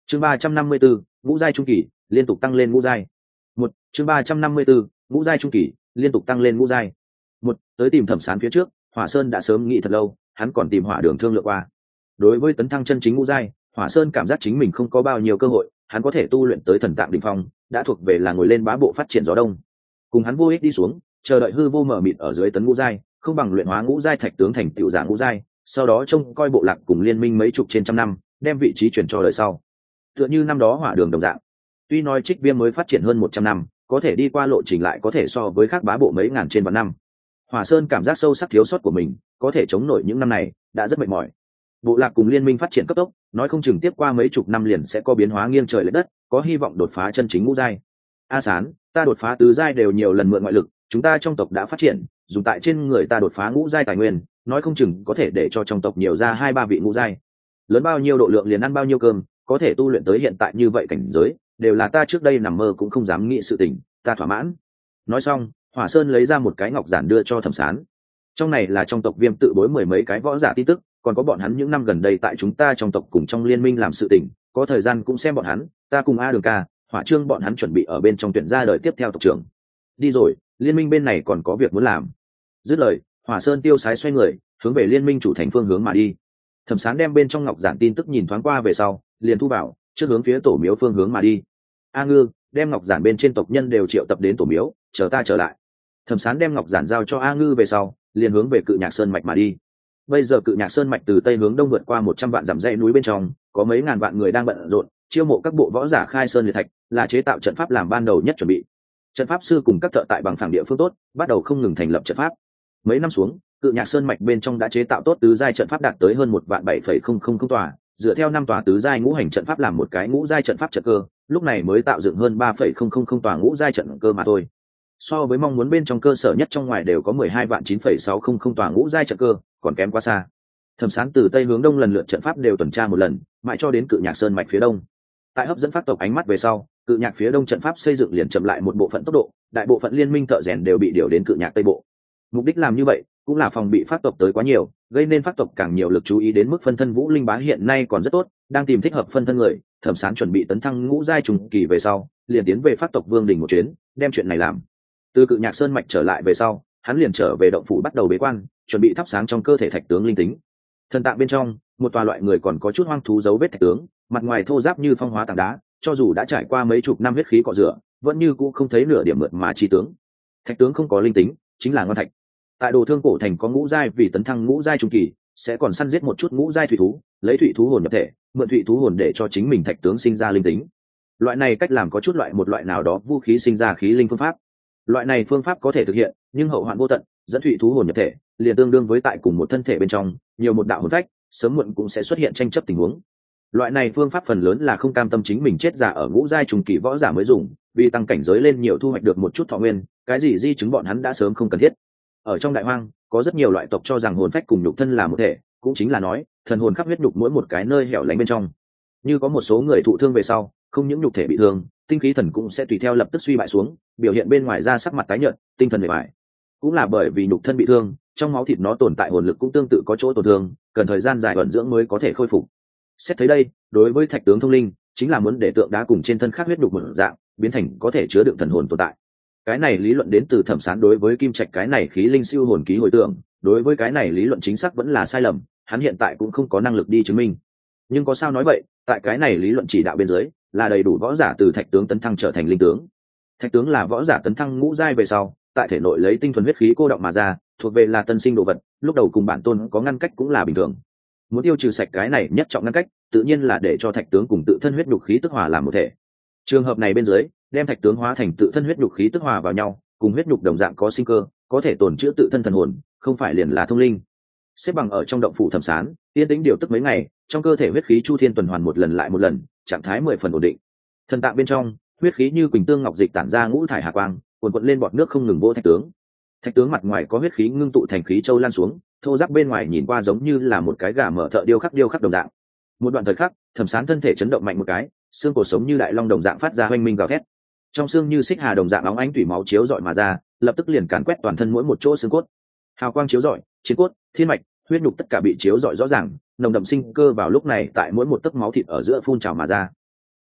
chương 354, ngũ giai trung kỳ liên tục tăng lên ngũ giai. Một chương 354, ngũ giai trung kỳ liên tục tăng lên ngũ giai. Một tới tìm Thẩm Sán phía trước, Hỏa Sơn đã sớm nghĩ thật lâu, hắn còn tìm Hỏa Đường thương lượng qua. Đối với tấn thăng chân chính ngũ giai, Hỏa Sơn cảm giác chính mình không có bao nhiêu cơ hội, hắn có thể tu luyện tới thần tạng đỉnh phong, đã thuộc về là ngồi lên bá bộ phát triển gió đông. Cùng hắn vô ích đi xuống, chờ đợi hư vô mở mịt ở dưới tấn ngũ giai, không bằng luyện hóa ngũ giai thạch tướng thành tiểu giả ngũ giai, sau đó trông coi bộ lạc cùng liên minh mấy chục trên trăm năm, đem vị trí chuyển cho đời sau. Tựa như năm đó Hỏa Đường đồng dạng. Tuy nói Trích Viêm mới phát triển hơn 100 năm, có thể đi qua lộ trình lại có thể so với khác bá bộ mấy ngàn trên vạn năm. Hỏa Sơn cảm giác sâu sắc thiếu sót của mình, có thể chống nổi những năm này, đã rất mệt mỏi. Bộ lạc cùng liên minh phát triển cấp tốc, nói không chừng tiếp qua mấy chục năm liền sẽ có biến hóa nghiêng trời lệch đất, có hy vọng đột phá chân chính ngũ giai. A Sán, ta đột phá tứ giai đều nhiều lần mượn ngoại lực, chúng ta trong tộc đã phát triển, dùng tại trên người ta đột phá ngũ giai tài nguyên, nói không chừng có thể để cho trong tộc nhiều ra 2-3 vị ngũ giai. Lớn bao nhiêu độ lượng liền ăn bao nhiêu cơm, có thể tu luyện tới hiện tại như vậy cảnh giới, đều là ta trước đây nằm mơ cũng không dám nghĩ sự tình, ta thỏa mãn. Nói xong, Hỏa Sơn lấy ra một cái ngọc giản đưa cho Thẩm Sán. Trong này là trong tộc Viêm tự bối 10 mấy cái võ giả tin tức, còn có bọn hắn những năm gần đây tại chúng ta trong tộc cùng trong liên minh làm sự tình, có thời gian cũng xem bọn hắn, ta cùng A Đường ca, Hỏa Trương bọn hắn chuẩn bị ở bên trong tuyển ra đời tiếp theo tộc trưởng. Đi rồi, liên minh bên này còn có việc muốn làm. Dứt lời, Hỏa Sơn tiêu sái xoay người, hướng về liên minh chủ thành phương hướng mà đi. Thẩm Sán đem bên trong ngọc giản tin tức nhìn thoáng qua về sau, liền thu vào, trước hướng phía tổ miếu phương hướng mà đi. A Ngư, đem ngọc giản bên trên tộc nhân đều triệu tập đến tổ miếu, chờ ta trở lại. Thẩm Sán đem ngọc giản giao cho A Ngư về sau, liền hướng về Cự Nhạc Sơn mạch mà đi. Bây giờ Cự Nhạc Sơn mạch từ tây hướng đông vượt qua 100 vạn dặm dãy núi bên trong, có mấy ngàn vạn người đang bận rộn, chiêu mộ các bộ võ giả khai sơn liệt thạch, là chế tạo trận pháp làm ban đầu nhất chuẩn bị. Trận pháp sư cùng các thợ tại bằng phẳng địa phương tốt, bắt đầu không ngừng thành lập trận pháp. Mấy năm xuống, Cự Nhạc Sơn mạch bên trong đã chế tạo tốt tứ giai trận pháp đạt tới hơn 1.700.000 tòa, dựa theo 5 tòa tứ giai ngũ hành trận pháp làm một cái ngũ giai trận pháp trận cơ, lúc này mới tạo dựng hơn 3.000 tòa ngũ giai trận cơ mà thôi. So với mong muốn bên trong cơ sở nhất trong ngoài đều có 12.960.000 tòa ngũ giai trận cơ, còn kém quá xa. Thẩm Sán từ tây hướng đông lần lượt trận pháp đều tuần tra một lần, mãi cho đến Cự Nhạc Sơn mạch phía đông. Tại hấp dẫn phát tộc ánh mắt về sau, Cự Nhạc phía đông trận pháp xây dựng liền chậm lại một bộ phận tốc độ, đại bộ phận liên minh thợ rèn đều bị điều đến Cự Nhạc tây bộ. Mục đích làm như vậy cũng là phòng bị phát tộc tới quá nhiều, gây nên phát tộc càng nhiều lực chú ý đến mức phân thân Vũ Linh Bá hiện nay còn rất tốt, đang tìm thích hợp phân thân người. Thẩm Sán chuẩn bị tấn thăng ngũ giai trùng kỳ về sau, liền tiến về phát tộc Vương đình một chuyến, đem chuyện này làm. Từ Cự Nhạc Sơn mạch trở lại về sau, hắn liền trở về động phủ bắt đầu bế quan, chuẩn bị thắp sáng trong cơ thể thạch tướng linh tính. Thần tạng bên trong, một tòa loại người còn có chút hoang thú dấu vết thạch tướng, mặt ngoài thô ráp như phong hóa tảng đá, cho dù đã trải qua mấy chục năm huyết khí cọ rửa, vẫn như cũ không thấy nửa điểm mượt mà chi tướng. Thạch tướng không có linh tính, chính là ngon thạch. Tại Đồ Thương cổ thành có ngũ giai, vì tấn thăng ngũ giai trung kỳ, sẽ còn săn giết một chút ngũ giai thủy thú, lấy thủy thú hồn nhập thể, mượn thủy thú hồn để cho chính mình thạch tướng sinh ra linh tính. Loại này cách làm có chút một loại nào đó vũ khí sinh ra khí linh phương pháp. Loại này phương pháp có thể thực hiện, nhưng hậu hoạn vô tận, dẫn thủy thú hồn nhập thể, liền tương đương với tại cùng một thân thể bên trong, nhiều một đạo hồn phách, sớm muộn cũng sẽ xuất hiện tranh chấp tình huống. Loại này phương pháp phần lớn là không cam tâm chính mình chết giả ở ngũ giai trùng kỳ võ giả mới dùng, vì tăng cảnh giới lên nhiều thu hoạch được một chút thọ nguyên, cái gì di chứng bọn hắn đã sớm không cần thiết. Ở trong đại hoang, có rất nhiều loại tộc cho rằng hồn phách cùng nhục thân là một thể, cũng chính là nói, thần hồn khắp huyết nhục mỗi một cái nơi hẻo lánh bên trong. Như có một số người thụ thương về sau, không những nhục thể bị thương, tinh khí thần cũng sẽ tùy theo lập tức suy bại xuống, biểu hiện bên ngoài ra sắc mặt tái nhợt, tinh thần mệt mỏi. Cũng là bởi vì nhục thân bị thương, trong máu thịt nó tồn tại hồn lực cũng tương tự có chỗ tổn thương, cần thời gian dài vận dưỡng mới có thể khôi phục. Xét thấy đây, đối với thạch tướng thông linh, chính là muốn để tượng đá cùng trên thân khác huyết nhục một dạng, biến thành có thể chứa đựng thần hồn tồn tại. Cái này lý luận đến từ Thẩm Sán đối với kim trạch cái này khí linh siêu hồn ký hồi tưởng, đối với cái này lý luận chính xác vẫn là sai lầm, hắn hiện tại cũng không có năng lực đi chứng minh. Nhưng có sao nói vậy, tại cái này lý luận chỉ đạo bên dưới, là đầy đủ võ giả từ thạch tướng tấn thăng trở thành linh tướng. Thạch tướng là võ giả tấn thăng ngũ giai về sau, tại thể nội lấy tinh thuần huyết khí cô động mà ra, thuộc về là tân sinh đồ vật, lúc đầu cùng bản tôn có ngăn cách cũng là bình thường. Muốn tiêu trừ sạch cái này nhất trọng ngăn cách, tự nhiên là để cho thạch tướng cùng tự thân huyết nhục khí tức hòa làm một thể. Trường hợp này bên dưới, đem thạch tướng hóa thành tự thân huyết nhục khí tức hòa vào nhau, cùng huyết nhục đồng dạng có sinh cơ, có thể tồn chữa tự thân thần hồn, không phải liền là thông linh. Xếp bằng ở trong động phủ Thẩm Sán, yên tĩnh điều tức mấy ngày, trong cơ thể huyết khí chu thiên tuần hoàn một lần lại một lần, trạng thái 10 phần ổn định. Thần tạng bên trong, huyết khí như quỳnh tương ngọc dịch tản ra ngũ thải hà quang, cuồn cuộn lên bọt nước không ngừng vỗ thạch tướng. Thạch tướng mặt ngoài có huyết khí ngưng tụ thành khí châu lan xuống, thô ráp bên ngoài nhìn qua giống như là một cái gà mở thợ điêu khắc đồng dạng. Một đoạn thời khắc, Thẩm Sán thân thể chấn động mạnh một cái, xương cổ sống như đại long đồng dạng phát ra oanh minh gào thét. Trong xương như xích hà đồng dạng óng ánh tủy máu chiếu rọi mà ra, lập tức liền càn quét toàn thân mỗi một chỗ xương cốt. Hào quang chiếu rọi, chiến cốt, thiên mạch, huyết nhục tất cả bị chiếu rọi rõ ràng, nồng đậm sinh cơ vào lúc này tại mỗi một tấc máu thịt ở giữa phun trào mà ra.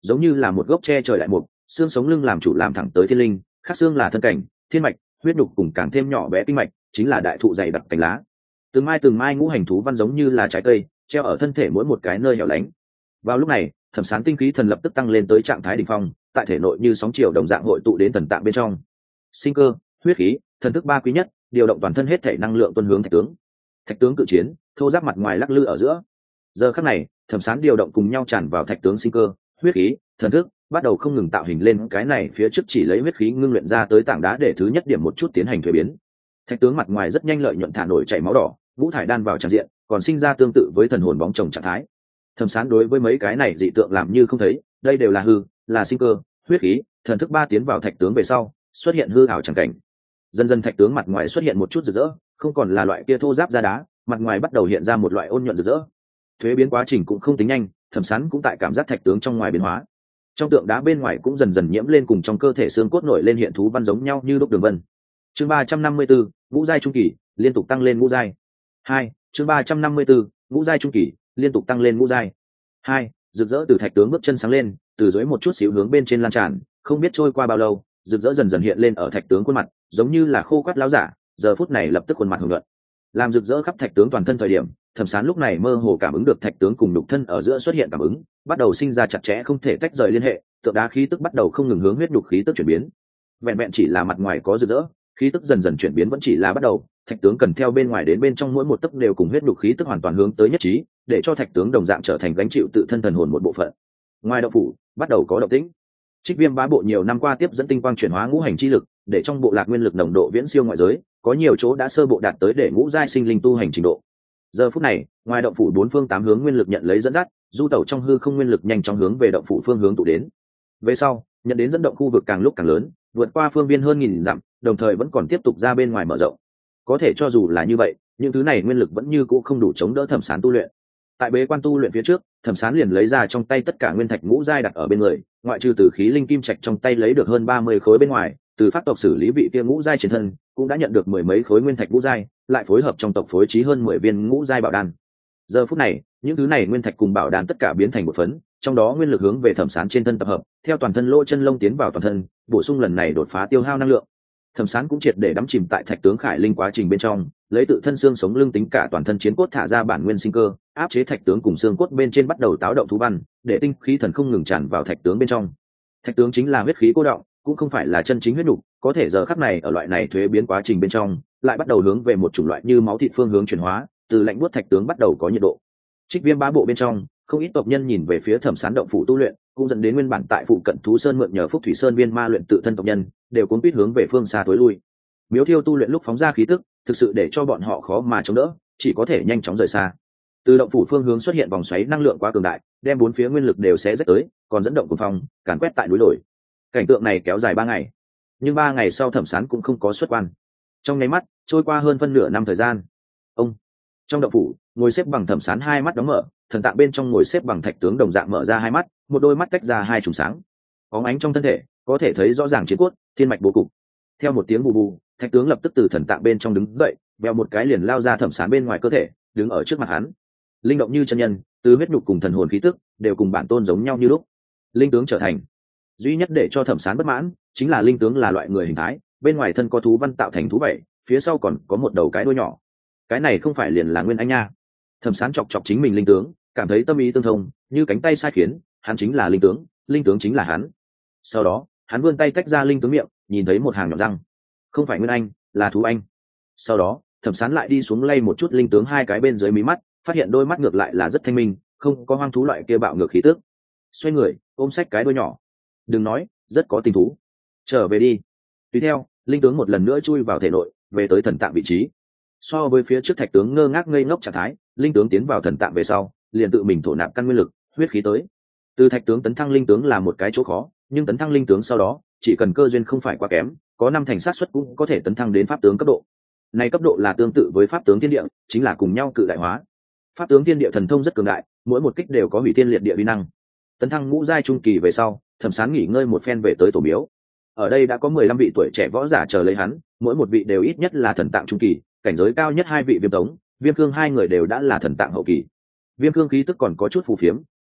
giống như là một gốc tre trời đại mục, xương sống lưng làm chủ làm thẳng tới thiên linh, khác xương là thân cảnh, thiên mạch, huyết đục cùng càng thêm nhỏ bé kinh mạch, chính là đại thụ dày đặc cành lá. Từng mai ngũ hành thú văn giống như là trái cây, treo ở thân thể mỗi một cái nơi hẻo lánh. Vào lúc này, Thẩm Sán tinh khí thần lập tức tăng lên tới trạng thái đỉnh phong, tại thể nội như sóng chiều đồng dạng hội tụ đến thần tạng bên trong. Sinh cơ, huyết khí, thần thức ba quý nhất, điều động toàn thân hết thể năng lượng tuân hướng thạch tướng. Thạch tướng cự chiến, thô giáp mặt ngoài lắc lư ở giữa. Giờ khắc này, Thẩm Sán điều động cùng nhau tràn vào thạch tướng sinh cơ, huyết khí, thần thức, bắt đầu không ngừng tạo hình lên cái này phía trước chỉ lấy huyết khí ngưng luyện ra tới tảng đá để thứ nhất điểm một chút tiến hành thuế biến. Thạch tướng mặt ngoài rất nhanh lợi nhuận thả nổi chảy máu đỏ, ngũ thải đan vào tràn diện, còn sinh ra tương tự với thần hồn bóng chồng trạng thái. Thẩm Sán đối với mấy cái này dị tượng làm như không thấy, đây đều là hư, là sinh cơ, huyết khí, thần thức ba tiến vào thạch tướng về sau, xuất hiện hư ảo chẳng cảnh. Dần dần thạch tướng mặt ngoài xuất hiện một chút rực rỡ, không còn là loại kia thô ráp da đá, mặt ngoài bắt đầu hiện ra một loại ôn nhuận rực rỡ. Thuế biến quá trình cũng không tính nhanh, Thẩm Sán cũng tại cảm giác thạch tướng trong ngoài biến hóa. Trong tượng đá bên ngoài cũng dần dần nhiễm lên cùng trong cơ thể xương cốt nổi lên hiện thú văn giống nhau như đúc đường vân. Chương 354, ngũ giai trung kỳ, liên tục tăng lên ngũ giai. 2, chương 354, ngũ giai trung kỳ, liên tục tăng lên ngũ giai. 2, rực rỡ từ thạch tướng bước chân sáng lên, từ dưới một chút xíu hướng bên trên lan tràn, không biết trôi qua bao lâu, rực rỡ dần dần hiện lên ở thạch tướng khuôn mặt, giống như là khô quắt láo giả, giờ phút này lập tức khuôn mặt hưởng luận. Làm rực rỡ khắp thạch tướng toàn thân thời điểm, Thẩm Sán lúc này mơ hồ cảm ứng được thạch tướng cùng nhục thân ở giữa xuất hiện cảm ứng, bắt đầu sinh ra chặt chẽ không thể tách rời liên hệ, tượng đá khí tức bắt đầu không ngừng hướng huyết nhục khí tức chuyển biến. Vẹn vẹn chỉ là mặt ngoài có rực rỡ, khí tức dần dần chuyển biến vẫn chỉ là bắt đầu, thạch tướng cần theo bên ngoài đến bên trong mỗi một tấc đều cùng huyết nhục khí tức hoàn toàn hướng tới nhất trí, để cho thạch tướng đồng dạng trở thành gánh chịu tự thân thần hồn một bộ phận. Ngoài động phủ, bắt đầu có động tĩnh. Trích Viêm bá bộ nhiều năm qua tiếp dẫn tinh quang chuyển hóa ngũ hành chi lực, để trong bộ lạc nguyên lực nồng độ viễn siêu ngoại giới, có nhiều chỗ đã sơ bộ đạt tới để ngũ giai sinh linh tu hành trình độ. Giờ phút này, ngoài động phủ bốn phương tám hướng nguyên lực nhận lấy dẫn dắt, du tẩu trong hư không nguyên lực nhanh chóng hướng về động phủ phương hướng tụ đến. Về sau, nhận đến dẫn động khu vực càng lúc càng lớn, vượt qua phương viên hơn 1000 dặm, đồng thời vẫn còn tiếp tục ra bên ngoài mở rộng. Có thể cho dù là như vậy, những thứ này nguyên lực vẫn như cũ không đủ chống đỡ Thẩm Sán tu luyện. Tại bế quan tu luyện phía trước, Thẩm Sán liền lấy ra trong tay tất cả nguyên thạch ngũ giai đặt ở bên người, ngoại trừ từ khí linh kim trạch trong tay lấy được hơn 30 khối bên ngoài, từ pháp tộc xử lý vị kia ngũ giai chiến thân, cũng đã nhận được mười mấy khối nguyên thạch ngũ giai, lại phối hợp trong tộc phối trí hơn 10 viên ngũ giai bảo đan. Giờ phút này, những thứ này nguyên thạch cùng bảo đan tất cả biến thành một phấn, trong đó nguyên lực hướng về Thẩm Sán trên thân tập hợp, theo toàn thân lỗ chân lông tiến vào toàn thân, bổ sung lần này đột phá tiêu hao năng lượng. Thẩm Sán cũng triệt để đắm chìm tại thạch tướng khải linh quá trình bên trong, lấy tự thân xương sống lưng tính cả toàn thân chiến cốt thả ra bản nguyên sinh cơ, áp chế thạch tướng cùng xương cốt bên trên bắt đầu táo động thú văn, để tinh khí thần không ngừng tràn vào thạch tướng bên trong. Thạch tướng chính là huyết khí cô động, cũng không phải là chân chính huyết nục, có thể giờ khắc này ở loại này thuế biến quá trình bên trong, lại bắt đầu hướng về một chủng loại như máu thịt phương hướng chuyển hóa, từ lạnh buốt thạch tướng bắt đầu có nhiệt độ. Trích Viêm bá bộ bên trong, không ít tộc nhân nhìn về phía Thẩm Sán động phủ tu luyện, cũng dẫn đến nguyên bản tại phụ cận thú sơn mượn nhờ Phúc Thủy Sơn viên ma luyện tự thân tộc nhân, đều cuốn quýt hướng về phương xa tối lui. Miếu Thiêu tu luyện lúc phóng ra khí tức, thực sự để cho bọn họ khó mà chống đỡ, chỉ có thể nhanh chóng rời xa. Từ động phủ phương hướng xuất hiện vòng xoáy năng lượng quá cường đại, đem bốn phía nguyên lực đều xé rách tới, còn dẫn động cuồng phong, càn quét tại núi đồi. Cảnh tượng này kéo dài 3 ngày, nhưng 3 ngày sau Thẩm Sán cũng không có xuất quan. Trong nháy mắt, trôi qua hơn phân nửa năm thời gian. Ông trong động phủ, ngồi xếp bằng Thẩm Sán hai mắt đóng mở, thần tạng bên trong ngồi xếp bằng thạch tướng đồng dạng mở ra hai mắt, một đôi mắt tách ra hai chùm sáng. Bóng ánh trong thân thể, có thể thấy rõ ràng chiến cốt, thiên mạch bố cục. Theo một tiếng bù bù, thạch tướng lập tức từ thần tạng bên trong đứng dậy, vèo một cái liền lao ra Thẩm Sán bên ngoài cơ thể, đứng ở trước mặt hắn. Linh động như chân nhân, từ huyết nhục cùng thần hồn khí tức đều cùng bản tôn giống nhau như lúc. Linh tướng trở thành. Duy nhất để cho Thẩm Sán bất mãn chính là linh tướng là loại người hình thái, bên ngoài thân có thú văn tạo thành thú vảy, phía sau còn có một đầu cái đuôi nhỏ. Cái này không phải liền là Nguyên Anh nha. Thẩm Sán chọc chọc chính mình linh tướng, cảm thấy tâm ý tương thông, như cánh tay sai khiến, hắn chính là linh tướng chính là hắn. Sau đó, hắn vươn tay tách ra linh tướng miệng, nhìn thấy một hàng nhọn răng. Không phải Nguyên Anh, là thú anh. Sau đó, Thẩm Sán lại đi xuống lay một chút linh tướng hai cái bên dưới mí mắt, phát hiện đôi mắt ngược lại là rất thanh minh, không có hoang thú loại kia bạo ngược khí tức. Xoay người, ôm sách cái đuôi nhỏ. Đừng nói, rất có tình thú. Trở về đi. Tùy theo, linh tướng một lần nữa chui vào thể nội, về tới thần tạng vị trí. So với phía trước thạch tướng ngơ ngác ngây ngốc trạng thái, linh tướng tiến vào thần tạng về sau, liền tự mình thổ nạp căn nguyên lực, huyết khí tới. Từ thạch tướng tấn thăng linh tướng là một cái chỗ khó, nhưng tấn thăng linh tướng sau đó, chỉ cần cơ duyên không phải quá kém, có 5 thành sát suất cũng có thể tấn thăng đến pháp tướng cấp độ. Này cấp độ là tương tự với pháp tướng thiên địa, chính là cùng nhau cự đại hóa. Pháp tướng thiên địa thần thông rất cường đại, mỗi một kích đều có hủy thiên liệt địa uy năng. Tấn thăng ngũ giai trung kỳ về sau, Thẩm Sán nghỉ ngơi một phen về tới tổ miếu. Ở đây đã có 15 vị tuổi trẻ võ giả chờ lấy hắn, mỗi một vị đều ít nhất là thần tạng trung kỳ, cảnh giới cao nhất 2 vị Viêm Tống, Viêm Cương 2 người đều đã là thần tạng hậu kỳ. Viêm Cương khí tức còn có chút phù phiếm,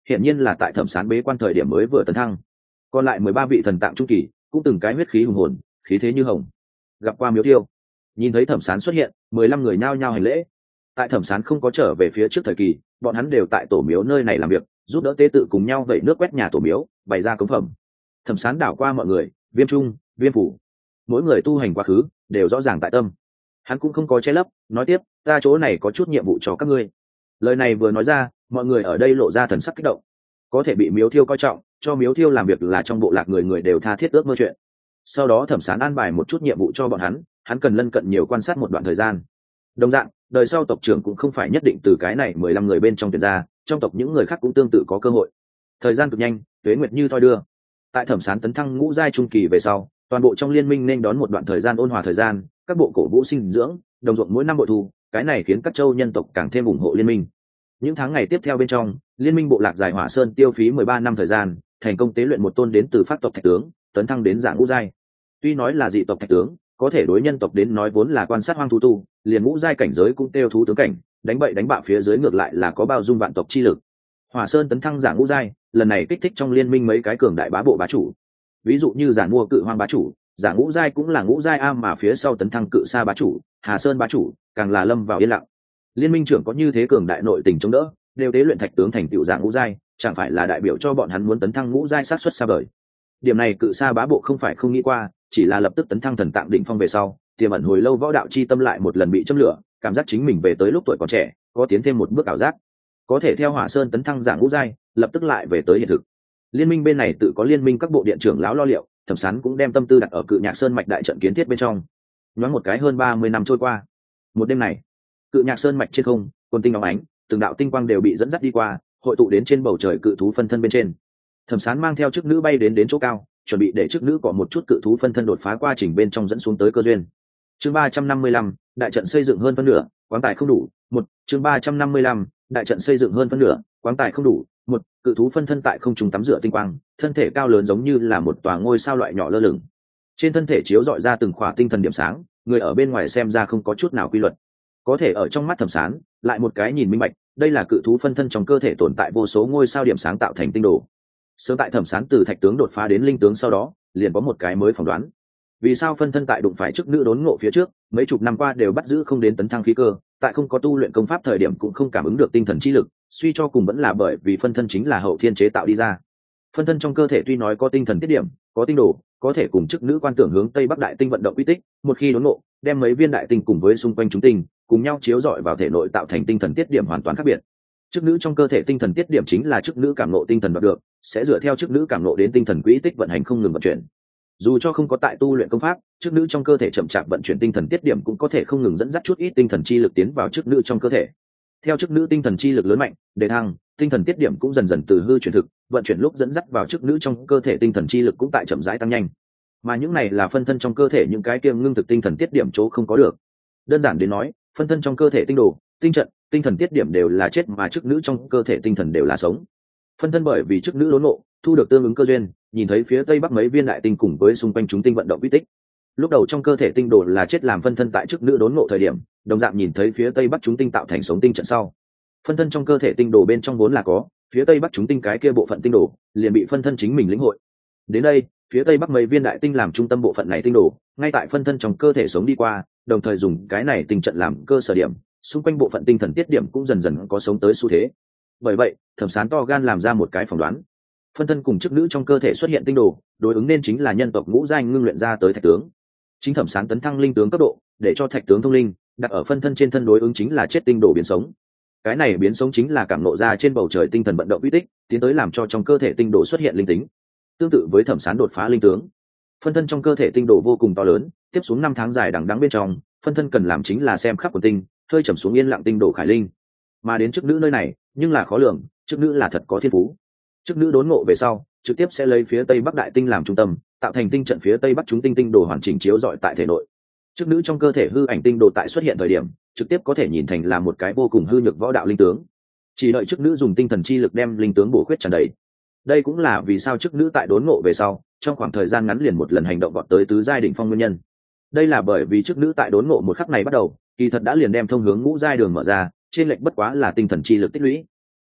hiển nhiên là tại thẩm sán bế quan thời điểm mới vừa tấn thăng. Còn lại 13 vị thần tạng trung kỳ cũng từng cái huyết khí hùng hồn, khí thế như hồng. Gặp qua miếu tiêu, nhìn thấy thẩm sán xuất hiện, 15 người nhao nhao hành lễ. Tại thẩm sán không có trở về phía trước thời kỳ, bọn hắn đều tại tổ miếu nơi này làm việc, giúp đỡ tế tự cùng nhau vẩy nước quét nhà tổ miếu, bày ra cống phẩm. Thẩm sán đảo qua mọi người, Viêm Trung, Viêm Phủ, mỗi người tu hành quá khứ đều rõ ràng tại tâm. Hắn cũng không có che lấp, nói tiếp, ta chỗ này có chút nhiệm vụ cho các ngươi. Lời này vừa nói ra, mọi người ở đây lộ ra thần sắc kích động. Có thể bị miếu thiêu coi trọng, cho miếu thiêu làm việc là trong bộ lạc người người đều tha thiết ước mơ chuyện. Sau đó thẩm sán an bài một chút nhiệm vụ cho bọn hắn cần lân cận nhiều quan sát một đoạn thời gian. Đồng dạng, đời sau tộc trưởng cũng không phải nhất định từ cái này 15 người bên trong tuyển ra, trong tộc những người khác cũng tương tự có cơ hội. Thời gian cực nhanh, tuế nguyệt như thoi đưa. Tại thẩm sán tấn thăng ngũ giai trung kỳ về sau, toàn bộ trong liên minh nên đón một đoạn thời gian ôn hòa thời gian, các bộ cổ vũ sinh dưỡng, đồng ruộng mỗi năm bội thu, cái này khiến các châu nhân tộc càng thêm ủng hộ liên minh. Những tháng ngày tiếp theo bên trong, liên minh bộ lạc Giải Hỏa Sơn tiêu phí 13 năm thời gian, thành công tế luyện một tôn đến từ phát tộc thạch tướng, tấn thăng đến dạng ngũ giai. Tuy nói là dị tộc thạch tướng, có thể đối nhân tộc đến nói vốn là quan sát hoang thú tu, liền ngũ giai cảnh giới cũng tiêu thú tướng cảnh, đánh bậy đánh bạ phía dưới ngược lại là có bao dung vạn tộc chi lực. Hỏa Sơn tấn thăng dạng ngũ giai, lần này kích thích trong liên minh mấy cái cường đại bá bộ bá chủ. Ví dụ như Giản Mua Cự Hoang bá chủ, Giả ngũ giai cũng là ngũ giai a, mà phía sau tấn thăng Cự Sa bá chủ, Hà Sơn bá chủ, càng là lâm vào yên lặng. Liên minh trưởng có như thế cường đại nội tình chống đỡ, đều tế luyện thạch tướng thành tựu dạng ngũ giai, chẳng phải là đại biểu cho bọn hắn muốn tấn thăng ngũ giai sát suất xa vời. Điểm này Cự Sa bá bộ không phải không nghĩ qua, chỉ là lập tức tấn thăng thần tạng đỉnh phong về sau, tiềm ẩn hồi lâu võ đạo chi tâm lại một lần bị châm lửa, cảm giác chính mình về tới lúc tuổi còn trẻ, có tiến thêm một bước ảo giác. Có thể theo Hỏa Sơn tấn thăng dạng ngũ giai, lập tức lại về tới hiện thực. Liên minh bên này tự có liên minh các bộ điện trưởng lão lo liệu, thẩm sán cũng đem tâm tư đặt ở Cự Nhạc Sơn mạch đại trận kiến thiết bên trong. Nhoáng một cái hơn 30 năm trôi qua, một đêm này, Cự Nhạc Sơn mạch trên không, quần tinh óng ánh, từng đạo tinh quang đều bị dẫn dắt đi qua, hội tụ đến trên bầu trời cự thú phân thân bên trên. Thẩm sán mang theo chức nữ bay đến chỗ cao, chuẩn bị để chức nữ có một chút cự thú phân thân đột phá quá trình bên trong dẫn xuống tới cơ duyên. Chương 355, đại trận xây dựng hơn phân nửa, quáng tài không đủ. Chương 355, đại trận xây dựng hơn phân nửa, quáng tài không đủ. Cự thú phân thân tại không trung tắm rửa tinh quang, thân thể cao lớn giống như là một tòa ngôi sao loại nhỏ lơ lửng. Trên thân thể chiếu rọi ra từng khỏa tinh thần điểm sáng, người ở bên ngoài xem ra không có chút nào quy luật. Có thể ở trong mắt thẩm sán, lại một cái nhìn minh bạch, đây là cự thú phân thân trong cơ thể tồn tại vô số ngôi sao điểm sáng tạo thành tinh đồ. Sớm tại thẩm sán từ thạch tướng đột phá đến linh tướng sau đó, liền có một cái mới phỏng đoán. Vì sao phân thân tại đụng phải chức nữ đốn ngộ phía trước, mấy chục năm qua đều bắt giữ không đến tấn thăng khí cơ, tại không có tu luyện công pháp thời điểm cũng không cảm ứng được tinh thần chi lực, suy cho cùng vẫn là bởi vì phân thân chính là hậu thiên chế tạo đi ra. Phân thân trong cơ thể tuy nói có tinh thần tiết điểm, có tinh đồ, có thể cùng chức nữ quan tưởng hướng tây bắc đại tinh vận động quy tích, một khi đốn ngộ, đem mấy viên đại tinh cùng với xung quanh chúng tinh cùng nhau chiếu rọi vào thể nội tạo thành tinh thần tiết điểm hoàn toàn khác biệt. Chức nữ trong cơ thể tinh thần tiết điểm chính là chức nữ cảm ngộ tinh thần đoạt được, sẽ dựa theo chức nữ cảm ngộ đến tinh thần quỹ tích vận hành không ngừng vận chuyển. Dù cho không có tại tu luyện công pháp, chức nữ trong cơ thể chậm chạp vận chuyển tinh thần tiết điểm cũng có thể không ngừng dẫn dắt chút ít tinh thần chi lực tiến vào chức nữ trong cơ thể. Theo chức nữ tinh thần chi lực lớn mạnh, đề thăng, tinh thần tiết điểm cũng dần dần từ hư chuyển thực, vận chuyển lúc dẫn dắt vào chức nữ trong cơ thể tinh thần chi lực cũng tại chậm rãi tăng nhanh. Mà những này là phân thân trong cơ thể những cái kia ngưng thực tinh thần tiết điểm chỗ không có được. Đơn giản đến nói, phân thân trong cơ thể tinh đồ, tinh trận, tinh thần tiết điểm đều là chết, mà chức nữ trong cơ thể tinh thần đều là sống. Phân thân bởi vì chức nữ đốn ngộ, thu được tương ứng cơ duyên, nhìn thấy phía tây bắc mấy viên đại tinh cùng với xung quanh chúng tinh vận động quy tích. Lúc đầu trong cơ thể tinh đồ là chết, làm phân thân tại chức nữ đốn ngộ thời điểm, đồng dạng nhìn thấy phía tây bắc chúng tinh tạo thành sống tinh trận sau. Phân thân trong cơ thể tinh đồ bên trong vốn là có, phía tây bắc chúng tinh cái kia bộ phận tinh đồ, liền bị phân thân chính mình lĩnh hội. Đến đây, phía tây bắc mấy viên đại tinh làm trung tâm bộ phận này tinh đồ, ngay tại phân thân trong cơ thể sống đi qua, đồng thời dùng cái này tinh trận làm cơ sở điểm, xung quanh bộ phận tinh thần tiết điểm cũng dần dần có sống tới xu thế. Bởi vậy, thẩm sán to gan làm ra một cái phỏng đoán, phân thân cùng chức nữ trong cơ thể xuất hiện tinh đồ, đối ứng nên chính là nhân tộc ngũ giai ngưng luyện ra tới thạch tướng. Chính thẩm sán tấn thăng linh tướng cấp độ, để cho thạch tướng thông linh, đặt ở phân thân trên thân đối ứng chính là chết tinh đồ biến sống. Cái này biến sống chính là cảm nộ ra trên bầu trời tinh thần vận động uy tích, tiến tới làm cho trong cơ thể tinh đồ xuất hiện linh tính. Tương tự với thẩm sán đột phá linh tướng, phân thân trong cơ thể tinh đồ vô cùng to lớn, tiếp xuống 5 tháng dài đằng đẵng bên trong, phân thân cần làm chính là xem khắp quần tinh, hơi trầm xuống yên lặng tinh đồ khải linh. Mà đến chức nữ nơi này, nhưng là khó lường, chức nữ là thật có thiên phú. Chức nữ đốn ngộ về sau, trực tiếp sẽ lấy phía tây bắc đại tinh làm trung tâm, tạo thành tinh trận phía tây bắc chúng tinh tinh đồ hoàn chỉnh chiếu rọi tại thể nội. Chức nữ trong cơ thể hư ảnh tinh đồ tại xuất hiện thời điểm, trực tiếp có thể nhìn thành là một cái vô cùng hư nhược võ đạo linh tướng. Chỉ đợi chức nữ dùng tinh thần chi lực đem linh tướng bổ khuyết tràn đầy. Đây cũng là vì sao chức nữ tại đốn ngộ về sau, trong khoảng thời gian ngắn liền một lần hành động vọt tới tứ giai đỉnh phong nguyên nhân. Đây là bởi vì chức nữ tại đốn ngộ một khắc này bắt đầu, kỳ thật đã liền đem thông hướng ngũ giai đường mở ra, trên lệch bất quá là tinh thần chi lực tích lũy.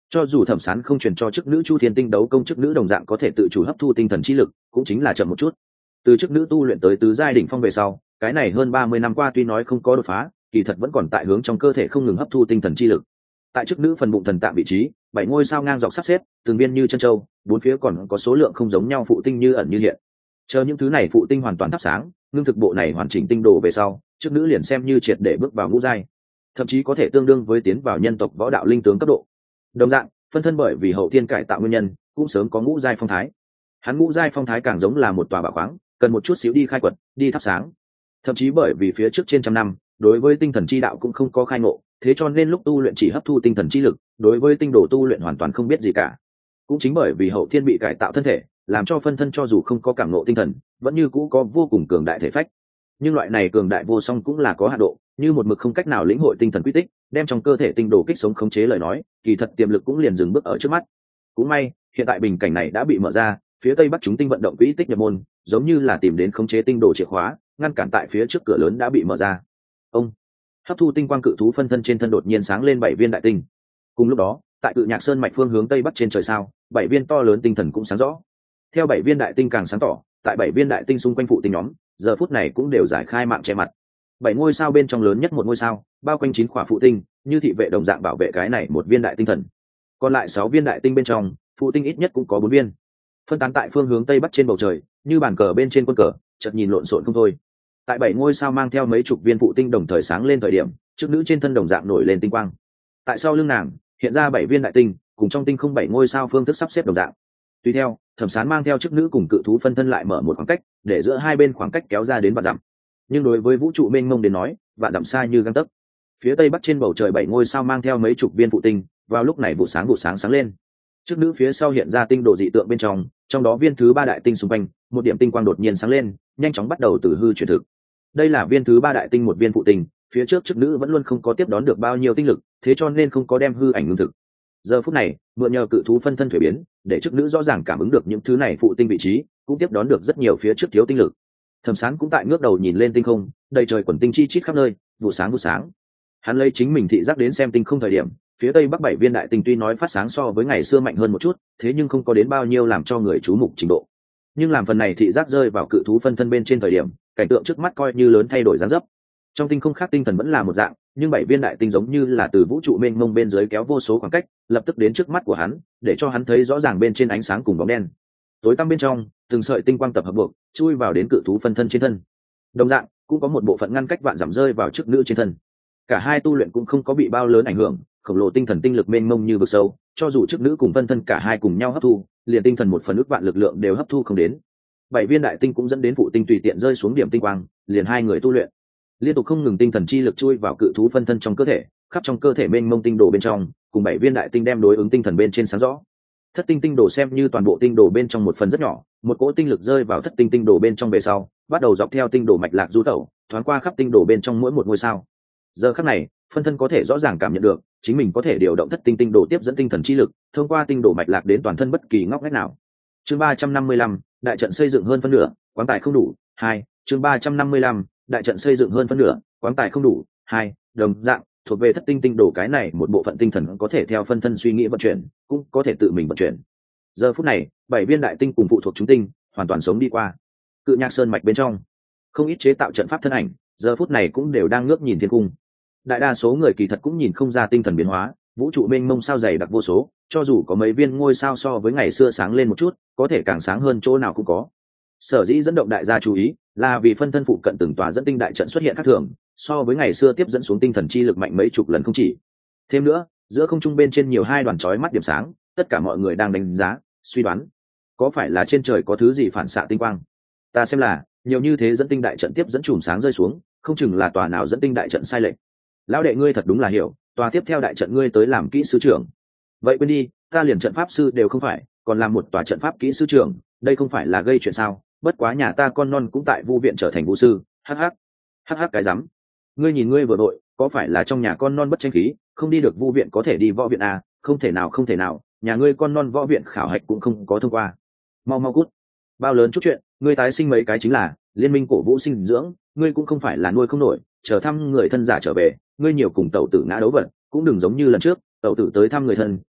Cho dù thẩm sán không truyền cho chức nữ chu thiên tinh đấu công, chức nữ đồng dạng có thể tự chủ hấp thu tinh thần chi lực, cũng chính là chậm một chút. Từ chức nữ tu luyện tới tứ giai đỉnh phong về sau, cái này hơn 30 năm qua tuy nói không có đột phá, kỳ thật vẫn còn tại hướng trong cơ thể không ngừng hấp thu tinh thần chi lực. Tại chức nữ phần bụng thần tạng vị trí, 7 ngôi sao ngang dọc sắp xếp, từng viên như chân châu, bốn phía còn có số lượng không giống nhau phụ tinh như ẩn như hiện. Chờ những thứ này phụ tinh hoàn toàn thắp sáng, ngưng thực bộ này hoàn chỉnh tinh đồ về sau, chức nữ liền xem như triệt để bước vào ngũ giai, thậm chí có thể tương đương với tiến vào nhân tộc võ đạo linh tướng cấp độ. Đồng dạng, phân thân bởi vì hậu thiên cải tạo nguyên nhân, cũng sớm có ngũ giai phong thái. Hắn ngũ giai phong thái càng giống là một tòa bảo khoáng, cần một chút xíu đi khai quật, đi thắp sáng. Thậm chí bởi vì phía trước trên trăm năm, đối với tinh thần chi đạo cũng không có khai ngộ, thế cho nên lúc tu luyện chỉ hấp thu tinh thần chi lực, đối với tinh đồ tu luyện hoàn toàn không biết gì cả. Cũng chính bởi vì hậu thiên bị cải tạo thân thể, làm cho phân thân cho dù không có cảm ngộ tinh thần, vẫn như cũ có vô cùng cường đại thể phách. Nhưng loại này cường đại vô song cũng là có hạn độ, như một mực không cách nào lĩnh hội tinh thần quy tích, đem trong cơ thể tinh đồ kích sống khống chế lời nói, kỳ thật tiềm lực cũng liền dừng bước ở trước mắt. Cũng may, hiện tại bình cảnh này đã bị mở ra, phía tây bắc chúng tinh vận động quỹ tích nhập môn, giống như là tìm đến khống chế tinh đồ chìa khóa, ngăn cản tại phía trước cửa lớn đã bị mở ra. Ông hấp thu tinh quang cự thú phân thân trên thân đột nhiên sáng lên 7 viên đại tinh. Cùng lúc đó, tại Cự Nhạc Sơn mạch phương hướng tây bắc trên trời sao, 7 viên to lớn tinh thần cũng sáng rõ. Theo 7 viên đại tinh càng sáng tỏ, tại 7 viên đại tinh xung quanh phụ tinh nhóm, giờ phút này cũng đều giải khai mạng che mặt. 7 ngôi sao bên trong lớn nhất một ngôi sao, bao quanh 9 khỏa phụ tinh, như thị vệ đồng dạng bảo vệ cái này một viên đại tinh thần. Còn lại 6 viên đại tinh bên trong, phụ tinh ít nhất cũng có 4 viên. Phân tán tại phương hướng tây bắc trên bầu trời, như bàn cờ bên trên quân cờ, chợt nhìn lộn xộn không thôi. Tại 7 ngôi sao mang theo mấy chục viên phụ tinh đồng thời sáng lên thời điểm, trước nữ trên thân đồng dạng nổi lên tinh quang. Tại sau lưng nàng, hiện ra 7 viên đại tinh, cùng trong tinh không 7 ngôi sao phương thức sắp xếp đồng dạng. Tùy theo, thẩm sán mang theo chức nữ cùng cự thú phân thân lại mở một khoảng cách, để giữa hai bên khoảng cách kéo ra đến vạn dặm. Nhưng đối với vũ trụ mênh mông đến nói, vạn dặm xa như gang tấc. Phía tây bắc trên bầu trời 7 ngôi sao mang theo mấy chục viên phụ tinh, vào lúc này vụ sáng lên. Chức nữ phía sau hiện ra tinh độ dị tượng bên trong đó viên thứ 3 đại tinh xung quanh, một điểm tinh quang đột nhiên sáng lên, nhanh chóng bắt đầu từ hư chuyển thực. Đây là viên thứ 3 đại tinh, một viên phụ tinh, phía trước chức nữ vẫn luôn không có tiếp đón được bao nhiêu tinh lực, thế cho nên không có đem hư ảnh ngưng thực. Giờ phút này, mượn nhờ cự thú phân thân thuế biến, để chức nữ rõ ràng cảm ứng được những thứ này phụ tinh vị trí, cũng tiếp đón được rất nhiều phía trước thiếu tinh lực. Thẩm Sán cũng tại ngước đầu nhìn lên tinh không, đầy trời quần tinh chi chít khắp nơi, vụ sáng. Hắn lấy chính mình thị giác đến xem tinh không thời điểm, phía tây bắc 7 viên đại tinh tuy nói phát sáng so với ngày xưa mạnh hơn một chút, thế nhưng không có đến bao nhiêu làm cho người chú mục trình độ. Nhưng làm phần này thị giác rơi vào cự thú phân thân bên trên thời điểm, cảnh tượng trước mắt coi như lớn thay đổi dáng dấp. Trong tinh không khác tinh thần vẫn là một dạng, nhưng 7 viên đại tinh giống như là từ vũ trụ mênh mông bên dưới kéo vô số khoảng cách, lập tức đến trước mắt của hắn, để cho hắn thấy rõ ràng bên trên ánh sáng cùng bóng đen. Tối tăm bên trong, từng sợi tinh quang tập hợp buộc, chui vào đến cự thú phân thân trên thân. Đồng dạng, cũng có một bộ phận ngăn cách vạn giảm rơi vào trước nữ trên thân. Cả hai tu luyện cũng không có bị bao lớn ảnh hưởng, khổng lồ tinh thần tinh lực mênh mông như vực sâu, cho dù trước nữ cùng phân thân cả hai cùng nhau hấp thu, liền tinh thần một phần ức vạn lực lượng đều hấp thu không đến. 7 viên đại tinh cũng dẫn đến phụ tinh tùy tiện rơi xuống điểm tinh quang, liền hai người tu luyện liên tục không ngừng, tinh thần chi lực chui vào cự thú phân thân trong cơ thể, khắp trong cơ thể mênh mông tinh đồ bên trong, cùng 7 viên đại tinh đem đối ứng tinh thần bên trên sáng rõ. Thất tinh tinh đồ xem như toàn bộ tinh đồ bên trong một phần rất nhỏ, một cỗ tinh lực rơi vào thất tinh tinh đồ bên trong về sau, bắt đầu dọc theo tinh đồ mạch lạc du tẩu, thoáng qua khắp tinh đồ bên trong mỗi một ngôi sao. Giờ khắc này, phân thân có thể rõ ràng cảm nhận được, chính mình có thể điều động thất tinh tinh đồ tiếp dẫn tinh thần chi lực, thông qua tinh đồ mạch lạc đến toàn thân bất kỳ ngóc ngách nào. Chương 355, đại trận xây dựng hơn phân nửa, quáng tài không đủ. 2, chương 355, đại trận xây dựng hơn phân nửa, quáng tài không đủ. 2, đồng dạng, thuộc về thất tinh tinh đồ cái này một bộ phận tinh thần có thể theo phân thân suy nghĩ vận chuyển, cũng có thể tự mình vận chuyển. Giờ phút này, 7 viên đại tinh cùng phụ thuộc chúng tinh, hoàn toàn sống đi qua. Cự Nhạc Sơn mạch bên trong, không ít chế tạo trận pháp thân ảnh, giờ phút này cũng đều đang ngước nhìn thiên cung. Đại đa số người kỳ thật cũng nhìn không ra tinh thần biến hóa, vũ trụ mênh mông sao dày đặc vô số, cho dù có mấy viên ngôi sao so với ngày xưa sáng lên một chút, có thể càng sáng hơn chỗ nào cũng có. Sở dĩ dẫn động đại gia chú ý, là vì phân thân phụ cận từng tòa dẫn tinh đại trận xuất hiện khác thường, so với ngày xưa tiếp dẫn xuống tinh thần chi lực mạnh mấy chục lần không chỉ. Thêm nữa, giữa không trung bên trên nhiều hai đoàn chói mắt điểm sáng, tất cả mọi người đang đánh giá, suy đoán, có phải là trên trời có thứ gì phản xạ tinh quang? Ta xem là, nhiều như thế dẫn tinh đại trận tiếp dẫn chùm sáng rơi xuống, không chừng là tòa nào dẫn tinh đại trận sai lệch. Lão đệ ngươi thật đúng là hiểu, tòa tiếp theo đại trận ngươi tới làm kỹ sư trưởng. Vậy quên đi, ta liền trận pháp sư đều không phải, còn làm một tòa trận pháp kỹ sư trưởng, đây không phải là gây chuyện sao? Bất quá nhà ta con non cũng tại vu viện trở thành vũ sư, hắc cái rắm. Ngươi nhìn ngươi vừa đội, có phải là trong nhà con non bất tranh khí, không đi được vu viện có thể đi võ viện à? Không thể nào, nhà ngươi con non võ viện khảo hạch cũng không có thông qua. Mau cút. Bao lớn chút chuyện, ngươi tái sinh mấy cái chính là liên minh cổ vũ sinh dưỡng, ngươi cũng không phải là nuôi không nổi, chờ thăm người thân giả trở về, ngươi nhiều cùng tẩu tử ngã đấu vật, cũng đừng giống như lần trước, tẩu tử tới thăm người thân,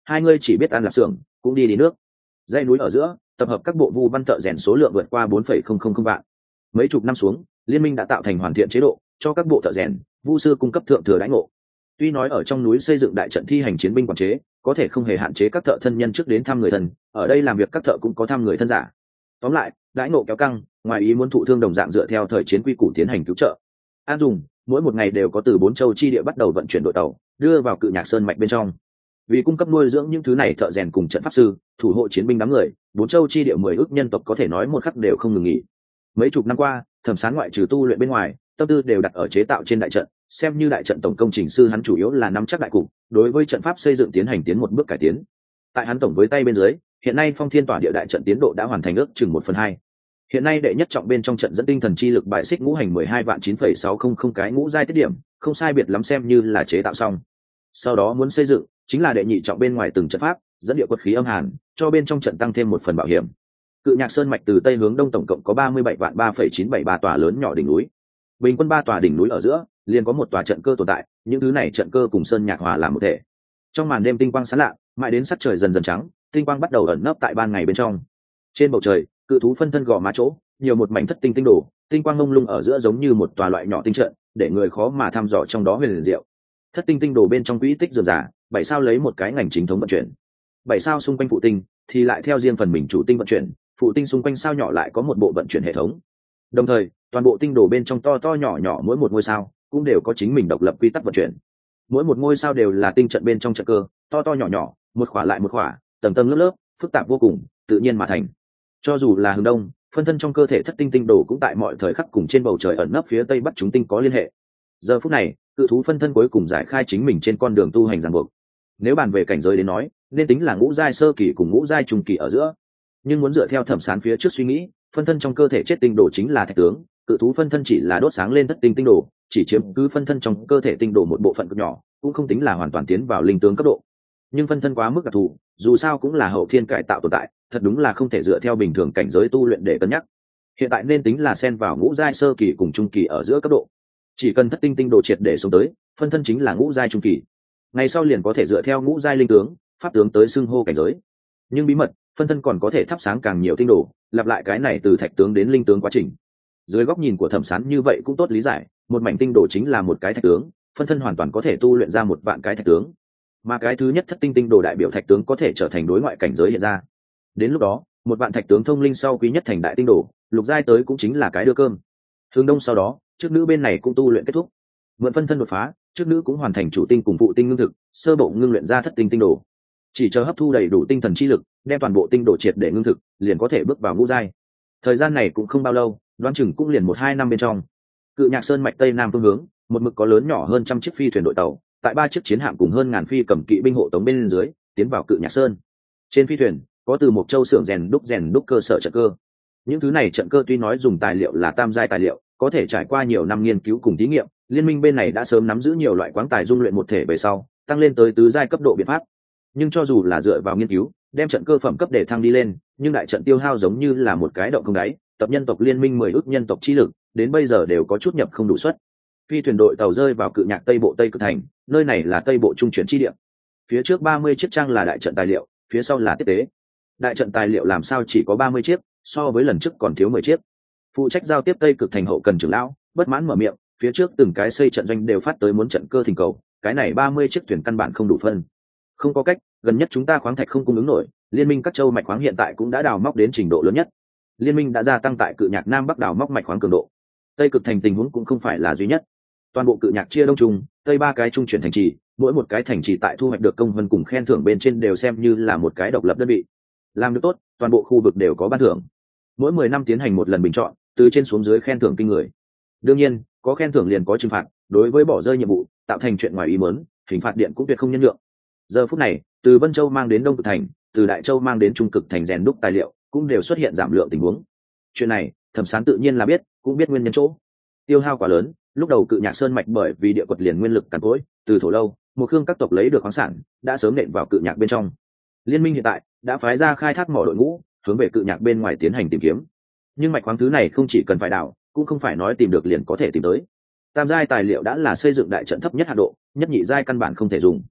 hai ngươi chỉ biết ăn lạp xưởng cũng đi nước. Dãy núi ở giữa tập hợp các bộ vu văn thợ rèn số lượng vượt qua 4,000 vạn. Mấy chục năm xuống, liên minh đã tạo thành hoàn thiện chế độ cho các bộ thợ rèn, vu sư cung cấp thượng thừa đãi ngộ. Tuy nói ở trong núi xây dựng đại trận thi hành chiến binh quản chế, có thể không hề hạn chế các thợ thân nhân trước đến thăm người thân, ở đây làm việc các thợ cũng có thăm người thân giả. Tóm lại, đãi ngộ kéo căng, ngoài ý muốn thụ thương đồng dạng dựa theo thời chiến quy củ tiến hành cứu trợ. An dùng, mỗi một ngày đều có từ 4 châu chi địa bắt đầu vận chuyển đội tàu, đưa vào Cự Nhạc Sơn mạch bên trong. Vì cung cấp nuôi dưỡng những thứ này thợ rèn cùng trận pháp sư, thủ hộ chiến binh đám người, 4 châu chi địa 10 ức nhân tộc có thể nói một khắc đều không ngừng nghỉ. Mấy chục năm qua, Thẩm Sán ngoại trừ tu luyện bên ngoài, tâm tư đều đặt ở chế tạo trên đại trận, xem như đại trận tổng công trình sư hắn chủ yếu là nắm chắc đại cục, đối với trận pháp xây dựng tiến hành tiến một bước cải tiến. Tại hắn tổng với tay bên dưới, hiện nay Phong Thiên Tỏa Địa đại trận tiến độ đã hoàn thành ước chừng 1/2. Hiện nay đệ nhất trọng bên trong trận dẫn tinh thần chi lực bài xích ngũ hành 12 vạn 9,600 cái ngũ giai tiết điểm, không sai biệt lắm xem như là chế tạo xong. Sau đó muốn xây dựng chính là đệ nhị trọng bên ngoài từng trận pháp, dẫn địa quật khí âm hàn, cho bên trong trận tăng thêm một phần bảo hiểm. Cự Nhạc Sơn mạch từ tây hướng đông tổng cộng có 37 vạn 3,973 tòa lớn nhỏ đỉnh núi. Bình quân 3 tòa đỉnh núi ở giữa, liền có một tòa trận cơ tồn tại, những thứ này trận cơ cùng sơn nhạc hòa làm một thể. Trong màn đêm tinh quang sáng lạ, mãi đến sắc trời dần dần trắng, tinh quang bắt đầu ẩn nấp tại ban ngày bên trong. Trên bầu trời, cự thú phân thân gò má chỗ, nhiều một mảnh thất tinh tinh đồ, tinh quang ngông lung ở giữa giống như một tòa loại nhỏ tinh trận, để người khó mà thăm dò trong đó huyền diệu. Thất tinh tinh đồ bên trong quỹ tích rườm rà, 7 sao lấy một cái ngành chính thống vận chuyển. 7 sao xung quanh phụ tinh thì lại theo riêng phần mình chủ tinh vận chuyển, phụ tinh xung quanh sao nhỏ lại có một bộ vận chuyển hệ thống. Đồng thời, toàn bộ tinh đồ bên trong to to nhỏ nhỏ mỗi một ngôi sao cũng đều có chính mình độc lập quy tắc vận chuyển. Mỗi một ngôi sao đều là tinh trận bên trong trận cơ, to to nhỏ nhỏ, một khỏa lại một khỏa, tầng tầng lớp lớp, phức tạp vô cùng, tự nhiên mà thành. Cho dù là hướng đông, phân thân trong cơ thể thất tinh tinh đồ cũng tại mọi thời khắc cùng trên bầu trời ẩn nấp phía tây bắc chúng tinh có liên hệ. Giờ phút này, cự thú phân thân cuối cùng giải khai chính mình trên con đường tu hành ràng buộc. Nếu bàn về cảnh giới đến nói, nên tính là ngũ giai sơ kỳ cùng ngũ giai trung kỳ ở giữa. Nhưng muốn dựa theo Thẩm Sán phía trước suy nghĩ, phân thân trong cơ thể chết tinh đồ chính là thạch tướng, cự thú phân thân chỉ là đốt sáng lên thất tinh tinh đồ, chỉ chiếm cứ phân thân trong cơ thể tinh đồ một bộ phận cực nhỏ, cũng không tính là hoàn toàn tiến vào linh tướng cấp độ. Nhưng phân thân quá mức đặc thù, dù sao cũng là hậu thiên cải tạo tồn tại, thật đúng là không thể dựa theo bình thường cảnh giới tu luyện để cân nhắc. Hiện tại nên tính là xen vào ngũ giai sơ kỳ cùng trung kỳ ở giữa cấp độ. Chỉ cần thất tinh tinh đồ triệt để xuống tới, phân thân chính là ngũ giai trung kỳ. Ngày sau liền có thể dựa theo ngũ giai linh tướng, pháp tướng tới xưng hô cảnh giới. Nhưng bí mật, phân thân còn có thể thắp sáng càng nhiều tinh đồ, lặp lại cái này từ thạch tướng đến linh tướng quá trình. Dưới góc nhìn của Thẩm Sán như vậy cũng tốt lý giải, một mảnh tinh đồ chính là một cái thạch tướng, phân thân hoàn toàn có thể tu luyện ra một vạn cái thạch tướng. Mà cái thứ nhất thất tinh tinh đồ đại biểu thạch tướng có thể trở thành đối ngoại cảnh giới hiện ra. Đến lúc đó, một vạn thạch tướng thông linh sau quý nhất thành đại tinh đồ, lục giai tới cũng chính là cái đưa cơm. Hướng đông sau đó, trước nữ bên này cũng tu luyện kết thúc. Mượn phân thân đột phá, trước nữ cũng hoàn thành chủ tinh cùng phụ tinh ngưng thực, sơ bộ ngưng luyện ra thất tinh tinh đồ. Chỉ chờ hấp thu đầy đủ tinh thần chi lực, đem toàn bộ tinh đồ triệt để ngưng thực, liền có thể bước vào ngũ giai. Thời gian này cũng không bao lâu, đoán chừng cũng liền 1-2 năm bên trong. Cự Nhạc Sơn mạch tây nam phương hướng, một mực có lớn nhỏ hơn 100 chiếc phi thuyền đội tàu, tại 3 chiếc chiến hạm cùng hơn ngàn phi cầm kỵ binh hộ tống bên dưới, tiến vào Cự Nhạc Sơn. Trên phi thuyền, có từ một châu xưởng rèn đúc cơ sở trận cơ. Những thứ này trận cơ tuy nói dùng tài liệu là tam giai tài liệu, có thể trải qua nhiều năm nghiên cứu cùng thí nghiệm, liên minh bên này đã sớm nắm giữ nhiều loại quáng tài dung luyện một thể về sau, tăng lên tới tứ giai cấp độ biện pháp. Nhưng cho dù là dựa vào nghiên cứu, đem trận cơ phẩm cấp để thăng đi lên, nhưng đại trận tiêu hao giống như là một cái động không đáy, tập nhân tộc liên minh 10 ức nhân tộc chi lực, đến bây giờ đều có chút nhập không đủ suất. Phi thuyền đội tàu rơi vào Cự Nhạc Tây bộ Tây Cực Thành, nơi này là Tây bộ trung chuyển chi địa. Phía trước 30 chiếc trang là đại trận tài liệu, phía sau là tiếp tế. Đại trận tài liệu làm sao chỉ có 30 chiếc, so với lần trước còn thiếu 10 chiếc. Phụ trách giao tiếp Tây Cực Thành hậu cần trưởng lão bất mãn mở miệng, phía trước từng cái xây trận doanh đều phát tới muốn trận cơ thỉnh cầu, cái này 30 chiếc thuyền căn bản không đủ phân. Không có cách, gần nhất chúng ta khoáng thạch không cung ứng nổi, liên minh các châu mạch khoáng hiện tại cũng đã đào móc đến trình độ lớn nhất. Liên minh đã gia tăng tại Cự Nhạc Nam Bắc đào móc mạch khoáng cường độ. Tây Cực Thành tình huống cũng không phải là duy nhất. Toàn bộ Cự Nhạc chia đông trung, tây 3 cái trung chuyển thành trì, mỗi một cái thành trì tại thu hoạch được công vân cùng khen thưởng bên trên đều xem như là một cái độc lập đơn vị. Làm được tốt, toàn bộ khu vực đều có ban thưởng. Mỗi 10 năm tiến hành một lần bình chọn, từ trên xuống dưới khen thưởng kinh người. Đương nhiên, có khen thưởng liền có trừng phạt, đối với bỏ rơi nhiệm vụ, tạo thành chuyện ngoài ý muốn, hình phạt điện cũng tuyệt không nhân nhượng. Giờ phút này, từ Vân Châu mang đến Đông Cực Thành, từ Đại Châu mang đến Trung Cực Thành rèn đúc tài liệu, cũng đều xuất hiện giảm lượng tình huống. Chuyện này, Thẩm Sán tự nhiên là biết, cũng biết nguyên nhân chỗ. Tiêu hao quá lớn, lúc đầu Cự Nhạc Sơn mạch bởi vì địa quật liền nguyên lực cằn cỗi, từ thổ lâu, một khương các tộc lấy được khoáng sản, đã sớm nện vào Cự Nhạc bên trong. Liên minh hiện tại đã phái ra khai thác mỏ đội ngũ, hướng về Cự Nhạc bên ngoài tiến hành tìm kiếm. Nhưng mạch khoáng thứ này không chỉ cần phải đào, cũng không phải nói tìm được liền có thể tìm tới. Tam giai tài liệu đã là xây dựng đại trận thấp nhất hạ độ, nhất nhị giai căn bản không thể dùng.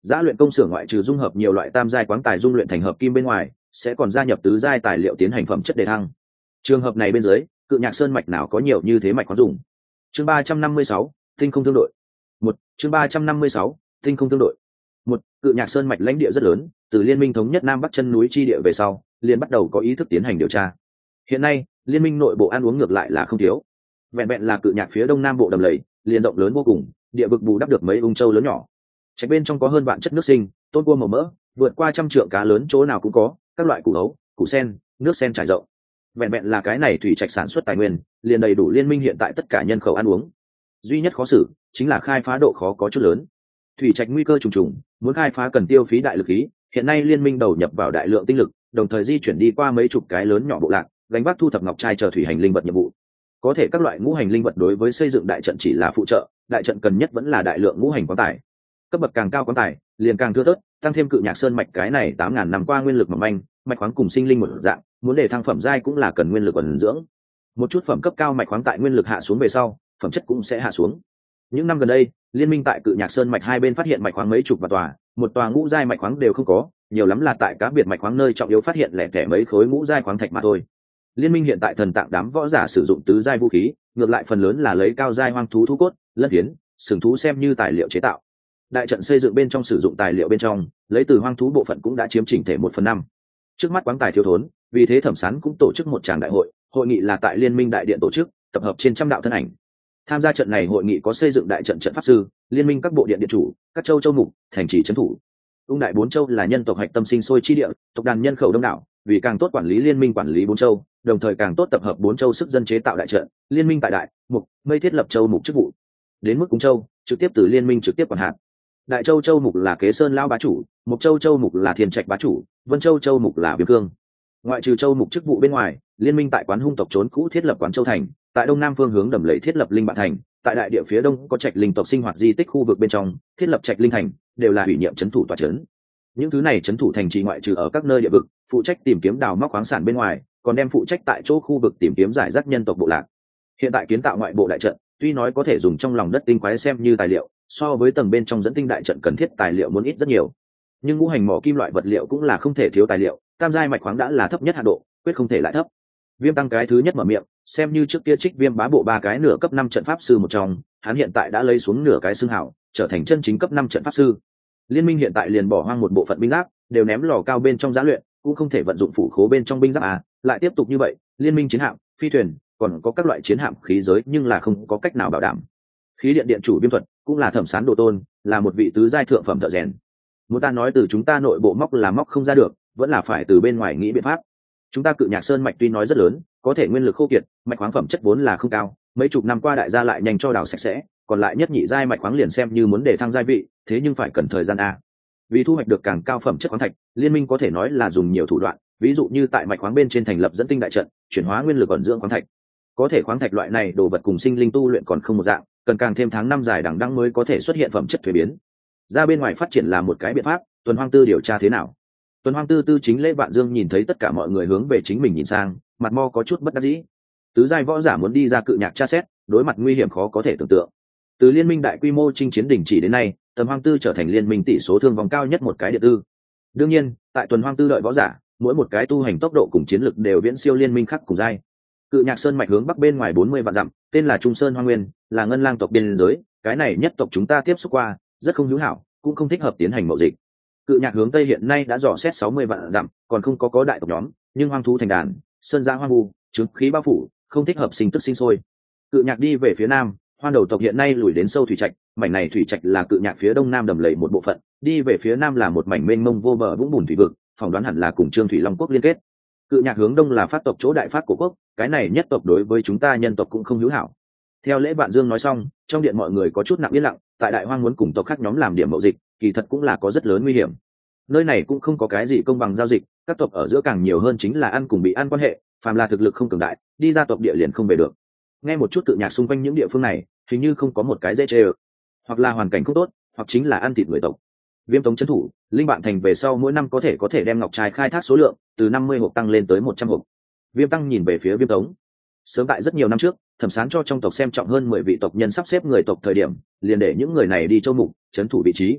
Giá luyện công xưởng ngoại trừ dung hợp nhiều loại tam giai quáng tài dung luyện thành hợp kim bên ngoài, sẽ còn gia nhập tứ giai tài liệu tiến hành phẩm chất đề thăng. Trường hợp này bên dưới, Cự Nhạc Sơn mạch nào có nhiều như thế mạch khoáng dùng. Chương 356, tinh không thương đội. Chương 356, tinh không thương đội. Cự Nhạc Sơn mạch lãnh địa rất lớn, từ liên minh thống nhất Nam Bắc chân núi chi địa về sau, liền bắt đầu có ý thức tiến hành điều tra. Hiện nay, liên minh nội bộ ăn uống ngược lại là không thiếu. Vẹn vẹn là Cự Nhạc phía đông nam bộ đầm lầy, liền rộng lớn vô cùng, địa vực bù đắp được mấy ung châu lớn nhỏ. Trạch bên trong có hơn vạn chất nước sinh, tôm cua màu mỡ, vượt qua 100 trượng cá lớn chỗ nào cũng có, các loại củ hấu, củ sen, nước sen trải rộng. Vẹn vẹn là cái này thủy trạch sản xuất tài nguyên, liền đầy đủ liên minh hiện tại tất cả nhân khẩu ăn uống. Duy nhất khó xử chính là khai phá độ khó có chút lớn. Thủy trạch nguy cơ trùng trùng, muốn khai phá cần tiêu phí đại lực khí, hiện nay liên minh đầu nhập vào đại lượng tinh lực, đồng thời di chuyển đi qua mấy chục cái lớn nhỏ bộ lạc, gánh vác thu thập ngọc trai chờ thủy hành linh vật nhiệm vụ. Có thể các loại ngũ hành linh vật đối với xây dựng đại trận chỉ là phụ trợ, đại trận cần nhất vẫn là đại lượng ngũ hành quán tài. Cấp bậc càng cao quán tài, liền càng thưa thớt, tăng thêm Cự Nhạc Sơn mạch cái này 8000 năm qua nguyên lực mỏng manh, mạch khoáng cùng sinh linh một dạng, muốn để thăng phẩm giai cũng là cần nguyên lực ẩn dưỡng. Một chút phẩm cấp cao mạch khoáng tại nguyên lực hạ xuống về sau, phẩm chất cũng sẽ hạ xuống. Những năm gần đây, liên minh tại Cự Nhạc Sơn mạch hai bên phát hiện mạch khoáng mấy chục và tòa, một tòa ngũ giai mạch khoáng đều không có, nhiều lắm là tại cá biệt mạch khoáng nơi trọng yếu phát hiện lẻ tẻ mấy khối ngũ giai khoáng thạch mà thôi. Liên minh hiện tại thần tạng đám võ giả sử dụng tứ giai vũ khí, ngược lại phần lớn là lấy cao giai hoang thú thú cốt, lân phiến, sừng thú xem như tài liệu chế tạo. Đại trận xây dựng bên trong sử dụng tài liệu bên trong, lấy từ hoang thú bộ phận cũng đã chiếm chỉnh thể 1/5. Trước mắt quáng tài thiếu thốn, vì thế Thẩm Sán cũng tổ chức một tràng đại hội, hội nghị là tại liên minh đại điện tổ chức, tập hợp trên 100 đạo thân ảnh. Tham gia trận này hội nghị có xây dựng đại trận trận pháp sư, liên minh các bộ điện điện chủ, các châu mục, thành trì trấn thủ. Ung đại 4 châu là nhân tộc hạch tâm sinh sôi chi địa, tộc đàn nhân khẩu đông đảo, vì càng tốt quản lý liên minh quản lý 4 châu, đồng thời càng tốt tập hợp 4 châu sức dân chế tạo đại trận, liên minh tại đại mục mây thiết lập châu mục chức vụ. Đến mức Cung châu, trực tiếp từ liên minh trực tiếp quản hạt. Đại châu châu mục là Kế Sơn lão bá chủ, Mộc châu châu mục là Thiên Trạch bá chủ, Vân châu châu mục là Viêm Cương. Ngoại trừ châu mục chức vụ bên ngoài, liên minh tại quán hung tộc trốn cũ thiết lập quán châu thành, tại đông nam phương hướng đầm lầy thiết lập linh bạn thành, tại đại địa phía đông có trạch linh tộc sinh hoạt di tích khu vực bên trong thiết lập trạch linh thành, đều là ủy nhiệm trấn thủ tòa trấn. Những thứ này trấn thủ thành trì ngoại trừ ở các nơi địa vực phụ trách tìm kiếm đào móc khoáng sản bên ngoài, còn đem phụ trách tại chỗ khu vực tìm kiếm giải rác nhân tộc bộ lạc. Hiện tại kiến tạo ngoại bộ đại trận, tuy nói có thể dùng trong lòng đất tinh quái xem như tài liệu, so với tầng bên trong dẫn tinh đại trận cần thiết tài liệu muốn ít rất nhiều, nhưng ngũ hành mỏ kim loại vật liệu cũng là không thể thiếu tài liệu, tam giai mạch khoáng đã là thấp nhất hạ độ, quyết không thể lại thấp. Viêm Tăng cái thứ nhất mở miệng, xem như trước kia Trích Viêm bá bộ 3 cái nửa cấp 5 trận pháp sư một trong, hắn hiện tại đã lấy xuống nửa cái xương hảo, trở thành chân chính cấp 5 trận pháp sư. Liên minh hiện tại liền bỏ hoang một bộ phận binh giáp, đều ném lò cao bên trong giá luyện, cũng không thể vận dụng phủ khố bên trong binh giáp à, lại tiếp tục như vậy, liên minh chiến hạm, phi thuyền, còn có các loại chiến hạm khí giới nhưng là không có cách nào bảo đảm. Khí điện điện chủ Viêm Thuật cũng là Thẩm Sán đồ tôn, là một vị tứ giai thượng phẩm thợ rèn. Muốn ta nói từ chúng ta nội bộ móc là móc không ra được, vẫn là phải từ bên ngoài nghĩ biện pháp. Chúng ta Cự Nhạc Sơn mạch tuy nói rất lớn, có thể nguyên lực khô kiệt, mạch khoáng phẩm chất vốn là không cao, mấy chục năm qua đại gia lại nhanh cho đào sạch sẽ, còn lại nhất nhị giai mạch khoáng liền xem như muốn để thăng giai vị, thế nhưng phải cần thời gian a. Vì thu hoạch được càng cao phẩm chất khoáng thạch, liên minh có thể nói là dùng nhiều thủ đoạn, ví dụ như tại mạch khoáng bên trên thành lập dẫn tinh đại trận, chuyển hóa nguyên lực ẩn dưỡng khoáng thạch. Có thể khoáng thạch loại này đồ vật cùng sinh linh tu luyện còn không một dạng, cần càng thêm tháng năm dài đằng đẵng mới có thể xuất hiện phẩm chất thuế biến. Ra bên ngoài phát triển là một cái biện pháp, Tuần Hoang Tư điều tra thế nào? Tuần Hoang Tư tư chính Lễ Vạn Dương nhìn thấy tất cả mọi người hướng về chính mình nhìn sang, mặt mo có chút bất đắc dĩ. Tứ giai võ giả muốn đi ra Cự Nhạc tra xét, đối mặt nguy hiểm khó có thể tưởng tượng. Từ liên minh đại quy mô chinh chiến đình chỉ đến nay, Tuần Hoang Tư trở thành liên minh tỷ số thương vong cao nhất một cái điện tư. Đương nhiên, tại Tuần Hoang Tư đợi võ giả, mỗi một cái tu hành tốc độ cùng chiến lực đều viễn siêu liên minh khác cùng giai. Cự Nhạc Sơn mạch hướng bắc bên ngoài 40 vạn dặm, tên là Trung Sơn Hoang Nguyên, là ngân lang tộc biên giới, cái này nhất tộc chúng ta tiếp xúc qua, rất không hữu hảo, cũng không thích hợp tiến hành mậu dịch. Cự Nhạc hướng tây hiện nay đã dò xét 60 vạn dặm, còn không có đại tộc nhóm, nhưng hoang thú thành đàn, sơn giã hoang vu, trứng khí bao phủ, không thích hợp sinh tức sinh sôi. Cự Nhạc đi về phía nam, Hoan Đầu tộc hiện nay lùi đến sâu thủy trạch, mảnh này thủy trạch là Cự Nhạc phía đông nam đầm lầy một bộ phận, đi về phía nam là một mảnh mênh mông vô bờ vũng bùn thủy vực, phỏng đoán hẳn là cùng Trương Thủy Long quốc liên kết. Cự Nhạc hướng đông là phát tộc chỗ đại phát của quốc, cái này nhất tộc đối với chúng ta nhân tộc cũng không hữu hảo. Theo Lễ Vạn Dương nói xong, trong điện mọi người có chút nặng yên lặng, tại đại hoang muốn cùng tộc khác nhóm làm điểm mậu dịch, kỳ thật cũng là có rất lớn nguy hiểm. Nơi này cũng không có cái gì công bằng giao dịch, các tộc ở giữa càng nhiều hơn chính là ăn cùng bị ăn quan hệ, phàm là thực lực không cường đại, đi ra tộc địa liền không về được. Nghe một chút Cự Nhạc xung quanh những địa phương này, hình như không có một cái dễ chơi, hoặc là hoàn cảnh không tốt, hoặc chính là ăn thịt người tộc. Viêm Tống trấn thủ, linh bạn thành về sau mỗi năm có thể đem ngọc trai khai thác số lượng từ 50 hộp tăng lên tới 100 hộp. Viêm Tăng nhìn về phía Viêm Tống. Sớm tại rất nhiều năm trước, Thẩm Sán cho trong tộc xem trọng hơn 10 vị tộc nhân sắp xếp người tộc thời điểm, liền để những người này đi châu mục, trấn thủ vị trí.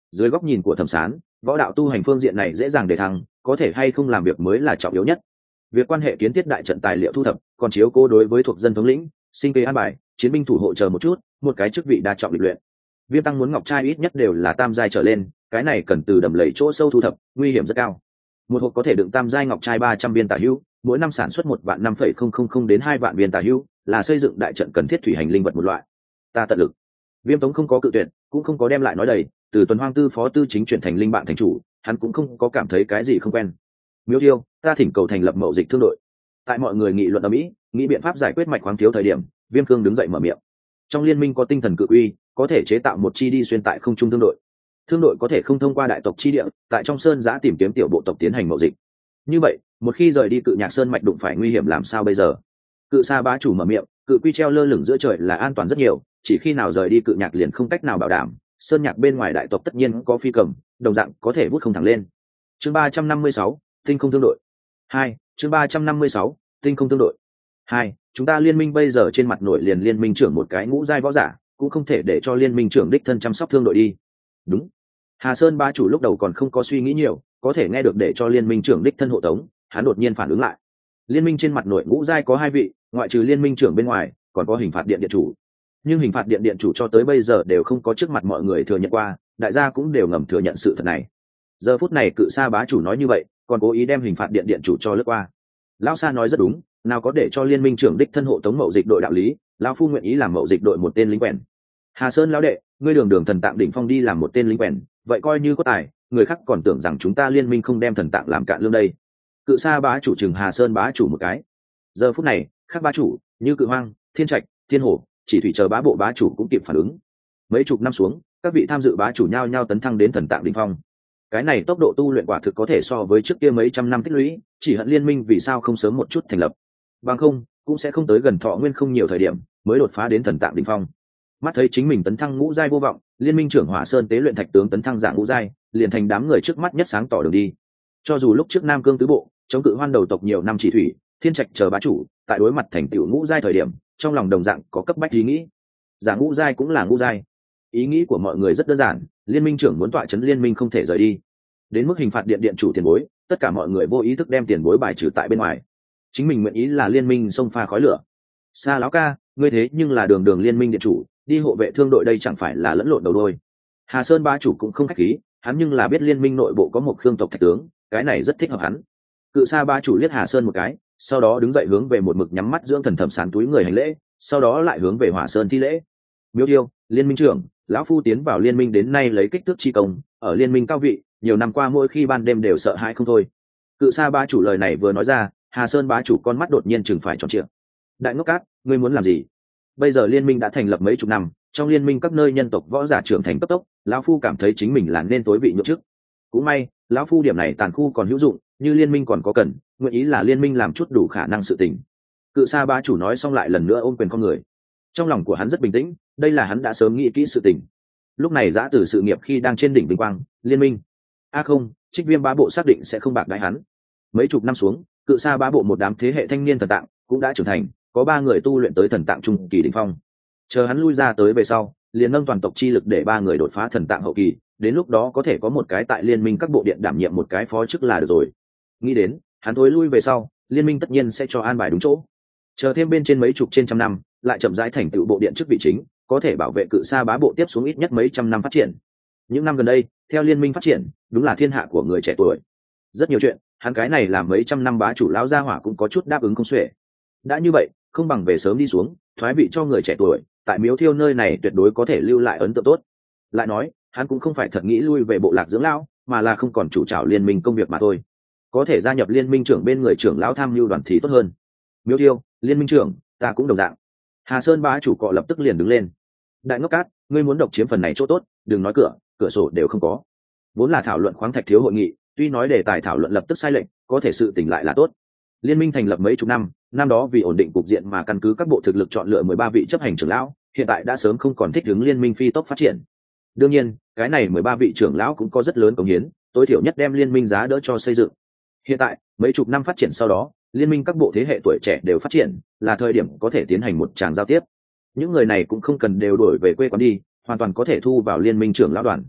Dưới góc nhìn của Thẩm Sán, võ đạo tu hành phương diện này dễ dàng để thăng, có thể hay không làm việc mới là trọng yếu nhất. Việc quan hệ kiến thiết đại trận tài liệu thu thập, còn chiếu cố đối với thuộc dân thống lĩnh, sinh kế an bài, chiến binh thủ hộ chờ một chút, một cái chức vị đa trọng lịch luyện. Viêm Tăng muốn ngọc trai ít nhất đều là tam giai trở lên, cái này cần từ đầm lầy chỗ sâu thu thập, nguy hiểm rất cao. Một hộp có thể đựng tam giai ngọc trai 300 viên tả hữu, mỗi năm sản xuất 1.5.000 đến 2 vạn viên tả hữu, là xây dựng đại trận cần thiết thủy hành linh vật một loại. Ta tận lực. Viêm Tống không có cự tuyệt, cũng không có đem lại nói đầy, từ tuần hoang tư phó tư chính chuyển thành linh bạn thành chủ, hắn cũng không có cảm thấy cái gì không quen. Miêu Tiêu, ta thỉnh cầu thành lập mậu dịch thương đội. Tại mọi người nghị luận ở mỹ, nghĩ biện pháp giải quyết mạch khoáng thiếu thời điểm, Viêm Cương đứng dậy mở miệng. Trong liên minh có tinh thần cự uy, có thể chế tạo một chi đi xuyên tại không trung thương đội. Thương đội có thể không thông qua đại tộc chi địa, tại trong sơn giã tìm kiếm tiểu bộ tộc tiến hành mậu dịch. Như vậy, một khi rời đi Cự Nhạc Sơn mạch đụng phải nguy hiểm làm sao bây giờ? Cự Sa bá chủ mở miệng, cự quy treo lơ lửng giữa trời là an toàn rất nhiều, chỉ khi nào rời đi Cự Nhạc liền không cách nào bảo đảm. Sơn Nhạc bên ngoài đại tộc tất nhiên có phi cầm, đồng dạng có thể vút không thẳng lên. Chương 356, tinh không thương đội. 2, chương 356, tinh không thương đội. 2, chúng ta liên minh bây giờ trên mặt nội liền liên minh trưởng một cái ngũ giai võ giả, cũng không thể để cho liên minh trưởng đích thân chăm sóc thương đội đi. Đúng. Hà Sơn bá chủ lúc đầu còn không có suy nghĩ nhiều, có thể nghe được để cho liên minh trưởng đích thân hộ tống, hắn đột nhiên phản ứng lại. Liên minh trên mặt nội ngũ giai có 2 vị, ngoại trừ liên minh trưởng bên ngoài, còn có hình phạt điện điện chủ. Nhưng hình phạt điện điện chủ cho tới bây giờ đều không có trước mặt mọi người thừa nhận qua, đại gia cũng đều ngầm thừa nhận sự thật này. Giờ phút này Cự Sa bá chủ nói như vậy, còn cố ý đem hình phạt điện điện chủ cho lướt qua. Lão Sa nói rất đúng, nào có để cho liên minh trưởng đích thân hộ tống mậu dịch đội đạo lý, lão phu nguyện ý làm mậu dịch đội một tên lính quèn. Hà Sơn lão đệ, ngươi đường đường thần tạng đỉnh phong đi làm một tên lính quèn, vậy coi như có tài, người khác còn tưởng rằng chúng ta liên minh không đem thần tạng làm cạn lương đây. Cự Sa bá chủ chừng Hà Sơn bá chủ một cái. Giờ phút này, các bá chủ như Cự Hoang, Thiên Trạch, Thiên Hổ, Chỉ Thủy chờ bá bộ bá chủ cũng kịp phản ứng. Mấy chục năm xuống, các vị tham dự bá chủ nhao nhao tấn thăng đến thần tạng đỉnh phong. Cái này tốc độ tu luyện quả thực có thể so với trước kia mấy trăm năm tích lũy, chỉ hận liên minh vì sao không sớm một chút thành lập. Bằng không, cũng sẽ không tới gần thọ nguyên không nhiều thời điểm mới đột phá đến thần tạng đỉnh phong. Mắt thấy chính mình tấn thăng ngũ giai vô vọng, liên minh trưởng Hỏa Sơn tế luyện thạch tướng tấn thăng dạng ngũ giai, liền thành đám người trước mắt nhất sáng tỏ đường đi. Cho dù lúc trước Nam Cương tứ bộ chống cự Hoan đầu tộc nhiều năm Chỉ Thủy, Thiên Trạch chờ bá chủ, tại đối mặt thành tựu ngũ giai thời điểm, trong lòng đồng dạng có cấp bách ý nghĩ. Dạng ngũ giai cũng là ngũ giai. Ý nghĩ của mọi người rất đơn giản, liên minh trưởng muốn tọa trấn liên minh không thể rời đi. Đến mức hình phạt điện điện chủ tiền bối, tất cả mọi người vô ý thức đem tiền bối bài trừ tại bên ngoài. Chính mình nguyện ý là liên minh xông pha khói lửa. Sa lão ca, ngươi thế nhưng là đường đường liên minh điện chủ, đi hộ vệ thương đội đây chẳng phải là lẫn lộn đầu đôi. Hà Sơn bá chủ cũng không khách khí, hắn nhưng là biết liên minh nội bộ có một khương tộc thạch tướng, cái này rất thích hợp hắn. Cự Sa bá chủ liếc Hà Sơn một cái, sau đó đứng dậy hướng về một mực nhắm mắt dưỡng thần Thẩm Sán túi người hành lễ, sau đó lại hướng về Hỏa Sơn thi lễ. Miêu Tiêu, liên minh trưởng, lão phu tiến vào liên minh đến nay lấy kích thước chi công, ở liên minh cao vị, nhiều năm qua mỗi khi ban đêm đều sợ hãi không thôi. Cự Sa bá chủ lời này vừa nói ra, Hà Sơn bá chủ con mắt đột nhiên chừng phải tròn trịa. Đại ngốc cát, ngươi muốn làm gì? Bây giờ liên minh đã thành lập mấy chục năm, trong liên minh các nơi nhân tộc võ giả trưởng thành cấp tốc, lão phu cảm thấy chính mình là nên tối vị nhượng chức. Cũng may, lão phu điểm này tàn khu còn hữu dụng, như liên minh còn có cần, nguyện ý là liên minh làm chút đủ khả năng sự tình. Cự Sa bá chủ nói xong lại lần nữa ôm quyền con người. Trong lòng của hắn rất bình tĩnh, đây là hắn đã sớm nghĩ kỹ sự tình. Lúc này giã từ sự nghiệp khi đang trên đỉnh vinh quang, liên minh. Không, Trích Viêm bá bộ xác định sẽ không bạc đãi hắn. Mấy chục năm xuống, Cự Sa bá bộ một đám thế hệ thanh niên thần tạng cũng đã trưởng thành, có 3 người tu luyện tới thần tạng trung kỳ đỉnh phong. Chờ hắn lui ra tới về sau, liền nâng toàn tộc chi lực để 3 người đột phá thần tạng hậu kỳ, đến lúc đó có thể có một cái tại liên minh các bộ điện đảm nhiệm một cái phó chức là được rồi. Nghĩ đến, hắn thối lui về sau, liên minh tất nhiên sẽ cho an bài đúng chỗ. Chờ thêm bên trên mấy chục trên trăm năm, lại chậm rãi thành tựu bộ điện chức vị chính, có thể bảo vệ Cự Sa bá bộ tiếp xuống ít nhất mấy trăm năm phát triển. Những năm gần đây, theo liên minh phát triển, đúng là thiên hạ của người trẻ tuổi. Rất nhiều chuyện, hắn cái này làm mấy trăm năm bá chủ lão gia hỏa cũng có chút đáp ứng không xuể. Đã như vậy, không bằng về sớm đi xuống, thoái vị cho người trẻ tuổi, tại Miếu Thiêu nơi này tuyệt đối có thể lưu lại ấn tượng tốt. Lại nói, hắn cũng không phải thật nghĩ lui về bộ lạc dưỡng lão, mà là không còn chủ trảo liên minh công việc mà thôi. Có thể gia nhập liên minh trưởng bên người trưởng lão tham mưu đoàn thì tốt hơn. Miếu Thiêu, liên minh trưởng, ta cũng đồng dạng. Hà Sơn bá chủ cọ lập tức liền đứng lên. Đại ngốc cát, ngươi muốn độc chiếm phần này chỗ tốt, đừng nói cửa sổ đều không có. Vốn là thảo luận khoáng thạch thiếu hội nghị, tuy nói đề tài thảo luận lập tức sai lệch, có thể sự tỉnh lại là tốt. Liên minh thành lập mấy chục năm, năm đó vì ổn định cục diện mà căn cứ các bộ thực lực chọn lựa 13 vị chấp hành trưởng lão, hiện tại đã sớm không còn thích ứng liên minh phi tốc phát triển. Đương nhiên, cái này 13 vị trưởng lão cũng có rất lớn cống hiến, tối thiểu nhất đem liên minh giá đỡ cho xây dựng. Hiện tại, mấy chục năm phát triển sau đó, liên minh các bộ thế hệ tuổi trẻ đều phát triển, là thời điểm có thể tiến hành một tràng giao tiếp. Những người này cũng không cần đều đổi về quê quán đi, hoàn toàn có thể thu vào liên minh trưởng lão đoàn.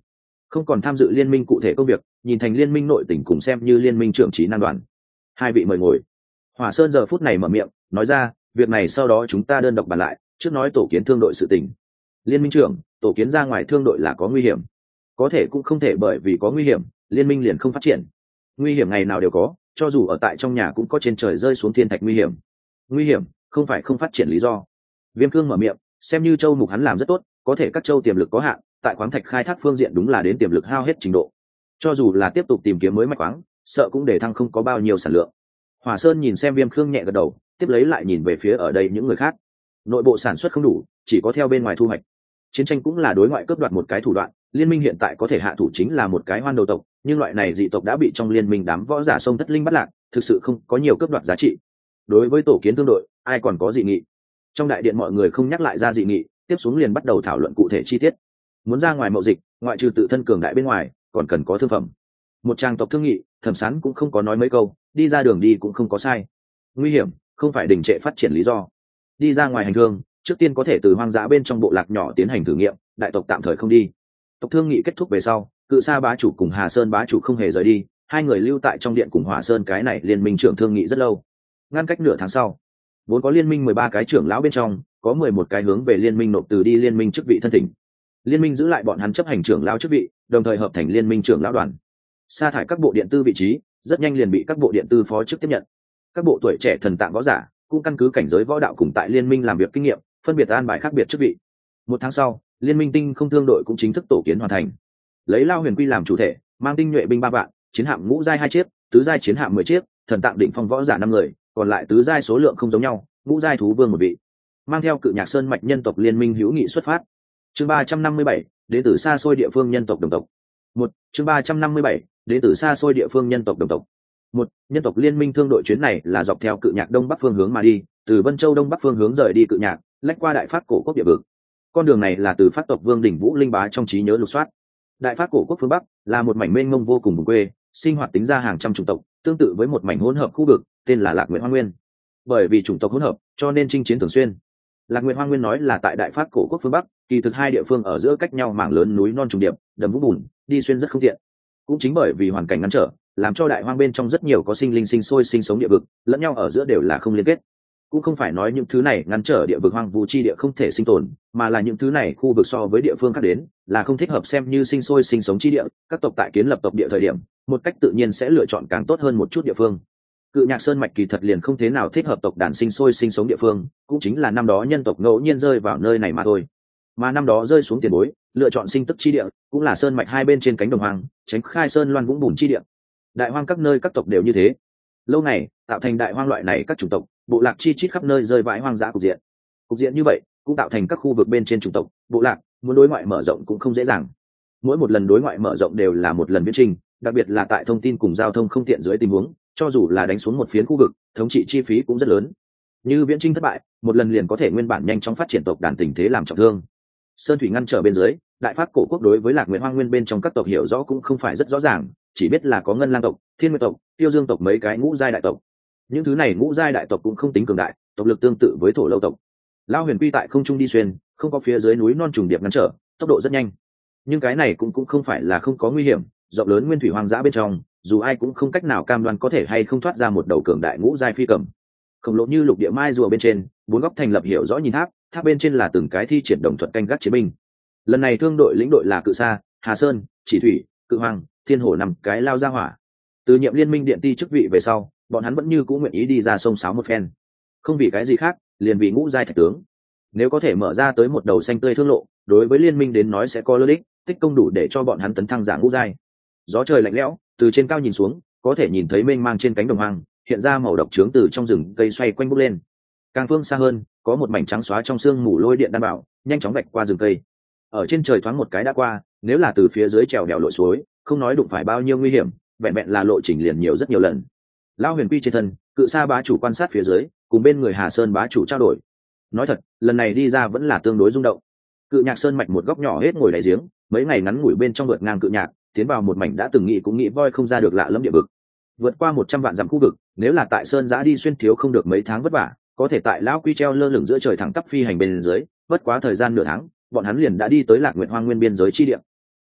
không còn tham dự liên minh cụ thể công việc, nhìn thành liên minh nội tỉnh cùng xem như liên minh trưởng trí năng đoàn. Hai vị mời ngồi. Hỏa Sơn giờ phút này mở miệng nói ra, việc này sau đó chúng ta đơn độc bàn lại, trước nói tổ kiến thương đội sự tình. Liên minh trưởng, tổ kiến ra ngoài thương đội là có nguy hiểm, có thể cũng không thể bởi vì có nguy hiểm liên minh liền không phát triển. Nguy hiểm ngày nào đều có, cho dù ở tại trong nhà cũng có trên trời rơi xuống thiên thạch nguy hiểm. Nguy hiểm không phải không phát triển lý do. Viêm Cương mở miệng, xem như châu mục hắn làm rất tốt, có thể các châu tiềm lực có hạn, tại khoáng thạch khai thác phương diện đúng là đến tiềm lực hao hết trình độ, cho dù là tiếp tục tìm kiếm mới mạch khoáng, sợ cũng để thăng không có bao nhiêu sản lượng. Hỏa Sơn nhìn xem Viêm Cương nhẹ gật đầu, tiếp lấy lại nhìn về phía ở đây những người khác. Nội bộ sản xuất không đủ, chỉ có theo bên ngoài thu hoạch. Chiến tranh cũng là đối ngoại cướp đoạt một cái thủ đoạn, liên minh hiện tại có thể hạ thủ chính là một cái hoan đầu tộc, nhưng loại này dị tộc đã bị trong liên minh đám võ giả sông thất linh bắt lạc, thực sự không có nhiều cướp đoạt giá trị. Đối với tổ kiến thương đội, ai còn có dị nghị? Trong đại điện mọi người không nhắc lại ra dị nghị, tiếp xuống liền bắt đầu thảo luận cụ thể chi tiết. Muốn ra ngoài mậu dịch, ngoại trừ tự thân cường đại bên ngoài, còn cần có thương phẩm. Một trang tộc thương nghị, Thẩm Sán cũng không có nói mấy câu, đi ra đường đi cũng không có sai. Nguy hiểm không phải đình trệ phát triển lý do. Đi ra ngoài hành thương, trước tiên có thể từ hoang dã bên trong bộ lạc nhỏ tiến hành thử nghiệm, đại tộc tạm thời không đi. Tộc thương nghị kết thúc về sau, Cự Sa bá chủ cùng Hà Sơn bá chủ không hề rời đi, hai người lưu tại trong điện cùng Hỏa Sơn cái này liên minh trưởng thương nghị rất lâu. Ngăn cách nửa tháng sau, vốn có liên minh 13 cái trưởng lão bên trong, có 11 cái hướng về liên minh nộp từ đi liên minh chức vị thân thỉnh. Liên minh giữ lại bọn hắn chấp hành trưởng lão chức vị, đồng thời hợp thành liên minh trưởng lão đoàn. Sa thải các bộ điện tư vị trí, rất nhanh liền bị các bộ điện tư phó chức tiếp nhận. Các bộ tuổi trẻ thần tạng võ giả cũng căn cứ cảnh giới võ đạo cùng tại liên minh làm việc kinh nghiệm, phân biệt an bài khác biệt chức vị. Một tháng sau, liên minh tinh không thương đội cũng chính thức tổ kiến hoàn thành. Lấy Lao Huyền Quy làm chủ thể, mang tinh nhuệ binh 3 vạn, chiến hạm ngũ giai 2 chiếc, tứ giai chiến hạm 10 chiếc, thần tạng định phong võ giả 5 người, còn lại tứ giai số lượng không giống nhau, ngũ giai thú vương 1 vị. Mang theo Cự Nhạc Sơn mạch nhân tộc liên minh hữu nghị xuất phát. Chương 357, đến từ xa xôi địa phương nhân tộc đồng tộc. Chương 357, đến từ xa xôi địa phương nhân tộc đồng tộc. Nhân tộc liên minh thương đội chuyến này là dọc theo Cự Nhạc đông bắc phương hướng mà đi, từ Vân Châu đông bắc phương hướng rời đi Cự Nhạc, lách qua Đại Phát cổ quốc địa vực. Con đường này là từ Phát tộc Vương đỉnh Vũ Linh Bá trong trí nhớ lục soát. Đại Phát cổ quốc phương bắc là một mảnh mênh mông vô cùng vùng quê, sinh hoạt tính ra hàng trăm chủng tộc, tương tự với một mảnh hỗn hợp khu vực, tên là Lạc Nguyệt Hoang Nguyên. Bởi vì chủng tộc hỗn hợp, cho nên chinh chiến thường xuyên. Lạc Nguyệt Hoang Nguyên nói là tại Đại Phát cổ quốc phương bắc, kỳ thực hai địa phương ở giữa cách nhau mảng lớn núi non trùng điệp, đầm vũng bùn, đi xuyên rất không tiện. Cũng chính bởi vì hoàn cảnh ngăn trở, làm cho đại hoang bên trong rất nhiều có sinh linh sinh sôi sinh sống địa vực, lẫn nhau ở giữa đều là không liên kết. Cũng không phải nói những thứ này ngăn trở địa vực hoang vu chi địa không thể sinh tồn, mà là những thứ này khu vực so với địa phương khác đến là không thích hợp xem như sinh sôi sinh sống chi địa. Các tộc tại kiến lập tộc địa thời điểm, một cách tự nhiên sẽ lựa chọn càng tốt hơn một chút địa phương. Cự Nhạc Sơn mạch kỳ thật liền không thế nào thích hợp tộc đàn sinh sôi sinh sống địa phương, cũng chính là năm đó nhân tộc ngẫu nhiên rơi vào nơi này mà thôi. Mà năm đó rơi xuống tiền bối, lựa chọn sinh tức chi địa, cũng là sơn mạch hai bên trên cánh đồng hoang, tránh khai sơn loan vũng bùn chi địa. Đại hoang các nơi các tộc đều như thế. Lâu ngày tạo thành đại hoang loại này các chủng tộc, bộ lạc chi chít khắp nơi rơi vãi hoang dã cục diện. Cục diện như vậy cũng tạo thành các khu vực bên trên chủng tộc, bộ lạc muốn đối ngoại mở rộng cũng không dễ dàng. Mỗi một lần đối ngoại mở rộng đều là một lần viễn trình, đặc biệt là tại thông tin cùng giao thông không tiện dưới tình huống, cho dù là đánh xuống một phiến khu vực, thống trị chi phí cũng rất lớn. Như viễn trình thất bại, một lần liền có thể nguyên bản nhanh chóng phát triển tộc đàn tình thế làm trọng thương. Sơn thủy ngăn trở bên dưới, Đại Phát cổ quốc đối với Lạc Nguyệt Hoang Nguyên bên trong các tộc hiểu rõ cũng không phải rất rõ ràng, chỉ biết là có Ngân Lang tộc, Thiên Nguyệt tộc, Tiêu Dương tộc mấy cái ngũ giai đại tộc. Những thứ này ngũ giai đại tộc cũng không tính cường đại, tộc lực tương tự với Thổ Lâu tộc. Lao Huyền Quy tại không trung đi xuyên, không có phía dưới núi non trùng điệp ngăn trở, tốc độ rất nhanh. Nhưng cái này cũng không phải là không có nguy hiểm, rộng lớn nguyên thủy hoang dã bên trong, dù ai cũng không cách nào cam đoan có thể hay không thoát ra một đầu cường đại ngũ giai phi cầm. Khổng lồ như lục địa mai rùa bên trên, 4 góc thành lập hiểu rõ nhìn tháp, tháp bên trên là từng cái thi triển đồng thuận canh gác chiến binh. Lần này thương đội lĩnh đội là Cự Sa, Hà Sơn, Chỉ Thủy, Cự Hoàng, Thiên Hổ 5 cái lao ra hỏa. Từ nhiệm liên minh điện ti chức vị về sau, bọn hắn vẫn như cũ nguyện ý đi ra sông sáo một phen. Không vì cái gì khác, liền vì ngũ giai thạch tướng. Nếu có thể mở ra tới một đầu xanh tươi thương lộ, đối với liên minh đến nói sẽ có lợi ích, tích công đủ để cho bọn hắn tấn thăng giả ngũ giai. Gió trời lạnh lẽo, từ trên cao nhìn xuống, có thể nhìn thấy mênh mang trên cánh đồng hoang, hiện ra màu độc trướng từ trong rừng cây xoay quanh bốc lên. Càng phương xa hơn, có một mảnh trắng xóa trong sương mù lôi điện đan bảo, nhanh chóng vạch qua rừng cây. Ở trên trời thoáng một cái đã qua, nếu là từ phía dưới trèo đèo lội suối, không nói đụng phải bao nhiêu nguy hiểm, vẹn vẹn là lộ trình liền nhiều rất nhiều lần. Lao Huyền Quy trên thân, Cự Sa bá chủ quan sát phía dưới, cùng bên người Hà Sơn bá chủ trao đổi. Nói thật, lần này đi ra vẫn là tương đối rung động. Cự Nhạc Sơn mạch một góc nhỏ hết ngồi đáy giếng, mấy ngày ngắn ngủi bên trong vượt ngang Cự Nhạc, tiến vào một mảnh đã từng nghĩ cũng nghĩ voi không ra được lạ lẫm địa vực. Vượt qua 100 vạn dặm khu vực, nếu là tại sơn giã đi xuyên thiếu không được mấy tháng vất vả, có thể tại lão quy treo lơ lửng giữa trời thẳng tắp phi hành bên dưới, bất quá thời gian nửa tháng, bọn hắn liền đã đi tới Lạc Nguyệt Hoang Nguyên biên giới chi địa.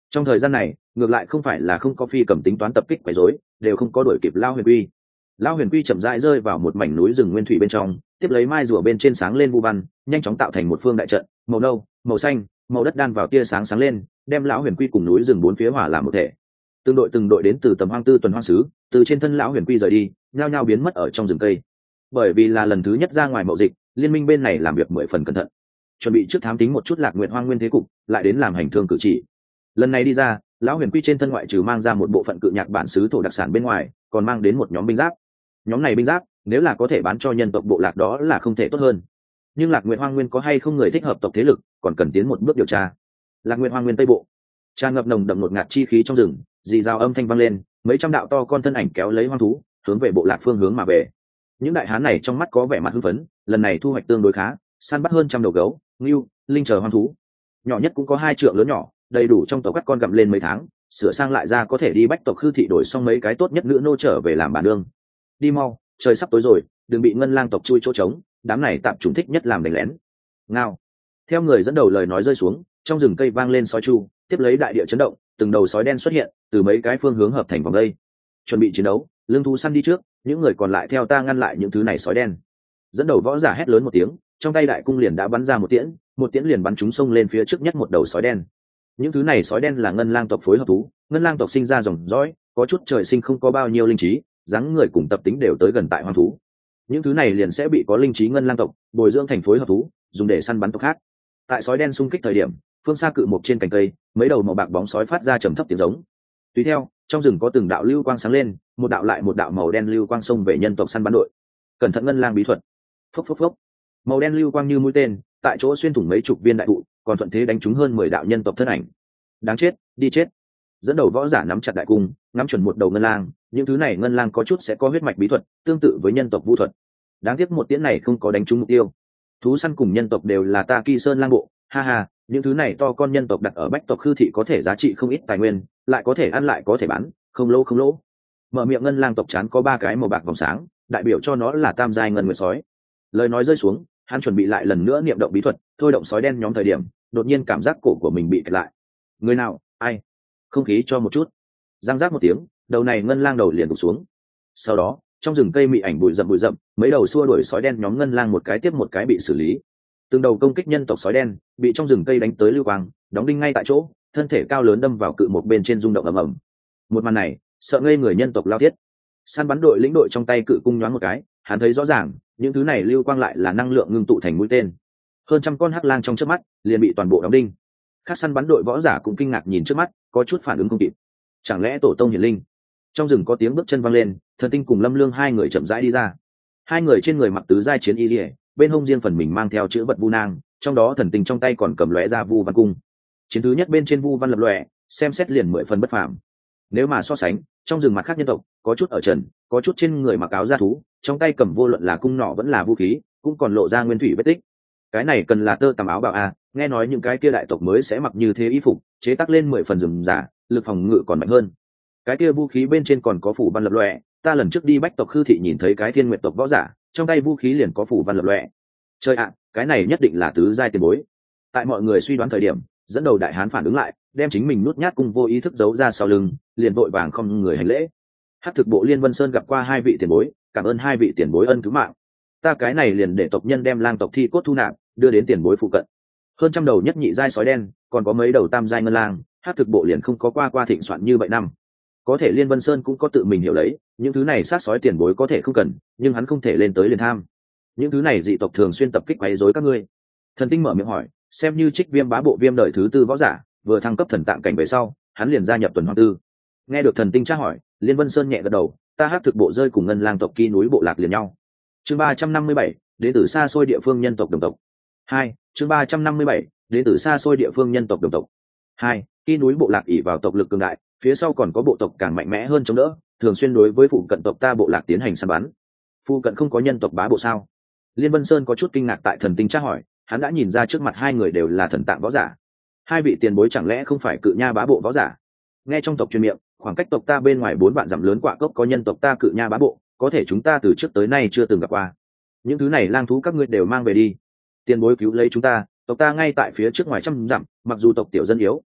Trong thời gian này ngược lại không phải là không có phi cầm tính toán tập kích quấy rối, đều không có đuổi kịp Lão Huyền Quy. Lão Huyền Quy chậm rãi rơi vào một mảnh núi rừng nguyên thủy bên trong, tiếp lấy mai rùa bên trên sáng lên vu văn, nhanh chóng tạo thành một phương đại trận, màu nâu, màu xanh, màu đất đan vào tia sáng sáng lên, đem Lão Huyền Quy cùng núi rừng bốn phía hòa làm một thể. Từng đội đến từ tầm hoang tư tuần hoang sứ, từ trên thân Lão Huyền Quy rời đi, nhao nhao biến mất ở trong rừng cây. Bởi vì là lần thứ nhất ra ngoài mậu dịch, liên minh bên này làm việc 10 phần cẩn thận, chuẩn bị trước thám tính một chút Lạc Nguyệt Hoang nguyên thế cục, lại đến làm hành thương cử chỉ. Lần này đi ra, Lão Huyền Quy trên thân ngoại trừ mang ra một bộ phận cự nhạc bản xứ thổ đặc sản bên ngoài, còn mang đến một nhóm binh giáp. Nhóm này binh giáp nếu là có thể bán cho nhân tộc bộ lạc đó là không thể tốt hơn, nhưng Lạc Nguyệt Hoang nguyên có hay không người thích hợp tộc thế lực còn cần tiến một bước điều tra. Lạc Nguyệt Hoang nguyên tây bộ tràn ngập nồng đậm ngột ngạt chi khí trong rừng, dì rào âm thanh vang lên, mấy trăm đạo to con thân ảnh kéo lấy hoang thú hướng về bộ lạc phương hướng mà về. Những đại hán này trong mắt có vẻ mặt hưng phấn, lần này thu hoạch tương đối khá, săn bắt hơn trăm đầu gấu, ngưu, linh chờ hoang thú, nhỏ nhất cũng có 2 trượng lớn nhỏ, đầy đủ trong tộc các con gặm lên mấy tháng, sửa sang lại ra có thể đi bách tộc Khư Thị đổi xong mấy cái tốt nhất nữ nô trở về làm bản đương. Đi mau, trời sắp tối rồi, đừng bị ngân lang tộc chui chỗ trống, đám này tạm chúng thích nhất làm đánh lén. Ngao. Theo người dẫn đầu lời nói rơi xuống, trong rừng cây vang lên sói chu, tiếp lấy đại địa chấn động, từng đầu sói đen xuất hiện, từ mấy cái phương hướng hợp thành vòng đây. Chuẩn bị chiến đấu, lương thú săn đi trước, những người còn lại theo ta ngăn lại những thứ này sói đen. Dẫn đầu võ giả hét lớn một tiếng, trong tay đại cung liền đã bắn ra một tiễn liền bắn trúng sông lên phía trước nhất một đầu sói đen. Những thứ này sói đen là ngân lang tộc phối hợp thú, ngân lang tộc sinh ra dòng dõi, có chút trời sinh không có bao nhiêu linh trí, dáng người cùng tập tính đều tới gần tại hoang thú. Những thứ này liền sẽ bị có linh trí ngân lang tộc bồi dưỡng thành phối hợp thú, dùng để săn bắn tộc khác. Tại sói đen xung kích thời điểm, phương xa cự mục trên cành cây, mấy đầu màu bạc bóng sói phát ra trầm thấp tiếng giống. Tùy theo, trong rừng có từng đạo lưu quang sáng lên, một đạo lại một đạo màu đen lưu quang xông về nhân tộc săn bắn đội. Cẩn thận ngân lang bí thuật. Phốc phốc phốc. Màu đen lưu quang như mũi tên, tại chỗ xuyên thủng mấy chục viên đại thụ, còn thuận thế đánh trúng hơn 10 đạo nhân tộc thân ảnh. Đáng chết, đi chết. Dẫn đầu võ giả nắm chặt đại cung, ngắm chuẩn một đầu ngân lang, những thứ này ngân lang có chút sẽ có huyết mạch bí thuật, tương tự với nhân tộc vũ thuật. Đáng tiếc một tiễn này không có đánh trúng mục tiêu. Thú săn cùng nhân tộc đều là ta Kỳ Sơn lang bộ, ha ha, những thứ này to con nhân tộc đặt ở bách tộc Khư Thị có thể giá trị không ít tài nguyên, lại có thể ăn lại có thể bán, không lỗ không lỗ. Mở miệng ngân lang tộc chán có 3 cái màu bạc vòng sáng, đại biểu cho nó là tam giai ngân nguyệt sói. Lời nói rơi xuống, hắn chuẩn bị lại lần nữa niệm động bí thuật, thôi động sói đen nhóm thời điểm, đột nhiên cảm giác cổ của mình bị kẹt lại. Người nào, ai? Không khí cho một chút. Giang giác một tiếng, đầu này ngân lang đầu liền gục xuống. Sau đó, trong rừng cây mị ảnh bụi rậm, mấy đầu xua đuổi sói đen nhóm ngân lang một cái tiếp một cái bị xử lý. Từng đầu công kích nhân tộc sói đen, bị trong rừng cây đánh tới lưu quang, đóng đinh ngay tại chỗ, thân thể cao lớn đâm vào cự một bên trên rung động ầm ầm. Một màn này, sợ ngây người nhân tộc lao thiết. Săn bắn đội lĩnh đội trong tay cự cung nhoáng một cái, hắn thấy rõ ràng, những thứ này lưu quang lại là năng lượng ngưng tụ thành mũi tên. Hơn trăm con hắc lang trong chớp mắt, liền bị toàn bộ đóng đinh. Các săn bắn đội võ giả cũng kinh ngạc nhìn trước mắt, có chút phản ứng không kịp. Chẳng lẽ tổ tông hiển linh? Trong rừng có tiếng bước chân vang lên, Thần Tinh cùng Lâm Lương 2 người chậm rãi đi ra. 2 người trên người mặc tứ giai chiến y liễu, bên hông riêng phần mình mang theo chữ vật vu nang, trong đó Thần Tinh trong tay còn cầm lóe ra vu văn cung. Chiến thứ nhất bên trên vu văn lập lòe, xem xét liền 10 phần bất phàm. Nếu mà so sánh, trong rừng mặt khác nhân tộc, có chút ở trần, có chút trên người mặc áo da thú, trong tay cầm vô luận là cung nỏ vẫn là vũ khí, cũng còn lộ ra nguyên thủy vết tích. Cái này cần là tơ tằm áo bào a, nghe nói những cái kia đại tộc mới sẽ mặc như thế y phục, chế tác lên 10 phần rườm rà, lực phòng ngự còn mạnh hơn. Cái kia vũ khí bên trên còn có phủ văn lập lòe, ta lần trước đi bách tộc Khư Thị nhìn thấy cái Thiên Nguyệt tộc võ giả, trong tay vũ khí liền có phủ văn lập lòe. Chơi ạ, cái này nhất định là tứ giai tiền bối. Tại mọi người suy đoán thời điểm, dẫn đầu đại hán phản ứng lại, đem chính mình nút nhát cung vô ý thức giấu ra sau lưng, liền vội vàng không người hành lễ. Hắc thực bộ Liên Vân Sơn gặp qua 2 vị tiền bối, cảm ơn 2 vị tiền bối ân cứu mạng. Ta cái này liền để tộc nhân đem lang tộc thi cốt thu nạp, đưa đến tiền bối phụ cận. Hơn trăm đầu nhất nhị giai sói đen, còn có mấy đầu tam giai ngân lang, Hắc thực bộ liền không có qua thịnh soạn như vậy năm. Có thể Liên Vân Sơn cũng có tự mình hiểu lấy, những thứ này sát sói tiền bối có thể không cần, nhưng hắn không thể lên tới liền tham. Những thứ này dị tộc thường xuyên tập kích quấy rối các ngươi. Thần Tinh mở miệng hỏi, xem như Trích Viêm bá bộ viêm đời thứ 4 võ giả, vừa thăng cấp thần tạng cảnh về sau, hắn liền gia nhập tuần hoang tư. Nghe được Thần Tinh tra hỏi, Liên Vân Sơn nhẹ gật đầu, ta Hắc thực bộ rơi cùng ngân lang tộc Kỳ núi bộ lạc liền nhau. Chương 357, đến từ xa xôi địa phương nhân tộc đồng tộc. 2, chương 357, đến từ xa xôi địa phương nhân tộc đồng tộc. 2, Kỳ núi bộ lạc ỷ vào tộc lực cường đại, phía sau còn có bộ tộc càng mạnh mẽ hơn chống đỡ, thường xuyên đối với phụ cận tộc ta bộ lạc tiến hành săn bắn. Phụ cận không có nhân tộc bá bộ sao? Liên Vân Sơn có chút kinh ngạc tại Thần Tinh tra hỏi, hắn đã nhìn ra trước mặt 2 người đều là thần tạng võ giả. 2 vị tiền bối chẳng lẽ không phải cự nha bá bộ võ giả? Nghe trong tộc truyền miệng, khoảng cách tộc ta bên ngoài 4 vạn dặm lớn quạ cốc có nhân tộc ta cự nha bá bộ, có thể chúng ta từ trước tới nay chưa từng gặp qua. Những thứ này lang thú các ngươi đều mang về đi. Tiền bối cứu lấy chúng ta, tộc ta ngay tại phía trước ngoài trăm dặm, mặc dù tộc tiểu dân yếu,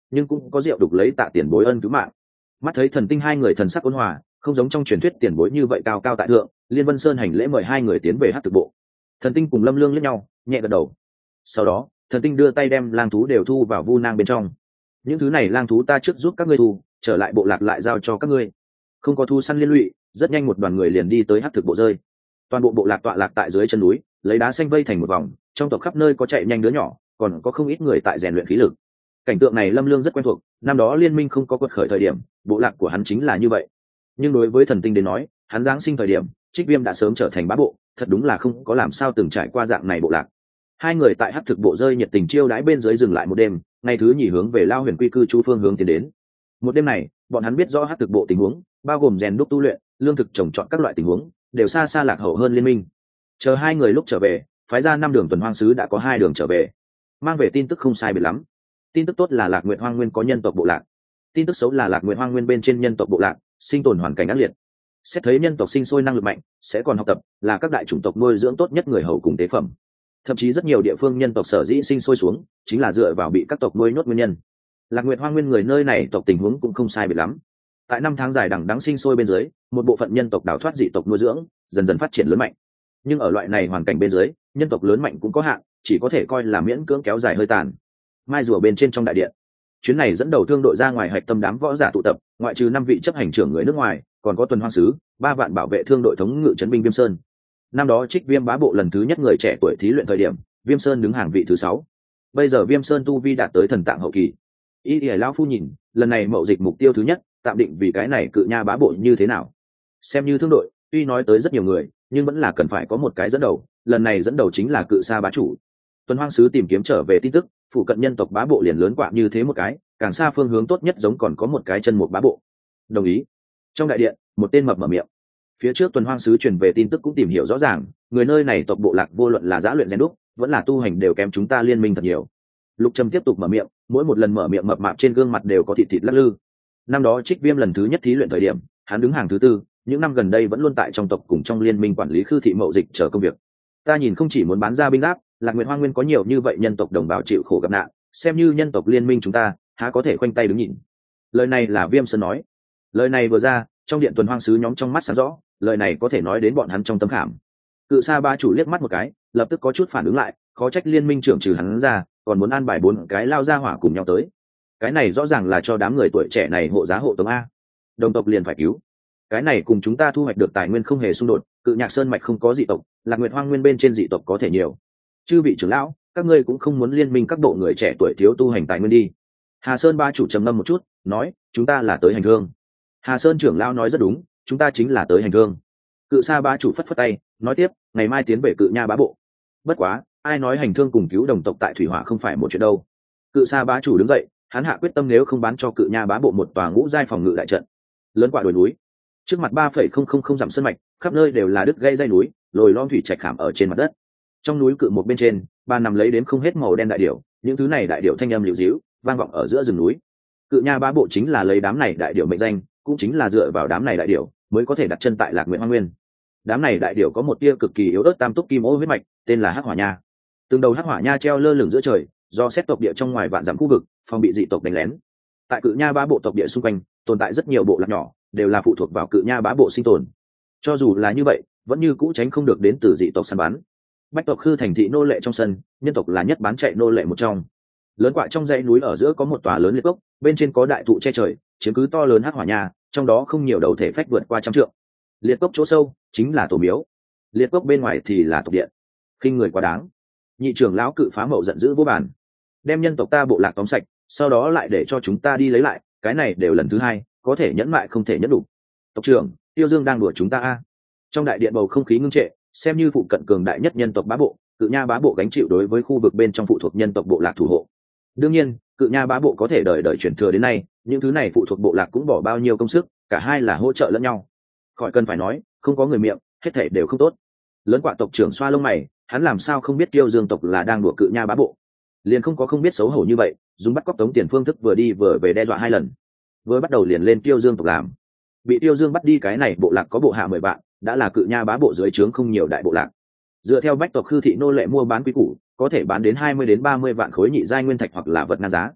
nhưng cũng có rượu đục lấy tạ tiền bối ân cứu mạng. Mắt thấy Thần Tinh hai người thần sắc ôn hòa, không giống trong truyền thuyết tiền bối như vậy cao cao tại thượng, Liên Vân Sơn hành lễ mời hai người tiến về hát thực bộ. Thần Tinh cùng Lâm Lương liếc nhau, nhẹ gật đầu. Sau đó Thần Tinh đưa tay đem lang thú đều thu vào vu nang bên trong. Những thứ này lang thú ta trước giúp các ngươi thu, trở lại bộ lạc lại giao cho các ngươi. Không có thu săn liên lụy, rất nhanh một đoàn người liền đi tới hát thực bộ rơi. Toàn bộ bộ lạc tọa lạc tại dưới chân núi, lấy đá xanh vây thành một vòng, trong tộc khắp nơi có chạy nhanh đứa nhỏ, còn có không ít người tại rèn luyện khí lực. Cảnh tượng này Lâm Lương rất quen thuộc, năm đó liên minh không có quật khởi thời điểm, bộ lạc của hắn chính là như vậy. Nhưng đối với Thần Tinh đến nói, hắn giáng sinh thời điểm, Trích Viêm đã sớm trở thành bá bộ, thật đúng là không có làm sao từng trải qua dạng này bộ lạc. Hai người tại hắc thực bộ rơi nhiệt tình chiêu đãi bên dưới dừng lại một đêm, ngày thứ nhì hướng về Lao Huyền quy cư chu phương hướng tiến đến. Một đêm này, bọn hắn biết rõ hắc thực bộ tình huống, bao gồm rèn đúc tu luyện, lương thực trồng trọt các loại tình huống, đều xa xa lạc hậu hơn liên minh. Chờ hai người lúc trở về, phái ra 5 đường tuần hoang sứ đã có 2 đường trở về, mang về tin tức không sai biệt lắm. Tin tức tốt là Lạc Nguyệt Hoang Nguyên có nhân tộc bộ lạc, tin tức xấu là Lạc Nguyệt Hoang Nguyên bên trên nhân tộc bộ lạc sinh tồn hoàn cảnh ác liệt. Xét thấy nhân tộc sinh sôi năng lực mạnh, sẽ còn học tập, là các đại chủng tộc nuôi dưỡng tốt nhất người hầu cùng tế phẩm. Thậm chí rất nhiều địa phương nhân tộc sở dĩ sinh sôi xuống, chính là dựa vào bị các tộc nuôi nhốt nguyên nhân. Lạc Nguyệt Hoang Nguyên người nơi này tộc tình huống cũng không sai biệt lắm. Tại 5 tháng dài đằng đẵng sinh sôi bên dưới, một bộ phận nhân tộc đào thoát dị tộc nuôi dưỡng, dần dần phát triển lớn mạnh. Nhưng ở loại này hoàn cảnh bên dưới, nhân tộc lớn mạnh cũng có hạn, chỉ có thể coi là miễn cưỡng kéo dài hơi tàn. Mai rùa bên trên trong đại điện, chuyến này dẫn đầu thương đội ra ngoài hạch tâm đám võ giả tụ tập, ngoại trừ 5 vị chấp hành trưởng người nước ngoài, còn có tuần hoang sứ, 3 vạn bảo vệ thương đội thống ngự trấn binh Viêm Sơn. Năm đó Trích Viêm bá bộ lần thứ nhất người trẻ tuổi thí luyện thời điểm, Viêm Sơn đứng hàng vị thứ 6. Bây giờ Viêm Sơn tu vi đạt tới thần tạng hậu kỳ. Y lão phu nhìn, lần này mậu dịch mục tiêu thứ nhất, tạm định vì cái này cự nha bá bộ như thế nào? Xem như thương đội, tuy nói tới rất nhiều người, nhưng vẫn là cần phải có một cái dẫn đầu, lần này dẫn đầu chính là cự sa bá chủ. Tuần hoang sứ tìm kiếm trở về tin tức, phụ cận nhân tộc bá bộ liền lớn quạ như thế một cái, càng xa phương hướng tốt nhất giống còn có một cái chân một bá bộ. Đồng ý. Trong đại điện, một tên mập mở miệng. Phía trước tuần hoang sứ truyền về tin tức cũng tìm hiểu rõ ràng, người nơi này tộc bộ lạc vô luận là giã luyện rèn đúc, vẫn là tu hành đều kém chúng ta liên minh thật nhiều. Lục Trầm tiếp tục mở miệng, mỗi một lần mở miệng mập mạp trên gương mặt đều có thịt thịt lắc lư. Năm đó Trích Viêm lần thứ nhất thí luyện thời điểm, hắn đứng hàng thứ 4, những năm gần đây vẫn luôn tại trong tộc cùng trong liên minh quản lý khư thị mậu dịch chờ công việc. Ta nhìn không chỉ muốn bán ra binh giáp, Lạc Nguyệt Hoang Nguyên có nhiều như vậy nhân tộc đồng bào chịu khổ gặp nạn, xem như nhân tộc liên minh chúng ta há có thể khoanh tay đứng nhìn. Lời này là Viêm Sơn nói. Lời này vừa ra, trong điện tuần hoang sứ nhóm trong mắt sáng rõ, lời này có thể nói đến bọn hắn trong tâm khảm. Cự sa ba chủ liếc mắt một cái, lập tức có chút phản ứng lại, khó trách liên minh trưởng trừ hắn ra, còn muốn an bài 4 cái lao ra hỏa cùng nhau tới. Cái này rõ ràng là cho đám người tuổi trẻ này hộ giá hộ tống a. Đồng tộc liền phải cứu. Cái này cùng chúng ta thu hoạch được tài nguyên không hề xung đột, Cự Nhạc Sơn mạch không có dị tộc, Lạc Nguyệt Hoang Nguyên bên trên dị tộc có thể nhiều. Chư vị trưởng lão, các ngươi cũng không muốn liên minh các bộ người trẻ tuổi thiếu tu hành tài nguyên đi. Hà Sơn ba chủ trầm ngâm một chút, nói, chúng ta là tới hành thương. Hà Sơn trưởng lão nói rất đúng, chúng ta chính là tới hành thương. Cự sa ba chủ phất phất tay, nói tiếp, ngày mai tiến về Cự Nha bá bộ. Bất quá, ai nói hành thương cùng cứu đồng tộc tại thủy hỏa không phải một chuyện đâu. Cự sa bá chủ đứng dậy, hắn hạ quyết tâm nếu không bán cho Cự Nha bá bộ một tòa ngũ giai phòng ngự đại trận. Lớn quả đồi núi, trước mặt 3,000 dặm sơn mạch, khắp nơi đều là đứt gãy dây núi, lồi lõm thủy trạch khảm ở trên mặt đất. Trong núi cự một bên trên, ba nằm lấy đến không hết màu đen đại điểu, những thứ này đại điểu thanh âm liễu díu, vang vọng ở giữa rừng núi. Cự Nha bá bộ chính là lấy đám này đại điểu mệnh danh, cũng chính là dựa vào đám này đại điểu mới có thể đặt chân tại Lạc Nguyệt Hoang Nguyên. Đám này đại điểu có một tia cực kỳ yếu ớt tam túc kim ô huyết mạch, tên là Hắc Hỏa Nha. Từng đầu Hắc Hỏa Nha treo lơ lửng giữa trời, do xét tộc địa trong ngoài vạn dặm khu vực, phòng bị dị tộc đánh lén. Tại Cự Nha bá bộ tộc địa xung quanh, tồn tại rất nhiều bộ lạc nhỏ, đều là phụ thuộc vào Cự Nha bá bộ sinh tồn. Cho dù là như vậy, vẫn như cũ tránh không được đến từ dị tộc săn bắn. Bách tộc khư thành thị nô lệ trong sân, nhân tộc là nhất bán chạy nô lệ một trong. Lớn quạ trong dãy núi ở giữa có một tòa lớn liệt cốc, bên trên có đại thụ che trời, chiếm cứ to lớn Hắc Hỏa Nha, trong đó không nhiều đầu thể phách vượt qua 100 trượng. Liệt cốc chỗ sâu chính là tổ miếu, liệt cốc bên ngoài thì là tộc điện. Khinh người quá đáng. Nhị trưởng lão Cự Phá Mậu giận dữ vô bàn, đem nhân tộc ta bộ lạc tóm sạch, sau đó lại để cho chúng ta đi lấy lại, cái này đều lần thứ 2, có thể nhẫn mại không thể nhẫn đủ. Tộc trưởng, Tiêu Dương đang đùa chúng ta a. Trong đại điện bầu không khí ngưng trệ, xem như phụ cận cường đại nhất nhân tộc bá bộ, Cự Nha bá bộ gánh chịu đối với khu vực bên trong phụ thuộc nhân tộc bộ lạc thủ hộ. Đương nhiên, Cự Nha bá bộ có thể đời đời chuyển thừa đến nay, những thứ này phụ thuộc bộ lạc cũng bỏ bao nhiêu công sức, cả hai là hỗ trợ lẫn nhau. Khỏi cần phải nói, không có người miệng, hết thảy đều không tốt. Lớn quạ tộc trưởng xoa lông mày, hắn làm sao không biết Tiêu Dương tộc là đang đùa Cự Nha bá bộ, liền không biết xấu hổ như vậy, dùng bắt cóc tống tiền phương thức vừa đi vừa về đe dọa 2 lần. Vừa bắt đầu liền lên Tiêu Dương tộc làm, bị Tiêu Dương bắt đi cái này bộ lạc có bộ hạ 10 vạn, đã là Cự Nha bá bộ dưới trướng không nhiều đại bộ lạc. Dựa theo bách tộc khư thị nô lệ mua bán quý củ, có thể bán đến 20 đến 30 vạn khối nhị giai nguyên thạch hoặc là vật ngang giá.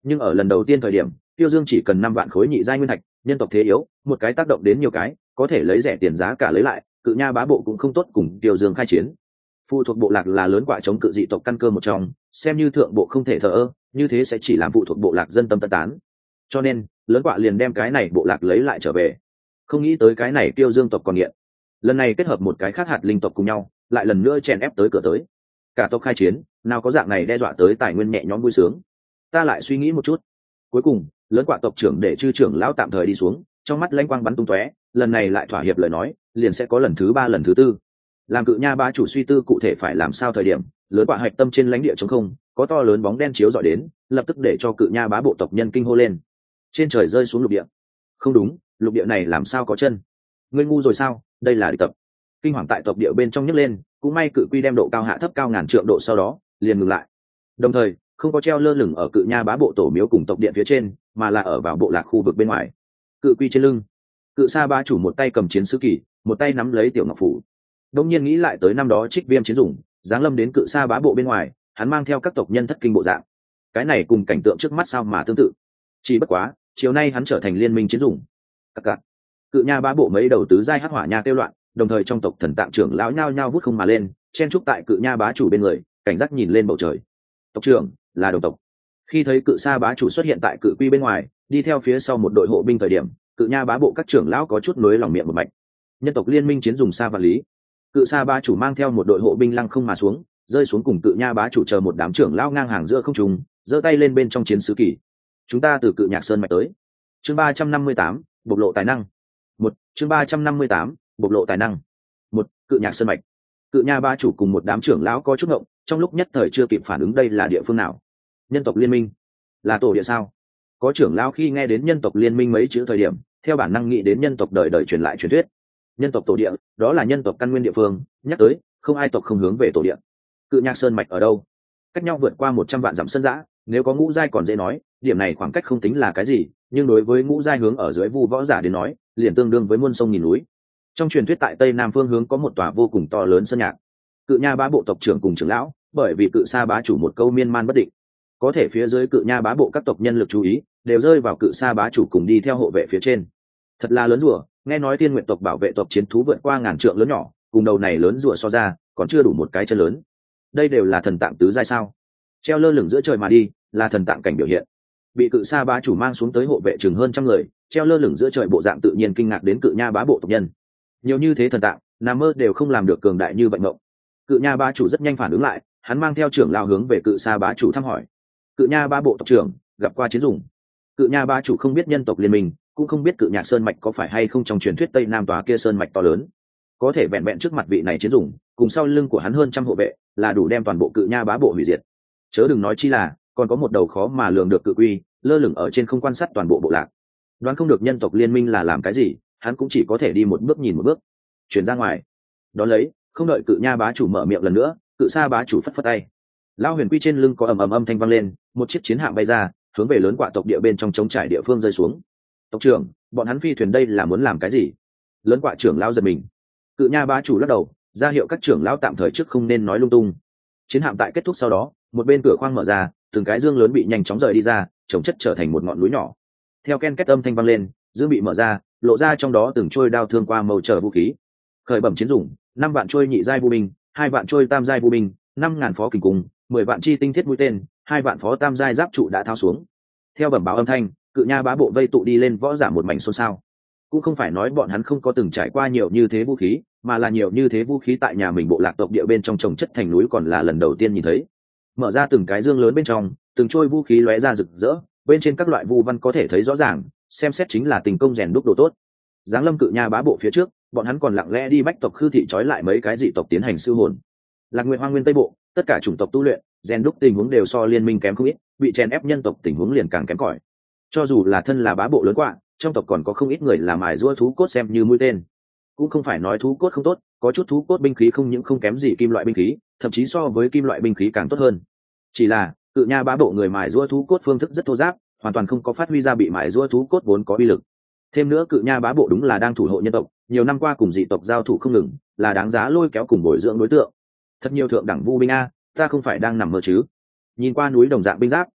Nhưng ở lần đầu tiên thời điểm tiêu dương chỉ cần 5 vạn khối nhị giai nguyên thạch, nhân tộc thế yếu, một cái tác động đến nhiều cái, có thể lấy rẻ tiền giá cả lấy lại, cự nha bá bộ cũng không tốt cùng tiêu dương khai chiến. Phụ thuộc bộ lạc là lớn quả chống cự dị tộc căn cơ một trong, xem như thượng bộ không thể thờ ơ, như thế sẽ chỉ làm phụ thuộc bộ lạc dân tâm tận tán. Cho nên lớn quả liền đem cái này bộ lạc lấy lại trở về. Không nghĩ tới cái này tiêu dương tộc còn nghiện, lần này kết hợp một cái khác hạt linh tộc cùng nhau, lại lần nữa chèn ép tới cửa tới. Cả tộc khai chiến, nào có dạng này đe dọa tới tài nguyên nhẹ nhõm vui sướng. Ta lại suy nghĩ một chút, cuối cùng lớn quả tộc trưởng để chư trưởng lão tạm thời đi xuống, trong mắt lãnh quang bắn tung tóe, lần này lại thỏa hiệp lời nói, liền sẽ có lần thứ 3 lần thứ 4. Làm cự nha bá chủ suy tư cụ thể phải làm sao thời điểm, lớn quả hạch tâm trên lãnh địa trống không, có to lớn bóng đen chiếu dọi đến, lập tức để cho cự nha bá bộ tộc nhân kinh hô lên. Trên trời rơi xuống lục địa. Không đúng, lục địa này làm sao có chân? Ngươi ngu rồi sao? Đây là địch tập. Kinh hoàng tại tộc địa bên trong nhấc lên, cũng may cự quy đem độ cao hạ thấp cao ngàn trượng độ, sau đó liền ngừng lại. Đồng thời không có treo lơ lửng ở cự nha bá bộ tổ miếu cùng tộc điện phía trên, mà là ở vào bộ lạc khu vực bên ngoài. Cự quy trên lưng, cự sa bá chủ một tay cầm chiến sứ kỳ, một tay nắm lấy tiểu ngọc phủ. Đông nhiên nghĩ lại tới năm đó Trích Viêm chiến dùng, giáng lâm đến cự sa bá bộ bên ngoài, hắn mang theo các tộc nhân thất kinh bộ dạng. Cái này cùng cảnh tượng trước mắt sao mà tương tự. Chỉ bất quá chiều nay hắn trở thành liên minh chiến dùng. Cự nha bá bộ mấy đầu tứ giai hắc hỏa nha tiêu loạn, đồng thời trong tộc thần tạng trưởng lão nhao nhao vút không mà lên, chen trúc tại cự nha bá chủ bên người, cảnh giác nhìn lên bầu trời. Tộc trưởng là đồng tộc. Khi thấy cự sa bá chủ xuất hiện tại cự quy bên ngoài, đi theo phía sau một đội hộ binh thời điểm, cự nha bá bộ các trưởng lão có chút nối lòng miệng một mạch. Nhân tộc liên minh chiến dùng Sa Vạn Lý. Cự sa bá chủ mang theo một đội hộ binh lăng không mà xuống, rơi xuống cùng cự nha bá chủ chờ một đám trưởng lão ngang hàng giữa không trung, giơ tay lên bên trong chiến sứ kỳ. Chúng ta từ cự nhạc sơn mạch tới. Chương 358, bộc lộ tài năng. Chương 358, bộc lộ tài năng. Cự nhạc sơn mạch. Cự nha bá chủ cùng một đám trưởng lão có chút ngộng, trong lúc nhất thời chưa kịp phản ứng đây là địa phương nào. Nhân tộc liên minh? Là tổ địa sao? Có trưởng lão khi nghe đến nhân tộc liên minh mấy chữ thời điểm, theo bản năng nghĩ đến nhân tộc đời đời truyền lại truyền thuyết. Nhân tộc tổ địa, đó là nhân tộc căn nguyên địa phương, nhắc tới, không ai tộc không hướng về tổ địa. Cự nhạc sơn mạch ở đâu? Cách nhau vượt qua 100 vạn dặm sân dã, nếu có ngũ giai còn dễ nói, điểm này khoảng cách không tính là cái gì, nhưng đối với ngũ giai hướng ở dưới vu võ giả đến nói, liền tương đương với muôn sông nghìn núi. Trong truyền thuyết tại tây nam phương hướng có một tòa vô cùng to lớn sơn nhạc. Cự nha bá bộ tộc trưởng cùng trưởng lão, bởi vì cự sa bá chủ một câu miên man bất định, có thể phía dưới cự nha bá bộ các tộc nhân lực chú ý đều rơi vào cự sa bá chủ cùng đi theo hộ vệ phía trên. Thật là lớn rùa, nghe nói tiên nguyện tộc bảo vệ tộc chiến thú vượt qua ngàn trượng lớn nhỏ, cùng đầu này lớn rùa so ra còn chưa đủ một cái chân lớn. Đây đều là thần tạng tứ giai sao? Treo lơ lửng giữa trời mà đi, là thần tạng cảnh biểu hiện. Bị cự sa bá chủ mang xuống tới hộ vệ chừng hơn 100 người, treo lơ lửng giữa trời bộ dạng tự nhiên kinh ngạc đến cự nha bá bộ tộc nhân. Nhiều như thế thần tạng, nằm mơ đều không làm được cường đại như vậy ngộng. Cự nha bá chủ rất nhanh phản ứng lại, hắn mang theo trưởng lao hướng về cự sa bá chủ thăm hỏi. Cự nha bá bộ tộc trưởng gặp qua chiến dùng. Cự nha bá chủ không biết nhân tộc liên minh, cũng không biết cự nhạc sơn mạch có phải hay không trong truyền thuyết tây nam tòa kia sơn mạch to lớn. Có thể vẹn vẹn trước mặt vị này chiến dùng, cùng sau lưng của hắn hơn 100 hộ vệ, là đủ đem toàn bộ cự nha bá bộ hủy diệt. Chớ đừng nói chi là còn có một đầu khó mà lường được cự quy lơ lửng ở trên không quan sát toàn bộ bộ lạc. Đoán không được nhân tộc liên minh là làm cái gì, hắn cũng chỉ có thể đi một bước nhìn một bước. Chuyển ra ngoài. Đón lấy, không đợi cự nha bá chủ mở miệng lần nữa, cự sa bá chủ phất phất tay. Lao huyền quy trên lưng có ầm ầm âm thanh vang lên, một chiếc chiến hạm bay ra, hướng về lớn quạ tộc địa bên trong trống trải địa phương rơi xuống. Tộc trưởng, bọn hắn phi thuyền đây là muốn làm cái gì? Lớn quạ trưởng lao giật mình. Cự nha bá chủ lắc đầu, ra hiệu các trưởng lão tạm thời trước không nên nói lung tung. Chiến hạm tại kết thúc sau đó, một bên cửa khoang mở ra, từng cái dương lớn bị nhanh chóng rời đi ra, chồng chất trở thành một ngọn núi nhỏ. Theo ken két âm thanh vang lên, dương bị mở ra, lộ ra trong đó từng trôi đao thương qua màu trở vũ khí. Khởi bẩm chiến dùng, 5 vạn trôi nhị giai vũ binh, 2 vạn trôi tam giai vũ binh, 5.000 phó kình cung, 10 vạn chi tinh thiết mũi tên, 2 vạn phó tam giai giáp trụ đã tháo xuống. Theo bẩm báo âm thanh, cự nha bá bộ vây tụ đi lên võ giả một mảnh xôn xao. Cũng không phải nói bọn hắn không có từng trải qua nhiều như thế vũ khí, mà là nhiều như thế vũ khí tại nhà mình bộ lạc tộc địa bên trong trồng chất thành núi còn là lần đầu tiên nhìn thấy. Mở ra từng cái dương lớn bên trong, từng trôi vũ khí lóe ra rực rỡ, bên trên các loại vu văn có thể thấy rõ ràng, xem xét chính là tình công rèn đúc đồ tốt. Giáng lâm cự nha bá bộ phía trước, bọn hắn còn lặng lẽ đi bách tộc khư thị trói lại mấy cái dị tộc tiến hành sư hồn. Lạc Nguyệt Hoang Nguyên Tây Bộ, tất cả chủng tộc tu luyện, rèn đúc tình huống đều so liên minh kém không ít, bị chèn ép nhân tộc tình huống liền càng kém cỏi. Cho dù là thân là bá bộ lớn quạ, trong tộc còn có không ít người làm mài giũa thú cốt xem như mũi tên. Cũng không phải nói thú cốt không tốt, có chút thú cốt binh khí không những không kém gì kim loại binh khí, thậm chí so với kim loại binh khí càng tốt hơn. Chỉ là cự nha bá bộ người mài giũa thú cốt phương thức rất thô ráp, hoàn toàn không có phát huy ra bị mài giũa thú cốt vốn có uy lực. Thêm nữa cự nha bá bộ đúng là đang thủ hộ nhân tộc, nhiều năm qua cùng dị tộc giao thủ không ngừng, là đáng giá lôi kéo cùng bồi dưỡng đối tượng. Thật nhiều thượng đẳng vu binh a, ta không phải đang nằm mơ chứ? Nhìn qua núi đồng dạng binh giáp,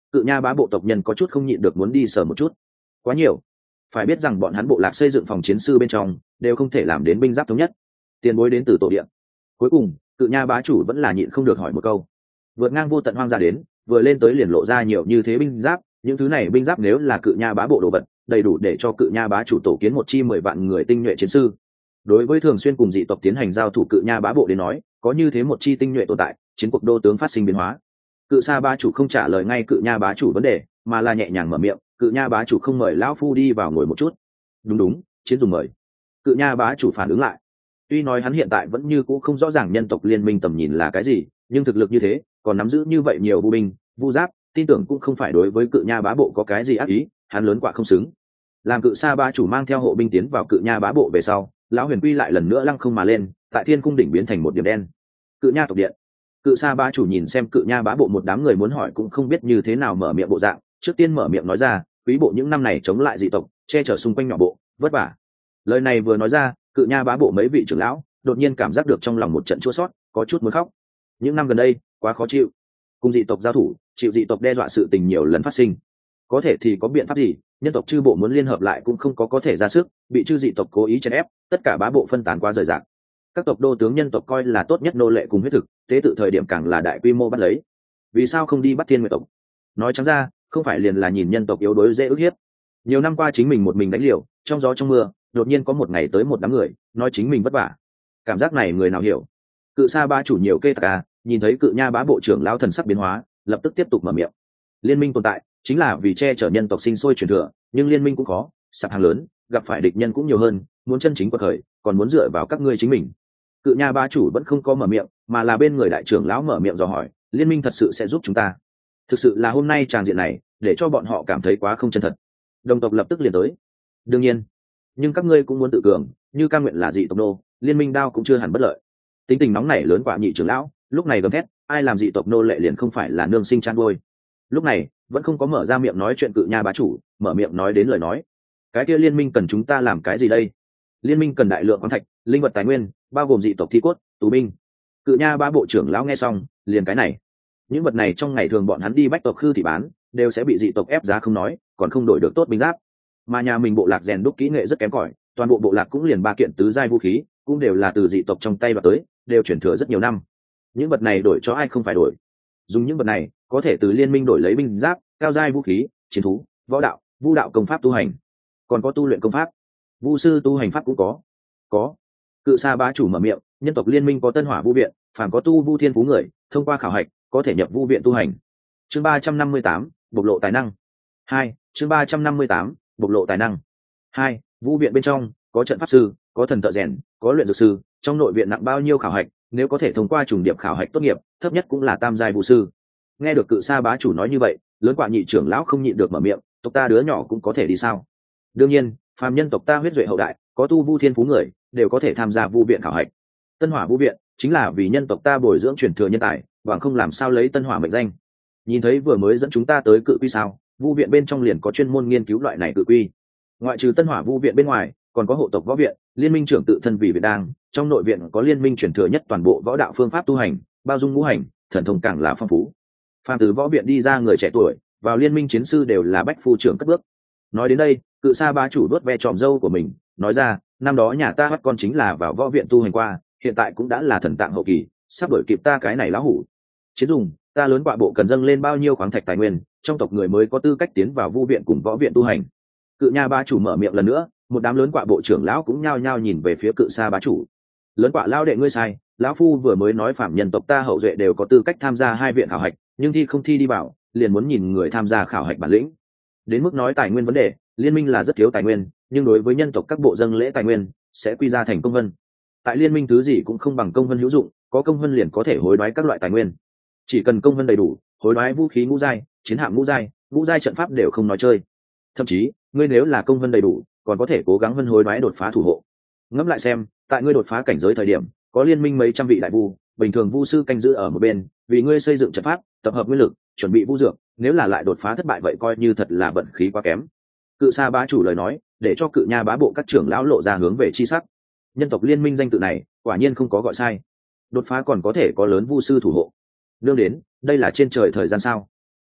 cự nha bá bộ tộc nhân có chút không nhịn được muốn đi sờ một chút. Quá nhiều. Phải biết rằng bọn hắn bộ lạc xây dựng phòng chiến sư bên trong đều không thể làm đến binh giáp thống nhất, tiền bối đến từ tổ địa. Cuối cùng cự nha bá chủ vẫn là nhịn không được hỏi một câu. Vượt ngang vô tận hoang dã đến, vừa lên tới liền lộ ra nhiều như thế binh giáp, những thứ này binh giáp nếu là cự nha bá bộ đồ vật, đầy đủ để cho cự nha bá chủ tổ kiến một chi 10 vạn người tinh nhuệ chiến sư. Đối với thường xuyên cùng dị tộc tiến hành giao thủ cự nha bá bộ đến nói, có như thế một chi tinh nhuệ tồn tại, chiến cuộc đô tướng phát sinh biến hóa. Cự sa bá chủ không trả lời ngay cự nha bá chủ vấn đề, mà là nhẹ nhàng mở miệng. Cự nha bá chủ không mời lão phu đi vào ngồi một chút. Đúng đúng, chiến dùng mời. Cự nha bá chủ phản ứng lại. Tuy nói hắn hiện tại vẫn như cũ không rõ ràng nhân tộc liên minh tầm nhìn là cái gì, nhưng thực lực như thế, còn nắm giữ như vậy nhiều vu binh, vu giáp, tin tưởng cũng không phải đối với cự nha bá bộ có cái gì ác ý, hắn lớn quả không xứng. Làm cự sa bá chủ mang theo hộ binh tiến vào cự nha bá bộ về sau, lão huyền quy lại lần nữa lăng không mà lên, tại thiên cung đỉnh biến thành một điểm đen. Cự nha tộc điện. Cự sa bá chủ nhìn xem cự nha bá bộ một đám người muốn hỏi cũng không biết như thế nào mở miệng bộ dạng, trước tiên mở miệng nói ra, quý bộ những năm này chống lại dị tộc, che chở xung quanh nhỏ bộ, vất vả. Lời này vừa nói ra, cự nha bá bộ mấy vị trưởng lão đột nhiên cảm giác được trong lòng một trận chua xót, có chút muốn khóc. Những năm gần đây quá khó chịu, cùng dị tộc giao thủ, chịu dị tộc đe dọa sự tình nhiều lần phát sinh. Có thể thì có biện pháp gì, nhân tộc chư bộ muốn liên hợp lại cũng không có thể ra sức, bị chư dị tộc cố ý chèn ép, tất cả bá bộ phân tán quá rời rạc. Các tộc đô tướng nhân tộc coi là tốt nhất nô lệ cùng huyết thực, tế tự thời điểm càng là đại quy mô bắt lấy. Vì sao không đi bắt thiên nguyệt tộc? Nói trắng ra, không phải liền là nhìn nhân tộc yếu đuối dễ ức hiếp. Nhiều năm qua chính mình một mình đánh liều, trong gió trong mưa, đột nhiên có một ngày tới một đám người nói chính mình vất vả. Cảm giác này người nào hiểu? Cự sa bá chủ nhiều kê tạc à, nhìn thấy cự nha bá bộ trưởng lão thần sắc biến hóa, lập tức tiếp tục mở miệng. Liên minh tồn tại chính là vì che chở nhân tộc sinh sôi truyền thừa, nhưng liên minh cũng có sạp hàng lớn, gặp phải địch nhân cũng nhiều hơn, muốn chân chính quật khởi còn muốn dựa vào các ngươi chính mình. Cự nha bá chủ vẫn không có mở miệng, mà là bên người đại trưởng lão mở miệng dò hỏi, liên minh thật sự sẽ giúp chúng ta? Thực sự là hôm nay tràng diện này để cho bọn họ cảm thấy quá không chân thật. Đồng tộc lập tức liền tới. Đương nhiên, nhưng các ngươi cũng muốn tự cường, như ca nguyện là dị tộc nô, liên minh đao cũng chưa hẳn bất lợi. Tính tình nóng nảy lớn quả nhị trưởng lão lúc này gầm thét, ai làm dị tộc nô lệ liền không phải là nương sinh chăn nuôi. Lúc này vẫn không có mở ra miệng nói chuyện cự nha bá chủ mở miệng nói đến lời nói. Cái kia liên minh cần chúng ta làm cái gì đây? Liên minh cần đại lượng khoáng thạch, linh vật tài nguyên, bao gồm dị tộc thi cốt, tù binh. Cự nha bá bộ trưởng lão nghe xong liền cái này. Những vật này trong ngày thường bọn hắn đi bách tộc khư thì bán, đều sẽ bị dị tộc ép giá không nói, còn không đổi được tốt binh giáp. Mà nhà mình bộ lạc rèn đúc kỹ nghệ rất kém cỏi, toàn bộ bộ lạc cũng liền 3 kiện tứ giai vũ khí, cũng đều là từ dị tộc trong tay đoạt tới, đều chuyển thừa rất nhiều năm. Những vật này đổi cho ai không phải đổi? Dùng những vật này có thể từ liên minh đổi lấy binh giáp, cao giai vũ khí, chiến thú, võ đạo, vu đạo công pháp tu hành, còn có tu luyện công pháp, vu sư tu hành pháp cũng có. Cự sa bá chủ mở miệng, nhân tộc liên minh có tân hỏa vu viện, phàm có tu vu thiên phú người thông qua khảo hạch có thể nhập vu viện tu hành. Chương 358, bộc lộ tài năng 2. Chương 358, bộc lộ tài năng 2. Vu viện bên trong có trận pháp sư, có thần thợ rèn, có luyện dược sư. Trong nội viện nặng bao nhiêu khảo hạch, nếu có thể thông qua trùng điệp khảo hạch tốt nghiệp, thấp nhất cũng là tam giai vu sư. Nghe được cự sa bá chủ nói như vậy, lớn quả nhị trưởng lão không nhịn được mở miệng, tộc ta đứa nhỏ cũng có thể đi sao? Đương nhiên, phàm nhân tộc ta huyết duệ hậu đại, có tu vu thiên phú người đều có thể tham gia vu viện khảo hạch. Tân hỏa vu viện chính là vì nhân tộc ta bồi dưỡng truyền thừa nhân tài, bằng không làm sao lấy tân hỏa mệnh danh. Nhìn thấy vừa mới dẫn chúng ta tới cự quy sao? Vu viện bên trong liền có chuyên môn nghiên cứu loại này cự quy. Ngoại trừ tân hỏa vu viện bên ngoài, còn có hộ tộc võ viện, liên minh trưởng tự thân vì viện đang, trong nội viện có liên minh truyền thừa nhất toàn bộ võ đạo phương pháp tu hành, bao dung ngũ hành, thần thông càng là phong phú. Phàm từ võ viện đi ra người trẻ tuổi, vào liên minh chiến sư đều là bách phu trưởng cất bước. Nói đến đây, cự sa bá chủ đốt ve tròm râu của mình, nói ra, năm đó nhà ta bắt con chính là vào võ viện tu hành qua, hiện tại cũng đã là thần tạng hậu kỳ, sắp đổi kịp ta cái này lão hủ. Chiến dùng, ta lớn quạ bộ cần dâng lên bao nhiêu khoáng thạch tài nguyên, trong tộc người mới có tư cách tiến vào vu viện cùng võ viện tu hành. Cự nha bá chủ mở miệng lần nữa, một đám lớn quạ bộ trưởng lão cũng nhao nhao nhìn về phía cự sa bá chủ. Lớn quạ lão đệ ngươi sai, lão phu vừa mới nói phạm nhân tộc ta hậu duệ đều có tư cách tham gia 2 viện khảo hạch, nhưng thi không thi đi vào, liền muốn nhìn người tham gia khảo hạch bản lĩnh. Đến mức nói tài nguyên vấn đề, liên minh là rất thiếu tài nguyên, nhưng đối với nhân tộc các bộ dâng lễ tài nguyên sẽ quy ra thành công vân. Tại liên minh thứ gì cũng không bằng công vân hữu dụng, có công vân liền có thể hối đoái các loại tài nguyên. Chỉ cần công vân đầy đủ, hối đoái vũ khí ngũ giai, chiến hạm ngũ giai trận pháp đều không nói chơi. Thậm chí, ngươi nếu là công vân đầy đủ, còn có thể cố gắng vân hối đoái đột phá thủ hộ. Ngẫm lại xem, tại ngươi đột phá cảnh giới thời điểm, có liên minh mấy trăm vị đại vu, bình thường vu sư canh giữ ở một bên, vì ngươi xây dựng trận pháp, tập hợp nguyên lực, chuẩn bị vu dược, nếu là lại đột phá thất bại vậy coi như thật là vận khí quá kém. Cự sa bá chủ lời nói, để cho cự nha bá bộ các trưởng lão lộ ra hướng về chi sắc. Nhân tộc liên minh danh tự này, quả nhiên không có gọi sai. Đột phá còn có thể có lớn vu sư thủ hộ. Nương đến, đây là trên trời thời gian sao?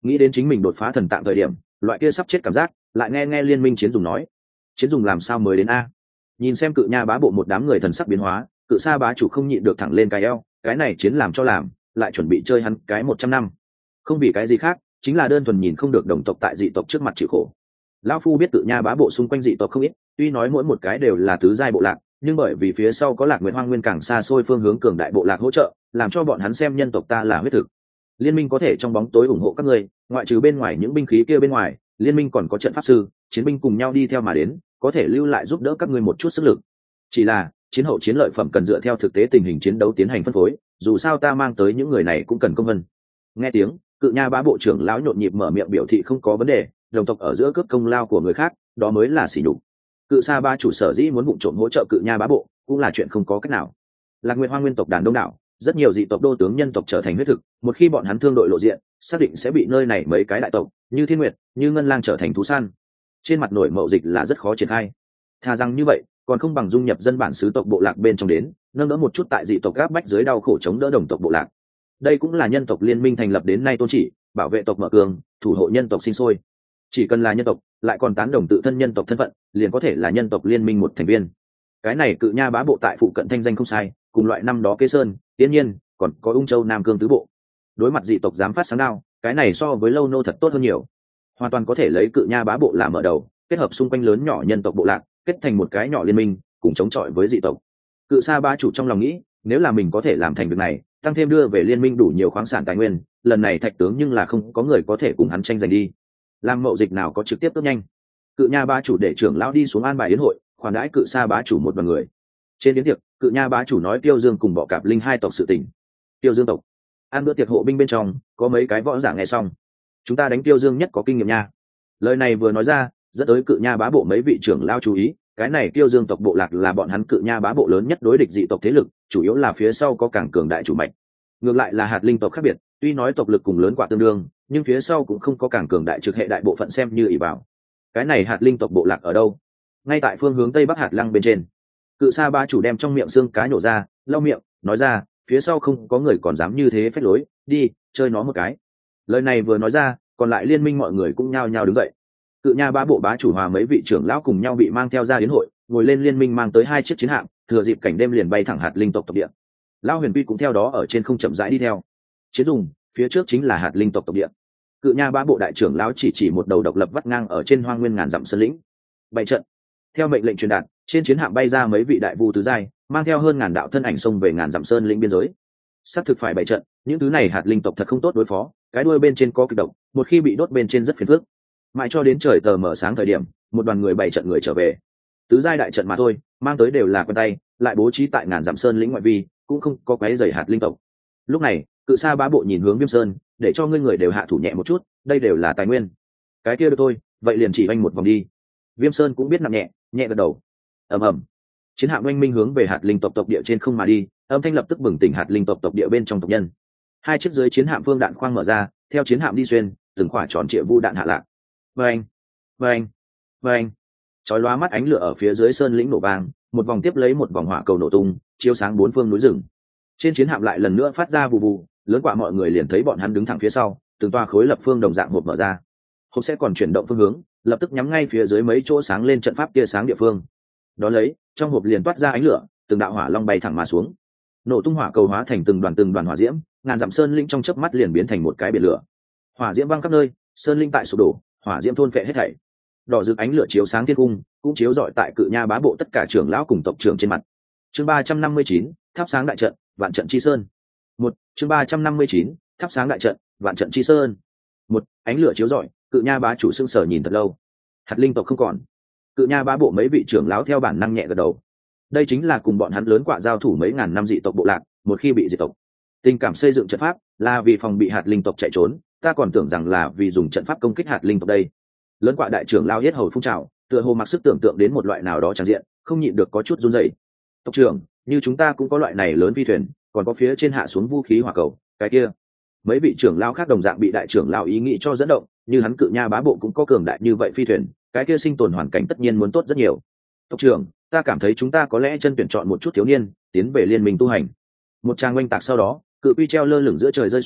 nghĩ đến chính mình đột phá thần tạng thời điểm loại kia sắp chết cảm giác, lại nghe nghe liên minh chiến dùng nói. Chiến dùng làm sao mới đến a? Nhìn xem cự nha bá bộ một đám người thần sắc biến hóa, cự sa bá chủ không nhịn được thẳng lên cái eo, cái này chiến làm cho làm, lại chuẩn bị chơi hắn cái 100 năm. Không vì cái gì khác, chính là đơn thuần nhìn không được đồng tộc tại dị tộc trước mặt chịu khổ. Lão phu biết cự nha bá bộ xung quanh dị tộc không ít, tuy nói mỗi một cái đều là tứ giai bộ lạc, nhưng bởi vì phía sau có Lạc Nguyệt Hoang Nguyên càng xa xôi phương hướng cường đại bộ lạc hỗ trợ, làm cho bọn hắn xem nhân tộc ta là huyết thực. Liên minh có thể trong bóng tối ủng hộ các ngươi, ngoại trừ bên ngoài những binh khí kia bên ngoài, liên minh còn có trận pháp sư, chiến binh cùng nhau đi theo mà đến, có thể lưu lại giúp đỡ các ngươi một chút sức lực. Chỉ là chiến hậu chiến lợi phẩm cần dựa theo thực tế tình hình chiến đấu tiến hành phân phối, dù sao ta mang tới những người này cũng cần công vân. Nghe tiếng, cự nha bá bộ trưởng lão nhộn nhịp mở miệng biểu thị không có vấn đề, đồng tộc ở giữa cướp công lao của người khác, đó mới là sỉ nhục. Cự sa ba chủ sở dĩ muốn vụ trộm hỗ trợ cự nha bá bộ, cũng là chuyện không có cách nào. Lạc Nguyệt Hoang Nguyên tộc đàn đông đảo, rất nhiều dị tộc đô tướng nhân tộc trở thành huyết thực, một khi bọn hắn thương đội lộ diện, xác định sẽ bị nơi này mấy cái đại tộc như Thiên Nguyệt, như Ngân Lang trở thành thú săn. Trên mặt nổi mậu dịch là rất khó triển khai. Thà rằng như vậy, còn không bằng dung nhập dân bản xứ tộc bộ lạc bên trong đến, nâng đỡ một chút tại dị tộc gáp bách dưới đau khổ chống đỡ đồng tộc bộ lạc. Đây cũng là nhân tộc liên minh thành lập đến nay tôn chỉ, bảo vệ tộc mở cường, thủ hộ nhân tộc sinh sôi. Chỉ cần là nhân tộc, lại còn tán đồng tự thân nhân tộc thân phận, liền có thể là nhân tộc liên minh một thành viên. Cái này cự nha bá bộ tại phụ cận thanh danh không sai, cùng loại năm đó Kế Sơn, Tiến Nhiên, còn có Ung Châu Nam Cương tứ bộ. Đối mặt dị tộc dám phát sáng đao, cái này so với lâu nô thật tốt hơn nhiều. Hoàn toàn có thể lấy cự nha bá bộ làm mở đầu, kết hợp xung quanh lớn nhỏ nhân tộc bộ lạc, kết thành một cái nhỏ liên minh, cùng chống chọi với dị tộc. Cự sa bá chủ trong lòng nghĩ, nếu là mình có thể làm thành việc này, tăng thêm đưa về liên minh đủ nhiều khoáng sản tài nguyên, lần này thạch tướng nhưng là không có người có thể cùng hắn tranh giành đi. Làm mậu dịch nào có trực tiếp tốt nhanh. Cự nha bá chủ để trưởng lão đi xuống an bài yến hội, khoản đãi cự sa bá chủ một đoàn người. Trên yến tiệc, cự nha bá chủ nói Tiêu Dương cùng Bọ Cạp Linh hai tộc sự tình. Tiêu Dương tộc ăn bữa tiệc hộ binh bên trong, có mấy cái võ giả nghe xong, chúng ta đánh Tiêu Dương nhất có kinh nghiệm nha. Lời này vừa nói ra, dẫn tới cự nha bá bộ mấy vị trưởng lao chú ý, cái này Tiêu Dương tộc bộ lạc là bọn hắn cự nha bá bộ lớn nhất đối địch dị tộc thế lực, chủ yếu là phía sau có càng cường đại chủ mạch. Ngược lại là hạt linh tộc khác biệt, tuy nói tộc lực cùng lớn quả tương đương, nhưng phía sau cũng không có càng cường đại trực hệ đại bộ phận xem như ỷ vào. Cái này hạt linh tộc bộ lạc ở đâu? Ngay tại phương hướng tây bắc hạt lăng bên trên. Cự sa ba chủ đem trong miệng xương cá nhổ ra, lau miệng, nói ra, phía sau không có người còn dám như thế phách lối, đi chơi nó một cái. Lời này vừa nói ra, còn lại liên minh mọi người cũng nhao nhao đứng dậy. Cự nha bá bộ bá chủ hòa mấy vị trưởng lão cùng nhau bị mang theo ra đến hội, ngồi lên liên minh mang tới 2 chiếc chiến hạm, thừa dịp cảnh đêm liền bay thẳng hạt linh tộc tộc địa. Lão Huyền Quy cũng theo đó ở trên không chậm rãi đi theo. Chiến dùng, phía trước chính là hạt linh tộc tộc địa. Cự nha bá bộ đại trưởng lão chỉ một đầu độc lập vắt ngang ở trên hoang nguyên ngàn dặm sơn lĩnh. Bày trận. Theo mệnh lệnh truyền đạt, trên chiến hạm bay ra mấy vị đại vu tứ giai, mang theo hơn ngàn đạo thân ảnh xông về ngàn dặm sơn lĩnh biên giới. Sắp thực phải bày trận, những thứ này hạt linh tộc thật không tốt đối phó, cái đuôi bên trên có kịch độc, một khi bị đốt bên trên rất phiền phức. Mãi cho đến trời tờ mở sáng thời điểm, một đoàn người bày trận người trở về. Tứ giai đại trận mà thôi, mang tới đều là quân tay, lại bố trí tại ngàn dặm sơn lĩnh ngoại vi, cũng không có quấy rầy hạt linh tộc. Lúc này, cự sa bá bộ nhìn hướng Viêm Sơn, để cho ngươi người đều hạ thủ nhẹ một chút, đây đều là tài nguyên. Cái kia được thôi, vậy liền chỉ anh một vòng đi. Viêm Sơn cũng biết nặng nhẹ, nhẹ gật đầu. Ầm ầm. Chiến hạm oanh minh hướng về hạt linh tộc tộc địa trên không mà đi, âm thanh lập tức bừng tỉnh hạt linh tộc tộc địa bên trong tộc nhân. 2 chiếc dưới chiến hạm phương đạn khoang mở ra, theo chiến hạm đi xuyên, từng quả tròn trịa vu đạn hạ lạc. Vâng, vâng, vâng. Chói lóa mắt ánh lửa ở phía dưới sơn lĩnh nổ vang, một vòng tiếp lấy một vòng hỏa cầu nổ tung, chiếu sáng 4 phương núi rừng. Trên chiến hạm lại lần nữa phát ra vù vù, lớn quả mọi người liền thấy bọn hắn đứng thẳng phía sau, từng toa khối lập phương đồng dạng hộp mở ra. Hộp sẽ còn chuyển động phương hướng, lập tức nhắm ngay phía dưới mấy chỗ sáng lên trận pháp tia sáng địa phương. Đó lấy, trong hộp liền toát ra ánh lửa, từng đạo hỏa long bay thẳng mà xuống. Nổ tung hỏa cầu hóa thành từng đoàn hỏa diễm, ngàn dặm sơn linh trong chớp mắt liền biến thành một cái biển lửa. Hỏa diễm văng khắp nơi, sơn linh tại sụp đổ, hỏa diễm thôn phệ hết thảy. Đỏ rực ánh lửa chiếu sáng thiên cung, cũng chiếu rọi tại cự nha bá bộ tất cả trưởng lão cùng tộc trưởng trên mặt. Chương 359, thắp sáng đại trận, vạn trận chi sơn. Chương 359, thắp sáng đại trận, vạn trận chi sơn. Ánh lửa chiếu rọi, cự nha bá chủ sững sờ nhìn thật lâu. Hạt linh tộc không còn. Cự nha bá bộ mấy vị trưởng lão theo bản năng nhẹ gật đầu. Đây chính là cùng bọn hắn lớn quạ giao thủ mấy ngàn năm dị tộc bộ lạc, một khi bị diệt tộc, tình cảm xây dựng trận pháp là vì phòng bị hạt linh tộc chạy trốn, ta còn tưởng rằng là vì dùng trận pháp công kích hạt linh tộc đây. Lớn quạ đại trưởng lao yết hầu phun trào, tựa hồ mặc sức tưởng tượng đến một loại nào đó tràn diện, không nhịn được có chút run rẩy. Tộc trưởng, như chúng ta cũng có loại này lớn phi thuyền, còn có phía trên hạ xuống vũ khí hỏa cầu, cái kia. Mấy vị trưởng lao khác đồng dạng bị đại trưởng lao ý nghĩ cho dẫn động, như hắn cự nha bá bộ cũng có cường đại như vậy phi thuyền, cái kia sinh tồn hoàn cảnh tất nhiên muốn tốt rất nhiều. Tộc trưởng, ta cảm thấy chúng ta có lẽ chân tuyển chọn một chút thiếu niên, tiến về liên minh tu hành. Một tràng oanh tạc sau đó, cự quy treo lơ lửng giữa trời rơi xuống,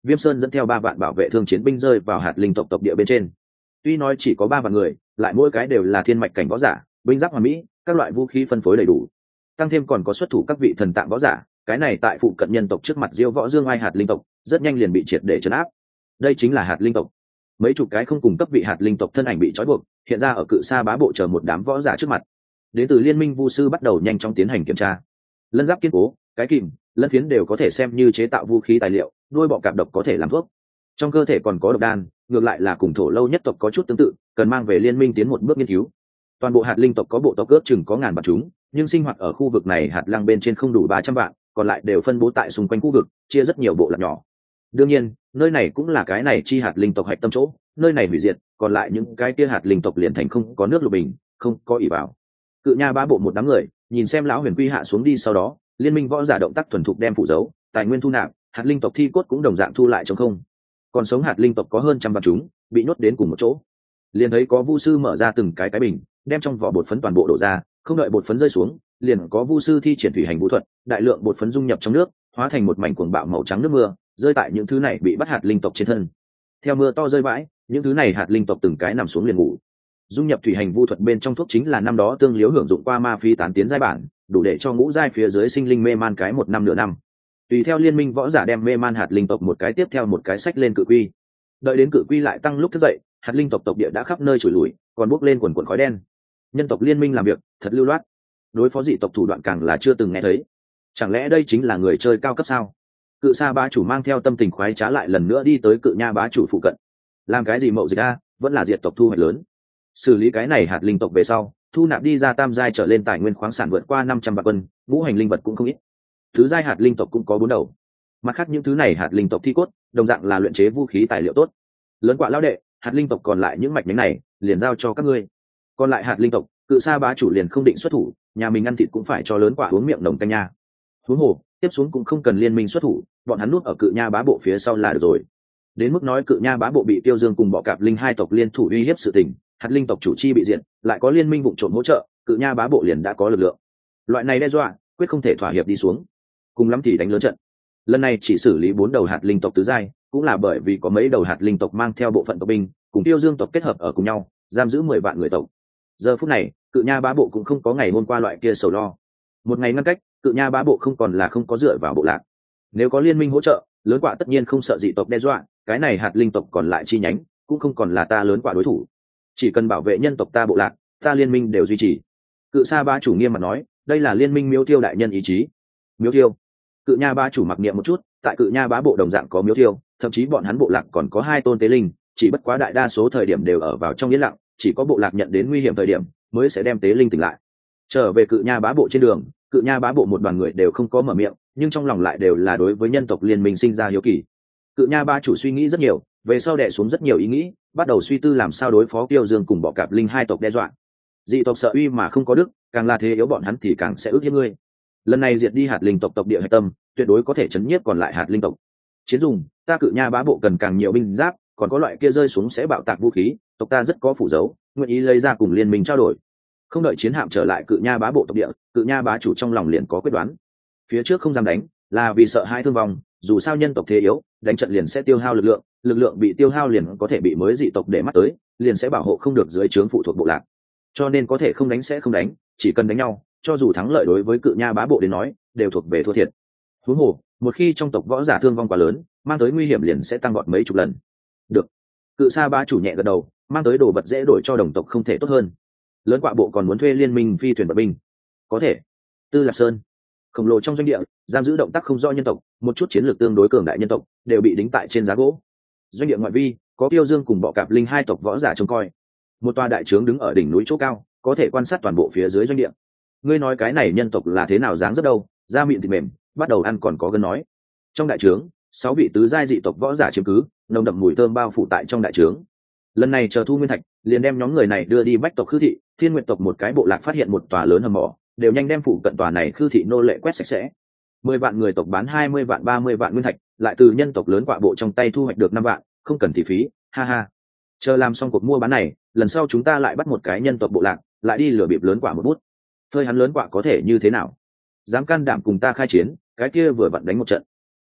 Viêm Sơn dẫn theo 3 vạn bảo vệ thương chiến binh rơi vào hạt linh tộc tộc địa bên trên. Tuy nói chỉ có 3 vạn người, lại mỗi cái đều là thiên mạch cảnh võ giả, binh giáp hoàn mỹ, các loại vũ khí phân phối đầy đủ. Tăng thêm còn có xuất thủ các vị thần tạng võ giả, cái này tại phụ cận nhân tộc trước mặt Diêu Võ Dương Ai hạt linh tộc, rất nhanh liền bị triệt để trấn áp. Đây chính là hạt linh tộc. Mấy chục cái không cùng cấp vị hạt linh tộc thân ảnh bị trói buộc, hiện ra ở Cự Sa Bá Bộ chờ một đám võ giả trước mặt. Đến từ Liên minh Vu sư bắt đầu nhanh chóng tiến hành kiểm tra. Lân giáp kiên cố, cái kìm, lân phiến đều có thể xem như chế tạo vũ khí tài liệu, đuôi bọ cạp độc có thể làm thuốc. Trong cơ thể còn có độc đan, ngược lại là cùng Thổ Lâu nhất tộc có chút tương tự, cần mang về liên minh tiến một bước nghiên cứu. Toàn bộ hạt linh tộc có bộ tộc ước chừng có ngàn vạn chúng, nhưng sinh hoạt ở khu vực này hạt lăng bên trên không đủ 300 vạn, còn lại đều phân bố tại xung quanh khu vực, chia rất nhiều bộ lạc nhỏ. Đương nhiên, nơi này cũng là cái này chi hạt linh tộc hạch tâm chỗ, nơi này hủy diệt, còn lại những cái kia hạt linh tộc liền thành không có nước lục bình, không có ỷ vào. Cự Nha Bá Bộ một đám người, nhìn xem lão Huyền Quy hạ xuống đi sau đó, liên minh võ giả động tác thuần thục đem phụ dấu, tài nguyên thu nạp, hạt linh tộc thi cốt cũng đồng dạng thu lại trong không. Còn sống hạt linh tộc có hơn trăm vạn chúng, bị nhốt đến cùng một chỗ. Liền thấy có vu sư mở ra từng cái bình, đem trong vỏ bột phấn toàn bộ đổ ra, không đợi bột phấn rơi xuống, liền có vu sư thi triển thủy hành vũ thuật, đại lượng bột phấn dung nhập trong nước, hóa thành một mảnh cuồng bạo màu trắng nước mưa, rơi tại những thứ này bị bắt hạt linh tộc trên thân. Theo mưa to rơi vãi, những thứ này hạt linh tộc từng cái nằm xuống liền ngủ. Dung nhập thủy hành vũ thuật bên trong thuốc chính là năm đó Tương Liếu hưởng dụng qua ma phi tán tiến giai bản, đủ để cho ngũ giai phía dưới sinh linh mê man cái 1 năm nửa năm. Tùy theo liên minh võ giả đem mê man hạt linh tộc một cái tiếp theo một cái sách lên cự quy. Đợi đến cự quy lại tăng lúc thức dậy, hạt linh tộc tộc địa đã khắp nơi trồi lùi, còn bốc lên quần quần khói đen. Nhân tộc liên minh làm việc thật lưu loát, đối phó dị tộc thủ đoạn càng là chưa từng nghe thấy. Chẳng lẽ đây chính là người chơi cao cấp sao? Cự Sa Bá chủ mang theo tâm tình khoái trá lại lần nữa đi tới Cự Nha Bá chủ phụ cận. Làm cái gì mậu dịch a, vẫn là diệt tộc thu hoạch lớn. Xử lý cái này hạt linh tộc về sau, thu nạp đi ra tam giai trở lên tài nguyên khoáng sản vượt qua 500 vạn quân, ngũ hành linh vật cũng không ít. Thứ giai hạt linh tộc cũng có 4 đầu. Mặt khác những thứ này hạt linh tộc thi cốt, đồng dạng là luyện chế vũ khí tài liệu tốt. Lớn Quạ lão đệ, hạt linh tộc còn lại những mạch nhánh này, liền giao cho các ngươi. Còn lại hạt linh tộc, Cự Sa Bá chủ liền không định xuất thủ, nhà mình ăn thịt cũng phải cho Lớn Quạ uống miệng nồng canh nha. Huống hồ, tiếp xuống cũng không cần liên minh xuất thủ, bọn hắn núp ở Cự Nha Bá Bộ phía sau là được rồi. Đến mức nói Cự Nha Bá Bộ bị Tiêu Dương cùng Bọ Cạp Linh hai tộc liên thủ uy hiếp sự tình, hạt linh tộc chủ chi bị diệt, lại có liên minh vụ trộm hỗ trợ, Cự Nha Bá Bộ liền đã có lực lượng. Loại này đe dọa, quyết không thể thỏa hiệp đi xuống. Cùng lắm thì đánh lớn trận. Lần này chỉ xử lý 4 đầu hạt linh tộc tứ giai, cũng là bởi vì có mấy đầu hạt linh tộc mang theo bộ phận tộc binh, cùng Tiêu Dương tộc kết hợp ở cùng nhau, giam giữ 10 vạn người tộc. Giờ phút này, Cự Nha Bá Bộ cũng không có ngày hôm qua loại kia sầu lo. Một ngày ngăn cách, Cự Nha Bá Bộ không còn là không có dựa vào bộ lạc. Nếu có liên minh hỗ trợ, Lớn Quạ tất nhiên không sợ dị tộc đe dọa, cái này hạt linh tộc còn lại chi nhánh, cũng không còn là ta Lớn Quạ đối thủ. Chỉ cần bảo vệ nhân tộc ta bộ lạc, ta liên minh đều duy trì. Cự Sa Bá chủ nghiêm mặt nói, đây là liên minh Miếu Tiêu đại nhân ý chí. Miếu Tiêu? Cự Nha Bá chủ mặc niệm một chút, tại Cự Nha Bá Bộ đồng dạng có Miếu Tiêu, thậm chí bọn hắn bộ lạc còn có 2 tôn tế linh, chỉ bất quá đại đa số thời điểm đều ở vào trong yên lặng, chỉ có bộ lạc nhận đến nguy hiểm thời điểm mới sẽ đem tế linh tỉnh lại. Trở về Cự Nha Bá Bộ trên đường, Cự Nha Bá Bộ một đoàn người đều không có mở miệng, nhưng trong lòng lại đều là đối với nhân tộc liên minh sinh ra hiếu kỳ. Cự Nha Bá chủ suy nghĩ rất nhiều, về sau đè xuống rất nhiều ý nghĩ, bắt đầu suy tư làm sao đối phó Tiêu Dương cùng Bọ Cạp Linh hai tộc đe dọa. Dị tộc sợ uy mà không có đức, càng là thế yếu bọn hắn thì càng sẽ ức hiếp ngươi. Lần này diệt đi hạt linh tộc tộc địa hạch tâm, tuyệt đối có thể chấn nhiếp còn lại hạt linh tộc. Chiến dùng, ta Cự Nha Bá Bộ cần càng nhiều binh giáp, còn có loại kia rơi xuống sẽ bạo tạc vũ khí, tộc ta rất có phủ dấu, nguyện ý lấy ra cùng liên minh trao đổi. Không đợi chiến hạm trở lại Cự Nha Bá Bộ tộc địa, Cự Nha Bá chủ trong lòng liền có quyết đoán. Phía trước không dám đánh, là vì sợ hai thương vong, dù sao nhân tộc thế yếu, đánh trận liền sẽ tiêu hao lực lượng bị tiêu hao liền có thể bị mới dị tộc để mắt tới, liền sẽ bảo hộ không được dưới trướng phụ thuộc bộ lạc. Cho nên có thể không đánh sẽ không đánh, chỉ cần đánh nhau, cho dù thắng lợi đối với Cự Nha Bá Bộ đến nói, đều thuộc về thua thiệt. Huống hồ, một khi trong tộc võ giả thương vong quá lớn, mang tới nguy hiểm liền sẽ tăng vọt mấy chục lần. Được. Cự Sa Bá chủ nhẹ gật đầu, mang tới đồ vật dễ đổi cho đồng tộc không thể tốt hơn. Lớn Quạ Bộ còn muốn thuê liên minh phi thuyền vận binh. Có thể. Tư Lạc Sơn, khổng lồ trong doanh địa, giam giữ động tác không do nhân tộc, một chút chiến lược tương đối cường đại nhân tộc đều bị đính tại trên giá gỗ. Doanh địa ngoại vi có Tiêu Dương cùng Bọ Cạp Linh hai tộc võ giả trông coi. Một tòa đại trướng đứng ở đỉnh núi chỗ cao, có thể quan sát toàn bộ phía dưới doanh địa. Ngươi nói cái này nhân tộc là thế nào dáng rất đâu, da mịn thịt mềm, bắt đầu ăn còn có gân nói. Trong đại trướng, 6 vị tứ giai dị tộc võ giả chiếm cứ, nồng đậm mùi thơm bao phủ tại trong đại trướng. Lần này chờ thu nguyên thạch, liền đem nhóm người này đưa đi Bách tộc Khư thị, Thiên Nguyệt tộc một cái bộ lạc phát hiện một tòa lớn hầm mỏ, đều nhanh đem phủ cận tòa này Khư thị nô lệ quét sạch sẽ. 10 vạn người tộc bán 20 vạn 30 vạn nguyên thạch, lại từ nhân tộc Lớn Quạ Bộ trong tay thu hoạch được 5 vạn, không cần thị phí, ha ha. Chờ làm xong cuộc mua bán này, lần sau chúng ta lại bắt một cái nhân tộc bộ lạc, lại đi lừa bịp Lớn Quạ một bút. Phơi hắn Lớn Quạ có thể như thế nào? Dám can đảm cùng ta khai chiến, cái kia vừa vặn đánh một trận.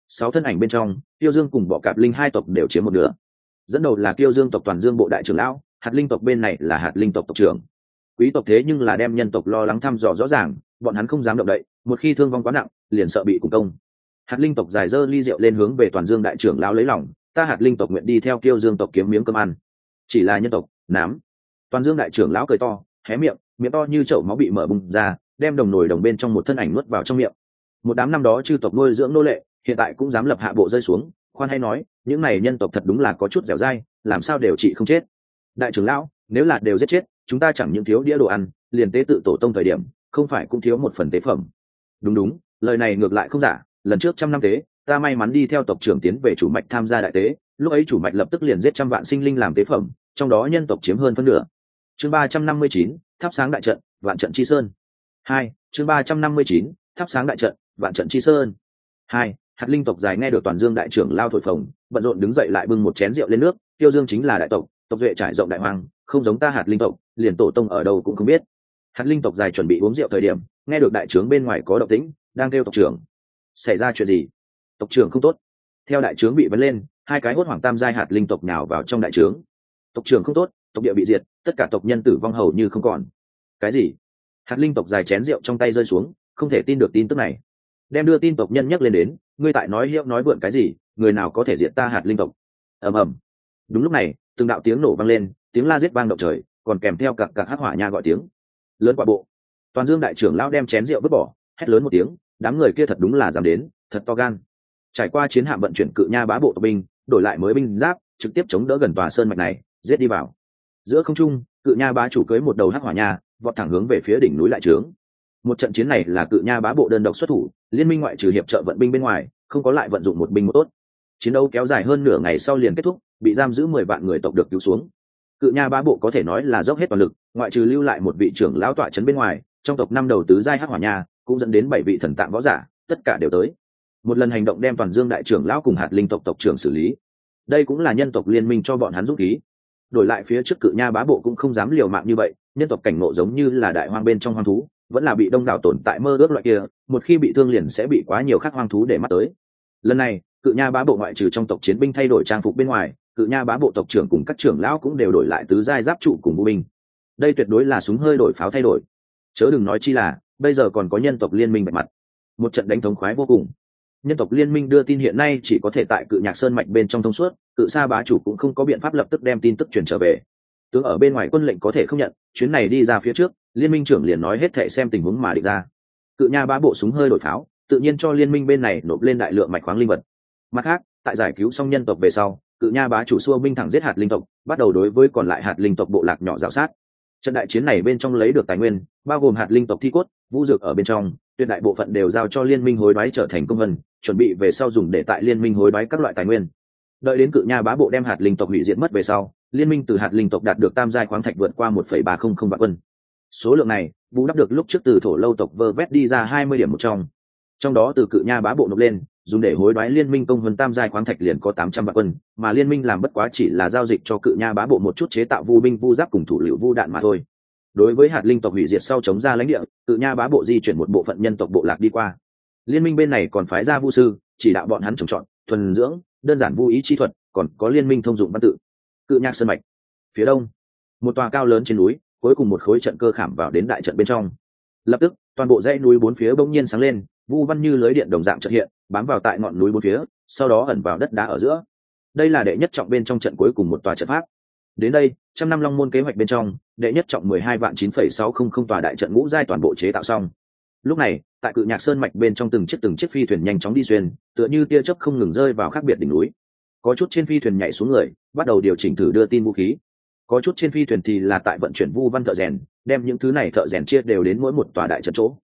6 thân ảnh bên trong, Tiêu Dương cùng Bọ Cạp Linh hai tộc đều chiếm một nửa. Dẫn đầu là Tiêu Dương tộc Toàn Dương bộ đại trưởng lão, Hạt Linh tộc bên này là Hạt Linh tộc tộc trưởng. Quý tộc thế nhưng là đem nhân tộc lo lắng thăm dò rõ ràng, bọn hắn không dám động đậy, một khi thương vong quá nặng, liền sợ bị cùng công. Hạt Linh tộc dài dơ ly rượu lên hướng về Toàn Dương đại trưởng lão lấy lòng, ta Hạt Linh tộc nguyện đi theo Tiêu Dương tộc kiếm miếng cơm ăn. Chỉ là nhân tộc, nám. Toàn Dương đại trưởng lão cười to, hé miệng, miệng to như chậu máu bị mở bung ra, đem đồng nồi đồng bên trong một thân ảnh nuốt vào trong miệng. Một đám năm đó chư tộc nuôi dưỡng nô lệ, hiện tại cũng dám lập hạ bộ rơi xuống, khoan hay nói, những này nhân tộc thật đúng là có chút dẻo dai, làm sao đều trị không chết. Đại trưởng lão, nếu là đều giết chết, chúng ta chẳng những thiếu đĩa đồ ăn, liền tế tự tổ tông thời điểm, không phải cũng thiếu một phần tế phẩm. Đúng, lời này ngược lại không giả, lần trước 100 năm tế, ta may mắn đi theo tộc trưởng tiến về chủ mạch tham gia đại tế, lúc ấy chủ mạch lập tức liền giết 100 vạn sinh linh làm tế phẩm, trong đó nhân tộc chiếm hơn phân nửa. Chương 359, thắp sáng đại trận, vạn trận chi sơn. 2, chương 359, thắp sáng đại trận, vạn trận chi sơn. 2, Hạt Linh tộc dài nghe được Toàn Dương đại trưởng lao thổi phồng, bận rộn đứng dậy lại bưng một chén rượu lên nước, Tiêu Dương chính là đại tộc, tộc duệ trải rộng đại hoang, không giống ta Hạt Linh tộc, liền tổ tông ở đâu cũng không biết. Hạt Linh tộc dài chuẩn bị uống rượu thời điểm, nghe được đại trưởng bên ngoài có động tĩnh, đang kêu tộc trưởng. Xảy ra chuyện gì? Tộc trưởng không tốt. Theo đại trưởng bị vấn lên, hai cái hốt hoảng tam giai Hạt Linh tộc nhào vào trong đại trưởng. Tộc trưởng không tốt, tộc địa bị diệt, tất cả tộc nhân tử vong hầu như không còn. Cái gì? Hạt Linh tộc dài chén rượu trong tay rơi xuống, không thể tin được tin tức này. Đem đưa tin tộc nhân nhắc lên đến, ngươi tại nói hiệu nói vượn cái gì, người nào có thể diệt ta Hạt Linh tộc? Ầm ầm. Đúng lúc này, từng đạo tiếng nổ vang lên, tiếng la giết vang động trời, còn kèm theo cặc hắc hỏa nha gọi tiếng. Lớn quả bộ. Toàn Dương đại trưởng lão đem chén rượu vứt bỏ, hét lớn một tiếng, đám người kia thật đúng là dám đến, thật to gan. Trải qua chiến hạm vận chuyển cự nha bá bộ tộc binh, đổi lại mới binh giáp, trực tiếp chống đỡ gần tòa sơn mạch này, giết đi vào. Giữa không trung, cự nha bá chủ cưới một đầu hắc hỏa nha, vọt thẳng hướng về phía đỉnh núi lại trướng. Một trận chiến này là cự nha bá bộ đơn độc xuất thủ, liên minh ngoại trừ hiệp trợ vận binh bên ngoài, không có lại vận dụng một binh một tốt. Chiến đấu kéo dài hơn nửa ngày sau liền kết thúc, bị giam giữ 10 vạn người tộc được cứu xuống. Cự nha bá bộ có thể nói là dốc hết toàn lực, ngoại trừ lưu lại một vị trưởng lão tọa trấn bên ngoài, trong tộc năm đầu tứ giai hắc hỏa nha cũng dẫn đến 7 vị thần tạng võ giả, tất cả đều tới. Một lần hành động đem Toàn Dương đại trưởng lão cùng Hạt Linh tộc tộc trưởng xử lý. Đây cũng là nhân tộc liên minh cho bọn hắn dũng khí. Đổi lại phía trước cự nha bá bộ cũng không dám liều mạng như vậy, nhân tộc cảnh ngộ giống như là đại hoang bên trong hoang thú, vẫn là bị đông đảo tồn tại mơ ước loại kia, một khi bị thương liền sẽ bị quá nhiều khác hoang thú để mắt tới. Lần này, cự nha bá bộ ngoại trừ trong tộc chiến binh thay đổi trang phục bên ngoài, cự nha bá bộ tộc trưởng cùng các trưởng lão cũng đều đổi lại tứ giai giáp trụ cùng vũ binh. Đây tuyệt đối là súng hơi đổi pháo thay đổi. Chớ đừng nói chi là, bây giờ còn có nhân tộc liên minh bạch mặt. Một trận đánh thống khoái vô cùng. Nhân tộc liên minh đưa tin hiện nay chỉ có thể tại cự nhạc sơn mạch bên trong thông suốt, cự sa bá chủ cũng không có biện pháp lập tức đem tin tức truyền trở về. Tướng ở bên ngoài quân lệnh có thể không nhận, chuyến này đi ra phía trước, liên minh trưởng liền nói hết thệ xem tình huống mà định ra. Cự nha bá bộ súng hơi đổi pháo, tự nhiên cho liên minh bên này nộp lên đại lượng mạch khoáng linh vật. Mặt khác, tại giải cứu xong nhân tộc về sau, cự nha bá chủ xua binh thẳng giết hạt linh tộc, bắt đầu đối với còn lại hạt linh tộc bộ lạc nhỏ rào sát. Trận đại chiến này bên trong lấy được tài nguyên, bao gồm hạt linh tộc thi cốt, vũ dược ở bên trong, tuyệt đại bộ phận đều giao cho liên minh hối đoái trở thành công vân, chuẩn bị về sau dùng để tại liên minh hối đoái các loại tài nguyên. Đợi đến cự nha bá bộ đem hạt linh tộc hủy diệt mất về sau, liên minh từ hạt linh tộc đạt được tam giai khoáng thạch vượt qua 1,300 vạn quân. Số lượng này bù đắp được lúc trước từ thổ lâu tộc vơ vét đi ra 20 điểm một trong đó từ cự nha bá bộ nộp lên dùng để hối đoái liên minh công vân tam giai khoáng thạch liền có 800 vạn quân, mà liên minh làm bất quá chỉ là giao dịch cho cự nha bá bộ một chút chế tạo vu binh vu giáp cùng thủ liệu vu đạn mà thôi. Đối với hạt linh tộc hủy diệt sau chống ra lãnh địa, cự nha bá bộ di chuyển một bộ phận nhân tộc bộ lạc đi qua. Liên minh bên này còn phái ra vu sư chỉ đạo bọn hắn trồng trọt, thuần dưỡng, đơn giản vu ý chi thuật, còn có liên minh thông dụng văn tự. Cự nhạc sơn mạch phía đông, một tòa cao lớn trên núi, cuối cùng một khối trận cơ khảm vào đến đại trận bên trong. Lập tức toàn bộ dãy núi bốn phía bỗng nhiên sáng lên, vu văn như lưới điện đồng dạng chợt hiện, bám vào tại ngọn núi bốn phía, sau đó ẩn vào đất đá ở giữa. Đây là đệ nhất trọng bên trong trận cuối cùng một tòa trận pháp. Đến đây, 100 năm long môn kế hoạch bên trong, đệ nhất trọng 12.9.600 tòa đại trận ngũ giai toàn bộ chế tạo xong. Lúc này, tại cự nhạc sơn mạch bên trong từng chiếc phi thuyền nhanh chóng đi xuyên, tựa như tia chớp không ngừng rơi vào khác biệt đỉnh núi. Có chút trên phi thuyền nhảy xuống người, bắt đầu điều chỉnh thử đưa tin vũ khí. Có chút trên phi thuyền thì là tại vận chuyển vu văn thợ rèn, đem những thứ này thợ rèn chia đều đến mỗi một tòa đại trận chỗ.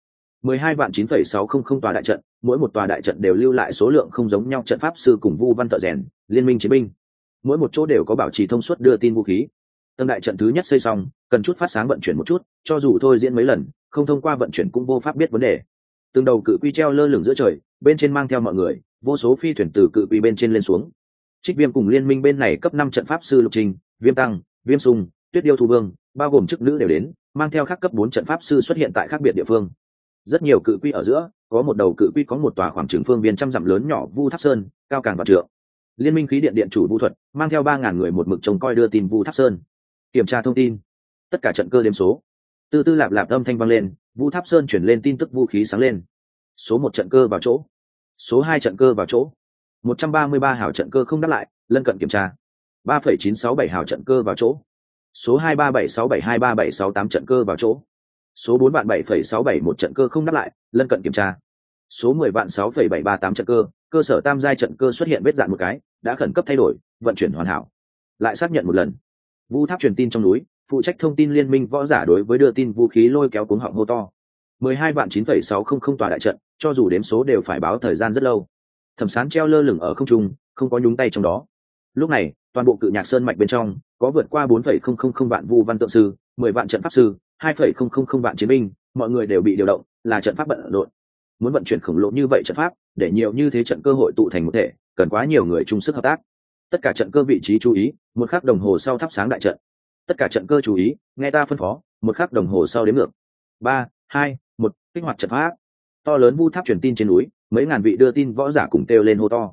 12.9.600 tòa đại trận, mỗi một tòa đại trận đều lưu lại số lượng không giống nhau trận pháp sư cùng vu văn thợ rèn, liên minh chiến binh. Mỗi một chỗ đều có bảo trì thông suốt đưa tin vũ khí. Tầng đại trận thứ nhất xây xong, cần chút phát sáng vận chuyển một chút, cho dù thôi diễn mấy lần, không thông qua vận chuyển cũng vô pháp biết vấn đề. Từng đầu cự quy treo lơ lửng giữa trời, bên trên mang theo mọi người, vô số phi thuyền từ cự quy bên trên lên xuống. Trích Viêm cùng liên minh bên này cấp 5 trận pháp sư Lục Trình, Viêm Tăng, Viêm Sung, Tuyết Điêu Thu Vương, bao gồm chức nữ đều đến, mang theo các cấp 4 trận pháp sư xuất hiện tại khác biệt địa phương. Rất nhiều cự quy ở giữa, có một đầu cự quy có một tòa khoảng trường phương viên trăm dặm lớn nhỏ vu tháp sơn, cao càng vạn trượng. Liên minh khí điện điện chủ Vu Thuật mang theo 3.000 người một mực trông coi đưa tin vu tháp sơn. Kiểm tra thông tin, tất cả trận cơ đếm số. Từ từ lạp lạp âm thanh vang lên, vu tháp sơn chuyển lên tin tức vũ khí sáng lên. Số 1 trận cơ vào chỗ, số 2 trận cơ vào chỗ, 133 hảo trận cơ không đáp lại, lân cận kiểm tra. 3,967 hảo trận cơ vào chỗ, số 23767237768 trận cơ vào chỗ, số 4 vạn 7,671 trận cơ không đáp lại, lân cận kiểm tra. Số 10 vạn 6,738 trận cơ, cơ sở tam giai trận cơ xuất hiện vết dạn một cái, đã khẩn cấp thay đổi, vận chuyển hoàn hảo. Lại xác nhận một lần. Vu tháp truyền tin trong núi, phụ trách thông tin liên minh võ giả đối với đưa tin vũ khí lôi kéo cuống họng hô to. 12 vạn 9,600 tòa đại trận, cho dù đếm số đều phải báo thời gian rất lâu. Thẩm Sán treo lơ lửng ở không trung, không có nhúng tay trong đó. Lúc này, toàn bộ Cự Nhạc Sơn mạch bên trong có vượt qua 4,000 vạn vu văn tượng sư, 10 vạn trận pháp sư, 2,000 vạn chiến binh, mọi người đều bị điều động, là trận pháp bận rộn. Muốn vận chuyển khổng lồ như vậy trận pháp, để nhiều như thế trận cơ hội tụ thành một thể, cần quá nhiều người chung sức hợp tác. Tất cả trận cơ vị trí chú ý, 1 khắc đồng hồ sau thắp sáng đại trận. Tất cả trận cơ chú ý, nghe ta phân phó, 1 khắc đồng hồ sau đếm ngược. 3, 2, 1, kích hoạt trận pháp. To lớn vu tháp truyền tin trên núi, mấy ngàn vị đưa tin võ giả cùng kêu lên hô to.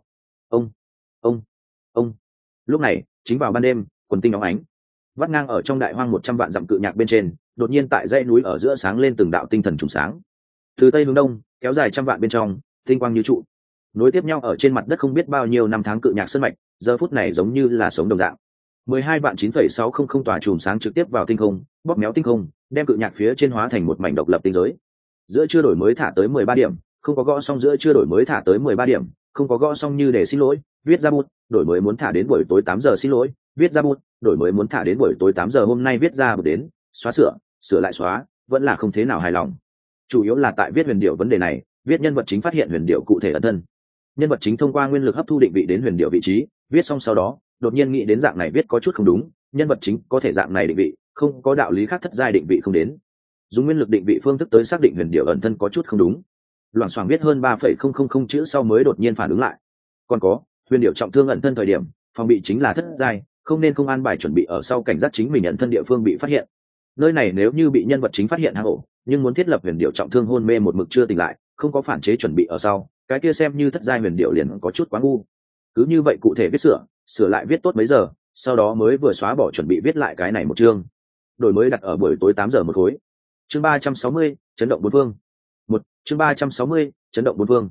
Ông. Lúc này, chính vào ban đêm, quần tinh óng ánh, vắt ngang ở trong đại hoang 100 vạn dặm cự nhạc bên trên, đột nhiên tại dãy núi ở giữa sáng lên từng đạo tinh thần trùng sáng. Từ tây hướng đông, kéo dài trăm vạn bên trong, tinh quang như trụ, nối tiếp nhau ở trên mặt đất không biết bao nhiêu năm tháng cự nhạc sơn mạch, giờ phút này giống như là sống đồng dạng. 12 vạn 9,600 tòa chùm sáng trực tiếp vào tinh không, bóp méo tinh không, đem cự nhạc phía trên hóa thành một mảnh độc lập tinh giới. Giữa chưa đổi mới thả tới 13 điểm, không có gõ xong giữa chưa đổi mới thả tới 13 điểm, không có gõ xong như để xin lỗi, viết ra bút, đổi mới muốn thả đến buổi tối 8 giờ xin lỗi, viết ra bút, đổi mới muốn thả đến buổi tối 8 giờ hôm nay viết ra bút đến, xóa sửa lại xóa, vẫn là không thế nào hài lòng. Chủ yếu là tại viết huyền điệu vấn đề này, viết nhân vật chính phát hiện huyền điệu cụ thể ẩn thân. Nhân vật chính thông qua nguyên lực hấp thu định vị đến huyền điệu vị trí, viết xong sau đó, đột nhiên nghĩ đến dạng này viết có chút không đúng, nhân vật chính có thể dạng này định vị, không có đạo lý khác thất giai định vị không đến. Dùng nguyên lực định vị phương thức tới xác định huyền điệu ẩn thân có chút không đúng. Loảng xoảng viết hơn 3,000 chữ sau mới đột nhiên phản ứng lại. Còn có, huyền điệu trọng thương ẩn thân thời điểm, phòng bị chính là thất giai, không nên không an bài chuẩn bị ở sau cảnh giác chính mình ẩn thân địa phương bị phát hiện. Nơi này nếu như bị nhân vật chính phát hiện hang ổ, nhưng muốn thiết lập huyền điệu trọng thương hôn mê một mực chưa tỉnh lại, không có phản chế chuẩn bị ở sau, cái kia xem như thất giai huyền điệu liền có chút quá ngu. Cứ như vậy cụ thể viết sửa lại viết tốt mấy giờ, sau đó mới vừa xóa bỏ chuẩn bị viết lại cái này một chương. Đổi mới đặt ở buổi tối 8 giờ một khối. Chương 360, chấn động bốn phương. Chương 360, chấn động bốn phương.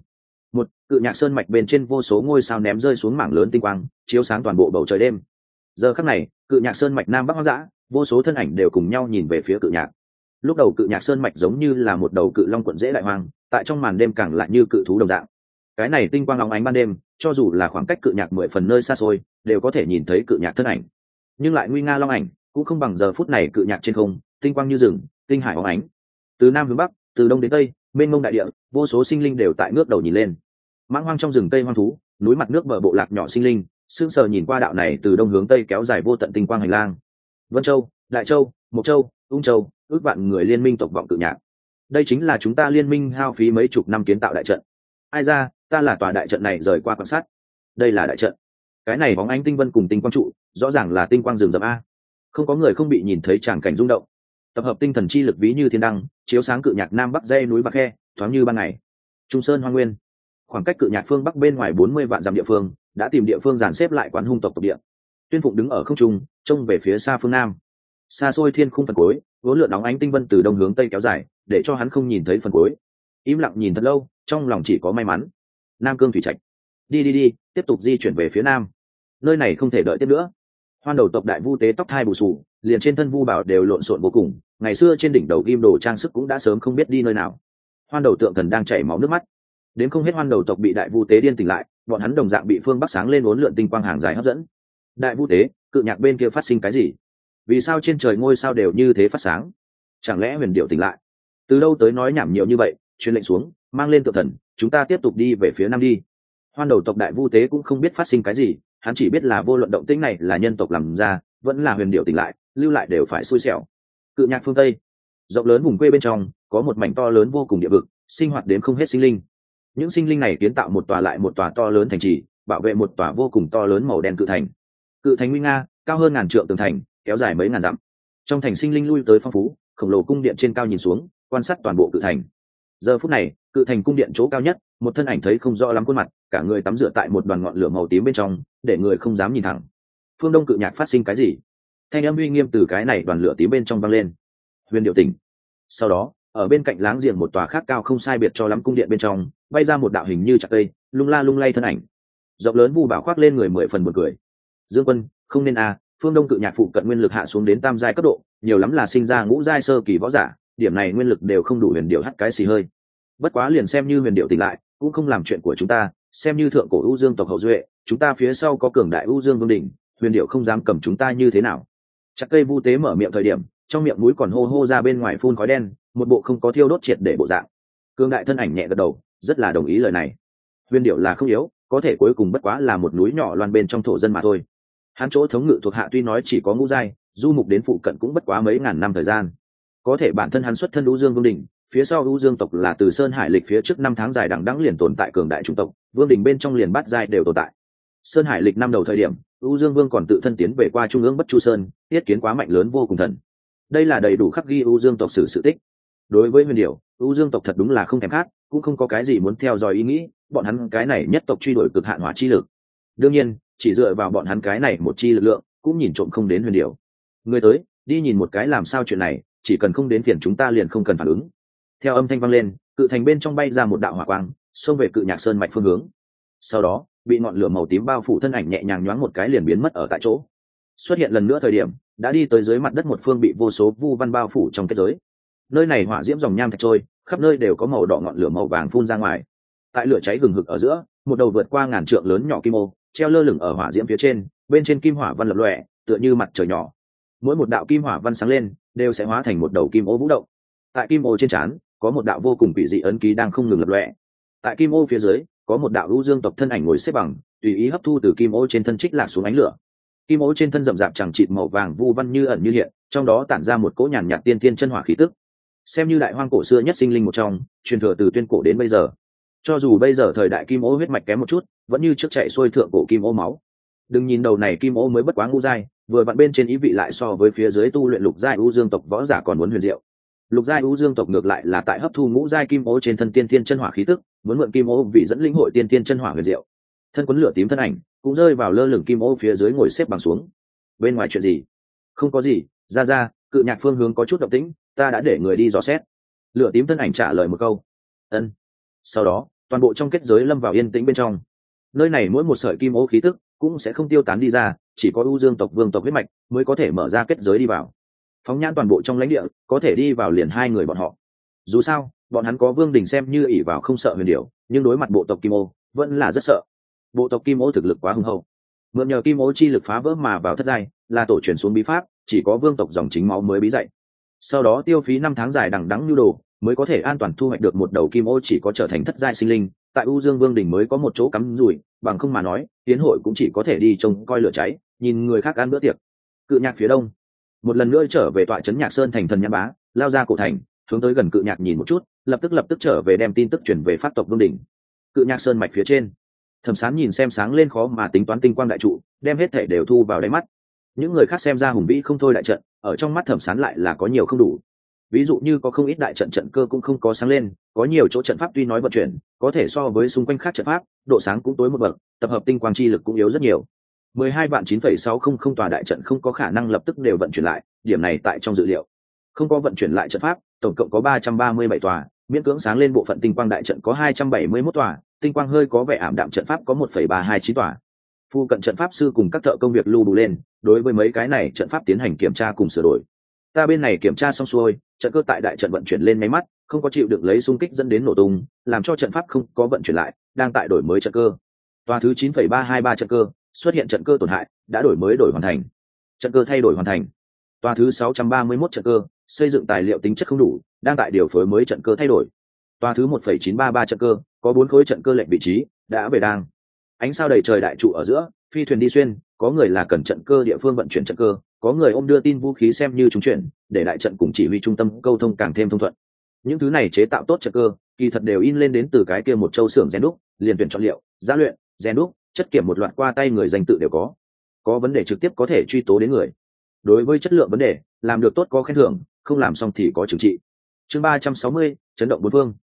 Cự Nhạc Sơn mạch bên trên vô số ngôi sao ném rơi xuống mảng lớn tinh quang, chiếu sáng toàn bộ bầu trời đêm. Giờ khắc này, Cự Nhạc Sơn mạch nam bắc hoang dã, vô số thân ảnh đều cùng nhau nhìn về phía Cự Nhạc. Lúc đầu Cự Nhạc Sơn mạch giống như là một đầu cự long cuộn rễ đại hoang, tại trong màn đêm càng lại như cự thú đồng dạng. Cái này tinh quang óng ánh ban đêm, cho dù là khoảng cách Cự Nhạc 10 phần nơi xa xôi, đều có thể nhìn thấy Cự Nhạc thân ảnh. Nhưng lại nguy nga long ảnh, cũng không bằng giờ phút này Cự Nhạc trên không, tinh quang như rừng, tinh hải óng ánh. Từ nam hướng bắc, từ đông đến tây, mênh mông đại địa, vô số sinh linh đều tại ngước đầu nhìn lên. Mãng hoang trong rừng tây hoang thú, núi mặt nước bờ bộ lạc nhỏ sinh linh, sững sờ nhìn qua đạo này từ đông hướng tây kéo dài vô tận tinh quang hành lang. Vân Châu, Đại Châu, Mộc Châu, Ung Châu, ước vạn người liên minh tộc vọng Cự Nhạc. Đây chính là chúng ta liên minh hao phí mấy chục năm kiến tạo đại trận. Ai ra, ta là tòa đại trận này rời qua quan sát. Đây là đại trận. Cái này bóng ánh tinh vân cùng tinh quang trụ, rõ ràng là tinh quang rừng rậm a. Không có người không bị nhìn thấy tràng cảnh rung động. Tập hợp tinh thần chi lực ví như thiên đăng, chiếu sáng Cự Nhạc nam bắc dãy núi bạc khe, thoáng như ban ngày. Trung Sơn Hoang Nguyên, khoảng cách Cự Nhạc phương bắc bên ngoài 40 vạn dặm địa phương, đã tìm địa phương dàn xếp lại quán hung tộc tộc địa. Tuyên Phụng đứng ở không trung, trông về phía xa phương nam. Xa xôi thiên khung phần cuối, vốn lượn nóng ánh tinh vân từ đông hướng tây kéo dài, để cho hắn không nhìn thấy phần cuối. Im lặng nhìn thật lâu, trong lòng chỉ có may mắn. Nam Cương Thủy Trạch, đi, tiếp tục di chuyển về phía nam. Nơi này không thể đợi tiếp nữa. Hoan Đầu tộc đại vu tế tóc thai bù xù, liền trên thân vu bảo đều lộn xộn vô cùng, ngày xưa trên đỉnh đầu ghim đồ trang sức cũng đã sớm không biết đi nơi nào. Hoan Đầu tượng thần đang chảy máu nước mắt. Đến không hết Hoan Đầu tộc bị đại vu tế điên tỉnh lại, bọn hắn đồng dạng bị phương bắc sáng lên uốn lượn tinh quang hàng dài hấp dẫn. Đại vu tế, Cự Nhạc bên kia phát sinh cái gì? Vì sao trên trời ngôi sao đều như thế phát sáng? Chẳng lẽ huyền điệu tỉnh lại? Từ đâu tới nói nhảm nhiều như vậy? Truyền lệnh xuống, mang lên tượng thần, chúng ta tiếp tục đi về phía nam đi. Hoan Đầu tộc đại vu tế cũng không biết phát sinh cái gì, hắn chỉ biết là vô luận động tĩnh này là nhân tộc làm ra, vẫn là huyền điệu tỉnh lại, lưu lại đều phải xui xẻo. Cự Nhạc phương tây, rộng lớn vùng quê bên trong, có một mảnh to lớn vô cùng địa vực, sinh hoạt đến không hết sinh linh. Những sinh linh này kiến tạo một tòa lại một tòa to lớn thành trì, bảo vệ một tòa vô cùng to lớn màu đen cự thành. Cự thành nguy nga, cao hơn ngàn trượng tường thành, kéo dài mấy ngàn dặm. Trong thành sinh linh lui tới phong phú, khổng lồ cung điện trên cao nhìn xuống, quan sát toàn bộ cự thành. Giờ phút này cự thành cung điện chỗ cao nhất, một thân ảnh thấy không rõ lắm khuôn mặt, cả người tắm rửa tại một đoàn ngọn lửa màu tím bên trong, để người không dám nhìn thẳng. Phương Đông Cự Nhạc phát sinh cái gì? Thanh âm uy nghiêm từ cái này đoàn lửa tím bên trong vang lên. Huyền Điệu tỉnh. Sau đó, ở bên cạnh láng giềng một tòa khác cao không sai biệt cho lắm cung điện bên trong, bay ra một đạo hình như chặt cây, lung la lung lay thân ảnh. Rộng lớn vu bảo khoác lên người 10 phần buồn cười. Dương Quân, không nên a, Phương Đông Cự Nhạc phụ cận nguyên lực hạ xuống đến tam giai cấp độ, nhiều lắm là sinh ra ngũ giai sơ kỳ võ giả, điểm này nguyên lực đều không đủ Huyền Điệu hắt cái xì hơi. Bất quá liền xem như Huyền Điệu tỉnh lại, cũng không làm chuyện của chúng ta, xem như thượng cổ U Dương tộc hậu duệ, chúng ta phía sau có cường đại U Dương Vương đỉnh, Huyền Điệu không dám cầm chúng ta như thế nào. Chặt cây vu tế mở miệng thời điểm, trong miệng mũi còn hô hô ra bên ngoài phun khói đen, một bộ không có thiêu đốt triệt để bộ dạng. Cương đại thân ảnh nhẹ gật đầu, rất là đồng ý lời này. Huyền Điệu là không yếu, có thể cuối cùng bất quá là một núi nhỏ loan bên trong thổ dân mà thôi. Hắn chỗ thống ngự thuộc hạ tuy nói chỉ có ngũ giai, du mục đến phụ cận cũng bất quá mấy ngàn năm thời gian. Có thể bản thân hắn xuất thân U Dương Vương đỉnh, phía sau U Dương tộc là từ Sơn Hải lịch phía trước 5 tháng dài đằng đẵng liền tồn tại cường đại trung tộc, Vương đỉnh bên trong liền bát giai đều tồn tại. Sơn Hải lịch năm đầu thời điểm, U Dương Vương còn tự thân tiến về qua trung ương Bất Chu Sơn, tiết kiến quá mạnh lớn vô cùng thần. Đây là đầy đủ khắc ghi U Dương tộc sử sự tích. Đối với Huyền Điệu, U Dương tộc thật đúng là không thèm khát, cũng không có cái gì muốn theo dõi ý nghĩ, bọn hắn cái này nhất tộc truy đuổi cực hạn hỏa chi lực. Đương nhiên, chỉ dựa vào bọn hắn cái này một chi lực lượng, cũng nhìn trộm không đến Huyền Điệu. Người tới, đi nhìn một cái làm sao chuyện này, chỉ cần không đến phiền chúng ta liền không cần phản ứng. Theo âm thanh vang lên, cự thành bên trong bay ra một đạo hỏa quang, xông về Cự Nhạc Sơn mạch phương hướng. Sau đó, bị ngọn lửa màu tím bao phủ thân ảnh nhẹ nhàng nhoáng một cái liền biến mất ở tại chỗ. Xuất hiện lần nữa thời điểm, đã đi tới dưới mặt đất một phương bị vô số vu văn bao phủ trong kết giới. Nơi này hỏa diễm dòng nham thạch trôi, khắp nơi đều có màu đỏ ngọn lửa màu vàng phun ra ngoài. Tại lửa cháy gừng hực ở giữa, một đầu vượt qua ngàn trượng lớn nhỏ kim ô, treo lơ lửng ở hỏa diễm phía trên, bên trên kim hỏa văn lập lòe, tựa như mặt trời nhỏ. Mỗi một đạo kim hỏa văn sáng lên, đều sẽ hóa thành một đầu kim ô vũ động. Tại kim ô trên trán, có một đạo vô cùng quỷ dị ấn ký đang không ngừng lập lòe. Tại kim ô phía dưới, có một đạo U Dương tộc thân ảnh ngồi xếp bằng, tùy ý hấp thu từ kim ô trên thân trích lạc xuống ánh lửa. Kim ô trên thân rậm rạp chẳng chịt màu vàng vu văn như ẩn như hiện, trong đó tản ra một cỗ nhàn nhạt tiên tiên chân hỏa khí tức. Xem như đại hoang cổ xưa nhất sinh linh một trong, truyền thừa từ tuyên cổ đến bây giờ. Cho dù bây giờ thời đại kim ô huyết mạch kém một chút, vẫn như trước chạy xuôi thượng cổ kim ô máu. Đừng nhìn đầu này kim ô mới bất quá ngũ giai, vừa vặn bên trên ý vị lại so với phía dưới tu luyện lục giai U Dương tộc võ giả còn muốn huyền diệu. Lục giai U Dương tộc ngược lại là tại hấp thu ngũ giai kim ô trên thân tiên tiên chân hỏa khí tức, muốn mượn kim ô vị dẫn linh hội tiên tiên chân hỏa huyền diệu. Thân quấn lửa tím thân ảnh cũng rơi vào lơ lửng kim ô phía dưới ngồi xếp bằng xuống. Bên ngoài chuyện gì? Không có gì, ra Cự Nhạc phương hướng có chút động tĩnh, ta đã để người đi dò xét. Lửa tím thân ảnh trả lời một câu. Ân. Sau đó, toàn bộ trong kết giới lâm vào yên tĩnh bên trong. Nơi này mỗi một sợi kim ô khí tức cũng sẽ không tiêu tán đi ra, chỉ có U Dương tộc vương tộc huyết mạch mới có thể mở ra kết giới đi vào. Phóng nhãn toàn bộ trong lãnh địa, có thể đi vào liền 2 người bọn họ. Dù sao, bọn hắn có Vương Đình xem như ỷ vào không sợ Huyền Điệu, nhưng đối mặt bộ tộc Kim Ô, vẫn là rất sợ. Bộ tộc Kim Ô thực lực quá hùng hậu, mượn nhờ Kim Ô chi lực phá vỡ mà vào thất giai, là tổ truyền xuống bí pháp, chỉ có vương tộc dòng chính máu mới bí dạy. Sau đó tiêu phí 5 tháng dài đằng đẵng nhu đồ, mới có thể an toàn thu hoạch được một đầu Kim Ô chỉ có trở thành thất giai sinh linh, tại U Dương Vương đỉnh mới có một chỗ cắm rủi, bằng không mà nói, tiến hội cũng chỉ có thể đi trông coi lửa cháy, nhìn người khác ăn bữa tiệc. Cự Nhạc phía đông, một lần nữa trở về tọa trấn Nhạc Sơn thành thần Nhã Bá, lao ra cổ thành, hướng tới gần Cự Nhạc nhìn một chút, lập tức trở về đem tin tức chuyển về pháp tộc Vương đỉnh. Cự Nhạc Sơn mạch phía trên, Thẩm Sán nhìn xem sáng lên khó mà tính toán tinh quang đại trụ, đem hết thể đều thu vào đáy mắt. Những người khác xem ra hùng vĩ không thôi đại trận, ở trong mắt Thẩm Sán lại là có nhiều không đủ. Ví dụ như có không ít đại trận trận cơ cũng không có sáng lên, có nhiều chỗ trận pháp tuy nói vận chuyển, có thể so với xung quanh khác trận pháp, độ sáng cũng tối một bậc, tập hợp tinh quang chi lực cũng yếu rất nhiều. 12.9.600 tòa đại trận không có khả năng lập tức đều vận chuyển lại, điểm này tại trong dự liệu. Không có vận chuyển lại trận pháp, tổng cộng có 337 tòa, miễn cưỡng sáng lên bộ phận tinh quang đại trận có 271 tòa, tinh quang hơi có vẻ ảm đạm trận pháp có 1,329 tòa. Phu cận trận pháp sư cùng các thợ công việc lưu đủ lên, đối với mấy cái này trận pháp tiến hành kiểm tra cùng sửa đổi. Ta bên này kiểm tra xong xuôi, trận cơ tại đại trận vận chuyển lên máy mắt, không có chịu được lấy xung kích dẫn đến nổ tung, làm cho trận pháp không có vận chuyển lại, đang tại đổi mới trận cơ. Tòa thứ 9,323 trận cơ xuất hiện trận cơ tổn hại, đã đổi mới đổi hoàn thành. Trận cơ thay đổi hoàn thành. Tòa thứ 631 trận cơ, xây dựng tài liệu tính chất không đủ, đang tại điều phối mới trận cơ thay đổi. Tòa thứ 1,933 trận cơ, có 4 khối trận cơ lệnh vị trí, đã về đang. Ánh sao đầy trời đại trụ ở giữa, phi thuyền đi xuyên, có người là cần trận cơ địa phương vận chuyển trận cơ, có người ôm đưa tin vũ khí xem như chúng chuyển, để đại trận cùng chỉ huy trung tâm câu thông càng thêm thông thuận. Những thứ này chế tạo tốt trận cơ, kỳ thật đều in lên đến từ cái kia một châu xưởng rèn đúc, liền tuyển chọn liệu, giá luyện, rèn đúc, chất kiểm một loạt qua tay người danh tự đều có. Có vấn đề trực tiếp có thể truy tố đến người. Đối với chất lượng vấn đề, làm được tốt có khen thưởng, không làm xong thì có trừng trị. Chương 360, chấn động bốn phương.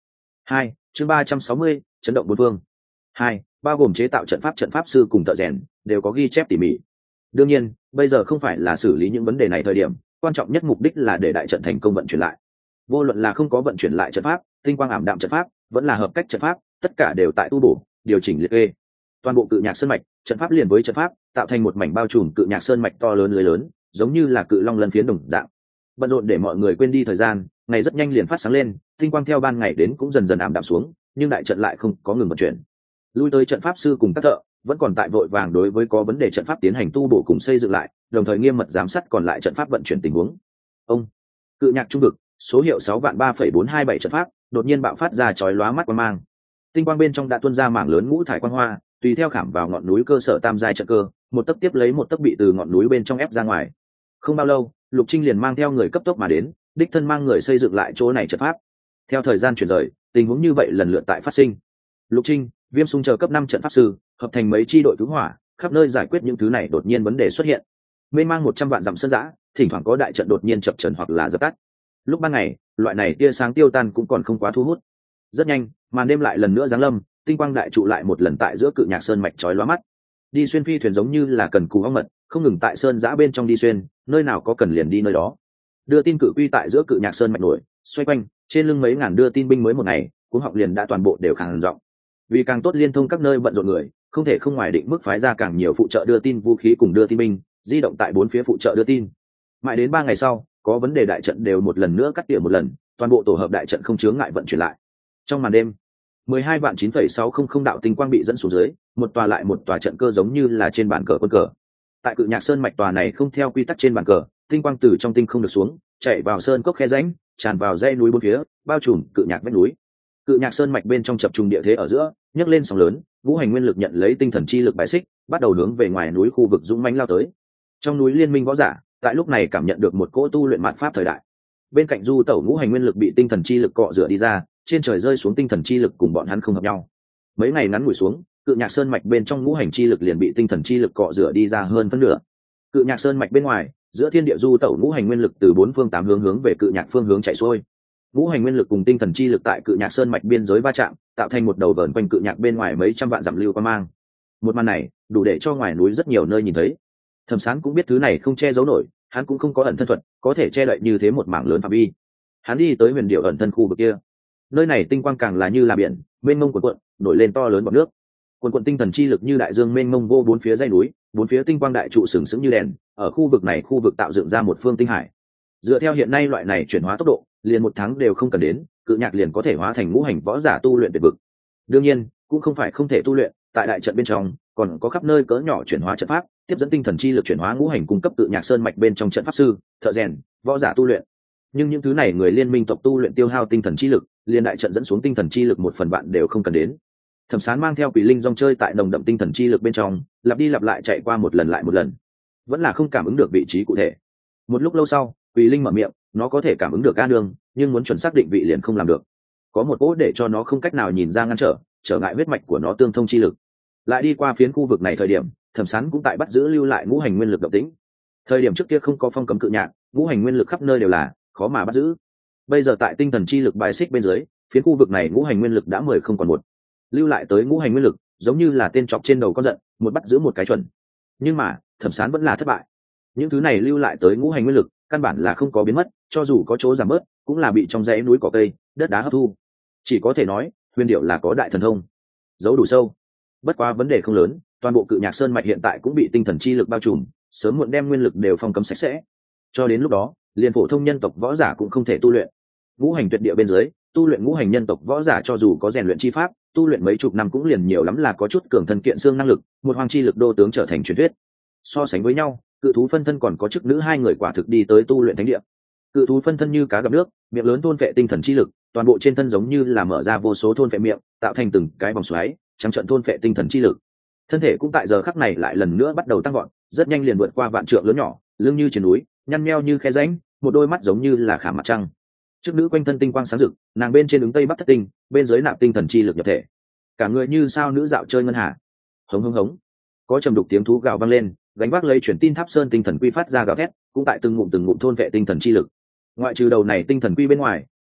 2. Chương 360, chấn động bốn phương. 2. Bao gồm chế tạo trận pháp sư cùng thợ rèn đều có ghi chép tỉ mỉ. Đương nhiên, bây giờ không phải là xử lý những vấn đề này thời điểm, quan trọng nhất mục đích là để đại trận thành công vận chuyển lại. Vô luận là không có vận chuyển lại trận pháp, tinh quang ảm đạm trận pháp, vẫn là hợp cách trận pháp, tất cả đều tại tu bổ, điều chỉnh liệt kê. Toàn bộ cự nhạc sơn mạch, trận pháp liền với trận pháp, tạo thành một mảnh bao trùm cự nhạc sơn mạch to lớn lưới lớn, giống như là cự long lân phiến đồng dạng. Bận rộn để mọi người quên đi thời gian, ngày rất nhanh liền phát sáng lên, tinh quang theo ban ngày đến cũng dần dần ảm đạm xuống, nhưng đại trận lại không có ngừng vận chuyển. Lui tới trận pháp sư cùng các thợ vẫn còn tại vội vàng đối với có vấn đề trận pháp tiến hành tu bổ cùng xây dựng lại, đồng thời nghiêm mật giám sát còn lại trận pháp vận chuyển tình huống. Ông cự nhạc trung vực, số hiệu 6.3.427 trận pháp đột nhiên bạo phát ra chói lóa mắt quang mang. Tinh quang bên trong đã tuôn ra mảng lớn ngũ thải quang hoa, tùy theo khảm vào ngọn núi cơ sở tam giai trận cơ, một tấc tiếp lấy một tấc bị từ ngọn núi bên trong ép ra ngoài. Không bao lâu, Lục Trinh liền mang theo người cấp tốc mà đến, đích thân mang người xây dựng lại chỗ này trận pháp. Theo thời gian chuyển rời, tình huống như vậy lần lượt tại phát sinh. Lục Trinh, Viêm Sung chờ cấp 5 trận pháp sư, hợp thành mấy chi đội cứu hỏa, khắp nơi giải quyết những thứ này đột nhiên vấn đề xuất hiện. Mênh mang 100 vạn dặm sơn dã, thỉnh thoảng có đại trận đột nhiên chập chờn hoặc là dập tắt. Lúc ban ngày, loại này tia sáng tiêu tan cũng còn không quá thu hút. Rất nhanh, màn đêm lại lần nữa giáng lâm, tinh quang đại trụ lại một lần tại giữa cự nhạc sơn mạch chói lóa mắt. Đi xuyên phi thuyền giống như là cần cù ong mật, không ngừng tại sơn dã bên trong đi xuyên, nơi nào có cần liền đi nơi đó. Đưa tin cự quy tại giữa cự nhạc sơn mạch nổi, xoay quanh, trên lưng mấy ngàn đưa tin binh mới một ngày, cuống họng liền đã toàn bộ đều khàn giọng. Vì càng tốt liên thông các nơi bận rộn người, không thể không ngoài định mức phái ra càng nhiều phụ trợ đưa tin vũ khí cùng đưa tin binh, di động tại 4 phía phụ trợ đưa tin. Mãi đến 3 ngày sau, có vấn đề đại trận đều một lần nữa cắt tỉa một lần, toàn bộ tổ hợp đại trận không chướng ngại vận chuyển lại. Trong màn đêm, 12 vạn 9,600 đạo tinh quang bị dẫn xuống dưới, một tòa lại một tòa trận cơ giống như là trên bàn cờ quân cờ. Tại cự nhạc sơn mạch tòa này không theo quy tắc trên bàn cờ, tinh quang từ trong tinh không được xuống, chạy vào sơn cốc khe rãnh, tràn vào dãy núi bốn phía, bao trùm cự nhạc vách núi. Cự nhạc sơn mạch bên trong chập trùng địa thế ở giữa, nhấc lên sóng lớn, ngũ hành nguyên lực nhận lấy tinh thần chi lực bài xích, bắt đầu hướng về ngoài núi khu vực dũng mãnh lao tới. Trong núi liên minh võ giả, tại lúc này cảm nhận được một cỗ tu luyện mạt pháp thời đại. Bên cạnh du tẩu ngũ hành nguyên lực bị tinh thần chi lực cọ rửa đi ra, trên trời rơi xuống tinh thần chi lực cùng bọn hắn không hợp nhau. Mấy ngày ngắn ngủi xuống, cự nhạc sơn mạch bên trong ngũ hành chi lực liền bị tinh thần chi lực cọ rửa đi ra hơn phân nửa. Cự nhạc sơn mạch bên ngoài, giữa thiên địa du tẩu ngũ hành nguyên lực từ 4 phương 8 hướng hướng về cự nhạc phương hướng chạy xuôi. Ngũ hành nguyên lực cùng tinh thần chi lực tại cự nhạc sơn mạch biên giới va chạm, tạo thành một đầu vờn quanh cự nhạc bên ngoài mấy trăm vạn dặm lưu quang mang. Một màn này đủ để cho ngoài núi rất nhiều nơi nhìn thấy. Thẩm Sán cũng biết thứ này không che giấu nổi, hắn cũng không có ẩn thân thuật, có thể che đậy như thế một mảng lớn phạm vi. Hắn đi tới huyền điệu ẩn thân khu vực kia. Nơi này tinh quang càng là như là biển, mênh mông cuộn cuộn, nổi lên to lớn bọt nước. Cuộn cuộn tinh thần chi lực như đại dương mênh mông vô bốn phía dãy núi, bốn phía tinh quang đại trụ sừng sững như đèn, ở khu vực này khu vực tạo dựng ra một phương tinh hải. Dựa theo hiện nay loại này chuyển hóa tốc độ, liền 1 tháng đều không cần đến, cự nhạc liền có thể hóa thành ngũ hành võ giả tu luyện tuyệt vực. Đương nhiên, cũng không phải không thể tu luyện, tại đại trận bên trong, còn có khắp nơi cỡ nhỏ chuyển hóa trận pháp, tiếp dẫn tinh thần chi lực chuyển hóa ngũ hành cung cấp cự nhạc sơn mạch bên trong trận pháp sư, thợ rèn, võ giả tu luyện. Nhưng những thứ này người liên minh tộc tu luyện tiêu hao tinh thần chi lực, liền đại trận dẫn xuống tinh thần chi lực 1/3 đều không cần đến. Thẩm Sán mang theo Quỷ Linh rong chơi tại nồng đậm tinh thần chi lực bên trong, lặp đi lặp lại chạy qua một lần lại một lần, vẫn là không cảm ứng được vị trí cụ thể. Một lúc lâu sau, Quỷ Linh mở miệng, nó có thể cảm ứng được A Nương, nhưng muốn chuẩn xác định vị liền không làm được. Có một cỗ để cho nó không cách nào nhìn ra ngăn trở ngại huyết mạch của nó tương thông chi lực. Lại đi qua phiến khu vực này thời điểm, Thẩm Sán cũng tại bắt giữ lưu lại ngũ hành nguyên lực động tĩnh. Thời điểm trước kia không có phong cấm cự nhạc, ngũ hành nguyên lực khắp nơi đều là, khó mà bắt giữ. Bây giờ tại tinh thần chi lực bài xích bên dưới, phiến khu vực này ngũ hành nguyên lực đã 10 không còn 1. Lưu lại tới ngũ hành nguyên lực, giống như là tên chọc trên đầu con giận, một bắt giữ một cái chuẩn. Nhưng mà, Thẩm Sán vẫn là thất bại. Những thứ này lưu lại tới ngũ hành nguyên lực, căn bản là không có biến mất, cho dù có chỗ giảm bớt, cũng là bị trong dãy núi cỏ cây, đất đá hấp thu. Chỉ có thể nói, huyền điệu là có đại thần thông, giấu đủ sâu. Bất quá vấn đề không lớn, toàn bộ cự nhạc sơn mạch hiện tại cũng bị tinh thần chi lực bao trùm, sớm muộn đem nguyên lực đều phong cấm sạch sẽ. Cho đến lúc đó, liền phổ thông nhân tộc võ giả cũng không thể tu luyện. Ngũ hành tuyệt địa bên dưới, tu luyện ngũ hành nhân tộc võ giả cho dù có rèn luyện chi pháp, tu luyện mấy chục năm cũng liền nhiều lắm là có chút cường thân kiện xương năng lực, một hoàng chi lực đô tướng trở thành truyền thuyết. So sánh với nhau, cự thú phân thân còn có chức nữ hai người quả thực đi tới tu luyện thánh địa. Cự thú phân thân như cá gặp nước, miệng lớn thôn vệ tinh thần chi lực, toàn bộ trên thân giống như là mở ra vô số thôn vệ miệng, tạo thành từng cái vòng xoáy, trắng trận thôn vệ tinh thần chi lực. Thân thể cũng tại giờ khắc này lại lần nữa bắt đầu tăng vọt, rất nhanh liền vượt qua vạn trượng lớn nhỏ, lưng như trên núi, nhăn nheo như khe rãnh, một đôi mắt giống như là khảm mặt trăng. Trước nữ quanh thân tinh quang sáng rực, nàng bên trên ứng tây bắc thất tinh, bên dưới nạp tinh thần chi lực nhập thể, cả người như sao nữ dạo chơi ngân hà. Hống hống hống, có trầm đục tiếng thú gào vang lên, gánh vác lấy chuyển tin tháp sơn tinh thần quy phát ra gào thét, cũng tại từng ngụm thôn vệ tinh thần chi lực. Ngoại trừ đầu này tinh thần quy bên ngoài,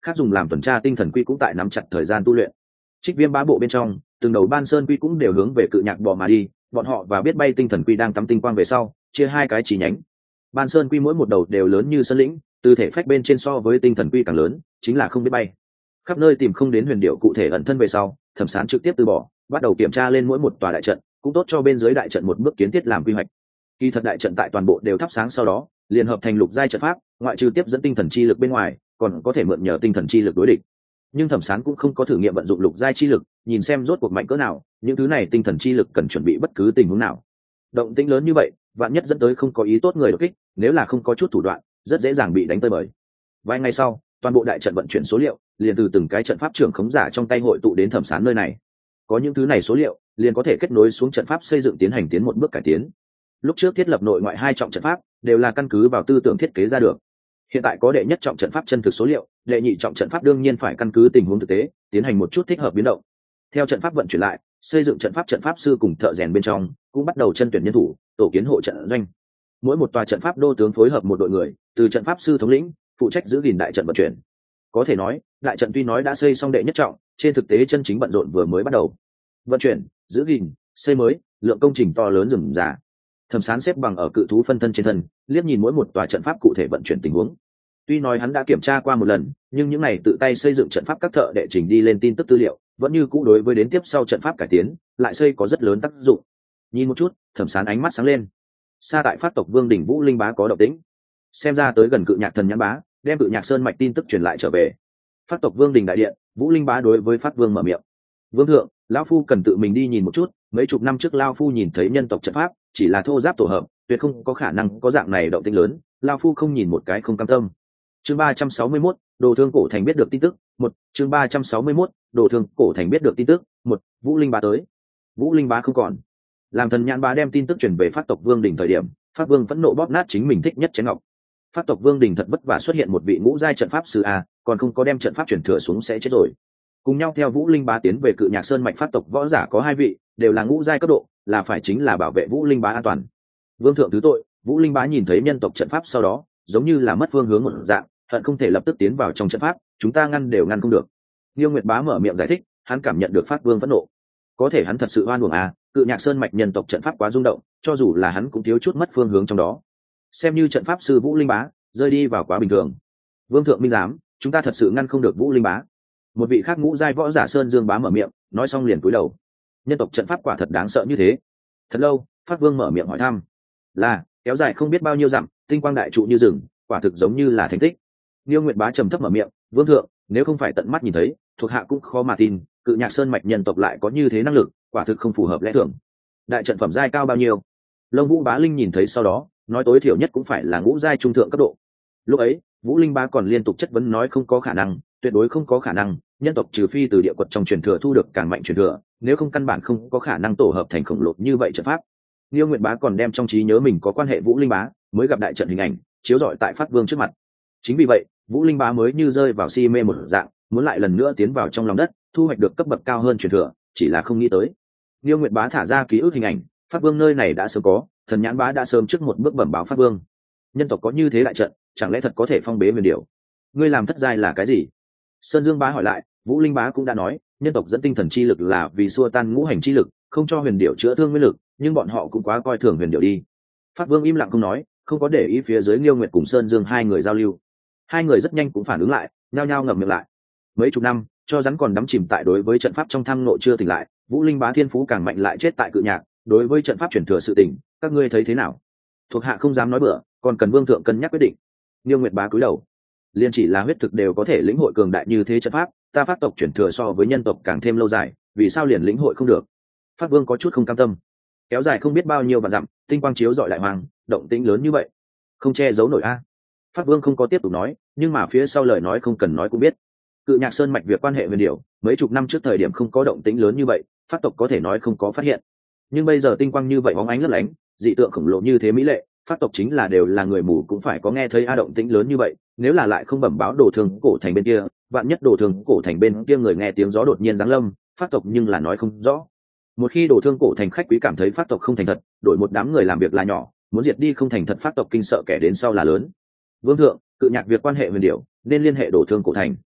khác dùng làm tuần tra tinh thần quy cũng tại nắm chặt thời gian tu luyện. Trích Viêm bá bộ bên trong, từng đầu ban sơn quy cũng đều hướng về Cự Nhạc bò mà đi, bọn họ và biết bay tinh thần quy đang tắm tinh quang về sau, chia hai cái chi nhánh. Ban sơn quy mỗi một đầu đều lớn như sơn lĩnh, từ thể phách bên trên so với tinh thần quy càng lớn, chính là không biết bay. Khắp nơi tìm không đến huyền điệu cụ thể ẩn thân về sau, Thẩm Sán trực tiếp từ bỏ, bắt đầu kiểm tra lên mỗi một tòa đại trận, cũng tốt cho bên dưới đại trận một bước kiến thiết làm quy hoạch. Kỳ thật đại trận tại toàn bộ đều thắp sáng sau đó, liên hợp thành lục giai trận pháp, ngoại trừ tiếp dẫn tinh thần chi lực bên ngoài, còn có thể mượn nhờ tinh thần chi lực đối địch. Nhưng Thẩm Sán cũng không có thử nghiệm vận dụng lục giai chi lực, nhìn xem rốt cuộc mạnh cỡ nào, những thứ này tinh thần chi lực cần chuẩn bị bất cứ tình huống nào. Động tĩnh lớn như vậy, vạn nhất dẫn tới không có ý tốt người đột kích, nếu là không có chút thủ đoạn, rất dễ dàng bị đánh tơi bời. Vài ngày sau, toàn bộ đại trận vận chuyển số liệu, liền từ từng cái trận pháp trưởng khống giả trong tay hội tụ đến Thẩm Sán nơi này. Có những thứ này số liệu, liền có thể kết nối xuống trận pháp xây dựng tiến hành tiến một bước cải tiến. Lúc trước thiết lập nội ngoại hai trọng trận pháp, đều là căn cứ vào tư tưởng thiết kế ra được. Hiện tại có đệ nhất trọng trận pháp chân thực số liệu, đệ nhị trọng trận pháp đương nhiên phải căn cứ tình huống thực tế, tiến hành một chút thích hợp biến động. Theo trận pháp vận chuyển lại, xây dựng trận pháp sư cùng thợ rèn bên trong cũng bắt đầu chân tuyển nhân thủ, tổ kiến hộ trận doanh. Mỗi một tòa trận pháp đô tướng phối hợp một đội người, từ trận pháp sư thống lĩnh, phụ trách giữ gìn đại trận vận chuyển. Có thể nói, đại trận tuy nói đã xây xong đệ nhất trọng, trên thực tế chân chính bận rộn vừa mới bắt đầu. Vận chuyển, giữ gìn, xây mới, lượng công trình to lớn rườm rà. Thẩm Sán xếp bằng ở cự thú phân thân trên thân, liếc nhìn mỗi một tòa trận pháp cụ thể vận chuyển tình huống. Tuy nói hắn đã kiểm tra qua một lần, nhưng những này tự tay xây dựng trận pháp các thợ đệ trình đi lên tin tức tư liệu, vẫn như cũ đối với đến tiếp sau trận pháp cải tiến, lại xây có rất lớn tác dụng. Nhìn một chút, Thẩm Sán ánh mắt sáng lên. Xa tại Phát tộc Vương đỉnh Vũ Linh Bá có động tĩnh. Xem ra tới gần Cự Nhạc Thần Nhãn Bá, đem Cự Nhạc Sơn mạch tin tức truyền lại trở về. Phát tộc Vương đỉnh đại điện, Vũ Linh Bá đối với Phát Vương mở miệng. Vương thượng, lão phu cần tự mình đi nhìn một chút, mấy chục năm trước lão phu nhìn thấy nhân tộc trận pháp, chỉ là thô giáp tổ hợp, tuyệt không có khả năng có dạng này động tĩnh lớn, lão phu không nhìn một cái không cam tâm. Chương 361, Đồ Thương Cổ Thành biết được tin tức, một chương 361, Đồ Thương Cổ Thành biết được tin tức, một Vũ Linh Bá tới. Vũ Linh Bá không còn. Làm Thần Nhãn Bá đem tin tức truyền về Phát tộc Vương đỉnh thời điểm, Phát Vương phẫn nộ bóp nát chính mình thích nhất chén ngọc. Phát tộc Vương đỉnh thật vất vả xuất hiện một vị ngũ giai trận pháp sư a, còn không có đem trận pháp truyền thừa xuống sẽ chết rồi. Cùng nhau theo Vũ Linh Bá tiến về Cự Nhạc Sơn mạch Phát tộc võ giả có hai vị, đều là ngũ giai cấp độ, là phải chính là bảo vệ Vũ Linh Bá an toàn. Vương thượng thứ tội, Vũ Linh Bá nhìn thấy nhân tộc trận pháp sau đó, giống như là mất phương hướng một dạng, hận không thể lập tức tiến vào trong trận pháp, chúng ta ngăn đều ngăn không được. Nghiêu Nguyệt Bá mở miệng giải thích, hắn cảm nhận được Phát Vương phẫn nộ. Có thể hắn thật sự oan uổng à, Cự Nhạc Sơn mạch nhân tộc trận pháp quá rung động, cho dù là hắn cũng thiếu chút mất phương hướng trong đó. Xem như trận pháp sư Vũ Linh Bá, rơi đi vào quá bình thường. Vương thượng minh giám, chúng ta thật sự ngăn không được Vũ Linh Bá. Một vị khác ngũ giai võ giả Sơn Dương Bá mở miệng, nói xong liền cúi đầu. Nhân tộc trận pháp quả thật đáng sợ như thế. Thật lâu, Phát Vương mở miệng hỏi thăm. Là, kéo dài không biết bao nhiêu dặm, tinh quang đại trụ như rừng, quả thực giống như là thánh tích. Nghiêu Nguyệt Bá trầm thấp mở miệng, Vương thượng, nếu không phải tận mắt nhìn thấy, thuộc hạ cũng khó mà tin, Cự Nhạc Sơn mạch nhân tộc lại có như thế năng lực, quả thực không phù hợp lẽ thường. Đại trận phẩm giai cao bao nhiêu? Lông Vũ Bá Linh nhìn thấy sau đó, nói tối thiểu nhất cũng phải là ngũ giai trung thượng cấp độ. Lúc ấy, Vũ Linh Bá còn liên tục chất vấn nói không có khả năng, tuyệt đối không có khả năng, nhân tộc trừ phi từ địa quật trong truyền thừa thu được càng mạnh truyền thừa, nếu không căn bản không có khả năng tổ hợp thành khổng lồ như vậy trận pháp. Nghiêu Nguyệt Bá còn đem trong trí nhớ mình có quan hệ Vũ Linh Bá, mới gặp đại trận hình ảnh, chiếu rọi tại Phát Vương trước mặt. Chính vì vậy, Vũ Linh Bá mới như rơi vào si mê một dạng, muốn lại lần nữa tiến vào trong lòng đất, thu hoạch được cấp bậc cao hơn truyền thừa, chỉ là không nghĩ tới. Nghiêu Nguyệt Bá thả ra ký ức hình ảnh, Phát Vương nơi này đã sớm có, Thần Nhãn Bá đã sớm trước một bước bẩm báo Phát Vương. Nhân tộc có như thế đại trận, chẳng lẽ thật có thể phong bế huyền điểu? Ngươi làm thất giai là cái gì? Sơn Dương Bá hỏi lại, Vũ Linh Bá cũng đã nói, nhân tộc dẫn tinh thần chi lực là vì xua tan ngũ hành chi lực, không cho huyền điểu chữa thương nguyên lực, nhưng bọn họ cũng quá coi thường huyền điểu đi. Phát Vương im lặng không nói, không có để ý phía dưới Nghiêu Nguyệt cùng Sơn Dương hai người giao lưu. Hai người rất nhanh cũng phản ứng lại, nhao nhao ngậm miệng lại. Mấy chục năm, cho rắn còn đắm chìm tại đối với trận pháp trong tham nộ chưa tỉnh lại, Vũ Linh Bá thiên phú càng mạnh lại chết tại Cự Nhạc, đối với trận pháp chuyển thừa sự tình, các ngươi thấy thế nào? Thuộc hạ không dám nói bừa, còn cần Vương thượng cân nhắc quyết định. Nghiêu Nguyệt Bá cúi đầu. Liên chỉ là huyết thực đều có thể lĩnh hội cường đại như thế trận pháp, ta Phát tộc chuyển thừa so với nhân tộc càng thêm lâu dài, vì sao liền lĩnh hội không được? Phát Vương có chút không cam tâm. Kéo dài không biết bao nhiêu vạn dặm, tinh quang chiếu rọi đại hoàng, động tĩnh lớn như vậy, không che giấu nổi a. Phát Vương không có tiếp tục nói, nhưng mà phía sau lời nói không cần nói cũng biết. Cự Nhạc Sơn mạch việc quan hệ huyền điểu, mấy chục năm trước thời điểm không có động tĩnh lớn như vậy, Phát tộc có thể nói không có phát hiện. Nhưng bây giờ tinh quang như vậy bóng ánh lấp lánh, dị tượng khổng lồ như thế mỹ lệ, Phát tộc chính là đều là người mù cũng phải có nghe thấy a động tĩnh lớn như vậy, nếu là lại không bẩm báo Đồ Thương Cổ Thành bên kia, vạn nhất Đồ Thương Cổ Thành bên kia người nghe tiếng gió đột nhiên giáng lâm, Phát tộc nhưng là nói không rõ. Một khi Đồ Thương Cổ Thành khách quý cảm thấy Phát tộc không thành thật, đổi một đám người làm việc là nhỏ, muốn diệt đi không thành thật Phát tộc kinh sợ kẻ đến sau là lớn. Vương thượng, Cự Nhạc việc quan hệ huyền điểu, nên liên hệ Đồ Thương Cổ Thành.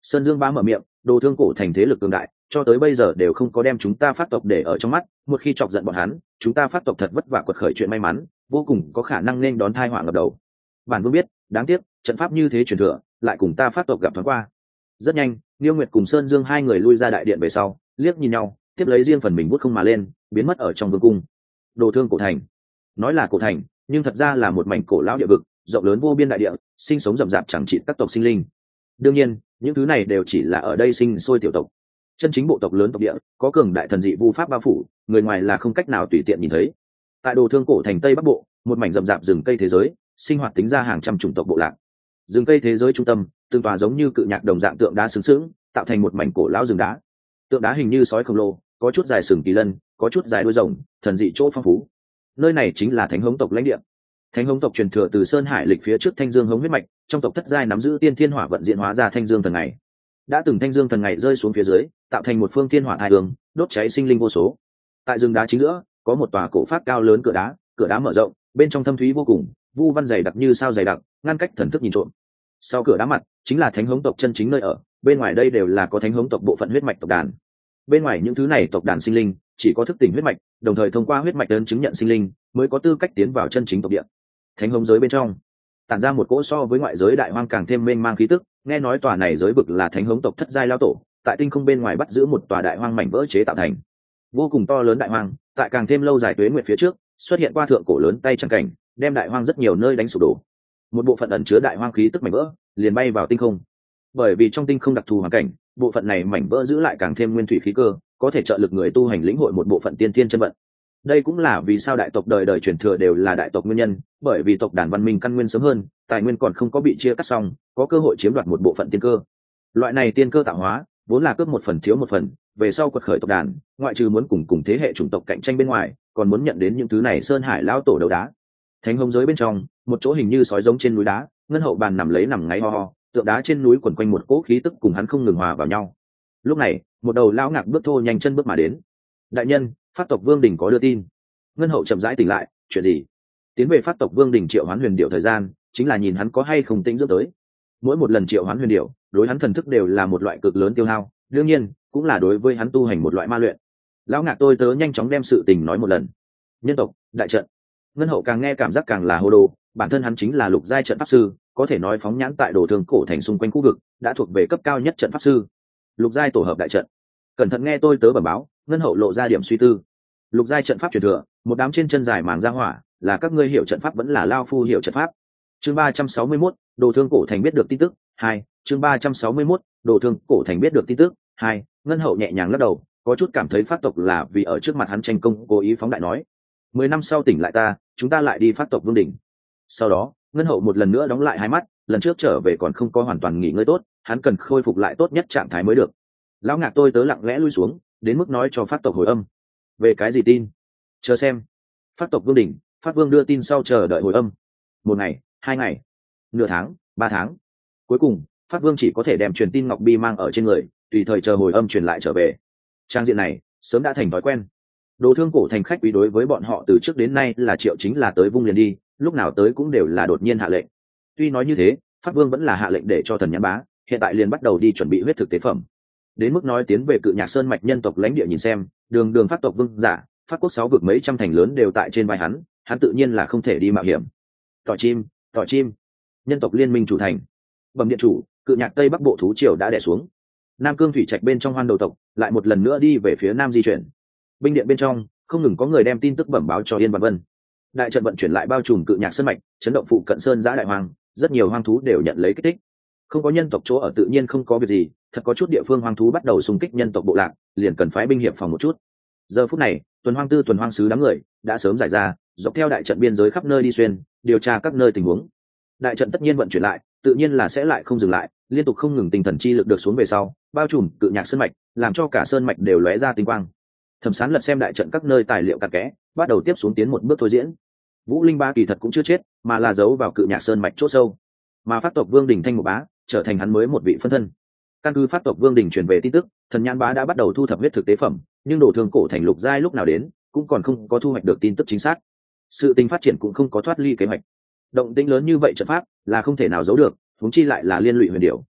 Sơn Dương Bá mở miệng, Đồ Thương Cổ Thành thế lực cường đại, cho tới bây giờ đều không có đem chúng ta Pháp tộc để ở trong mắt, một khi chọc giận bọn hắn, chúng ta Pháp tộc thật vất vả quật khởi chuyện may mắn, vô cùng có khả năng nên đón tai họa ngập đầu. Bản Vương biết, đáng tiếc, trận pháp như thế truyền thừa, lại cùng ta Pháp tộc gặp thoáng qua. Rất nhanh, Niêu Nguyệt cùng Sơn Dương hai người lui ra đại điện về sau, liếc nhìn nhau, tiếp lấy riêng phần mình vút không mà lên, biến mất ở trong vương cung. Đồ Thương Cổ Thành, nói là cổ thành, nhưng thật ra là một mảnh cổ lão địa vực, rộng lớn vô biên đại địa, sinh sống rậm rạp chẳng trị các tộc sinh linh. Đương nhiên, những thứ này đều chỉ là ở đây sinh sôi tiểu tộc. Chân chính bộ tộc lớn tộc địa, có cường đại thần dị vu pháp bao phủ, người ngoài là không cách nào tùy tiện nhìn thấy. Tại Đồ Thương Cổ Thành Tây Bắc Bộ, một mảnh rậm rạp rừng cây thế giới, sinh hoạt tính ra hàng trăm chủng tộc bộ lạc. Rừng cây thế giới trung tâm, từng tòa giống như cự nhạc đồng dạng tượng đá sừng sững, tạo thành một mảnh cổ lão rừng đá. Tượng đá hình như sói khổng lồ, có chút dài sừng kỳ lân, có chút dài đuôi rồng, thần dị chỗ phong phú. Nơi này chính là Thánh Hống tộc lãnh địa. Thánh Hống tộc truyền thừa từ Sơn Hải lịch phía trước Thanh Dương Hống huyết mạch, trong tộc thất giai nắm giữ tiên thiên hỏa vận diện hóa ra Thanh Dương thần ngày. Đã từng Thanh Dương thần ngày rơi xuống phía dưới, tạo thành một phương thiên hỏa thai hương, đốt cháy sinh linh vô số. Tại rừng đá chính giữa, có một tòa cổ pháp cao lớn cửa đá mở rộng, bên trong thâm thúy vô cùng, vu văn dày đặc như sao dày đặc, ngăn cách thần thức nhìn trộm. Sau cửa đá mặt, chính là Thánh Hống tộc chân chính nơi ở, bên ngoài đây đều là có Thánh Hống tộc bộ phận huyết mạch tộc đàn. Bên ngoài những thứ này tộc đàn sinh linh chỉ có thức tỉnh huyết mạch, đồng thời thông qua huyết mạch đơn chứng nhận sinh linh mới có tư cách tiến vào chân chính tộc địa. Thánh Hống giới bên trong tản ra một cỗ so với ngoại giới đại hoang càng thêm mênh mang khí tức, nghe nói tòa này giới vực là Thánh Hống tộc thất giai lao tổ tại tinh không bên ngoài bắt giữ một tòa đại hoang mảnh vỡ chế tạo thành. Vô cùng to lớn đại hoang, tại càng thêm lâu dài tuế nguyệt phía trước xuất hiện qua thượng cổ lớn tay chẳng cảnh, đem đại hoang rất nhiều nơi đánh sụp đổ. Một bộ phận ẩn chứa đại hoang khí tức mảnh vỡ liền bay vào tinh không. Bởi vì trong tinh không đặc thù hoàn cảnh, bộ phận này mảnh vỡ giữ lại càng thêm nguyên thủy khí cơ, có thể trợ lực người tu hành lĩnh hội một bộ phận tiên thiên chân vận. Đây cũng là vì sao đại tộc đời đời truyền thừa đều là đại tộc nguyên nhân, bởi vì tộc đàn văn minh căn nguyên sớm hơn, tài nguyên còn không có bị chia cắt xong, có cơ hội chiếm đoạt một bộ phận tiên cơ. Loại này tiên cơ tạo hóa vốn là cướp một phần thiếu một phần, về sau quật khởi tộc đàn, ngoại trừ muốn cùng thế hệ chủng tộc cạnh tranh bên ngoài, còn muốn nhận đến những thứ này Sơn Hải lão tổ đấu đá. Thánh Hống giới bên trong, một chỗ hình như sói giống trên núi đá, Ngân Hậu bàn nằm ngáy ho ho, tượng đá trên núi quẩn quanh một cỗ khí tức cùng hắn không ngừng hòa vào nhau. Lúc này, một đầu lão ngạc bước thô nhanh chân bước mà đến. Đại nhân, Pháp tộc Vương Đình có đưa tin. Ngân Hậu chậm rãi tỉnh lại, chuyện gì? Tiến về Pháp tộc Vương Đình triệu hoán huyền điệu thời gian, chính là nhìn hắn có hay không tĩnh dưỡng tới. Mỗi một lần triệu hoán huyền điệu, đối hắn thần thức đều là một loại cực lớn tiêu hao, đương nhiên, cũng là đối với hắn tu hành một loại ma luyện. Lão ngạc tôi tớ nhanh chóng đem sự tình nói một lần. Nhân tộc, đại trận. Ngân Hậu càng nghe cảm giác càng là hô đồ, bản thân hắn chính là lục giai trận pháp sư, có thể nói phóng nhãn tại Đồ Thương Cổ Thành xung quanh khu vực đã thuộc về cấp cao nhất trận pháp sư. Lục giai tổ hợp đại trận. Cẩn thận nghe tôi tớ bẩm báo. Ngân Hậu lộ ra điểm suy tư. Lục giai trận pháp truyền thừa, một đám trên chân dài màng ra hỏa, là các ngươi hiểu trận pháp vẫn là lao phu hiểu trận pháp. Chương 361, Đồ Thương Cổ Thành biết được tin tức 2. Chương 361, Đồ Thương Cổ Thành biết được tin tức 2. Ngân Hậu nhẹ nhàng lắc đầu, có chút cảm thấy Pháp tộc là vì ở trước mặt hắn tranh công, cố ý phóng đại nói: 10 năm sau tỉnh lại ta, chúng ta lại đi Pháp tộc Vương đỉnh. Sau đó, Ngân Hậu một lần nữa đóng lại hai mắt, lần trước trở về còn không có hoàn toàn nghỉ ngơi tốt, hắn cần khôi phục lại tốt nhất trạng thái mới được. Lão ngạc tôi tớ lặng lẽ lui xuống, đến mức nói cho Pháp tộc hồi âm. Về cái gì tin? Chờ xem. Pháp tộc Vương đỉnh, Pháp Vương đưa tin sau chờ đợi hồi âm. 1 ngày, 2 ngày, nửa tháng, 3 tháng. Cuối cùng, Pháp Vương chỉ có thể đem truyền tin ngọc bi mang ở trên người, tùy thời chờ hồi âm truyền lại trở về. Trang diện này sớm đã thành thói quen. Đồ Thương Cổ Thành khách quý đối với bọn họ từ trước đến nay là triệu chính là tới vung liền đi, lúc nào tới cũng đều là đột nhiên hạ lệnh. Tuy nói như thế, Pháp Vương vẫn là hạ lệnh để cho Thần Nhãn Bá hiện tại liền bắt đầu đi chuẩn bị huyết thực tế phẩm. Đến mức nói tiến về Cự Nhạc Sơn mạch nhân tộc lãnh địa nhìn xem, đường Pháp tộc vương giả, Pháp quốc 6 vực mấy trăm thành lớn đều tại trên vai hắn tự nhiên là không thể đi mạo hiểm. Tỏ chim, nhân tộc liên minh chủ thành. Bẩm điện chủ, Cự Nhạc Tây Bắc bộ thú triều đã đè xuống. Nam Cương thủy trạch bên trong Hoan Đầu tộc lại một lần nữa đi về phía nam di chuyển. Binh điện bên trong không ngừng có người đem tin tức bẩm báo cho Yên Vạn Vân. Đại trận vận chuyển lại bao trùm Cự Nhạc Sơn mạch, chấn động phụ cận sơn giã đại hoang, rất nhiều hoang thú đều nhận lấy kích thích. Không có nhân tộc chỗ ở tự nhiên không có việc gì, thật có chút địa phương hoang thú bắt đầu xung kích nhân tộc bộ lạc, liền cần phái binh hiệp phòng một chút. Giờ phút này, tuần hoang sứ đám người đã sớm giải ra, dọc theo đại trận biên giới khắp nơi đi xuyên, điều tra các nơi tình huống. Đại trận tất nhiên vận chuyển lại, tự nhiên là sẽ lại không dừng lại, liên tục không ngừng tinh thần chi lực được xuống về sau, bao trùm Cự Nhạc Sơn mạch, làm cho cả sơn mạch đều lóe ra tinh quang. Thẩm Sán lật xem đại trận các nơi tài liệu cặn kẽ, bắt đầu tiếp xuống tiến một bước thôi diễn. Vũ Linh Ba kỳ thật cũng chưa chết, mà là giấu vào Cự Nhạc Sơn mạch chỗ sâu, mà Pháp tộc Vương Đình Thanh Một Bá trở thành hắn mới một vị phân thân. Căn cứ Pháp tộc Vương Đình truyền về tin tức, Thần Nhãn Bá đã bắt đầu thu thập huyết thực tế phẩm, nhưng Đồ Thương Cổ Thành lục giai lúc nào đến, cũng còn không có thu hoạch được tin tức chính xác. Sự tình phát triển cũng không có thoát ly kế hoạch. Động tĩnh lớn như vậy trận pháp là không thể nào giấu được, huống chi lại là liên lụy huyền điểu,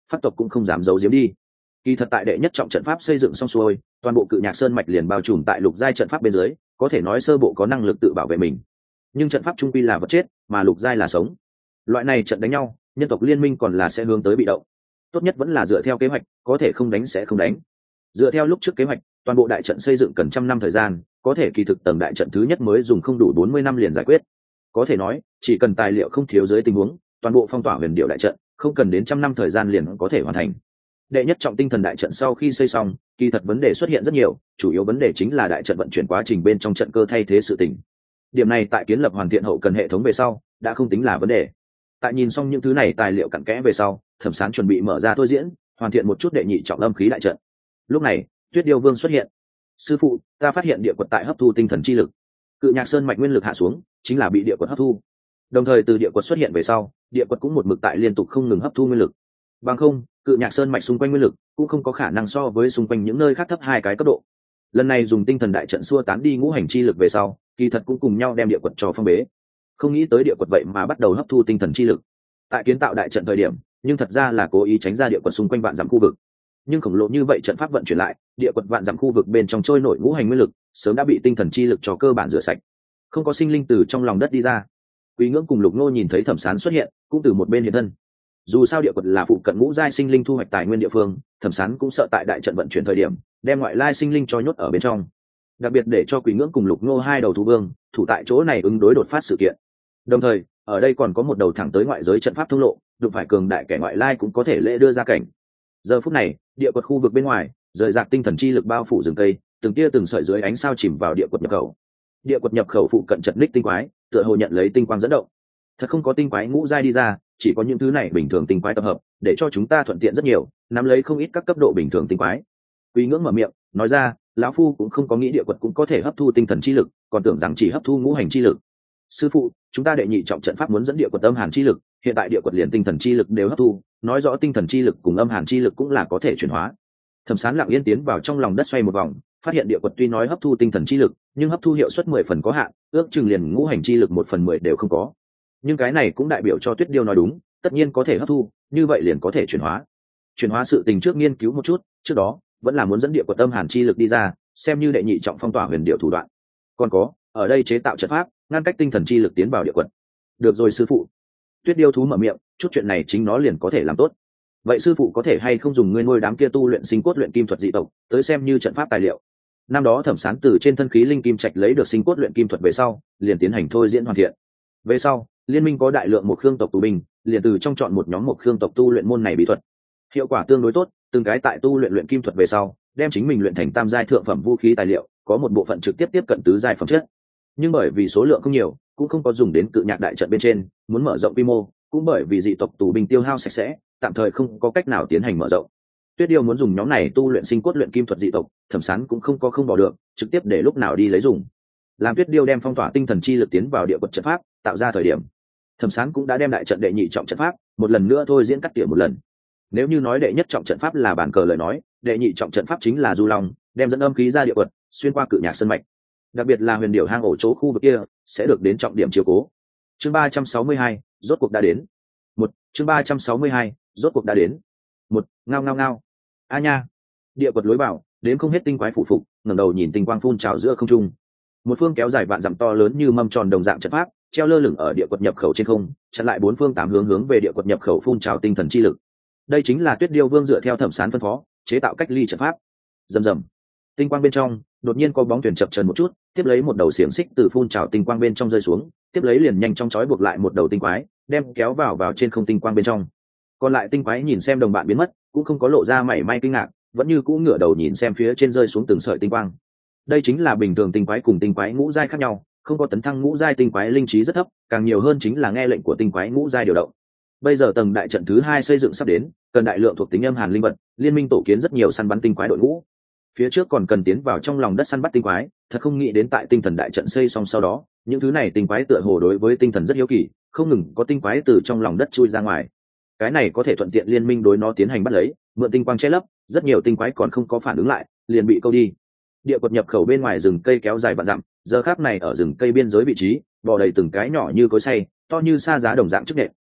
Pháp tộc cũng không dám giấu giếm đi. Kỳ thật tại đệ nhất trọng trận pháp xây dựng xong xuôi, toàn bộ Cự Nhạc Sơn mạch liền bao trùm tại lục giai trận pháp bên dưới, có thể nói sơ bộ có năng lực tự bảo vệ mình. Nhưng trận pháp trung quy là vật chết, mà lục giai là sống. Loại này trận đánh nhau, nhân tộc liên minh còn là sẽ hướng tới bị động. Tốt nhất vẫn là dựa theo kế hoạch, có thể không đánh sẽ không đánh. Dựa theo lúc trước kế hoạch, toàn bộ đại trận xây dựng cần 100 năm thời gian, có thể kỳ thực tầng đại trận thứ nhất mới dùng không đủ 40 năm liền giải quyết. Có thể nói, chỉ cần tài liệu không thiếu dưới tình huống, toàn bộ phong tỏa huyền điệu đại trận, không cần đến 100 năm thời gian liền có thể hoàn thành. Đệ nhất trọng tinh thần đại trận sau khi xây xong, kỳ thật vấn đề xuất hiện rất nhiều, chủ yếu vấn đề chính là đại trận vận chuyển quá trình bên trong trận cơ thay thế sự tình. Điểm này tại kiến lập hoàn thiện hậu cần hệ thống về sau, đã không tính là vấn đề. Tại nhìn xong những thứ này tài liệu cặn kẽ về sau, Thẩm Sán chuẩn bị mở ra thôi diễn, hoàn thiện một chút đệ nhị trọng âm khí đại trận. Lúc này, Tuyết Điêu Vương xuất hiện. Sư phụ, ta phát hiện địa quật tại hấp thu tinh thần chi lực. Cự Nhạc Sơn mạch nguyên lực hạ xuống, chính là bị địa quật hấp thu. Đồng thời từ địa quật xuất hiện về sau, địa quật cũng một mực tại liên tục không ngừng hấp thu nguyên lực. Bằng không, Cự Nhạc Sơn mạch xung quanh nguyên lực cũng không có khả năng so với xung quanh những nơi khác thấp hai cái cấp độ. Lần này dùng tinh thần đại trận xua tán đi ngũ hành chi lực về sau, kỳ thật cũng cùng nhau đem địa quật cho phong bế. Không nghĩ tới địa quật vậy mà bắt đầu hấp thu tinh thần chi lực. Tại kiến tạo đại trận thời điểm, nhưng thật ra là cố ý tránh ra địa quật xung quanh vạn dặm khu vực. Nhưng khổng lồ như vậy trận pháp vận chuyển lại, địa quật vạn dặm khu vực bên trong trôi nổi ngũ hành nguyên lực sớm đã bị tinh thần chi lực cho cơ bản rửa sạch, không có sinh linh từ trong lòng đất đi ra. Quý Ngưỡng cùng Lục Nô nhìn thấy Thẩm Sán xuất hiện, cũng từ một bên hiện thân. Dù sao địa quật là phụ cận ngũ giai sinh linh thu hoạch tài nguyên địa phương, Thẩm Sán cũng sợ tại đại trận vận chuyển thời điểm đem ngoại lai sinh linh cho nhốt ở bên trong, đặc biệt để cho Quý Ngưỡng cùng Lục Nô hai đầu thú vương thủ tại chỗ này ứng đối đột phát sự kiện. Đồng thời, ở đây còn có một đầu thẳng tới ngoại giới trận pháp thông lộ, đụng phải cường đại kẻ ngoại lai cũng có thể lễ đưa ra cảnh. Giờ phút này, địa quật khu vực bên ngoài, rời rạc tinh thần chi lực bao phủ rừng cây, từng tia từng sợi dưới ánh sao chìm vào địa quật nhập khẩu. Địa quật nhập khẩu phụ cận trận ních tinh quái, tựa hồ nhận lấy tinh quang dẫn động. Thật không có tinh quái ngũ giai đi ra, chỉ có những thứ này bình thường tinh quái tập hợp, để cho chúng ta thuận tiện rất nhiều, nắm lấy không ít các cấp độ bình thường tinh quái. Quý Ngưỡng mở miệng, nói ra, lão phu cũng không có nghĩ địa quật cũng có thể hấp thu tinh thần chi lực, còn tưởng rằng chỉ hấp thu ngũ hành chi lực. Sư phụ, chúng ta đệ nhị trọng trận pháp muốn dẫn địa quật âm hàn chi lực, hiện tại địa quật liền tinh thần chi lực đều hấp thu, nói rõ tinh thần chi lực cùng âm hàn chi lực cũng là có thể chuyển hóa. Thẩm Sán lặng yên tiến vào trong lòng đất xoay một vòng, phát hiện địa quật tuy nói hấp thu tinh thần chi lực, nhưng hấp thu hiệu suất 10 phần có hạn, ước chừng liền ngũ hành chi lực 1/10 đều không có. Nhưng cái này cũng đại biểu cho Tuyết Điêu nói đúng, tất nhiên có thể hấp thu, như vậy liền có thể chuyển hóa. Chuyển hóa sự tình trước nghiên cứu một chút, trước đó vẫn là muốn dẫn địa quật âm hàn chi lực đi ra, xem như đệ nhị trọng phong tỏa huyền điệu thủ đoạn. Còn có, ở đây chế tạo trận pháp, ngăn cách tinh thần chi lực tiến vào địa quật. Được rồi sư phụ. Tuyết Điêu thú mở miệng, chút chuyện này chính nó liền có thể làm tốt. Vậy sư phụ có thể hay không dùng ngươi nuôi đám kia tu luyện sinh cốt luyện kim thuật dị tộc tới xem như trận pháp tài liệu? Năm đó Thẩm Sán từ trên thân khí linh kim trạch lấy được sinh cốt luyện kim thuật về sau, liền tiến hành thôi diễn hoàn thiện. Về sau, liên minh có đại lượng một khương tộc tù binh, liền từ trong chọn một nhóm một khương tộc tu luyện môn này bí thuật. Hiệu quả tương đối tốt, từng cái tại tu luyện luyện kim thuật về sau, đem chính mình luyện thành tam giai thượng phẩm vũ khí tài liệu, có một bộ phận trực tiếp tiếp cận tứ giai phẩm chất. Nhưng bởi vì số lượng không nhiều, cũng không có dùng đến Cự Nhạc đại trận bên trên, muốn mở rộng quy mô, cũng bởi vì dị tộc tù binh tiêu hao sạch sẽ, tạm thời không có cách nào tiến hành mở rộng. Tuyết Điêu muốn dùng nhóm này tu luyện sinh cốt luyện kim thuật dị tộc, Thẩm Sán cũng không bỏ được, trực tiếp để lúc nào đi lấy dùng. Làm Tuyết Điêu đem phong tỏa tinh thần chi lực tiến vào địa quật trận pháp, tạo ra thời điểm, Thẩm Sán cũng đã đem đại trận đệ nhị trọng trận pháp một lần nữa thôi diễn cắt tỉa một lần. Nếu như nói đệ nhất trọng trận pháp là bàn cờ lời nói, đệ nhị trọng trận pháp chính là du long, đem dẫn âm khí ra địa quật, xuyên qua Cự Nhạc sơn mạch. Đặc biệt là huyền điểu hang ổ chỗ khu vực kia sẽ được đến trọng điểm chiếu cố. Chương 362, rốt cuộc đã đến. Chương 362, rốt cuộc đã đến. Ngao ngao ngao. A nha. Địa quật lối vào, đến không hết tinh quái phụ phục, ngẩng đầu nhìn tinh quang phun trào giữa không trung. Một phương kéo dài vạn dặm to lớn như mâm tròn đồng dạng trận pháp, treo lơ lửng ở địa quật nhập khẩu trên không, chặn lại bốn phương tám hướng về địa quật nhập khẩu phun trào tinh thần chi lực. Đây chính là Tuyết Điêu Vương dựa theo Thẩm Sán phân phó, chế tạo cách ly trận pháp. Rầm rầm. Tinh quang bên trong, đột nhiên có bóng thuyền chập chờn một chút, tiếp lấy một đầu xiềng xích từ phun trào tinh quang bên trong rơi xuống, tiếp lấy liền nhanh chóng trói buộc lại một đầu tinh quái, đem kéo vào trên không tinh quang bên trong. Còn lại tinh quái nhìn xem đồng bạn biến mất, cũng không có lộ ra mảy may kinh ngạc, vẫn như cũ ngửa đầu nhìn xem phía trên rơi xuống từng sợi tinh quang. Đây chính là bình thường tinh quái cùng tinh quái ngũ giai khác nhau, không có tấn thăng ngũ giai tinh quái linh trí rất thấp, càng nhiều hơn chính là nghe lệnh của tinh quái ngũ giai điều động. Bây giờ tầng đại trận thứ 2 xây dựng sắp đến, cần đại lượng thuộc tính âm hàn linh vật, liên minh tổ kiến rất nhiều săn bắn tinh quái đội ngũ. Phía trước còn cần tiến vào trong lòng đất săn bắt tinh quái, thật không nghĩ đến tại tinh thần đại trận xây xong sau đó, những thứ này tinh quái tựa hồ đối với tinh thần rất hiếu kỳ, không ngừng có tinh quái từ trong lòng đất chui ra ngoài. Cái này có thể thuận tiện liên minh đối nó tiến hành bắt lấy, mượn tinh quang che lấp, rất nhiều tinh quái còn không có phản ứng lại, liền bị câu đi. Địa quật nhập khẩu bên ngoài rừng cây kéo dài vạn dặm, giờ khắc này ở rừng cây biên giới vị trí, bò đầy từng cái nhỏ như cối xay, to như sa giá đồng dạng trước nệm.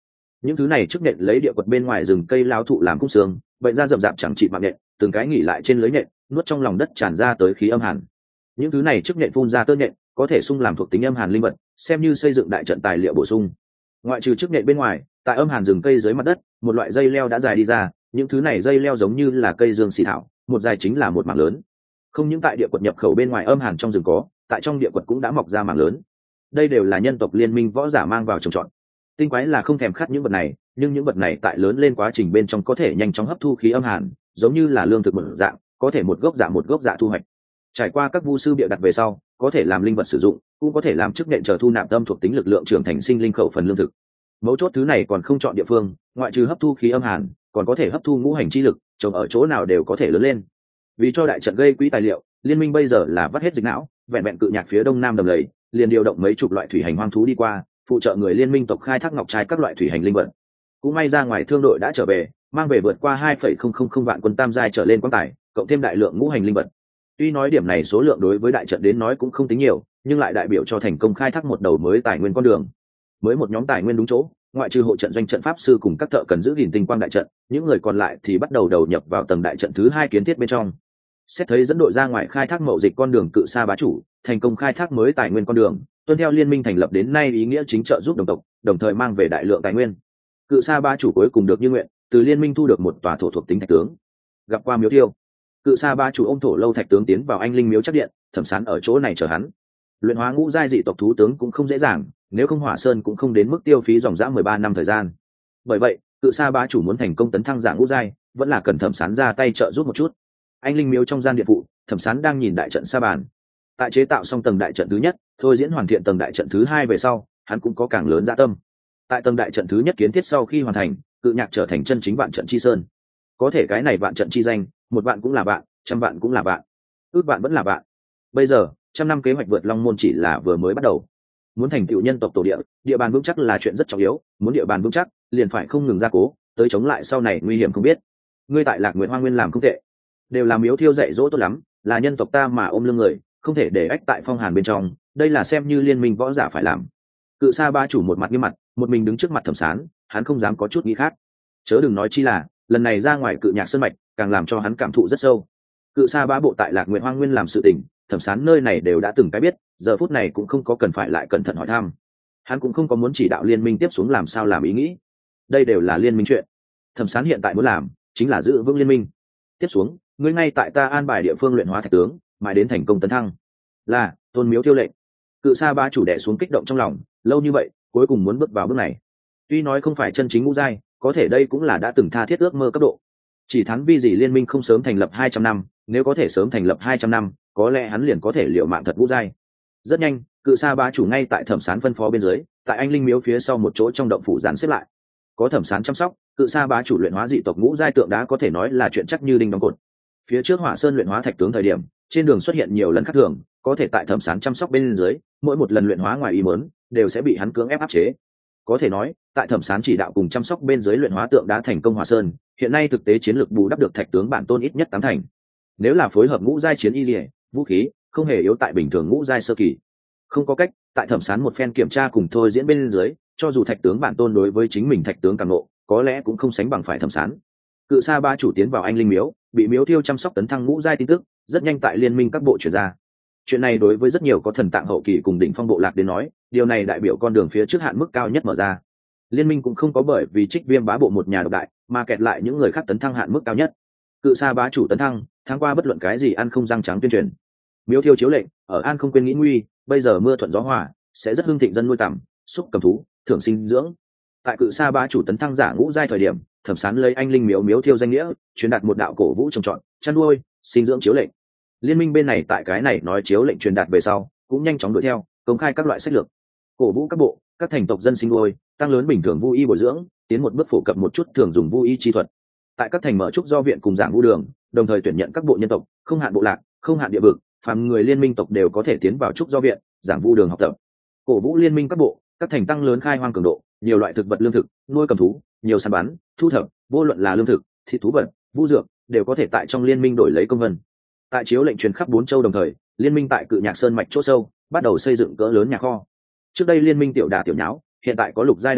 Những thứ này trước nện lấy địa quật bên ngoài rừng cây lao thụ làm khung xương, bệnh ra rậm rạp chẳng trị mạng nện, từng cái nghỉ lại trên lưới nện, nuốt trong lòng đất tràn ra tới khí âm hàn. Những thứ này trước nện phun ra tơ nện, có thể xung làm thuộc tính âm hàn linh vật, xem như xây dựng đại trận tài liệu bổ sung. Ngoại trừ trước nện bên ngoài, tại âm hàn rừng cây dưới mặt đất, một loại dây leo đã dài đi ra, những thứ này dây leo giống như là cây dương xì thảo, một dài chính là một mảng lớn. Không những tại địa quật nhập khẩu bên ngoài âm hàn trong rừng có, tại trong địa quật cũng đã mọc ra mảng lớn. Đây đều là nhân tộc liên minh võ giả mang vào trồng trọt. Tinh quái là không thèm khát những vật này, nhưng những vật này tại lớn lên quá trình bên trong có thể nhanh chóng hấp thu khí âm hàn, giống như là lương thực một dạng, có thể một gốc dạ thu hoạch. Trải qua các vu sư bịa đặt về sau, có thể làm linh vật sử dụng, cũng có thể làm chức nện chờ thu nạp tâm thuộc tính lực lượng trưởng thành sinh linh khẩu phần lương thực. Mấu chốt thứ này còn không chọn địa phương, ngoại trừ hấp thu khí âm hàn, còn có thể hấp thu ngũ hành chi lực, trồng ở chỗ nào đều có thể lớn lên. Vì cho đại trận gây quỹ tài liệu, liên minh bây giờ là vắt hết dịch não, vẹn vẹn cự nhạc phía đông nam đầm lầy, liền điều động mấy chục loại thủy hành hoang thú đi qua, phụ trợ người liên minh tộc khai thác ngọc trai các loại thủy hành linh vật. Cũng may ra ngoài thương đội đã trở về, mang về vượt qua 2,000 vạn quân tam giai trở lên quan tài, cộng thêm đại lượng ngũ hành linh vật. Tuy nói điểm này số lượng đối với đại trận đến nói cũng không tính nhiều, nhưng lại đại biểu cho thành công khai thác một đầu mới tài nguyên con đường. Mới một nhóm tài nguyên đúng chỗ, ngoại trừ hộ trận doanh trận pháp sư cùng các thợ cần giữ gìn tinh quang đại trận, những người còn lại thì bắt đầu đầu nhập vào tầng đại trận thứ 2 kiến thiết bên trong. Xét thấy dẫn đội ra ngoài khai thác mậu dịch con đường cự sa bá chủ, thành công khai thác mới tài nguyên con đường, tuân theo liên minh thành lập đến nay ý nghĩa chính trợ giúp đồng tộc, đồng thời mang về đại lượng tài nguyên. Cự sa bá chủ cuối cùng được như nguyện, từ liên minh thu được một tòa thổ thuộc tính thạch tướng. Gặp qua miếu thiêu, cự sa bá chủ ôm thổ lâu thạch tướng tiến vào anh linh miếu chắc điện, Thẩm Sán ở chỗ này chờ hắn. Luyện hóa ngũ giai dị tộc thú tướng cũng không dễ dàng, nếu không Hỏa Sơn cũng không đến mức tiêu phí dòng dã 13 năm thời gian. Bởi vậy, cự sa bá chủ muốn thành công tấn thăng dạng ngũ giai, vẫn là cần Thẩm Sán ra tay trợ giúp một chút. Anh linh miếu trong gian điện phụ, Thẩm Sán đang nhìn đại trận sa bàn. Tại chế tạo xong tầng đại trận thứ nhất, thôi diễn hoàn thiện tầng đại trận thứ 2 về sau, hắn cũng có càng lớn dạ tâm. Tại tầng đại trận thứ nhất kiến thiết sau khi hoàn thành, cự nhạc trở thành chân chính vạn trận chi sơn. Có thể cái này vạn trận chi danh, một vạn cũng là vạn, trăm vạn cũng là vạn, ước vạn vẫn là vạn. Bây giờ, trăm năm kế hoạch vượt long môn chỉ là vừa mới bắt đầu. Muốn thành tựu nhân tộc tổ địa, địa bàn vững chắc là chuyện rất trọng yếu, muốn địa bàn vững chắc, liền phải không ngừng gia cố, tới chống lại sau này nguy hiểm không biết. Ngươi tại Lạc Nguyệt Hoa Nguyên làm không tệ, đều làm miếu thiêu dạy dỗ tốt lắm, là nhân tộc ta mà ôm lưng người, không thể để ách tại phong hàn bên trong, đây là xem như liên minh võ giả phải làm. Cự sa bá chủ một mặt nghiêm mặt, một mình đứng trước mặt Thẩm Sán, hắn không dám có chút nghĩ khác. Chớ đừng nói chi là, lần này ra ngoài cự nhạc sơn mạch, càng làm cho hắn cảm thụ rất sâu. Cự sa bá bộ tại Lạc Nguyệt Hoang Nguyên làm sự tình, Thẩm Sán nơi này đều đã từng cái biết, giờ phút này cũng không có cần phải lại cẩn thận hỏi thăm. Hắn cũng không có muốn chỉ đạo liên minh tiếp xuống làm sao làm ý nghĩ. Đây đều là liên minh chuyện. Thẩm Sán hiện tại muốn làm, chính là giữ vững liên minh. Tiếp xuống, ngươi ngay tại ta an bài địa phương luyện hóa thạch tướng, mãi đến thành công tấn thăng. Là, tôn miếu tiêu lệnh. Cự sa bá chủ đè xuống kích động trong lòng, lâu như vậy, cuối cùng muốn bước vào bước này. Tuy nói không phải chân chính ngũ giai, có thể đây cũng là đã từng tha thiết ước mơ cấp độ. Chỉ thắng vì gì liên minh không sớm thành lập 200 năm, nếu có thể sớm thành lập 200 năm, có lẽ hắn liền có thể liệu mạng thật ngũ giai. Rất nhanh, cự sa bá chủ ngay tại Thẩm Sán phân phó bên dưới, tại anh linh miếu phía sau một chỗ trong động phủ dàn xếp lại. Có Thẩm Sán chăm sóc, cự sa bá chủ luyện hóa dị tộc ngũ giai tượng đá có thể nói là chuyện chắc như đinh đóng cột. Phía trước Hỏa Sơn luyện hóa thạch tướng thời điểm, trên đường xuất hiện nhiều lần khác thường, có thể tại Thẩm Sán chăm sóc bên dưới, mỗi một lần luyện hóa ngoài ý muốn, đều sẽ bị hắn cưỡng ép áp chế. Có thể nói, tại Thẩm Sán chỉ đạo cùng chăm sóc bên dưới luyện hóa tượng đá thành công Hỏa Sơn, hiện nay thực tế chiến lược bù đắp được thạch tướng bản tôn ít nhất 8 thành. Nếu là phối hợp ngũ giai chiến y liễu, vũ khí, không hề yếu tại bình thường ngũ giai sơ kỳ. Không có cách, tại Thẩm Sán một phen kiểm tra cùng thôi diễn bên dưới, cho dù thạch tướng bản tôn đối với chính mình thạch tướng càng ngộ, có lẽ cũng không sánh bằng phải Thẩm Sán. Cự sa ba chủ tiến vào anh linh miếu, bị miếu thiêu chăm sóc tấn thăng ngũ giai tin tức, rất nhanh tại liên minh các bộ truyền ra. Chuyện này đối với rất nhiều có thần tạng hậu kỳ cùng đỉnh phong bộ lạc đến nói, điều này đại biểu con đường phía trước hạn mức cao nhất mở ra. Liên minh cũng không có bởi vì Trích Viêm bá bộ một nhà độc đại, mà kẹt lại những người khác tấn thăng hạn mức cao nhất. Cự sa bá chủ tấn thăng, tháng qua bất luận cái gì ăn không răng trắng tuyên truyền. Miếu thiêu chiếu lệnh, ở an không quên nghĩ nguy, bây giờ mưa thuận gió hòa, sẽ rất hưng thịnh dân nuôi tầm, xúc cầm thú, thưởng sinh dưỡng. Tại cự sa bá chủ tấn thăng giả ngũ giai thời điểm, Thẩm Sán lấy anh linh miếu thiêu danh nghĩa, truyền đạt một đạo cổ vũ trồng trọt, chăn nuôi, sinh dưỡng chiếu lệnh. Liên minh bên này tại cái này nói chiếu lệnh truyền đạt về sau, cũng nhanh chóng đuổi theo, công khai các loại sách lược, cổ vũ các bộ, các thành tộc dân sinh nuôi, tăng lớn bình thường vu y bồi dưỡng, tiến một bước phổ cập một chút thường dùng vu y chi thuật. Tại các thành mở trúc do viện cùng giảng vu đường, đồng thời tuyển nhận các bộ nhân tộc, không hạn bộ lạc, không hạn địa vực, phàm người liên minh tộc đều có thể tiến vào trúc do viện, giảng vu đường học tập. Cổ vũ liên minh các bộ, các thành tăng lớn khai hoang cường độ, nhiều loại thực vật lương thực, nuôi cầm thú, nhiều săn bắn, thu thập, vô luận là lương thực, thịt thú vật, vu dược, đều có thể tại trong liên minh đổi lấy công vân. Tại chiếu lệnh truyền khắp 4 châu đồng thời, liên minh tại Cự Nhạc Sơn mạch chỗ sâu, bắt đầu xây dựng cỡ lớn nhà kho. Trước đây liên minh tiểu đả tiểu nháo, hiện tại có lục giai đại trận,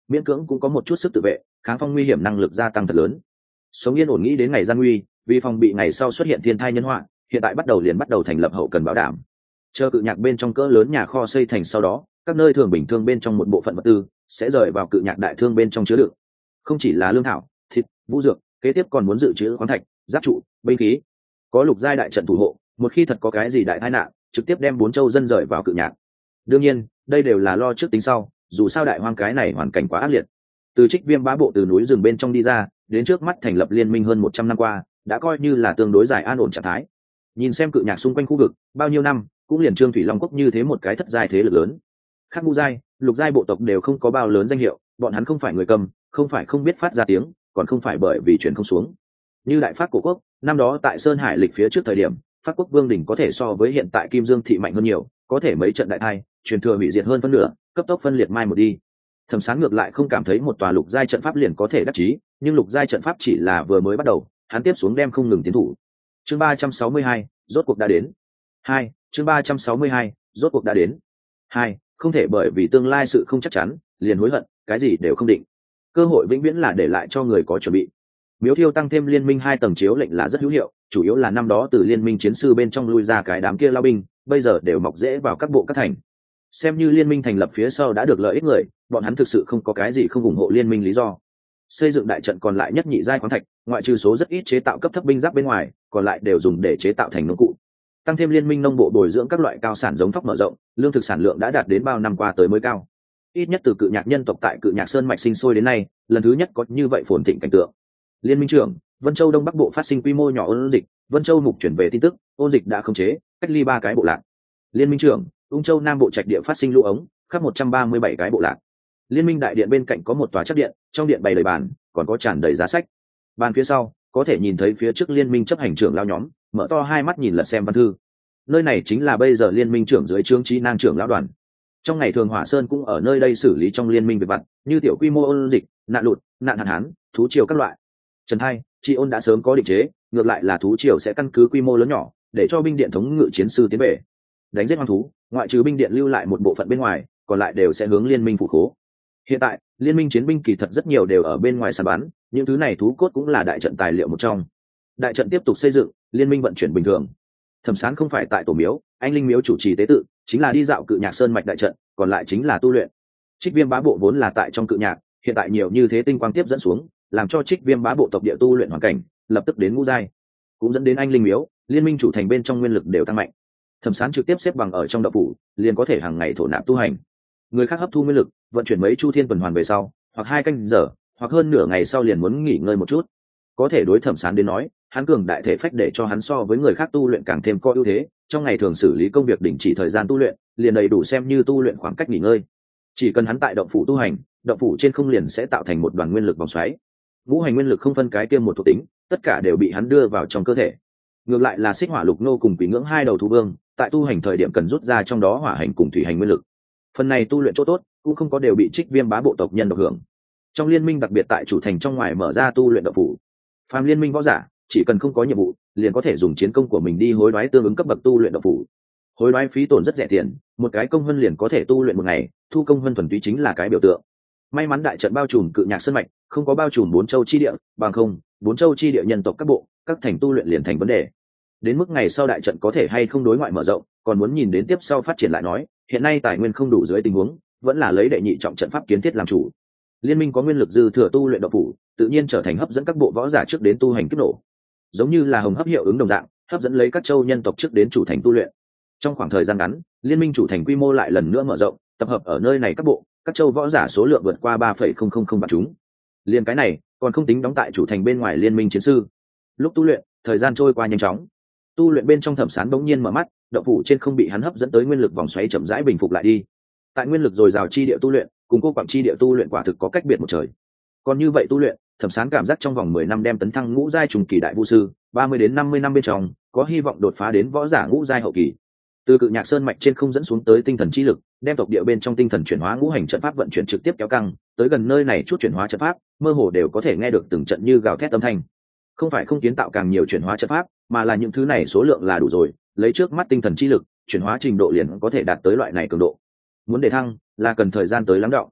miễn cưỡng cũng có một chút sức tự vệ, kháng phong nguy hiểm năng lực gia tăng thật lớn. Sống yên ổn nghĩ đến ngày gian nguy, vì phòng bị ngày sau xuất hiện thiên thai nhân họa, hiện tại bắt đầu thành lập hậu cần bảo đảm. Chờ cự nhạc bên trong cỡ lớn nhà kho xây thành sau đó, các nơi thường bình thương bên trong một bộ phận vật tư sẽ rời vào cự nhạc đại thương bên trong chứa đựng. Không chỉ là lương thảo, thịt, vũ dược, kế tiếp còn muốn dự trữ khoáng thạch, giáp trụ, binh khí. Có lục giai đại trận thủ hộ, một khi thật có cái gì đại tai nạn, trực tiếp đem 4 châu dân rời vào cự nhạc. Đương nhiên, đây đều là lo trước tính sau, dù sao đại hoang cái này hoàn cảnh quá ác liệt. Từ Trích Viêm bá bộ từ núi rừng bên trong đi ra, đến trước mắt thành lập liên minh hơn 100 năm qua, đã coi như là tương đối dài an ổn trạng thái. Nhìn xem cự nhạc xung quanh khu vực, bao nhiêu năm, cũng liền Trương Thủy Long Cốc như thế một cái thất giai thế lực lớn. Khác ngũ giai, lục giai bộ tộc đều không có bao lớn danh hiệu, bọn hắn không phải người cầm, không phải không biết phát ra tiếng, còn không phải bởi vì truyền không xuống. Như Đại Phát cổ quốc, năm đó tại Sơn Hải lịch phía trước thời điểm, Phát quốc vương đỉnh có thể so với hiện tại Kim Dương thị mạnh hơn nhiều, có thể mấy trận đại thai, truyền thừa hủy diệt hơn phân nửa, cấp tốc phân liệt mai một đi. Thẩm Sán ngược lại không cảm thấy một tòa lục giai trận pháp liền có thể đắc chí, nhưng lục giai trận pháp chỉ là vừa mới bắt đầu, hắn tiếp xuống đem không ngừng tiến thủ. Chương 362, rốt cuộc đã đến. 2, chương 362, rốt cuộc đã đến. 2, không thể bởi vì tương lai sự không chắc chắn, liền hối hận, cái gì đều không định. Cơ hội vĩnh viễn là để lại cho người có chuẩn bị. Miếu Thiêu tăng thêm liên minh 2 tầng chiếu lệnh là rất hữu hiệu, chủ yếu là năm đó từ liên minh chiến sư bên trong lui ra cái đám kia lao binh, bây giờ đều mọc rễ vào các bộ các thành. Xem như liên minh thành lập phía sau đã được lợi ích người, bọn hắn thực sự không có cái gì không ủng hộ liên minh lý do. Xây dựng đại trận còn lại nhất nhị giai khoáng thạch, ngoại trừ số rất ít chế tạo cấp thấp binh giáp bên ngoài, còn lại đều dùng để chế tạo thành nông cụ. Tăng thêm liên minh nông bộ bồi dưỡng các loại cao sản giống thóc mở rộng, lương thực sản lượng đã đạt đến bao năm qua tới mới cao. Ít nhất từ cự nhạc nhân tộc tại cự nhạc sơn mạch sinh sôi đến nay, lần thứ nhất có như vậy phồn thịnh cảnh tượng. Liên minh trưởng, Vân Châu Đông Bắc bộ phát sinh quy mô nhỏ ôn dịch, Vân Châu mục chuyển về tin tức, ôn dịch đã khống chế, cách ly 3 cái bộ lạc. Liên minh trưởng, Ung Châu Nam bộ trạch địa phát sinh lũ ống, khắp 137 cái bộ lạc. Liên minh đại điện bên cạnh có một tòa chắc điện, trong điện bày đầy bàn, còn có tràn đầy giá sách. Bàn phía sau, có thể nhìn thấy phía trước liên minh chấp hành trưởng lao nhóm, mở to hai mắt nhìn lật xem văn thư. Nơi này chính là bây giờ liên minh trưởng dưới trướng Chí Nang trưởng lão đoàn. Trong ngày thường Hỏa Sơn cũng ở nơi đây xử lý trong liên minh việc vặt, như tiểu quy mô ôn dịch, nạn lụt, nạn hạn hán, thú triều các loại. Trần Hai, Tri Ôn đã sớm có định chế, ngược lại là thú triều sẽ căn cứ quy mô lớn nhỏ, để cho binh điện thống ngự chiến sư tiến về. Đánh giết hoang thú, ngoại trừ binh điện lưu lại một bộ phận bên ngoài, còn lại đều sẽ hướng liên minh phụ khố. Hiện tại, liên minh chiến binh kỳ thật rất nhiều đều ở bên ngoài săn bắn, những thứ này thú cốt cũng là đại trận tài liệu một trong. Đại trận tiếp tục xây dựng, liên minh vận chuyển bình thường. Thẩm Sán không phải tại tổ miếu, anh linh miếu chủ trì tế tự, chính là đi dạo cự nhạc sơn mạch đại trận, còn lại chính là tu luyện. Trích Viêm bá bộ vốn là tại trong cự nhạc, hiện tại nhiều như thế tinh quang tiếp dẫn xuống, làm cho Trích Viêm bá bộ tộc địa tu luyện hoàn cảnh lập tức đến ngũ giai, cũng dẫn đến anh linh miếu, liên minh chủ thành bên trong nguyên lực đều tăng mạnh. Thẩm Sán trực tiếp xếp bằng ở trong động phủ, liền có thể hàng ngày thổ nạp tu hành. Người khác hấp thu nguyên lực, vận chuyển mấy chu thiên tuần hoàn về sau, hoặc 2 canh giờ, hoặc hơn nửa ngày sau liền muốn nghỉ ngơi một chút. Có thể đối Thẩm Sán đến nói, hắn cường đại thể phách để cho hắn so với người khác tu luyện càng thêm có ưu thế, trong ngày thường xử lý công việc đình chỉ thời gian tu luyện, liền đầy đủ xem như tu luyện khoảng cách nghỉ ngơi. Chỉ cần hắn tại động phủ tu hành, động phủ trên không liền sẽ tạo thành một đoàn nguyên lực vòng xoáy. Ngũ hành nguyên lực không phân cái kia một thuộc tính, tất cả đều bị hắn đưa vào trong cơ thể. Ngược lại là Xích Hỏa Lục Nô cùng Quỷ Ngưỡng 2 đầu thú vương, tại tu hành thời điểm cần rút ra trong đó hỏa hành cùng thủy hành nguyên lực. Phần này tu luyện chỗ tốt, cũng không có đều bị Trích Viêm bá bộ tộc nhân được hưởng. Trong liên minh đặc biệt tại chủ thành trong ngoài mở ra tu luyện động phủ. Phàm liên minh võ giả, chỉ cần không có nhiệm vụ, liền có thể dùng chiến công của mình đi hối đoái tương ứng cấp bậc tu luyện động phủ. Hối đoái phí tổn rất rẻ tiền, một cái công vân liền có thể tu luyện một ngày, thu công vân thuần túy chính là cái biểu tượng. May mắn đại trận bao trùm cự nhạc sơn mạch, không có bao trùm 4 châu chi địa, bằng không, 4 châu chi địa nhân tộc các bộ, các thành tu luyện liền thành vấn đề. Đến mức ngày sau đại trận có thể hay không đối ngoại mở rộng, còn muốn nhìn đến tiếp sau phát triển lại nói, hiện nay tài nguyên không đủ dưới tình huống, vẫn là lấy đệ nhị trọng trận pháp kiến thiết làm chủ. Liên minh có nguyên lực dư thừa tu luyện động phủ, tự nhiên trở thành hấp dẫn các bộ võ giả trước đến tu hành kiếp nổ. Giống như là hồng hấp hiệu ứng đồng dạng, hấp dẫn lấy các châu nhân tộc trước đến chủ thành tu luyện. Trong khoảng thời gian ngắn, liên minh chủ thành quy mô lại lần nữa mở rộng, tập hợp ở nơi này các bộ, các châu võ giả số lượng vượt qua 3,000 vạn chúng. Liên cái này, còn không tính đóng tại chủ thành bên ngoài liên minh chiến sư. Lúc tu luyện, thời gian trôi qua nhanh chóng. Tu luyện bên trong Thẩm Sán bỗng nhiên mở mắt, động phủ trên không bị hắn hấp dẫn tới nguyên lực vòng xoáy chậm rãi bình phục lại đi. Tại nguyên lực dồi dào chi địa tu luyện, cùng cô quặng chi địa tu luyện quả thực có cách biệt một trời. Còn như vậy tu luyện, Thẩm Sán cảm giác trong vòng 10 năm đem tấn thăng ngũ giai trùng kỳ đại vu sư, 30 đến 50 năm bên trong, có hy vọng đột phá đến võ giả ngũ giai hậu kỳ. Từ cự nhạc sơn mạch trên không dẫn xuống tới tinh thần chi lực, đem tộc địa bên trong tinh thần chuyển hóa ngũ hành trận pháp vận chuyển trực tiếp kéo căng, tới gần nơi này chút chuyển hóa trận pháp, mơ hồ đều có thể nghe được từng trận như gào thét âm thanh. Không phải không kiến tạo càng nhiều chuyển hóa trận pháp, mà là những thứ này số lượng là đủ rồi, lấy trước mắt tinh thần chi lực, chuyển hóa trình độ liền có thể đạt tới loại này cường độ. Muốn để thăng, là cần thời gian tới lắng đọng.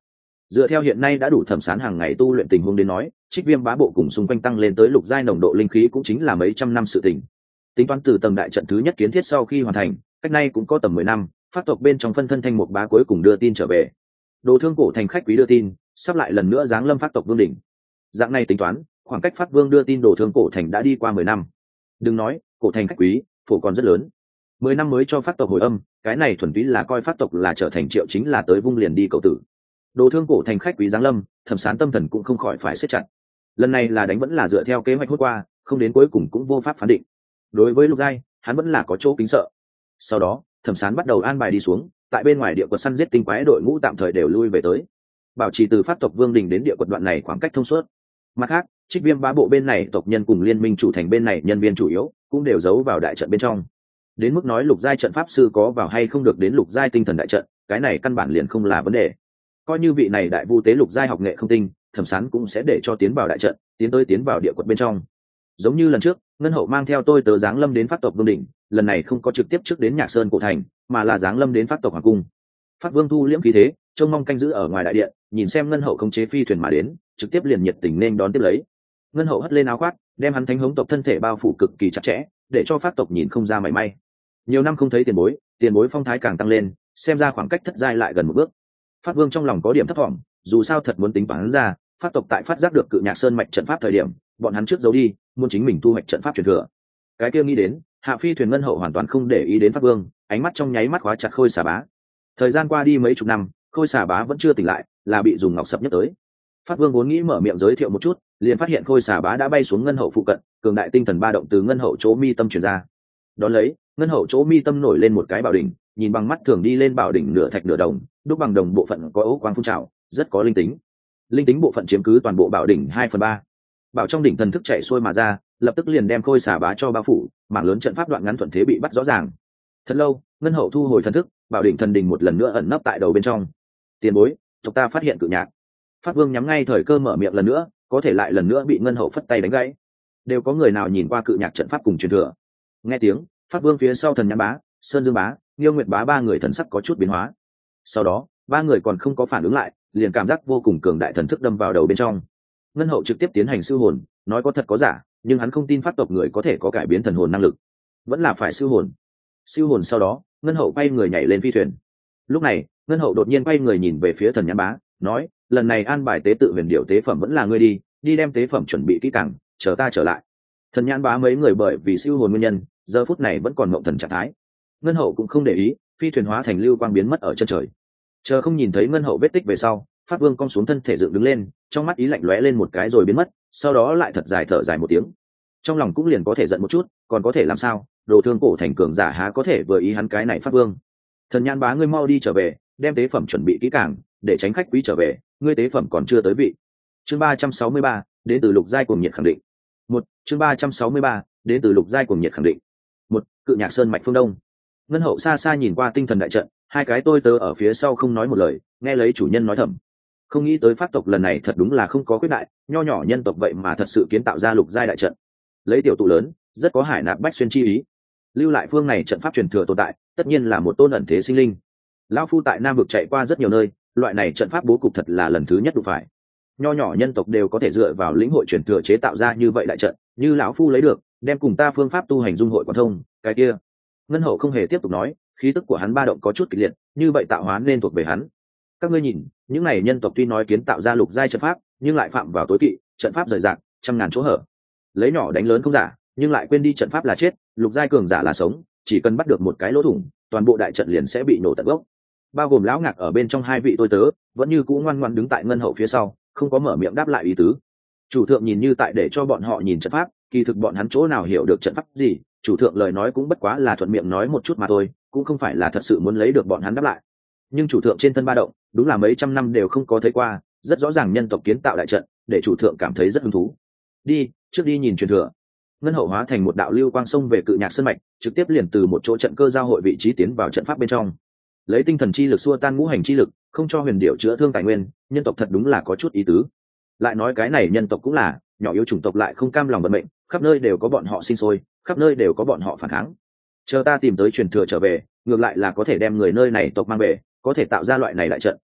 Dựa theo hiện nay đã đủ thẩm sán hàng ngày tu luyện tình huống đến nói, Trích Viêm bá bộ cùng xung quanh tăng lên tới lục giai nồng độ linh khí cũng chính là mấy trăm năm sự tình. Tính toán từ tầng đại trận thứ nhất kiến thiết sau khi hoàn thành, cách nay cũng có tầm 10 năm, phát tộc bên trong phân thân Thanh Mục bá cuối cùng đưa tin trở về. Đồ Thương cổ thành khách quý đưa tin, sắp lại lần nữa giáng lâm phát tộc vương đỉnh. Dạng này tính toán, khoảng cách phát vương đưa tin Đồ Thương cổ thành đã đi qua 10 năm. Đừng nói, cổ thành khách quý, phổ còn rất lớn. 10 năm mới cho phát tộc hồi âm, cái này thuần túy là coi phát tộc là trở thành triệu chính là tới vung liền đi cầu tử. Đồ Thương cổ thành khách quý giáng lâm, thẩm sán tâm thần cũng không khỏi phải siết chặt. Lần này là đánh vẫn là dựa theo kế hoạch hôm qua, không đến cuối cùng cũng vô pháp phán định. Đối với lục giai, hắn vẫn là có chỗ kính sợ. Sau đó, thẩm sán bắt đầu an bài đi xuống, tại bên ngoài địa quật săn giết tinh quái đội ngũ tạm thời đều lui về tới, bảo trì từ pháp tộc vương đình đến địa quật đoạn này khoảng cách thông suốt. Mặt khác, Trích Viêm bá bộ bên này tộc nhân cùng liên minh chủ thành bên này nhân viên chủ yếu cũng đều giấu vào đại trận bên trong. Đến mức nói lục giai trận pháp sư có vào hay không được đến lục giai tinh thần đại trận, cái này căn bản liền không là vấn đề. Coi như vị này đại vu tế lục giai học nghệ không tinh, thẩm sán cũng sẽ để cho tiến vào đại trận, tiến vào địa quật bên trong. Giống như lần trước, Ngân Hậu mang theo tôi tớ giáng lâm đến phát tộc vương đỉnh, lần này không có trực tiếp trước đến Nhạc Sơn cổ thành, mà là giáng lâm đến phát tộc hoàng cung. Phát vương thu liễm khí thế, trông mong canh giữ ở ngoài đại điện, nhìn xem Ngân Hậu khống chế phi thuyền mà đến, trực tiếp liền nhiệt tình nên đón tiếp lấy. Ngân Hậu hất lên áo khoác, đem hắn thánh hống tộc thân thể bao phủ cực kỳ chặt chẽ, để cho phát tộc nhìn không ra mảy may. Nhiều năm không thấy tiền bối phong thái càng tăng lên, xem ra khoảng cách thất giai lại gần một bước. Phát vương trong lòng có điểm thất vọng, dù sao thật muốn tính toán ra, phát tộc tại phát giác được cự Nhạc Sơn mạch trận pháp thời điểm, bọn hắn trước giấu đi, muốn chính mình thu hoạch trận pháp truyền thừa. Cái kia nghĩ đến, hạ phi thuyền Ngân Hậu hoàn toàn không để ý đến Phát vương, ánh mắt trong nháy mắt khóa chặt Khôi Xà Bá. Thời gian qua đi mấy chục năm, Khôi Xà Bá vẫn chưa tỉnh lại, là bị dùng ngọc sập nhất tới. Phát vương vốn nghĩ mở miệng giới thiệu một chút, liền phát hiện Khôi Xà Bá đã bay xuống Ngân Hậu phụ cận, cường đại tinh thần ba động từ Ngân Hậu chỗ mi tâm truyền ra. Đón lấy, Ngân Hậu chỗ mi tâm nổi lên một cái bảo đỉnh, nhìn bằng mắt thường đi lên bảo đỉnh nửa thạch nửa đồng, đúc bằng đồng bộ phận có ấu quang phun trào, rất có linh tính. Linh tính bộ phận chiếm cứ toàn bộ bảo đỉnh 2/3. Bảo trong đỉnh thần thức chạy xuôi mà ra, lập tức liền đem Khôi Xà Bá cho bao phủ, mảng lớn trận pháp đoạn ngắn thuận thế bị bắt rõ ràng. Thật lâu, Ngân Hậu thu hồi thần thức, bảo đỉnh thần đình một lần nữa ẩn nấp tại đầu bên trong. Tiền bối, tộc ta phát hiện cự nhạc. Phát vương nhắm ngay thời cơ mở miệng lần nữa, có thể lại lần nữa bị Ngân Hậu phất tay đánh gãy. Đều có người nào nhìn qua cự nhạc trận pháp cùng truyền thừa? Nghe tiếng, Phát vương phía sau Thần Nhãn Bá, Sơn Dương Bá, Nghiêu Nguyệt Bá ba người thần sắc có chút biến hóa. Sau đó, ba người còn không có phản ứng lại, liền cảm giác vô cùng cường đại thần thức đâm vào đầu bên trong. Ngân Hậu trực tiếp tiến hành siêu hồn, nói có thật có giả, nhưng hắn không tin phát tộc người có thể có cải biến thần hồn năng lực, vẫn là phải siêu hồn. Siêu hồn sau đó, Ngân Hậu quay người nhảy lên phi thuyền. Lúc này, Ngân Hậu đột nhiên quay người nhìn về phía Thần Nhãn Bá, nói: lần này an bài tế tự huyền điệu tế phẩm vẫn là ngươi đi đem tế phẩm chuẩn bị kỹ càng, chờ ta trở lại. Thần Nhãn Bá mấy người bởi vì siêu hồn nguyên nhân, giờ phút này vẫn còn mộng thần trạng thái. Ngân Hậu cũng không để ý, phi thuyền hóa thành lưu quang biến mất ở chân trời. Chờ không nhìn thấy Ngân Hậu vết tích về sau, Phát vương cong xuống thân thể dựng đứng lên, trong mắt ý lạnh lóe lên một cái rồi biến mất, sau đó lại thật dài thở dài một tiếng. Trong lòng cũng liền có thể giận một chút, còn có thể làm sao, Đồ Thương cổ thành cường giả há có thể vừa ý hắn cái này Phát vương. Thần Nhãn Bá ngươi mau đi trở về, đem tế phẩm chuẩn bị kỹ càng, để tránh khách quý trở về, ngươi tế phẩm còn chưa tới vị. Chương 363, đến từ lục giai cuồng nhiệt khẳng định. Chương 363, đến từ lục giai cuồng nhiệt khẳng định. Cự Nhạc Sơn mạch phương đông. Ngân Hậu xa xa nhìn qua tinh thần đại trận, hai cái tôi tớ ở phía sau không nói một lời, nghe lấy chủ nhân nói thầm. Không nghĩ tới phát tộc lần này thật đúng là không có quyết đại, nho nhỏ nhân tộc vậy mà thật sự kiến tạo ra lục giai đại trận. Lấy tiểu tụ lớn, rất có hải nạp bách xuyên chi ý. Lưu lại phương này trận pháp truyền thừa tồn tại, tất nhiên là một tôn ẩn thế sinh linh. Lão phu tại Nam vực chạy qua rất nhiều nơi, loại này trận pháp bố cục thật là lần thứ nhất đụng phải. Nho nhỏ nhân tộc đều có thể dựa vào lĩnh hội truyền thừa chế tạo ra như vậy đại trận, như lão phu lấy được, đem cùng ta phương pháp tu hành dung hội quan thông, cái kia. Ngân Hậu không hề tiếp tục nói, khí tức của hắn ba động có chút kịch liệt, như vậy tạo hóa nên thuộc về hắn. Các ngươi nhìn, những này nhân tộc tuy nói kiến tạo ra lục giai trận pháp, nhưng lại phạm vào tối kỵ, trận pháp rời rạc, trăm ngàn chỗ hở. Lấy nhỏ đánh lớn không giả, nhưng lại quên đi trận pháp là chết, lục giai cường giả là sống, chỉ cần bắt được một cái lỗ thủng, toàn bộ đại trận liền sẽ bị nổ tận gốc. Bao gồm lão Ngạc ở bên trong hai vị tôi tớ, vẫn như cũ ngoan ngoãn đứng tại Ngân Hậu phía sau, không có mở miệng đáp lại ý tứ. Chủ thượng nhìn như tại để cho bọn họ nhìn trận pháp, kỳ thực bọn hắn chỗ nào hiểu được trận pháp gì, chủ thượng lời nói cũng bất quá là thuận miệng nói một chút mà thôi, cũng không phải là thật sự muốn lấy được bọn hắn đáp lại. Nhưng chủ thượng trên thân ba động, đúng là mấy trăm năm đều không có thấy qua, rất rõ ràng nhân tộc kiến tạo đại trận, để chủ thượng cảm thấy rất hứng thú. Đi, trước đi nhìn truyền thừa. Ngân Hậu hóa thành một đạo lưu quang sông về Cự Nhạc Sơn mạch, trực tiếp liền từ một chỗ trận cơ giao hội vị trí tiến vào trận pháp bên trong. Lấy tinh thần chi lực xua tan ngũ hành chi lực, không cho huyền điệu chữa thương tài nguyên, nhân tộc thật đúng là có chút ý tứ. Lại nói cái này nhân tộc cũng là nhỏ yếu chủng tộc, lại không cam lòng vận mệnh, khắp nơi đều có bọn họ sinh sôi, khắp nơi đều có bọn họ phản kháng. Chờ ta tìm tới truyền thừa trở về, ngược lại là có thể đem người nơi này tộc mang về, có thể tạo ra loại này đại trận,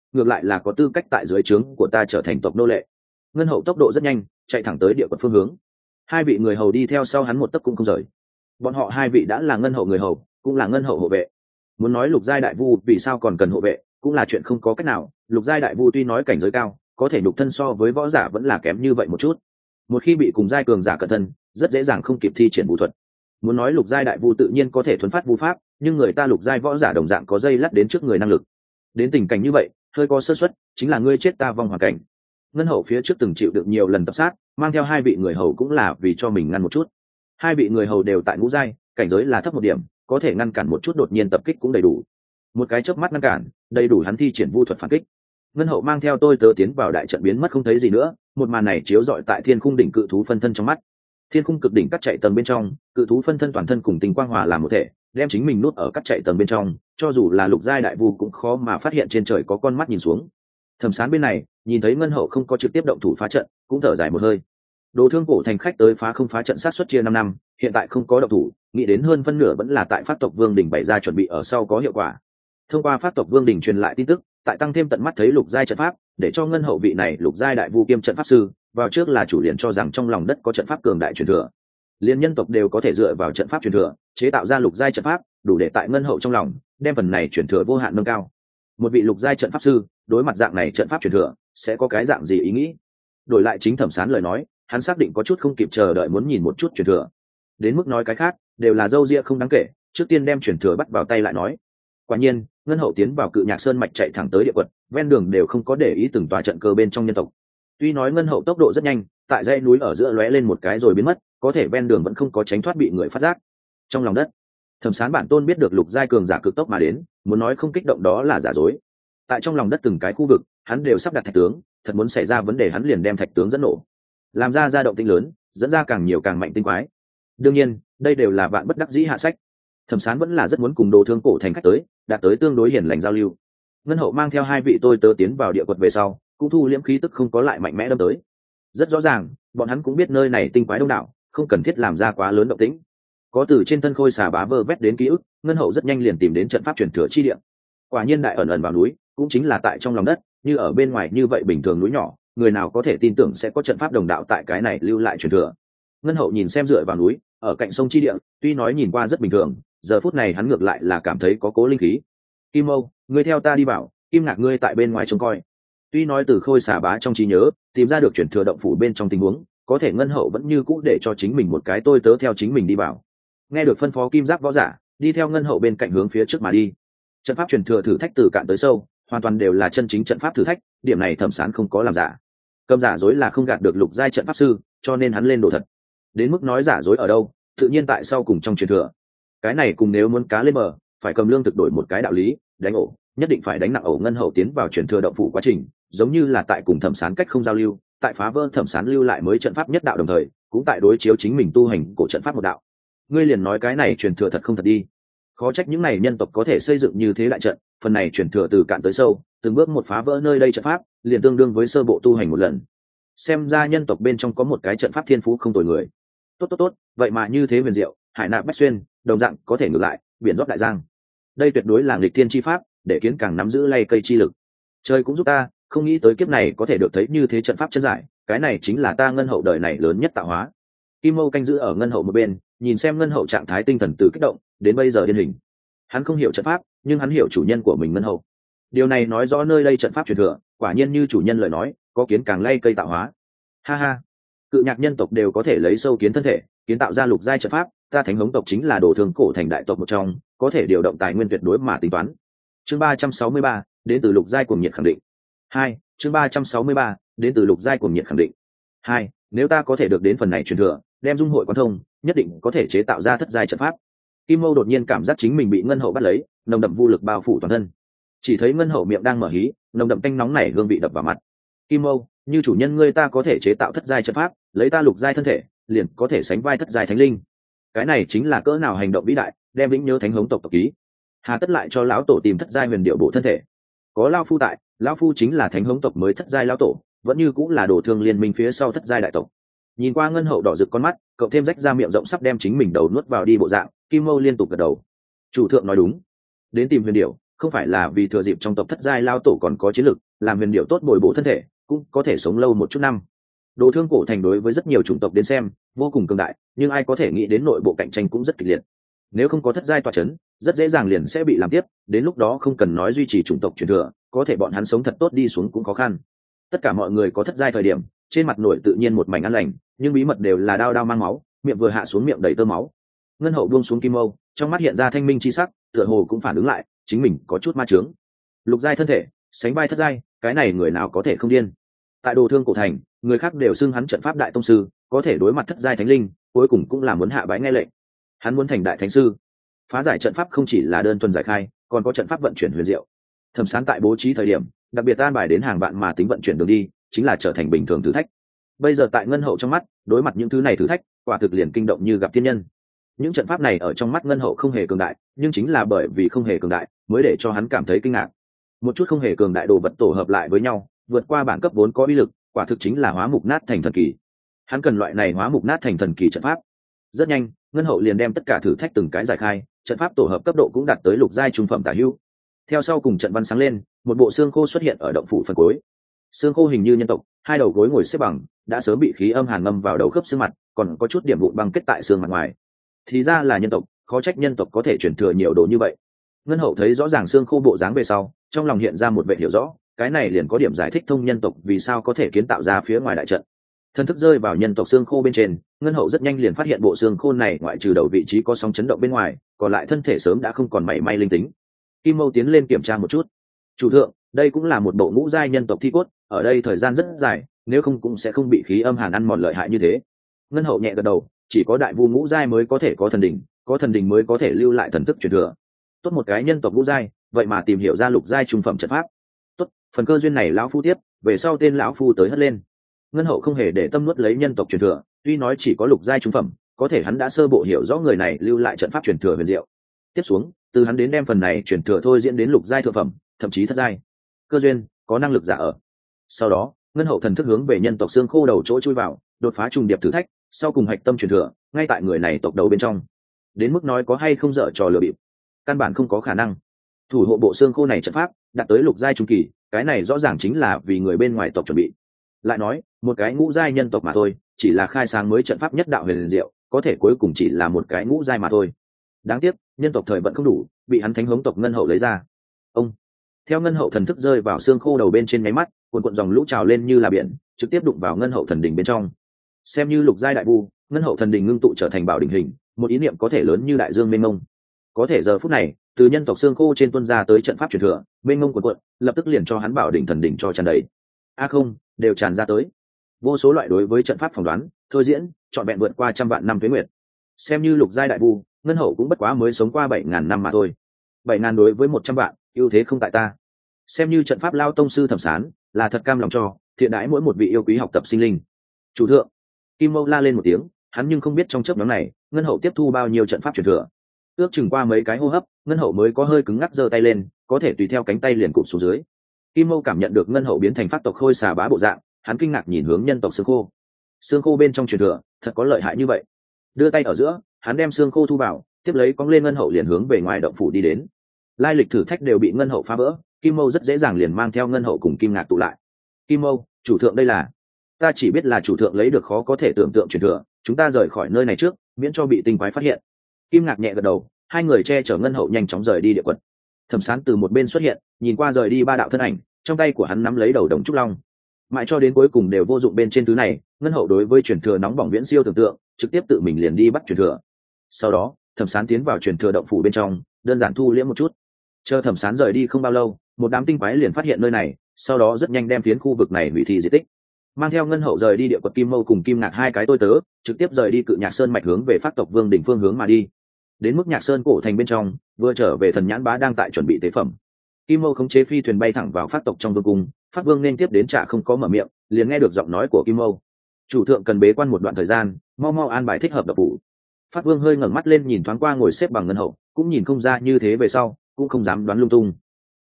ngược lại là có tư cách tại dưới trướng của ta trở thành tộc nô lệ. Ngân hậu tốc độ rất nhanh, chạy thẳng tới địa quật phương hướng. Hai vị người hầu đi theo sau hắn một tấc cũng không rời. Bọn họ hai vị đã là ngân hậu người hầu, cũng là ngân hậu hộ vệ. Muốn nói lục giai đại vu vì sao còn cần hộ vệ, cũng là chuyện không có cách nào. Lục giai đại vu tuy nói cảnh giới cao, có thể nhục thân so với võ giả vẫn là kém như vậy một chút. Một khi bị cùng giai cường giả cận thân, rất dễ dàng không kịp thi triển vũ thuật. Muốn nói lục giai đại vu tự nhiên có thể thuấn phát vu pháp, nhưng người ta lục giai võ giả đồng dạng có dây lắt đến trước người năng lực. Đến tình cảnh như vậy, hơi có sơ suất, chính là ngươi chết ta vong hoàn cảnh. Ngân hậu phía trước từng chịu được nhiều lần tập sát, mang theo hai vị người hầu cũng là vì cho mình ngăn một chút. Hai vị người hầu đều tại ngũ giai, cảnh giới là thấp một điểm, có thể ngăn cản một chút đột nhiên tập kích cũng đầy đủ. Một cái chớp mắt ngăn cản, đầy đủ hắn thi triển vu thuật phản kích. Ngân hậu mang theo tôi tớ tiến vào đại trận biến mất không thấy gì nữa, một màn này chiếu rọi tại thiên khung đỉnh cự thú phân thân trong mắt. Thiên khung cực đỉnh cắt chạy tầng bên trong, cự thú phân thân toàn thân cùng tình quang hòa làm một thể, đem chính mình nuốt ở cắt chạy tầng bên trong, cho dù là lục giai đại vu cũng khó mà phát hiện trên trời có con mắt nhìn xuống. Thẩm Sán bên này nhìn thấy ngân hậu không có trực tiếp động thủ phá trận, cũng thở dài một hơi. Đồ Thương Cổ thành khách tới phá không phá trận sát xuất chia 5 năm, hiện tại không có động thủ, nghĩ đến hơn phân nửa vẫn là tại Pháp tộc Vương đỉnh bày ra chuẩn bị ở sau có hiệu quả. Thông qua Pháp tộc Vương đỉnh truyền lại tin tức, tại tăng thêm tận mắt thấy lục giai trận pháp, để cho ngân hậu vị này lục giai đại vu kiêm trận pháp sư, vào trước là chủ liền cho rằng trong lòng đất có trận pháp cường đại truyền thừa. Liên nhân tộc đều có thể dựa vào trận pháp truyền thừa, chế tạo ra lục giai trận pháp, đủ để tại ngân hậu trong lòng, đem phần này truyền thừa vô hạn nâng cao. Một vị lục giai trận pháp sư, đối mặt dạng này trận pháp truyền thừa, sẽ có cái dạng gì ý nghĩ? Đổi lại chính Thẩm Sán lời nói, hắn xác định có chút không kịp chờ đợi muốn nhìn một chút truyền thừa. Đến mức nói cái khác, đều là dâu ria không đáng kể, trước tiên đem truyền thừa bắt vào tay lại nói. Quả nhiên, ngân hậu tiến vào Cự Nhạc Sơn mạch chạy thẳng tới địa quật, ven đường đều không có để ý từng tòa trận cơ bên trong nhân tộc. Tuy nói ngân hậu tốc độ rất nhanh, tại dãy núi ở giữa lóe lên một cái rồi biến mất, có thể ven đường vẫn không có tránh thoát bị người phát giác. Trong lòng đất, Thẩm Sán bản tôn biết được lục giai cường giả cực tốc mà đến, muốn nói không kích động đó là giả dối. Tại trong lòng đất từng cái khu vực, hắn đều sắp đặt thạch tướng, thật muốn xảy ra vấn đề hắn liền đem thạch tướng dẫn nổ, làm ra động tĩnh lớn, dẫn ra càng nhiều càng mạnh tinh quái. Đương nhiên, đây đều là vạn bất đắc dĩ hạ sách. Thẩm Sán vẫn là rất muốn cùng Đồ Thương Cổ thành khách tới, đạt tới tương đối hiền lành giao lưu. Ngân hậu mang theo hai vị tôi tớ tiến vào địa quật về sau, cũng thu liễm khí tức không có lại mạnh mẽ đâm tới. Rất rõ ràng, bọn hắn cũng biết nơi này tinh quái đông đảo, không cần thiết làm ra quá lớn động tĩnh. Có từ trên thân khôi xà bá vơ vét đến ký ức, ngân hậu rất nhanh liền tìm đến trận pháp truyền thừa chi địa. Quả nhiên đại ẩn ẩn vào núi, cũng chính là tại trong lòng đất, như ở bên ngoài như vậy bình thường núi nhỏ, người nào có thể tin tưởng sẽ có trận pháp đồng đạo tại cái này lưu lại truyền thừa. Ngân hậu nhìn xem dựa vào núi, ở cạnh sông chi địa, tuy nói nhìn qua rất bình thường, giờ phút này hắn ngược lại là cảm thấy có cố linh khí. Kim Mâu, ngươi theo ta đi vào, Kim Ngạc ngươi tại bên ngoài trông coi. Tuy nói từ khôi xà bá trong trí nhớ tìm ra được truyền thừa động phủ bên trong tình huống, có thể ngân hậu vẫn như cũ để cho chính mình một cái tôi tớ theo chính mình đi vào. Nghe được phân phó, kim giáp võ giả đi theo ngân hậu bên cạnh hướng phía trước mà đi. Trận pháp truyền thừa thử thách từ cạn tới sâu, hoàn toàn đều là chân chính trận pháp thử thách, điểm này Thẩm Sán không có làm giả. Cầm giả dối là không gạt được lục giai trận pháp sư, cho nên hắn lên đồ thật. Đến mức nói giả dối ở đâu, tự nhiên tại sau cùng trong truyền thừa. Cái này cùng nếu muốn cá lên bờ, phải cầm lương thực đổi một cái đạo lý, đánh ổ, nhất định phải đánh nặng ổ. Ngân hậu tiến vào truyền thừa động phủ quá trình, giống như là tại cùng Thẩm Sán cách không giao lưu, tại phá vỡ Thẩm Sán lưu lại mới trận pháp nhất đạo, đồng thời cũng tại đối chiếu chính mình tu hành cổ trận pháp một đạo. Ngươi liền nói cái này truyền thừa thật không thật đi. Khó trách những này nhân tộc có thể xây dựng như thế đại trận, phần này truyền thừa từ cạn tới sâu, từng bước một phá vỡ nơi đây trận pháp, liền tương đương với sơ bộ tu hành một lần. Xem ra nhân tộc bên trong có một cái trận pháp thiên phú không tồi người. Tốt, vậy mà như thế huyền diệu, hải nạp bách xuyên, đồng dạng có thể ngược lại, biển rót đại giang. Đây tuyệt đối là nghịch thiên chi pháp, để kiến càng nắm giữ lay cây chi lực. Trời cũng giúp ta, không nghĩ tới kiếp này có thể được thấy như thế trận pháp chân giải, cái này chính là ta ngân hậu đời này lớn nhất tạo hóa. Kim Mâu canh giữ ở ngân hậu một bên, nhìn xem ngân hậu trạng thái tinh thần từ kích động đến bây giờ điên hình. Hắn không hiểu trận pháp, nhưng hắn hiểu chủ nhân của mình ngân hậu. Điều này nói rõ nơi đây trận pháp truyền thừa, quả nhiên như chủ nhân lời nói, có kiến càng lay cây tạo hóa. Ha ha, Cự Nhạc nhân tộc đều có thể lấy sâu kiến thân thể kiến tạo ra lục giai trận pháp, ta Thánh Hống tộc chính là Đồ Thương Cổ thành đại tộc một trong, có thể điều động tài nguyên tuyệt đối mà tính toán. Chương 363, đến từ lục giai cuồng nhiệt khẳng định. 2, chương 363, đến từ lục giai cuồng nhiệt khẳng định. 2, nếu ta có thể được đến phần này truyền thừa, đem dung hội quan thông, nhất định có thể chế tạo ra thất giai trận pháp. Kim Mâu đột nhiên cảm giác chính mình bị ngân hậu bắt lấy, nồng đậm vô lực bao phủ toàn thân. Chỉ thấy ngân hậu miệng đang mở hí, nồng đậm tanh nóng này hương vị đập vào mặt. Kim Mâu, như chủ nhân ngươi ta có thể chế tạo thất giai trận pháp, lấy ta lục giai thân thể, liền có thể sánh vai thất giai thánh linh. Cái này chính là cỡ nào hành động vĩ đại, đem vĩnh nhớ Thánh Hống tộc tộc ký. Hà tất lại cho lão tổ tìm thất giai huyền điệu bộ thân thể. Có lão phu tại, lão phu chính là Thánh Hống tộc mới thất giai lão tổ, vẫn như cũng là Đồ Thương liên minh phía sau thất giai đại tộc. Nhìn qua ngân hậu đỏ rực con mắt, cậu thêm rách ra miệng rộng sắp đem chính mình đầu nuốt vào đi bộ dạng, Kim Mâu liên tục gật đầu. Chủ thượng nói đúng, đến tìm huyền điệu, không phải là vì thừa dịp trong tộc thất giai lao tổ còn có chiến lực làm huyền điệu tốt bồi bổ thân thể cũng có thể sống lâu một chút năm. Đồ Thương Cổ Thành đối với rất nhiều chủng tộc đến xem vô cùng cường đại, nhưng ai có thể nghĩ đến nội bộ cạnh tranh cũng rất kịch liệt. Nếu không có thất giai tọa chấn, rất dễ dàng liền sẽ bị làm tiếp, đến lúc đó không cần nói duy trì chủng tộc truyền thừa, có thể bọn hắn sống thật tốt đi xuống cũng khó khăn. Tất cả mọi người có thất giai thời điểm, trên mặt nổi tự nhiên một mảnh an lành, nhưng bí mật đều là đao đao mang máu, miệng vừa hạ xuống miệng đầy tơ máu. Ngân Hậu buông xuống kim mâu, trong mắt hiện ra thanh minh chi sắc, tựa hồ cũng phản ứng lại, chính mình có chút ma chướng. Lục giai thân thể, sánh vai thất giai, cái này người nào có thể không điên. Tại Đồ Thương Cổ Thành, người khác đều xưng hắn trận pháp đại tông sư, có thể đối mặt thất giai thánh linh, cuối cùng cũng là muốn hạ bái nghe lệnh. Hắn muốn thành đại thánh sư. Phá giải trận pháp không chỉ là đơn thuần giải khai, còn có trận pháp vận chuyển huyền diệu. Thẩm Sán tại bố trí thời điểm, đặc biệt an bài đến hàng vạn mà tính vận chuyển đường đi, chính là trở thành bình thường thử thách. Bây giờ tại Ngân Hậu trong mắt, đối mặt những thứ này thử thách, quả thực liền kinh động như gặp thiên nhân. Những trận pháp này ở trong mắt Ngân Hậu không hề cường đại, nhưng chính là bởi vì không hề cường đại, mới để cho hắn cảm thấy kinh ngạc. Một chút không hề cường đại đồ vật tổ hợp lại với nhau, vượt qua bản cấp vốn có uy lực, quả thực chính là hóa mục nát thành thần kỳ. Hắn cần loại này hóa mục nát thành thần kỳ trận pháp. Rất nhanh, Ngân Hậu liền đem tất cả thử thách từng cái giải khai, trận pháp tổ hợp cấp độ cũng đạt tới lục giai trung phẩm tả hữu. Theo sau cùng trận văn sáng lên, một bộ xương khô xuất hiện ở động phủ phần cuối. Xương khô hình như nhân tộc, hai đầu gối ngồi xếp bằng, đã sớm bị khí âm hàn ngâm vào đầu khớp xương mặt, còn có chút điểm vụn băng kết tại xương mặt ngoài. Thì ra là nhân tộc, khó trách nhân tộc có thể truyền thừa nhiều đồ như vậy. Ngân Hậu thấy rõ ràng xương khô bộ dáng về sau, trong lòng hiện ra một vẻ hiểu rõ, cái này liền có điểm giải thích thông nhân tộc vì sao có thể kiến tạo ra phía ngoài đại trận. Thân thức rơi vào nhân tộc xương khô bên trên, Ngân Hậu rất nhanh liền phát hiện bộ xương khô này ngoại trừ đầu vị trí có sóng chấn động bên ngoài, còn lại thân thể sớm đã không còn mảy may linh tính. Kim Mâu tiến lên kiểm tra một chút. Chủ thượng, đây cũng là một bộ ngũ giai nhân tộc thi cốt, ở đây thời gian rất dài, nếu không cũng sẽ không bị khí âm hàn ăn mòn lợi hại như thế. Ngân Hậu nhẹ gật đầu, chỉ có đại vu ngũ giai mới có thể có thần đỉnh, có thần đỉnh mới có thể lưu lại thần thức truyền thừa. Tốt một cái nhân tộc ngũ giai, vậy mà tìm hiểu ra lục giai trung phẩm trận pháp. Tốt, phần cơ duyên này lão phu tiếp, về sau tên lão phu tới hất lên. Ngân Hậu không hề để tâm nuốt lấy nhân tộc truyền thừa, tuy nói chỉ có lục giai trung phẩm, có thể hắn đã sơ bộ hiểu rõ người này lưu lại trận pháp truyền thừa huyền diệu. Tiếp xuống, từ hắn đến đem phần này truyền thừa thôi diễn đến lục giai thượng phẩm, thậm chí thất giai. Cơ duyên, có năng lực giả ở. Sau đó, Ngân Hậu thần thức hướng về nhân tộc xương khô đầu chỗ chui vào, đột phá trùng điệp thử thách, sau cùng hạch tâm truyền thừa, ngay tại người này tộc đầu bên trong. Đến mức nói có hay không dở trò lừa bịp, căn bản không có khả năng. Thủ hộ bộ xương khô này trận pháp, đạt tới lục giai trung kỳ, cái này rõ ràng chính là vì người bên ngoài tộc chuẩn bị. Lại nói, một cái ngũ giai nhân tộc mà thôi, chỉ là khai sáng mới trận pháp nhất đạo huyền diệu, có thể cuối cùng chỉ là một cái ngũ giai mà thôi. Đáng tiếc, nhân tộc thời vận không đủ, bị hắn thánh hống tộc Ngân Hậu lấy ra. Ông, theo Ngân Hậu thần thức rơi vào xương khô đầu bên trên nháy mắt, cuộn cuộn dòng lũ trào lên như là biển, trực tiếp đụng vào Ngân Hậu thần đỉnh bên trong. Xem như lục giai đại vu, Ngân Hậu thần đỉnh ngưng tụ trở thành bảo đỉnh hình, một ý niệm có thể lớn như đại dương mênh mông. Có thể giờ phút này, từ nhân tộc xương khô trên tuôn ra tới trận pháp truyền thừa, mênh mông cuộn cuộn, lập tức liền cho hắn bảo đỉnh thần đỉnh cho tràn đầy. A không, đều tràn ra tới. Vô số loại đối với trận pháp phỏng đoán, thôi diễn, trọn vẹn vượt qua trăm vạn năm tuế nguyệt. Xem như lục giai đại vu, Ngân Hậu cũng bất quá mới sống qua 7.000 năm mà thôi. 7.000 đối với 100 vạn, ưu thế không tại ta. Xem như trận pháp lao tông sư Thẩm Sán, là thật cam lòng cho, thiện đãi mỗi một vị yêu quý học tập sinh linh. Chủ thượng, Kim Mâu la lên một tiếng, hắn nhưng không biết trong chớp nhoáng này, Ngân Hậu tiếp thu bao nhiêu trận pháp truyền thừa. Ước chừng qua mấy cái hô hấp, Ngân Hậu mới có hơi cứng ngắc giơ tay lên, có thể tùy theo cánh tay liền cụp xuống dưới. Kim Mâu cảm nhận được Ngân Hậu biến thành pháp tộc khôi xà bá bộ dạng, hắn kinh ngạc nhìn hướng nhân tộc xương khô. Xương khô bên trong truyền thừa, thật có lợi hại như vậy. Đưa tay ở giữa, hắn đem xương khô thu vào, tiếp lấy cong lên Ngân Hậu liền hướng về ngoài động phủ đi đến. Lai lịch thử thách đều bị Ngân Hậu phá vỡ, Kim Mâu rất dễ dàng liền mang theo Ngân Hậu cùng Kim Ngạc tụ lại. Kim Mâu, chủ thượng đây là? Ta chỉ biết là chủ thượng lấy được khó có thể tưởng tượng truyền thừa, chúng ta rời khỏi nơi này trước, miễn cho bị tinh quái phát hiện. Kim Ngạc nhẹ gật đầu, hai người che chở Ngân Hậu nhanh chóng rời đi địa quật. Thẩm Sán từ một bên xuất hiện, nhìn qua rời đi ba đạo thân ảnh, trong tay của hắn nắm lấy đầu đồng trúc long. Mãi cho đến cuối cùng đều vô dụng bên trên thứ này, Ngân Hậu đối với truyền thừa nóng bỏng viễn siêu tưởng tượng, trực tiếp tự mình liền đi bắt truyền thừa. Sau đó, Thẩm Sán tiến vào truyền thừa động phủ bên trong, đơn giản thu liễm một chút. Chờ Thẩm Sán rời đi không bao lâu, một đám tinh quái liền phát hiện nơi này, sau đó rất nhanh đem phiến khu vực này hủy thi di tích. Mang theo Ngân Hậu rời đi địa quật Kim Mâu cùng Kim Ngạc hai cái tôi tớ, trực tiếp rời đi Cự Nhạc Sơn mạch hướng về Pháp tộc Vương đỉnh phương hướng mà đi. Đến mức Nhạc Sơn cổ thành bên trong, vừa trở về Thần Nhãn Bá đang tại chuẩn bị tế phẩm. Kim Mâu khống chế phi thuyền bay thẳng vào Pháp tộc trong vương cung, Pháp Vương nên tiếp đến trả không có mở miệng, liền nghe được giọng nói của Kim Mâu. Chủ thượng cần bế quan một đoạn thời gian, mau mau an bài thích hợp độc phủ. Pháp Vương hơi ngẩng mắt lên nhìn thoáng qua ngồi xếp bằng Ngân Hậu, cũng nhìn không ra như thế về sau, cũng không dám đoán lung tung.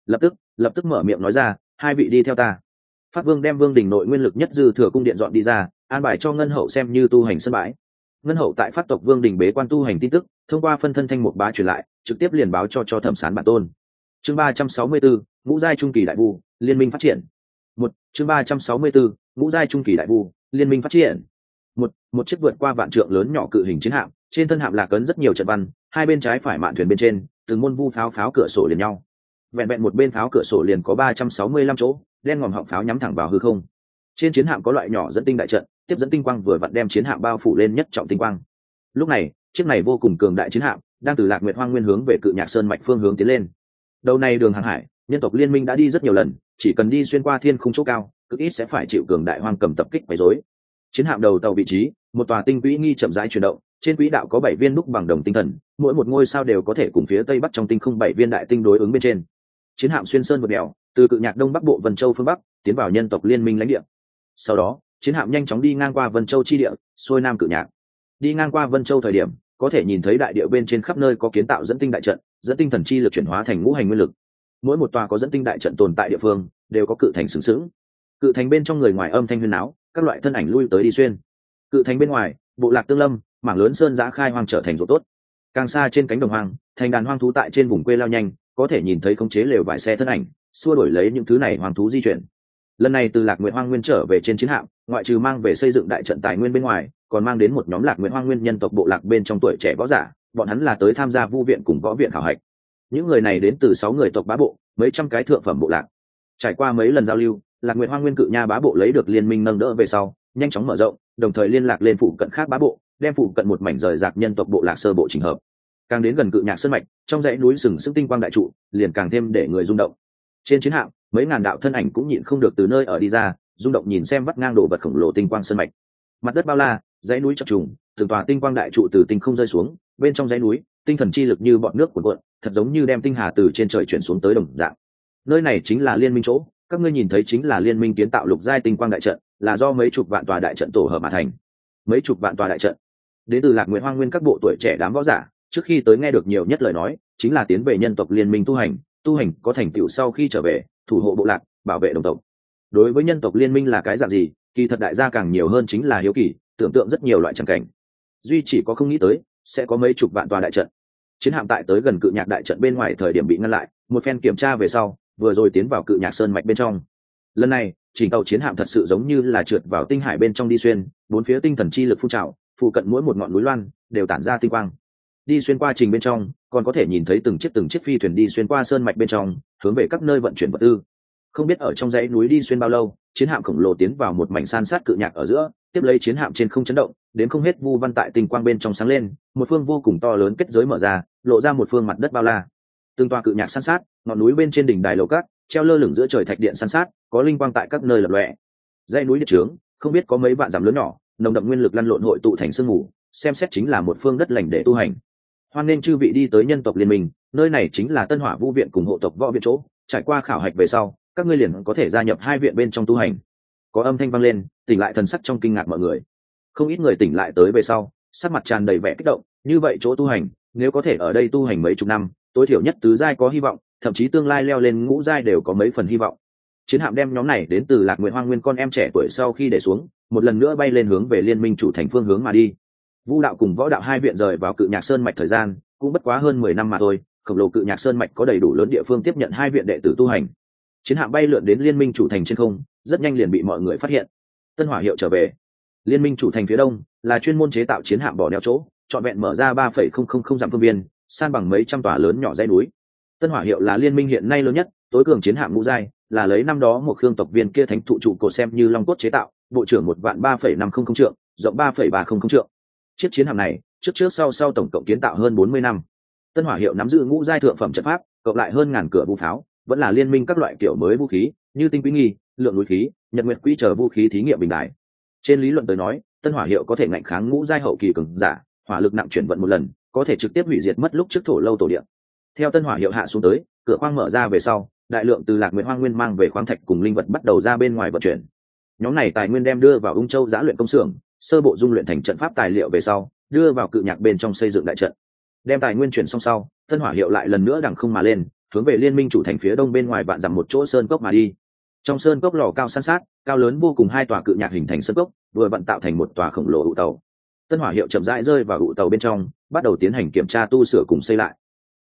Lập tức mở miệng nói ra, hai vị đi theo ta. Pháp Vương đem vương đình nội nguyên lực nhất dư thừa cung điện dọn đi ra, an bài cho Ngân Hậu xem như tu hành sân bãi. Ngân Hậu tại Pháp tộc Vương đình bế quan tu hành tin tức, thông qua phân thân thanh mục bá truyền lại, trực tiếp liền báo cho Thẩm Sán bản tôn. Chương 364, ngũ giai trung kỳ đại vu, liên minh phát triển. Chương 364, ngũ giai trung kỳ đại vu, liên minh phát triển. Một chiếc vượt qua vạn trượng lớn nhỏ cự hình chiến hạm, trên thân hạm lạc ấn rất nhiều trận văn, hai bên trái phải mạn thuyền bên trên, từng môn vu pháo cửa sổ liền nhau. Vẹn vẹn một bên pháo cửa sổ liền có 365 chỗ, đen ngòm họng pháo nhắm thẳng vào hư không. Trên chiến hạm có loại nhỏ dẫn tinh đại trận, tiếp dẫn tinh quang vừa vặn đem chiến hạm bao phủ lên nhất trọng tinh quang. Lúc này, chiếc này vô cùng cường đại chiến hạm đang từ Lạc Nguyệt Hoang Nguyên hướng về Cự Nhạc Sơn mạch phương hướng tiến lên. Đầu này đường hàng hải, nhân tộc liên minh đã đi rất nhiều lần, chỉ cần đi xuyên qua thiên khung chỗ cao, cực ít sẽ phải chịu cường đại hoang cầm tập kích quấy rối. Chiến hạm đầu tàu vị trí, một tòa tinh quỹ nghi chậm rãi chuyển động, trên quỹ đạo có 7 viên đúc bằng đồng tinh thần, mỗi một ngôi sao đều có thể cùng phía tây bắc trong tinh không 7 viên đại tinh đối ứng bên trên. Chiến hạm xuyên sơn vượt đèo, từ Cự Nhạc đông bắc bộ Vân Châu phương bắc, tiến vào nhân tộc liên minh lãnh địa. Sau đó, chiến hạm nhanh chóng đi ngang qua Vân Châu chi địa, xuôi nam Cự Nhạc. Đi ngang qua Vân Châu thời điểm, có thể nhìn thấy đại địa bên trên khắp nơi có kiến tạo dẫn tinh đại trận, dẫn tinh thần chi lực chuyển hóa thành ngũ hành nguyên lực. Mỗi một tòa có dẫn tinh đại trận tồn tại địa phương, đều có cự thành sừng sững. Cự thành bên trong người ngoài âm thanh huyên náo, các loại thân ảnh lui tới đi xuyên. Cự thành bên ngoài, bộ lạc tương lâm, mảng lớn sơn giã khai hoang trở thành ruộng tốt. Càng xa trên cánh đồng hoang, thành đàn hoang thú tại trên vùng quê lao nhanh, có thể nhìn thấy khống chế lều vải xe thân ảnh, xua đổi lấy những thứ này hoang thú di chuyển. Lần này từ Lạc Nguyệt Hoang Nguyên trở về trên chiến hạm, ngoại trừ mang về xây dựng đại trận tài nguyên bên ngoài, còn mang đến một nhóm Lạc Nguyệt Hoang Nguyên nhân tộc bộ lạc bên trong tuổi trẻ võ giả, bọn hắn là tới tham gia vu viện cùng võ viện khảo hạch. Những người này đến từ 6 người tộc bá bộ, mấy trăm cái thượng phẩm bộ lạc. Trải qua mấy lần giao lưu, Lạc Nguyệt Hoang Nguyên Cự Nha bá bộ lấy được liên minh nâng đỡ về sau, nhanh chóng mở rộng, đồng thời liên lạc lên phụ cận khác bá bộ, đem phụ cận một mảnh rời rạc nhân tộc bộ lạc sơ bộ chỉnh hợp. Càng đến gần Cự Nhạc sơn mạch, trong dãy núi sừng sững tinh quang đại trụ, liền càng thêm để người rung động. Trên chiến hạm, mấy ngàn đạo thân ảnh cũng nhịn không được từ nơi ở đi ra, rung động nhìn xem vắt ngang đồ vật khổng lồ tinh quang sơn mạch. Mặt đất bao la, dãy núi chập trùng, từng tòa tinh quang đại trụ từ tinh không rơi xuống, bên trong dãy núi, tinh thần chi lực như bọt nước cuồn cuộn, thật giống như đem tinh hà từ trên trời chuyển xuống tới đồng dạng. Nơi này chính là liên minh chỗ, các ngươi nhìn thấy chính là liên minh kiến tạo lục giai tinh quang đại trận, là do mấy chục vạn tòa đại trận tổ hợp mà thành. Mấy chục vạn tòa đại trận. Đến từ Lạc Nguyệt Hoang Nguyên các bộ tuổi trẻ đám võ giả, trước khi tới nghe được nhiều nhất lời nói, chính là tiến về nhân tộc liên minh tu hành có thành tựu sau khi trở về, thủ hộ bộ lạc, bảo vệ đồng tộc. Đối với nhân tộc liên minh là cái dạng gì, kỳ thật đại gia càng nhiều hơn chính là hiếu kỳ, tưởng tượng rất nhiều loại chẳng cảnh. Duy chỉ có không nghĩ tới, sẽ có mấy chục vạn tòa đại trận. Chiến hạm tại tới gần Cự Nhạc đại trận bên ngoài thời điểm bị ngăn lại, một phen kiểm tra về sau, vừa rồi tiến vào Cự Nhạc sơn mạch bên trong. Lần này, chỉnh tàu chiến hạm thật sự giống như là trượt vào tinh hải bên trong đi xuyên, bốn phía tinh thần chi lực phun trào, phụ cận mỗi một ngọn núi loan đều tản ra tinh quang. Đi xuyên qua trình bên trong, còn có thể nhìn thấy từng chiếc phi thuyền đi xuyên qua sơn mạch bên trong, hướng về các nơi vận chuyển vật tư. Không biết ở trong dãy núi đi xuyên bao lâu, chiến hạm khổng lồ tiến vào một mảnh san sát Cự Nhạc ở giữa, tiếp lấy chiến hạm trên không chấn động, đến không hết vu văn tại tinh quang bên trong sáng lên, một phương vô cùng to lớn kết giới mở ra, lộ ra một phương mặt đất bao la. Từng tòa Cự Nhạc san sát, ngọn núi bên trên đỉnh đài lầu cát, treo lơ lửng giữa trời thạch điện san sát, có linh quang tại các nơi lập lòe. Dãy núi địa trướng, không biết có mấy vạn dặm lớn nhỏ, nồng đậm nguyên lực lăn lộn hội tụ thành sương mù, xem xét chính là một phương đất lành để tu hành. Hoan nên chư vị đi tới nhân tộc liên minh, nơi này chính là Tân Hỏa Vu viện cùng hộ tộc võ viện chỗ, trải qua khảo hạch về sau, các ngươi liền có thể gia nhập hai viện bên trong tu hành. Có âm thanh vang lên, tỉnh lại thần sắc trong kinh ngạc mọi người. Không ít người tỉnh lại tới về sau, sắc mặt tràn đầy vẻ kích động, như vậy chỗ tu hành, nếu có thể ở đây tu hành mấy chục năm, tối thiểu nhất tứ giai có hy vọng, thậm chí tương lai leo lên ngũ giai đều có mấy phần hy vọng. Chiến hạm đem nhóm này đến từ Lạc Nguyệt Hoang Nguyên con em trẻ tuổi sau khi để xuống, một lần nữa bay lên hướng về liên minh chủ thành phương hướng mà đi. Vu đạo cùng võ đạo hai viện rời vào Cự Nhạc sơn mạch thời gian cũng bất quá hơn 10 năm mà thôi, khổng lồ Cự Nhạc sơn mạch có đầy đủ lớn địa phương tiếp nhận hai viện đệ tử tu hành. Chiến hạm bay lượn đến liên minh chủ thành trên không, rất nhanh liền bị mọi người phát hiện. Tân Hỏa hiệu trở về. Liên minh chủ thành phía đông là chuyên môn chế tạo chiến hạm bỏ neo chỗ, trọn vẹn mở ra 3,000 dặm phương biên, san bằng mấy trăm tòa lớn nhỏ dãy núi. Tân Hỏa hiệu là liên minh hiện nay lớn nhất, tối cường chiến hạm ngũ giai, là lấy năm đó một khương tộc viên kia thánh thụ trụ cổ xem như long cốt chế tạo, bộ trưởng 1.3.500 trượng, rộng 3.300 trượng. Chiếc chiến hạm này, trước sau tổng cộng kiến tạo hơn 40 năm. Tân Hỏa hiệu nắm giữ ngũ giai thượng phẩm trận pháp, cộng lại hơn ngàn cửa vũ pháo, vẫn là liên minh các loại kiểu mới vũ khí, như tinh quý nghi, lượng núi khí, nhật nguyệt quỹ chờ vũ khí thí nghiệm bình đại. Trên lý luận tới nói, Tân Hỏa hiệu có thể ngạnh kháng ngũ giai hậu kỳ cường giả, hỏa lực nặng chuyển vận một lần, có thể trực tiếp hủy diệt mất lúc trước thổ lâu tổ địa. Theo Tân Hỏa hiệu hạ xuống tới, cửa khoang mở ra về sau, đại lượng từ Lạc Nguyệt Hoang Nguyên mang về khoáng thạch cùng linh vật bắt đầu ra bên ngoài vận chuyển. Nhóm này tài nguyên đem đưa vào Ung Châu Giã luyện công xưởng, sơ bộ dung luyện thành trận pháp tài liệu về sau, đưa vào Cự Nhạc bên trong xây dựng đại trận. Đem tài nguyên chuyển xong sau, Tân Hỏa hiệu lại lần nữa đằng không mà lên, hướng về liên minh chủ thành phía đông bên ngoài vạn dặm một chỗ sơn cốc mà đi. Trong sơn cốc lò cao san sát, cao lớn vô cùng hai tòa Cự Nhạc hình thành sơn cốc, vừa vặn tạo thành một tòa khổng lồ ụ tàu. Tân Hỏa hiệu chậm rãi rơi vào ụ tàu bên trong, bắt đầu tiến hành kiểm tra tu sửa cùng xây lại.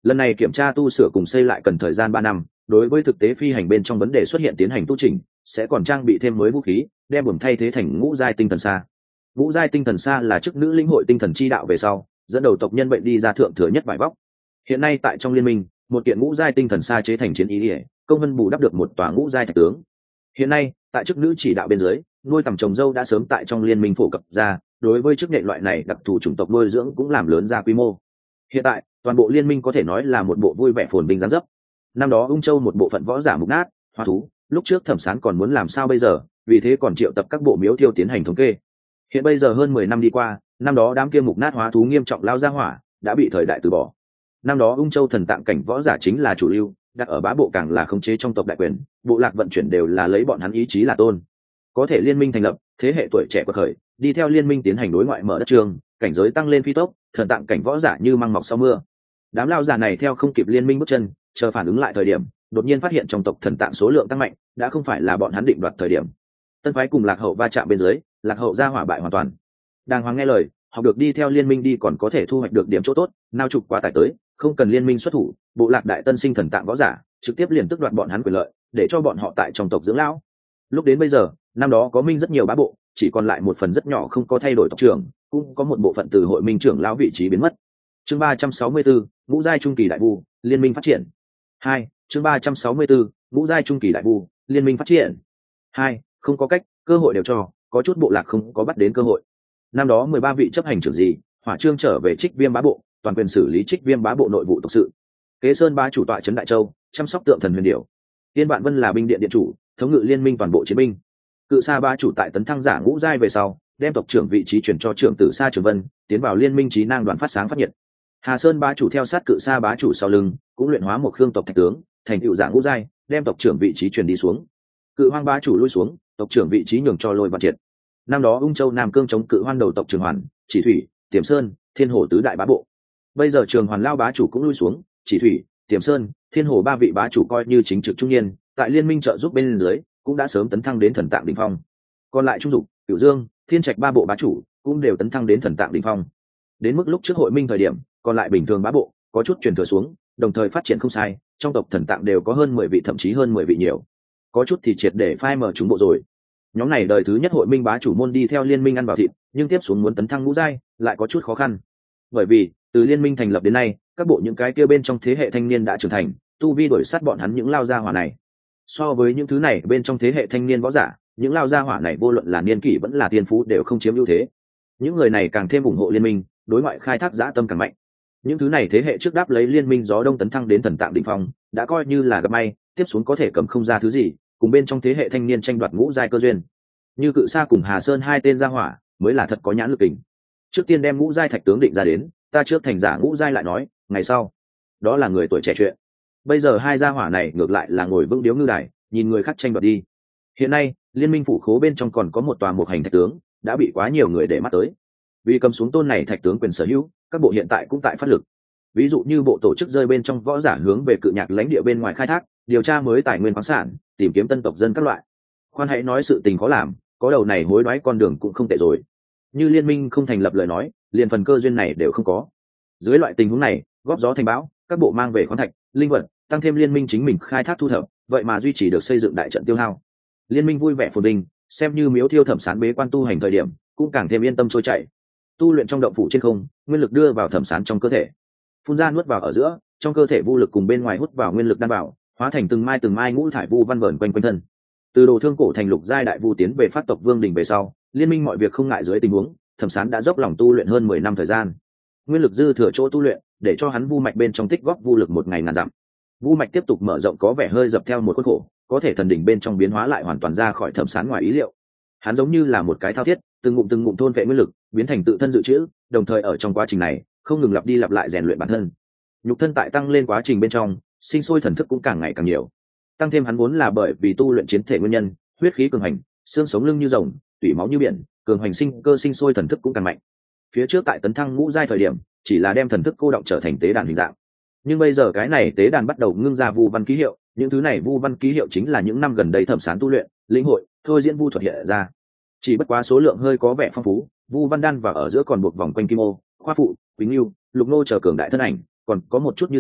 Lần này kiểm tra tu sửa cùng xây lại cần thời gian 3 năm, đối với thực tế phi hành bên trong vấn đề xuất hiện tiến hành tu chỉnh, sẽ còn trang bị thêm mới vũ khí, đem buồm thay thế thành ngũ giai tinh thần xa. Ngũ giai tinh thần xa là chức nữ linh hội tinh thần chi đạo về sau, dẫn đầu tộc nhân bệnh đi ra thượng thừa nhất vải vóc. Hiện nay tại trong liên minh, một kiện ngũ giai tinh thần xa chế thành chiến ý liễu, công vân bù đắp được một tòa ngũ giai thạch tướng. Hiện nay, tại chức nữ chỉ đạo bên dưới, nuôi tầm trồng dâu đã sớm tại trong liên minh phổ cập ra, đối với chức nghệ loại này đặc thù chủng tộc nuôi dưỡng cũng làm lớn ra quy mô. Hiện tại, toàn bộ liên minh có thể nói là một bộ vui vẻ phồn vinh dáng dấp. Năm đó ung châu một bộ phận võ giả mục nát hóa thú, lúc trước thẩm sán còn muốn làm sao bây giờ, vì thế còn triệu tập các bộ miếu thiêu tiến hành thống kê. Hiện bây giờ hơn 10 năm đi qua, năm đó đám kia mục nát hóa thú nghiêm trọng lao ra hỏa đã bị thời đại từ bỏ. Năm đó ung châu thần tạng cảnh võ giả chính là chủ lưu, đặt ở bá bộ càng là khống chế trong tộc đại quyền, bộ lạc vận chuyển đều là lấy bọn hắn ý chí là tôn. Có thể liên minh thành lập, thế hệ tuổi trẻ quật khởi, đi theo liên minh tiến hành đối ngoại mở đất trường, cảnh giới tăng lên phi tốc, thần tạng cảnh võ giả như măng mọc sau mưa. Đám lao giả này theo không kịp liên minh bước chân, chờ phản ứng lại thời điểm, đột nhiên phát hiện trong tộc thần tạng số lượng tăng mạnh, đã không phải là bọn hắn định đoạt thời điểm. Tân phái cùng lạc hậu va chạm bên dưới, lạc hậu ra hỏa bại hoàn toàn. Đàng hoàng nghe lời, học được đi theo liên minh đi còn có thể thu hoạch được điểm chỗ tốt, nao trục quá tải tới, không cần liên minh xuất thủ, bộ lạc đại tân sinh thần tạng võ giả trực tiếp liền tức đoạt bọn hắn quyền lợi, để cho bọn họ tại trong tộc dưỡng lão. Lúc đến bây giờ, năm đó có minh rất nhiều bá bộ, chỉ còn lại một phần rất nhỏ không có thay đổi tộc trưởng, cũng có một bộ phận từ hội minh trưởng lão vị trí biến mất. Chương 364, ngũ giai trung kỳ đại vu, liên minh phát triển. 2, chương 364, ngũ giai trung kỳ đại vu, liên minh phát triển. 2, không có cách, cơ hội đều cho, có chút bộ lạc không có bắt đến cơ hội. Năm đó 13 vị chấp hành trưởng gì, hỏa trương trở về Trích Viêm bá bộ, toàn quyền xử lý Trích Viêm bá bộ nội vụ tộc sự. Kế Sơn bá chủ tọa trấn Đại Châu, chăm sóc tượng thần huyền điểu. Tiên Vạn Vân là binh điện điện chủ, thống ngự liên minh toàn bộ chiến binh. Cự Sa bá chủ tại tấn thăng giả ngũ giai về sau, đem tộc trưởng vị trí chuyển cho trưởng tử Sa Trường Vân, tiến vào liên minh trí năng đoàn phát sáng phát nhiệt. Hà Sơn bá chủ theo sát Cự Sa bá chủ sau lưng, cũng luyện hóa một khương tộc thạch tướng, thành tựu giả ngũ giai, đem tộc trưởng vị trí truyền đi xuống. Cự Hoang bá chủ lui xuống, tộc trưởng vị trí nhường cho Lôi Văn Triệt. Năm đó ung châu Nam Cương chống Cự Hoan đầu tộc Trường Hoàn, Chỉ Thủy, Tiềm Sơn, Thiên Hồ tứ đại bá bộ. Bây giờ Trường Hoàn lao bá chủ cũng lui xuống, Chỉ Thủy, Tiềm Sơn, Thiên Hồ ba vị bá chủ coi như chính trực trung niên, tại liên minh trợ giúp bên dưới, cũng đã sớm tấn thăng đến thần tạng đỉnh phong. Còn lại Trung Dục, Cửu Dương, Thiên Trạch ba bộ bá chủ cũng đều tấn thăng đến thần tạng đỉnh phong. Đến mức lúc trước hội minh thời điểm, còn lại bình thường bá bộ có chút truyền thừa xuống, đồng thời phát triển không sai, trong tộc thần tạng đều có hơn 10 vị thậm chí hơn 10 vị nhiều. Có chút thì triệt để phai mở chúng bộ rồi. Nhóm này đời thứ nhất hội minh bá chủ môn đi theo liên minh ăn vào thịt, nhưng tiếp xuống muốn tấn thăng ngũ giai lại có chút khó khăn. Bởi vì từ liên minh thành lập đến nay, các bộ những cái kia bên trong thế hệ thanh niên đã trưởng thành, tu vi đuổi sát bọn hắn những lao gia hỏa này. So với những thứ này bên trong thế hệ thanh niên võ giả, những lao gia hỏa này vô luận là niên kỷ vẫn là tiên phú đều không chiếm ưu thế. Những người này càng thêm ủng hộ liên minh, đối ngoại khai thác dã tâm càng mạnh. Những thứ này thế hệ trước đáp lấy liên minh gió đông tấn thăng đến thần tạng đỉnh phong, đã coi như là gặp may, tiếp xuống có thể cầm không ra thứ gì, cùng bên trong thế hệ thanh niên tranh đoạt ngũ giai cơ duyên. Như Cự Sa cùng Hà Sơn hai tên gia hỏa, mới là thật có nhãn lực kình. Trước tiên đem ngũ giai thạch tướng định ra đến, ta trước thành giả ngũ giai lại nói, ngày sau, đó là người tuổi trẻ chuyện. Bây giờ hai gia hỏa này ngược lại là ngồi vững điếu ngư đài, nhìn người khác tranh đoạt đi. Hiện nay, liên minh phủ khố bên trong còn có một tòa mục hành thạch tướng, đã bị quá nhiều người để mắt tới. Vì cầm xuống tôn này thạch tướng quyền sở hữu, các bộ hiện tại cũng tại phát lực. Ví dụ như bộ tổ chức rơi bên trong võ giả hướng về Cự Nhạc lãnh địa bên ngoài khai thác, điều tra mới tài nguyên khoáng sản, tìm kiếm tân tộc dân các loại. Khoan hãy nói sự tình khó làm, có đầu này hối đoái con đường cũng không tệ rồi. Như liên minh không thành lập lời nói, liền phần cơ duyên này đều không có. Dưới loại tình huống này, góp gió thành bão, các bộ mang về khoáng thạch, linh vật, tăng thêm liên minh chính mình khai thác thu thập, vậy mà duy trì được xây dựng đại trận tiêu hao. Liên minh vui vẻ phồn vinh, xem như miếu thiêu thẩm sán bế quan tu hành thời điểm, cũng càng thêm yên tâm trôi chảy. Tu luyện trong động phủ trên không, nguyên lực đưa vào thẩm sán trong cơ thể, phun ra nuốt vào ở giữa, trong cơ thể vu lực cùng bên ngoài hút vào nguyên lực đan bảo, hóa thành từng mai ngũ thải vu văn vờn quanh quanh thân. Từ đồ thương cổ thành lục giai đại vu tiến về phát tộc vương đỉnh về sau, liên minh mọi việc không ngại dưới tình huống, thẩm sán đã dốc lòng tu luyện hơn 10 năm thời gian. Nguyên lực dư thừa chỗ tu luyện, để cho hắn vu mạch bên trong tích góp vu lực một ngày ngàn dặm. Vu mạch tiếp tục mở rộng có vẻ hơi dập theo một khuôn khổ, có thể thần đỉnh bên trong biến hóa lại hoàn toàn ra khỏi thẩm sán ngoài ý liệu. Hắn giống như là một cái thao thiết, từng ngụm thôn vệ nguyên lực, biến thành tự thân dự trữ, đồng thời ở trong quá trình này, không ngừng lặp đi lặp lại rèn luyện bản thân. Nhục thân tại tăng lên quá trình bên trong, sinh sôi thần thức cũng càng ngày càng nhiều. Tăng thêm hắn vốn là bởi vì tu luyện chiến thể nguyên nhân, huyết khí cường hành, xương sống lưng như rồng, tủy máu như biển, cường hành sinh cơ sinh sôi thần thức cũng càng mạnh. Phía trước tại tấn thăng ngũ giai thời điểm, chỉ là đem thần thức cô động trở thành tế đàn hình dạng. Nhưng bây giờ cái này tế đàn bắt đầu ngưng ra vu văn ký hiệu, những thứ này vu văn ký hiệu chính là những năm gần đây thẩm sán tu luyện, lĩnh hội, thôi diễn vu thuật hiện ra. Chỉ bất quá số lượng hơi có vẻ phong phú, vu văn đan và ở giữa còn buộc vòng quanh kim ô, khoa phụ, quỳnh lưu, lục nô chờ cường đại thân ảnh, còn có một chút như sói,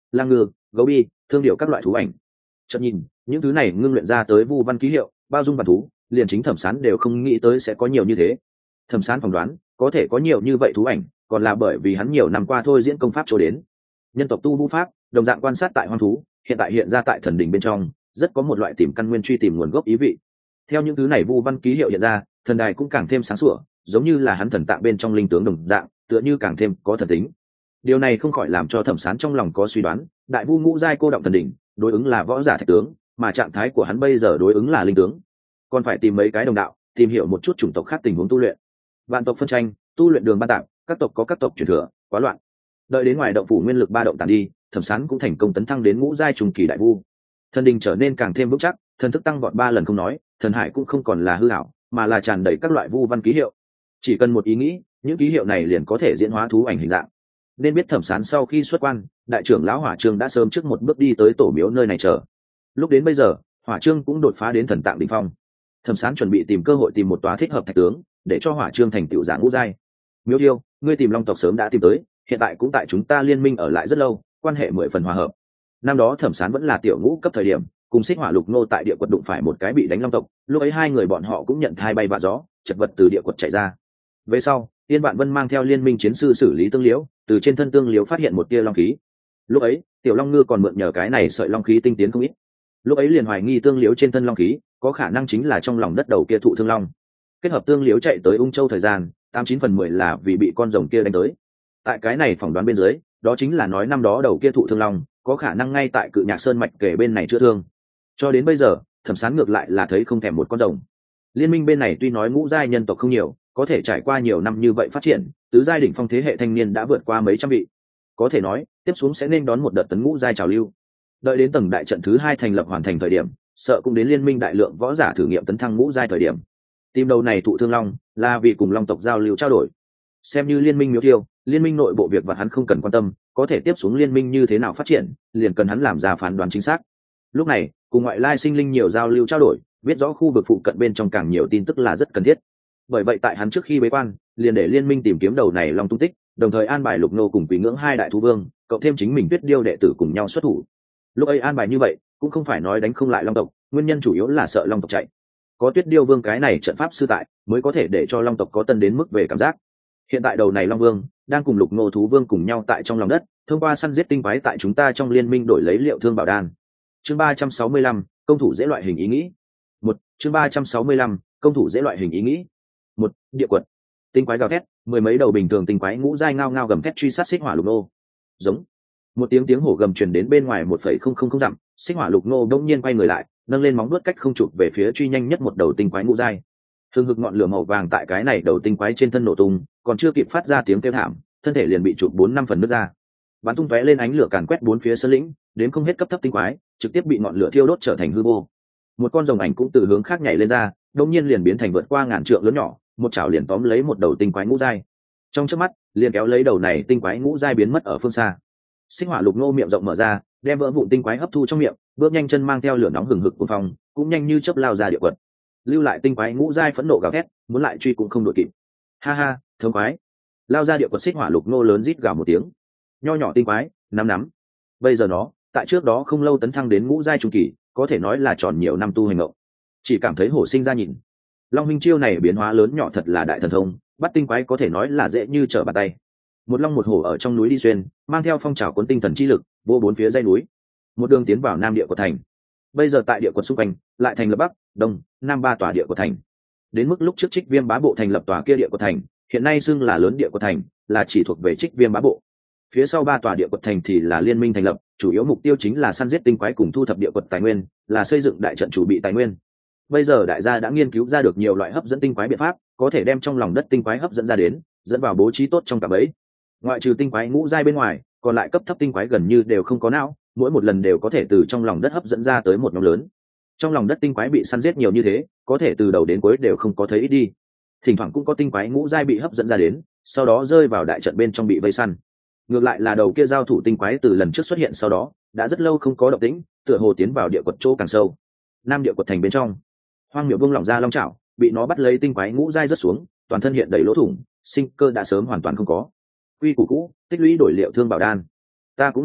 lang ngư, gấu bi, thương điệu các loại thú ảnh. Chợt nhìn những thứ này ngưng luyện ra tới vu văn ký hiệu bao dung bản thú, liền chính Thẩm Sán đều không nghĩ tới sẽ có nhiều như thế. Thẩm Sán phỏng đoán có thể có nhiều như vậy thú ảnh còn là bởi vì hắn nhiều năm qua thôi diễn công pháp cho đến nhân tộc tu vu pháp đồng dạng quan sát tại hoang thú hiện tại hiện ra tại thần đình bên trong, rất có một loại tìm căn nguyên truy tìm nguồn gốc ý vị. Theo những thứ này vu văn ký hiệu hiện ra, thần đài cũng càng thêm sáng sủa, giống như là hắn thần tạng bên trong linh tướng đồng dạng, tựa như càng thêm có thần tính. Điều này không khỏi làm cho Thẩm Sán trong lòng có suy đoán, đại vu ngũ giai cô động thần đỉnh đối ứng là võ giả thạch tướng, mà trạng thái của hắn bây giờ đối ứng là linh tướng. Còn phải tìm mấy cái đồng đạo, tìm hiểu một chút chủng tộc khác tình huống tu luyện. Vạn tộc phân tranh, tu luyện đường ban tạm, các tộc có các tộc truyền thừa, quá loạn. Đợi đến ngoài động phủ nguyên lực ba động tàn đi, Thẩm Sán cũng thành công tấn thăng đến ngũ giai trùng kỳ đại vu. Thần đình trở nên càng thêm vững chắc, thần thức tăng vọt 3 lần không nói, thần hải cũng không còn là hư ảo, mà là tràn đầy các loại vu văn ký hiệu. Chỉ cần một ý nghĩ, những ký hiệu này liền có thể diễn hóa thú ảnh hình dạng. Nên biết Thẩm Sán sau khi xuất quan, đại trưởng lão Hỏa Trương đã sớm trước một bước đi tới tổ miếu nơi này chờ. Lúc đến bây giờ, Hỏa Trương cũng đột phá đến thần tạng đỉnh phong. Thẩm Sán chuẩn bị tìm cơ hội tìm một tòa thích hợp thạch tướng, để cho Hỏa Trương thành tựu dạng ngũ giai. Miếu Điêu, ngươi tìm Long tộc sớm đã tìm tới, hiện tại cũng tại chúng ta liên minh ở lại rất lâu, quan hệ 10 phần hòa hợp. Năm đó Thẩm Sán vẫn là tiểu ngũ cấp thời điểm, cùng Xích Hỏa Lục Nô tại địa quật đụng phải một cái bị đánh long tộc, lúc ấy hai người bọn họ cũng nhận thai bay vạ gió, chật vật từ địa quật chạy ra. Về sau, Yên Vạn Vân mang theo liên minh chiến sư xử lý tương liễu, từ trên thân tương liễu phát hiện một tia long khí. Lúc ấy, tiểu long ngư còn mượn nhờ cái này sợi long khí tinh tiến không ít. Lúc ấy liền hoài nghi tương liễu trên thân long khí, có khả năng chính là trong lòng đất đầu kia thụ thương long. Kết hợp tương liễu chạy tới Ung Châu thời gian, 89 phần 10 là vì bị con rồng kia đánh tới. Tại cái này phỏng đoán bên dưới, đó chính là nói năm đó đầu kia thụ thương long, có khả năng ngay tại Cự Nhạc Sơn mạch kể bên này chữa thương. Cho đến bây giờ, Thẩm Sán ngược lại là thấy không thèm một con rồng. Liên minh bên này tuy nói ngũ giai nhân tộc không nhiều, có thể trải qua nhiều năm như vậy phát triển, tứ giai đỉnh phong thế hệ thanh niên đã vượt qua mấy trăm vị. Có thể nói, tiếp xuống sẽ nên đón một đợt tấn ngũ giai trào lưu. Đợi đến tầng đại trận thứ 2 thành lập hoàn thành thời điểm, sợ cũng đến liên minh đại lượng võ giả thử nghiệm tấn thăng ngũ giai thời điểm. Tìm đầu này thụ thương long, là vì cùng long tộc giao lưu trao đổi. Xem như liên minh miếu thiêu, liên minh nội bộ việc vật hắn không cần quan tâm, có thể tiếp xuống liên minh như thế nào phát triển, liền cần hắn làm ra phán đoán chính xác. Lúc này, cùng ngoại lai sinh linh nhiều giao lưu trao đổi, biết rõ khu vực phụ cận bên trong càng nhiều tin tức là rất cần thiết. Bởi vậy tại hắn trước khi bế quan, liền để liên minh tìm kiếm đầu này long tung tích, đồng thời an bài Lục Nô cùng Quỷ Ngưỡng hai đại thú vương, cộng thêm chính mình Tuyết Điêu đệ tử cùng nhau xuất thủ. Lúc ấy an bài như vậy, cũng không phải nói đánh không lại long tộc, nguyên nhân chủ yếu là sợ long tộc chạy. Có Tuyết Điêu vương cái này trận pháp sư tại, mới có thể để cho long tộc có tân đến mức về cảm giác. Hiện tại đầu này long vương đang cùng Lục Nô thú vương cùng nhau tại trong lòng đất, thông qua săn giết tinh quái tại chúng ta trong liên minh đổi lấy liệu thương bảo đan. Chương 365, công thủ dễ loại hình ý nghĩ. Chương 365, công thủ dễ loại hình ý nghĩ. Địa quật. Tinh quái gào thét, mười mấy đầu bình thường tinh quái ngũ giai ngao ngao gầm thét truy sát Xích Hỏa Lục Nô. Giống. Một tiếng hổ gầm truyền đến bên ngoài 1,000 dặm, Xích Hỏa Lục Nô đột nhiên quay người lại, nâng lên móng vuốt cách không chụp về phía truy nhanh nhất một đầu tinh quái ngũ giai. Hừng hực ngọn lửa màu vàng tại cái này đầu tinh quái trên thân nổ tung, còn chưa kịp phát ra tiếng kêu thảm, thân thể liền bị chụp 4-5 phần nứt ra. Bắn tung tóe lên ánh lửa càn quét bốn phía sơn lĩnh, đến không hết cấp thấp tinh quái, trực tiếp bị ngọn lửa thiêu đốt trở thành hư vô. Một con rồng ảnh cũng từ hướng khác nhảy lên ra, đột nhiên liền biến thành vượt qua ngàn trượng lớn nhỏ, một chảo liền tóm lấy một đầu tinh quái ngũ giai. Trong chớp mắt, liền kéo lấy đầu này tinh quái ngũ giai biến mất ở phương xa. Xích Hỏa Lục Nô miệng rộng mở ra, đem vỡ vụn tinh quái hấp thu trong miệng, bước nhanh chân mang theo lửa nóng hừng hực cuồng phong, cũng nhanh như chớp lao ra địa quật. Lưu lại tinh quái ngũ giai phẫn nộ gào thét, muốn lại truy cũng không đội kịp. Ha ha, thống quái. Lao ra địa quật Xích Hỏa Lục Nô lớn rít gào một tiếng. Nho nhỏ tinh quái, nắm. Bây giờ nó, tại trước đó không lâu tấn thăng đến ngũ giai trung kỳ, có thể nói là tròn nhiều năm tu hành ngộ. Chỉ cảm thấy hổ sinh ra nhìn. Long huynh chiêu này biến hóa lớn nhỏ thật là đại thần thông, bắt tinh quái có thể nói là dễ như trở bàn tay. Một long một hổ ở trong núi đi xuyên, mang theo phong trào cuốn tinh thần chi lực, vô bốn phía dãy núi. Một đường tiến vào nam địa của thành. Bây giờ tại địa quật xung quanh, lại thành lập bắc, đông, nam ba tòa địa của thành. Đến mức lúc trước Trích Viêm bá bộ thành lập tòa kia địa của thành, hiện nay xưng là lớn địa của thành, là chỉ thuộc về Trích Viêm bá bộ. Phía sau ba tòa địa quật thành thì là liên minh thành lập, chủ yếu mục tiêu chính là săn giết tinh quái cùng thu thập địa quật tài nguyên, là xây dựng đại trận chủ bị tài nguyên. Bây giờ đại gia đã nghiên cứu ra được nhiều loại hấp dẫn tinh quái biện pháp, có thể đem trong lòng đất tinh quái hấp dẫn ra đến, dẫn vào bố trí tốt trong cạm bẫy. Ngoại trừ tinh quái ngũ giai bên ngoài, còn lại cấp thấp tinh quái gần như đều không có não, mỗi một lần đều có thể từ trong lòng đất hấp dẫn ra tới một nhóm lớn. Trong lòng đất tinh quái bị săn giết nhiều như thế, có thể từ đầu đến cuối đều không có thấy ít đi. Thỉnh thoảng cũng có tinh quái ngũ giai bị hấp dẫn ra đến, sau đó rơi vào đại trận bên trong bị vây săn. Ngược lại là đầu kia giao thủ tinh quái từ lần trước xuất hiện sau đó, đã rất lâu không có động tĩnh, tựa hồ tiến vào địa quật chỗ càng sâu. Nam địa quật thành bên trong, Hoang Miệu buông lỏng ra long chảo, bị nó bắt lấy tinh quái ngũ giai rớt xuống, toàn thân hiện đầy lỗ thủng, sinh cơ đã sớm hoàn toàn không có. Quy củ cũ, tích lũy đổi liệu thương bảo đan. Ta cũng đồng dạng,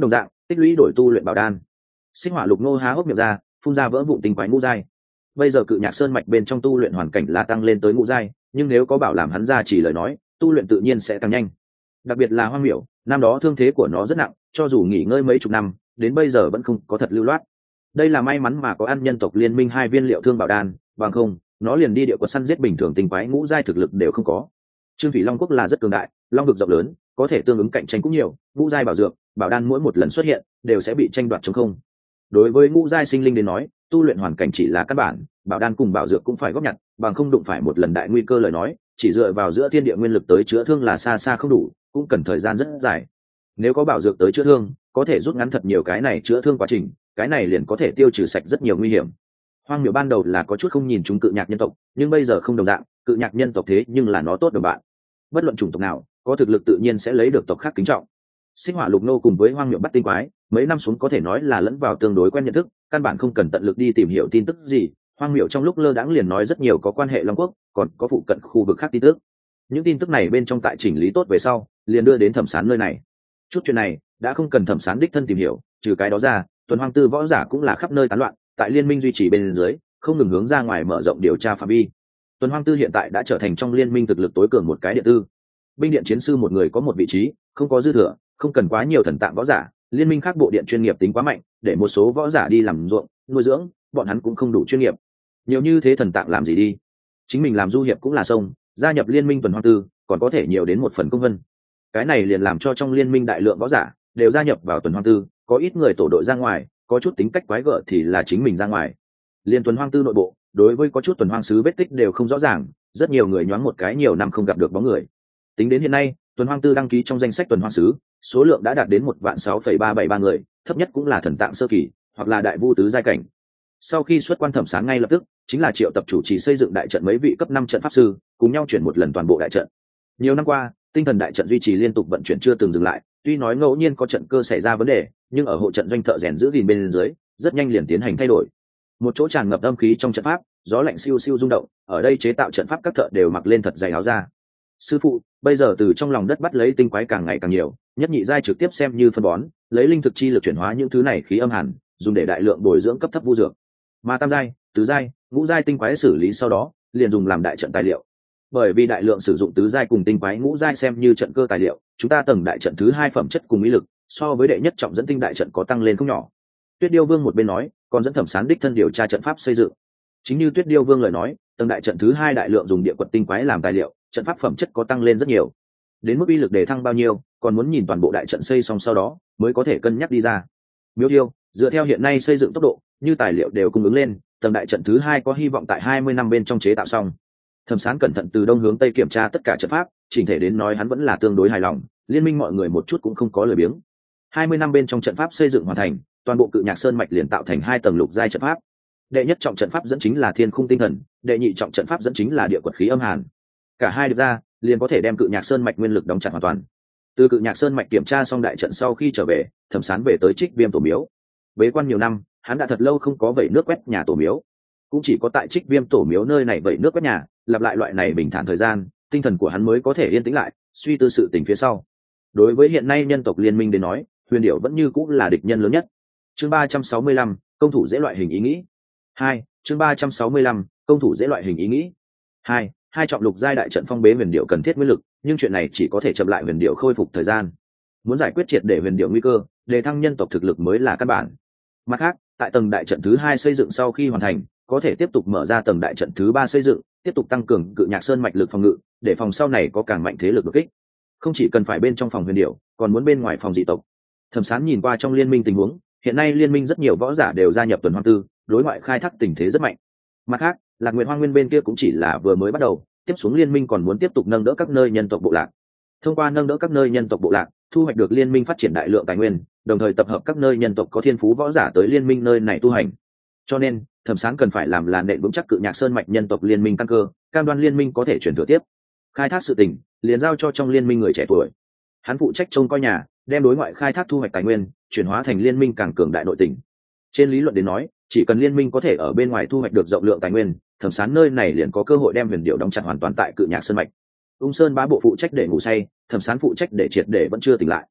tích lũy đổi tu luyện bảo đan. Xích Hỏa Lục Nô há hốc miệng ra, phun ra vỡ vụn tinh quái ngũ giai. Bây giờ Cự Nhạc Sơn mạch bên trong tu luyện hoàn cảnh là tăng lên tới ngũ giai, nhưng nếu có bảo làm hắn ra chỉ lời nói, tu luyện tự nhiên sẽ tăng nhanh. Đặc biệt là Hoang Miểu, năm đó thương thế của nó rất nặng, cho dù nghỉ ngơi mấy chục năm, đến bây giờ vẫn không có thật lưu loát. Đây là may mắn mà có ăn nhân tộc liên minh 2 viên liệu thương bảo đan, bằng không, nó liền đi địa quật săn giết bình thường tinh quái ngũ giai thực lực đều không có. Trương Thủy Long quốc là rất cường đại, long vực rộng lớn, có thể tương ứng cạnh tranh cũng nhiều, ngũ giai bảo dược, bảo đan mỗi một lần xuất hiện đều sẽ bị tranh đoạt trống không. Đối với ngũ giai sinh linh đến nói, tu luyện hoàn cảnh chỉ là căn bản, bảo đan cùng bảo dược cũng phải góp nhặt, bằng không đụng phải một lần đại nguy cơ lời nói, chỉ dựa vào giữa thiên địa nguyên lực tới chữa thương là xa xa không đủ, cũng cần thời gian rất dài. Nếu có bảo dược tới chữa thương, có thể rút ngắn thật nhiều cái này chữa thương quá trình, cái này liền có thể tiêu trừ sạch rất nhiều nguy hiểm. Hoang Miểu ban đầu là có chút không nhìn chúng Cự Nhạc nhân tộc, nhưng bây giờ không đồng dạng, Cự Nhạc nhân tộc thế nhưng là nó tốt đồng bạn. Bất luận chủng tộc nào, có thực lực tự nhiên sẽ lấy được tộc khác kính trọng. Xích Hỏa Lục Nô cùng với Hoang Miểu bắt tinh quái, mấy năm xuống có thể nói là lẫn vào tương đối quen nhận thức, căn bản không cần tận lực đi tìm hiểu tin tức gì. Hoang Miểu trong lúc lơ đãng liền nói rất nhiều có quan hệ Long Quốc, còn có phụ cận khu vực khác tin tức. Những tin tức này bên trong tại chỉnh lý tốt về sau, liền đưa đến Thẩm Sán nơi này. Chút chuyện này đã không cần Thẩm Sán đích thân tìm hiểu, trừ cái đó ra, tuần hoang tư võ giả cũng là khắp nơi tán loạn, tại liên minh duy trì bên dưới, không ngừng hướng ra ngoài mở rộng điều tra phạm vi. Tuần hoang tư hiện tại đã trở thành trong liên minh thực lực tối cường một cái điện tư. Binh điện chiến sư một người có một vị trí, không có dư thừa, không cần quá nhiều thần tạng võ giả, liên minh khác bộ điện chuyên nghiệp tính quá mạnh, để một số võ giả đi làm ruộng, nuôi dưỡng, bọn hắn cũng không đủ chuyên nghiệp. Nhiều như thế thần tạng làm gì đi? Chính mình làm du hiệp cũng là sông, gia nhập liên minh tuần hoang tư, còn có thể nhiều đến một phần công vân. Cái này liền làm cho trong liên minh đại lượng võ giả đều gia nhập vào tuần hoang tư, có ít người tổ đội ra ngoài, có chút tính cách quái gở thì là chính mình ra ngoài. Liên tuần hoang tư nội bộ, đối với có chút tuần hoang sứ vết tích đều không rõ ràng, rất nhiều người nhoáng một cái nhiều năm không gặp được bóng người. Tính đến hiện nay, tuần hoang tư đăng ký trong danh sách tuần hoang sứ, số lượng đã đạt đến 1.673 người, thấp nhất cũng là thần tạng sơ kỳ, hoặc là đại vu tứ giai cảnh. Sau khi xuất quan Thẩm Sán ngay lập tức chính là triệu tập chủ trì xây dựng đại trận mấy vị cấp 5 trận pháp sư, cùng nhau chuyển một lần toàn bộ đại trận. Nhiều năm qua, tinh thần đại trận duy trì liên tục vận chuyển chưa từng dừng lại, tuy nói ngẫu nhiên có trận cơ xảy ra vấn đề, nhưng ở hộ trận doanh thợ rèn giữ gìn bên dưới, rất nhanh liền tiến hành thay đổi. Một chỗ tràn ngập âm khí trong trận pháp, gió lạnh siêu siêu rung động, ở đây chế tạo trận pháp các thợ đều mặc lên thật dày áo da. Sư phụ, bây giờ từ trong lòng đất bắt lấy tinh quái càng ngày càng nhiều, nhất nhị giai trực tiếp xem như phân bón, lấy linh thực chi lực chuyển hóa những thứ này khí âm hàn, dùng để đại lượng bồi dưỡng cấp thấp vu dược. Mà tam giai, tứ giai, ngũ giai tinh quái xử lý sau đó, liền dùng làm đại trận tài liệu. Bởi vì đại lượng sử dụng tứ giai cùng tinh quái ngũ giai xem như trận cơ tài liệu, chúng ta tầng đại trận thứ 2 phẩm chất cùng ý lực, so với đệ nhất trọng dẫn tinh đại trận có tăng lên không nhỏ. Tuyết Điêu Vương một bên nói, còn dẫn Thẩm Sán đích thân điều tra trận pháp xây dựng. Chính như Tuyết Điêu Vương lời nói, tầng đại trận thứ 2 đại lượng dùng địa quật tinh quái làm tài liệu, trận pháp phẩm chất có tăng lên rất nhiều. Đến mức uy lực đề thăng bao nhiêu, còn muốn nhìn toàn bộ đại trận xây xong sau đó mới có thể cân nhắc đi ra. Miêu Điêu, dựa theo hiện nay xây dựng tốc độ, như tài liệu đều cung ứng lên, tầng đại trận thứ 2 có hy vọng tại 20 năm bên trong chế tạo xong. Thẩm Sán cẩn thận từ đông hướng tây kiểm tra tất cả trận pháp, chỉnh thể đến nói hắn vẫn là tương đối hài lòng, liên minh mọi người một chút cũng không có lười biếng. 20 năm bên trong trận pháp xây dựng hoàn thành, toàn bộ Cự Nhạc Sơn mạch liền tạo thành 2 tầng lục giai trận pháp. Đệ nhất trọng trận pháp dẫn chính là Thiên Khung tinh thần, đệ nhị trọng trận pháp dẫn chính là Địa Quật khí âm hàn. Cả hai được ra, liền có thể đem Cự Nhạc Sơn mạch nguyên lực đóng chặt hoàn toàn. Từ Cự Nhạc Sơn mạch kiểm tra xong đại trận sau khi trở về, Thẩm Sán về tới Trích Viêm tổ miếu. Bế quan nhiều năm, hắn đã thật lâu không có vẩy nước quét nhà tổ miếu. Cũng chỉ có tại Trích Viêm tổ miếu nơi này vẩy nước quét nhà, lặp lại loại này bình thản thời gian, tinh thần của hắn mới có thể yên tĩnh lại, suy tư sự tình phía sau. Đối với hiện nay nhân tộc liên minh đến nói, Huyền Điểu vẫn như cũng là địch nhân lớn nhất. Chương 365, công thủ dễ loại hình ý nghĩ. 2, chương 365, công thủ dễ loại hình ý nghĩ. 2, hai trọng lục giai đại trận phong bế Huyền Điểu cần thiết nguyên lực, nhưng chuyện này chỉ có thể chậm lại Huyền Điểu khôi phục thời gian. Muốn giải quyết triệt để Huyền Điểu nguy cơ, đề thăng nhân tộc thực lực mới là căn bản. Mặt khác, tại tầng đại trận thứ 2 xây dựng sau khi hoàn thành, có thể tiếp tục mở ra tầng đại trận thứ 3 xây dựng, tiếp tục tăng cường Cự Nhạc Sơn mạch lực phòng ngự, để phòng sau này có càng mạnh thế lực đột kích. Không chỉ cần phải bên trong phòng Huyền Điểu, còn muốn bên ngoài phòng dị tộc. Thẩm Sán nhìn qua trong liên minh tình huống, hiện nay liên minh rất nhiều võ giả đều gia nhập tuần hoang tư, đối ngoại khai thác tình thế rất mạnh. Mặt khác, Lạc Nguyệt Hoang Nguyên bên kia cũng chỉ là vừa mới bắt đầu, tiếp xuống liên minh còn muốn tiếp tục nâng đỡ các nơi nhân tộc bộ lạc. Thông qua nâng đỡ các nơi nhân tộc bộ lạc, thu hoạch được liên minh phát triển đại lượng tài nguyên, đồng thời tập hợp các nơi nhân tộc có thiên phú võ giả tới liên minh nơi này tu hành. Cho nên, Thẩm Sán cần phải làm là nền vững chắc Cự Nhạc Sơn mạch nhân tộc liên minh căn cơ, cam đoan liên minh có thể chuyển thừa tiếp. Khai thác sự tình, liền giao cho trong liên minh người trẻ tuổi. Hắn phụ trách trông coi nhà, đem đối ngoại khai thác thu hoạch tài nguyên, chuyển hóa thành liên minh càng cường đại nội tình. Trên lý luận đến nói, chỉ cần liên minh có thể ở bên ngoài thu hoạch được rộng lượng tài nguyên, Thẩm Sán nơi này liền có cơ hội đem Huyền Điểu đóng chặt hoàn toàn tại Cự Nhạc Sơn mạch. Ung Sơn bá bộ phụ trách để ngủ say, Thẩm Sán phụ trách để triệt để vẫn chưa tỉnh lại.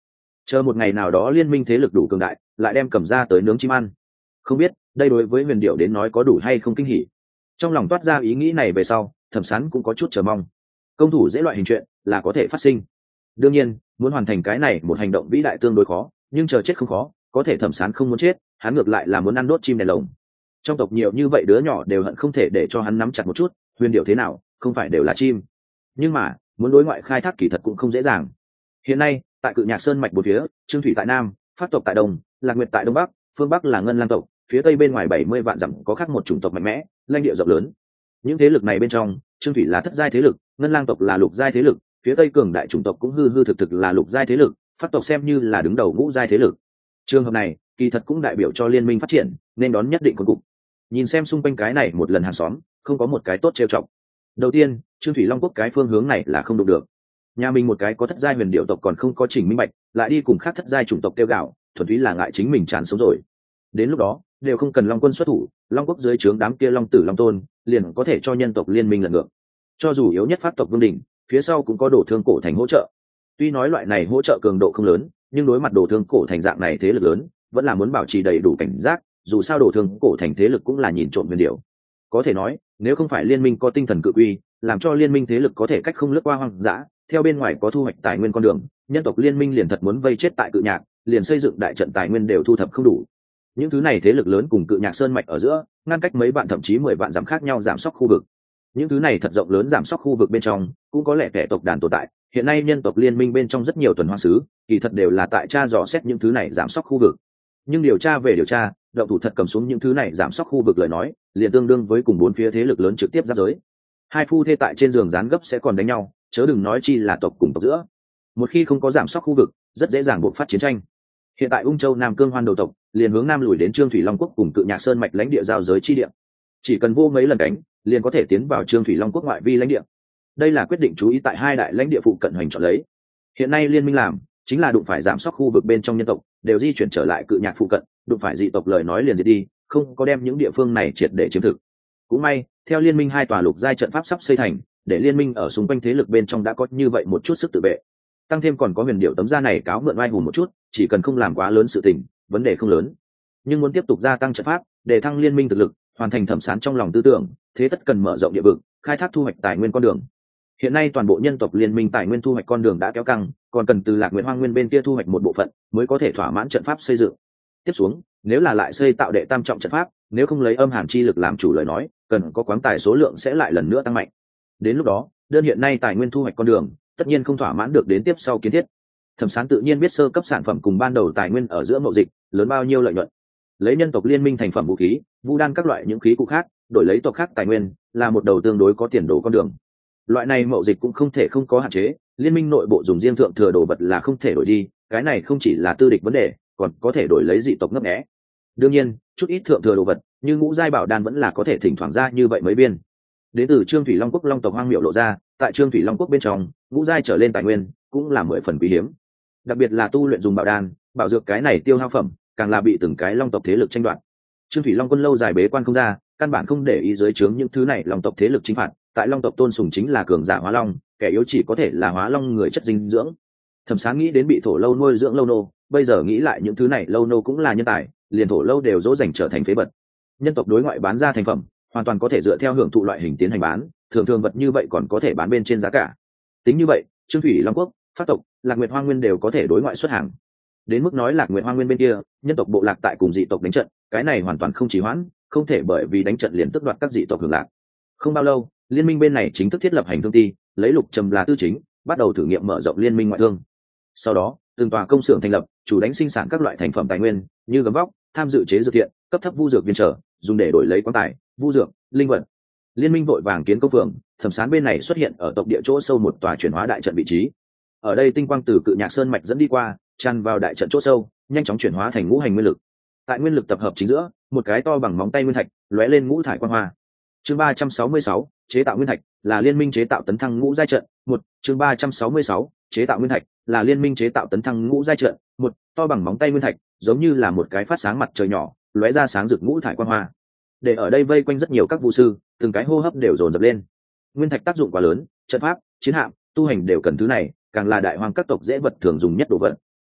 chờ một ngày nào đó liên minh thế lực đủ cường đại lại đem cầm ra tới nướng chim ăn. Không biết đây đối với Huyền Điệu đến nói có đủ hay không kinh hỉ. Trong lòng toát ra ý nghĩ này về sau, Thẩm Sán cũng có chút chờ mong. Công thủ dễ loại hình chuyện là có thể phát sinh. Đương nhiên muốn hoàn thành cái này một hành động vĩ đại tương đối khó, nhưng chờ chết không khó, có thể Thẩm Sán không muốn chết, hắn ngược lại là muốn ăn đốt chim đèn lồng. Trong tộc nhiều như vậy đứa nhỏ đều hận không thể để cho hắn nắm chặt một chút. Huyền Điệu thế nào không phải đều là chim, nhưng mà muốn đối ngoại khai thác kỳ thật cũng không dễ dàng. Hiện nay tại Cự Nhạc Sơn mạch bốn phía, Trương Thủy tại nam, Phát tộc tại đông, Lạc Nguyệt tại đông bắc, phương bắc là Ngân Lang tộc, phía tây bên ngoài 70 vạn dặm có khác một chủng tộc mạnh mẽ, lãnh địa rộng lớn. Những thế lực này bên trong, Trương Thủy là thất giai thế lực, Ngân Lang tộc là lục giai thế lực, phía tây cường đại chủng tộc cũng hư hư thực thực là lục giai thế lực, Phát tộc xem như là đứng đầu ngũ giai thế lực. Trường hợp này kỳ thật cũng đại biểu cho liên minh phát triển nên đón nhất định con cục. Nhìn xem xung quanh cái này một lần hàng xóm không có một cái tốt trêu chọc. Đầu tiên, Trương Thủy Long quốc cái phương hướng này là không đụng được. Nhà mình một cái có thất giai huyền điệu tộc còn không có chỉnh minh bạch, lại đi cùng khác thất giai chủng tộc tiêu gạo, thuần túy là ngại chính mình chán sống rồi. Đến lúc đó đều không cần Long quân xuất thủ, Long quốc dưới trướng đám kia Long tử Long tôn liền có thể cho nhân tộc liên minh lật ngược. Cho dù yếu nhất Pháp tộc vương đỉnh, phía sau cũng có Đổ Thương Cổ Thành hỗ trợ. Tuy nói loại này hỗ trợ cường độ không lớn, nhưng đối mặt Đổ Thương Cổ Thành dạng này thế lực lớn, vẫn là muốn bảo trì đầy đủ cảnh giác, dù sao Đổ Thương Cổ Thành thế lực cũng là nhìn trộm huyền điệu. Có thể nói, nếu không phải liên minh có tinh thần cự quy, làm cho liên minh thế lực có thể cách không lướt qua hoang dã, theo bên ngoài có thu hoạch tài nguyên con đường, nhân tộc liên minh liền thật muốn vây chết tại Cự Nhạc, liền xây dựng đại trận tài nguyên đều thu thập không đủ. Những thứ này thế lực lớn cùng Cự Nhạc Sơn mạch ở giữa, ngăn cách mấy vạn thậm chí 10 vạn dặm khác nhau giảm sóc khu vực. Những thứ này thật rộng lớn giảm sóc khu vực bên trong, cũng có lẽ kẻ tộc đàn tồn tại. Hiện nay nhân tộc liên minh bên trong rất nhiều tuần hoang sứ, kỳ thật đều là tại tra dò xét những thứ này giảm sóc khu vực. Nhưng điều tra về điều tra, động thủ thật cầm xuống những thứ này giảm sóc khu vực lời nói, liền tương đương với cùng bốn phía thế lực lớn trực tiếp giáp giới. Hai phu thê tại trên giường gián gấp sẽ còn đánh nhau, chớ đừng nói chi là tộc cùng tộc giữa. Một khi không có giảm sóc khu vực, rất dễ dàng buộc phát chiến tranh. Hiện tại Ung Châu Nam Cương Hoan đầu tộc liền hướng nam lùi đến Trương Thủy Long quốc cùng Cự Nhạc Sơn mạch lãnh địa giao giới chi địa. Chỉ cần vô mấy lần cánh, liền có thể tiến vào Trương Thủy Long quốc ngoại vi lãnh địa. Đây là quyết định chú ý tại hai đại lãnh địa phụ cận hoành chọn lấy. Hiện nay liên minh làm chính là đụng phải giảm sóc khu vực bên trong nhân tộc đều di chuyển trở lại Cự Nhạc phụ cận, đụng phải dị tộc lời nói liền diệt đi, không có đem những địa phương này triệt để chiếm thực. Cũng may, theo liên minh hai tòa lục giai trận pháp sắp xây thành, để liên minh ở xung quanh thế lực bên trong đã có như vậy một chút sức tự vệ. Tăng thêm còn có huyền điệu tấm da này cáo mượn oai hùng một chút, chỉ cần không làm quá lớn sự tình, vấn đề không lớn. Nhưng muốn tiếp tục gia tăng trận pháp, để thăng liên minh thực lực, hoàn thành Thẩm Sán trong lòng tư tưởng, thế tất cần mở rộng địa vực, khai thác thu hoạch tài nguyên con đường. Hiện nay toàn bộ nhân tộc liên minh tài nguyên thu hoạch con đường đã kéo căng, còn cần từ Lạc Nguyệt Hoang Nguyên bên kia thu hoạch một bộ phận, mới có thể thỏa mãn trận pháp xây dựng. Tiếp xuống, nếu là lại xây tạo đệ tam trọng trận pháp, nếu không lấy âm hàn chi lực làm chủ lời nói, cần có quáng tài số lượng sẽ lại lần nữa tăng mạnh. Đến lúc đó, đơn hiện nay tài nguyên thu hoạch con đường, tất nhiên không thỏa mãn được đến tiếp sau kiến thiết. Thẩm Sán tự nhiên biết sơ cấp sản phẩm cùng ban đầu tài nguyên ở giữa mậu dịch lớn bao nhiêu lợi nhuận. Lấy nhân tộc liên minh thành phẩm vũ khí, vu đan các loại những khí cụ khác, đổi lấy tộc khác tài nguyên, là một đầu tương đối có tiền đồ con đường. Loại này mậu dịch cũng không thể không có hạn chế, liên minh nội bộ dùng riêng thượng thừa đồ vật là không thể đổi đi, cái này không chỉ là tư địch vấn đề, còn có thể đổi lấy dị tộc ngấp nghé. Đương nhiên, chút ít thượng thừa đồ vật, như ngũ giai bảo đan vẫn là có thể thỉnh thoảng ra như vậy mấy viên. Đến từ Trương Thủy Long quốc Long tộc hoang miệu lộ ra, tại Trương Thủy Long quốc bên trong, ngũ giai trở lên tài nguyên cũng là 10 phần quý hiếm. Đặc biệt là tu luyện dùng bảo đan, bảo dược cái này tiêu hao phẩm, càng là bị từng cái Long tộc thế lực tranh đoạt. Trương Thủy Long quân lâu dài bế quan không ra, căn bản không để ý dưới trướng những thứ này Long tộc thế lực chính phạt, tại Long tộc tôn sùng chính là cường giả hóa long, kẻ yếu chỉ có thể là hóa long người chất dinh dưỡng. Thẩm Sán nghĩ đến bị thổ lâu nuôi dưỡng lâu nô, bây giờ nghĩ lại những thứ này lâu nô cũng là nhân tài, liền thổ lâu đều dỗ dành trở thành phế vật. Nhân tộc đối ngoại bán ra thành phẩm, hoàn toàn có thể dựa theo hưởng thụ loại hình tiến hành bán, thường thường vật như vậy còn có thể bán bên trên giá cả. Tính như vậy, Trương Thủy Long quốc, Phát tộc, Lạc Nguyệt Hoang Nguyên đều có thể đối ngoại xuất hàng. Đến mức nói Lạc Nguyệt Hoang Nguyên bên kia, nhân tộc bộ lạc tại cùng dị tộc đánh trận, cái này hoàn toàn không trì hoãn, không thể bởi vì đánh trận liền tước đoạt các dị tộc hưởng lạc. Không bao lâu, liên minh bên này chính thức thiết lập hành thương ty, lấy Lục Trầm là tư chính, bắt đầu thử nghiệm mở rộng liên minh ngoại thương. Sau đó, từng tòa công xưởng thành lập, chủ đánh sinh sản các loại thành phẩm tài nguyên, như gấm vóc, tham dự chế dược thiện, cấp thấp vu dược viên trở, dùng để đổi lấy quan tài, vu dược, linh vật. Liên minh vội vàng kiến công phường, Thẩm Sán bên này xuất hiện ở tộc địa chỗ sâu một tòa chuyển hóa đại trận vị trí. Ở đây tinh quang từ Cự Nhạc Sơn mạch dẫn đi qua, tràn vào đại trận chỗ sâu, nhanh chóng chuyển hóa thành ngũ hành nguyên lực. Tại nguyên lực tập hợp chính giữa, một cái to bằng móng tay nguyên thạch, lóe lên ngũ thải quang hoa. Chương 366, chế tạo nguyên thạch, là liên minh chế tạo tấn thăng ngũ giai trận. Một, chương 366, chế tạo nguyên thạch, là liên minh chế tạo tấn thăng ngũ giai trận. Một, to bằng móng tay nguyên thạch, giống như là một cái phát sáng mặt trời nhỏ, lóe ra sáng rực ngũ thải quang hoa. Để ở đây vây quanh rất nhiều các vũ sư, từng cái hô hấp đều dồn dập lên. Nguyên thạch tác dụng quá lớn, trận pháp, chiến hạm, tu hành đều cần thứ này, càng là đại hoang các tộc dễ vật thường dùng nhất đồ vật.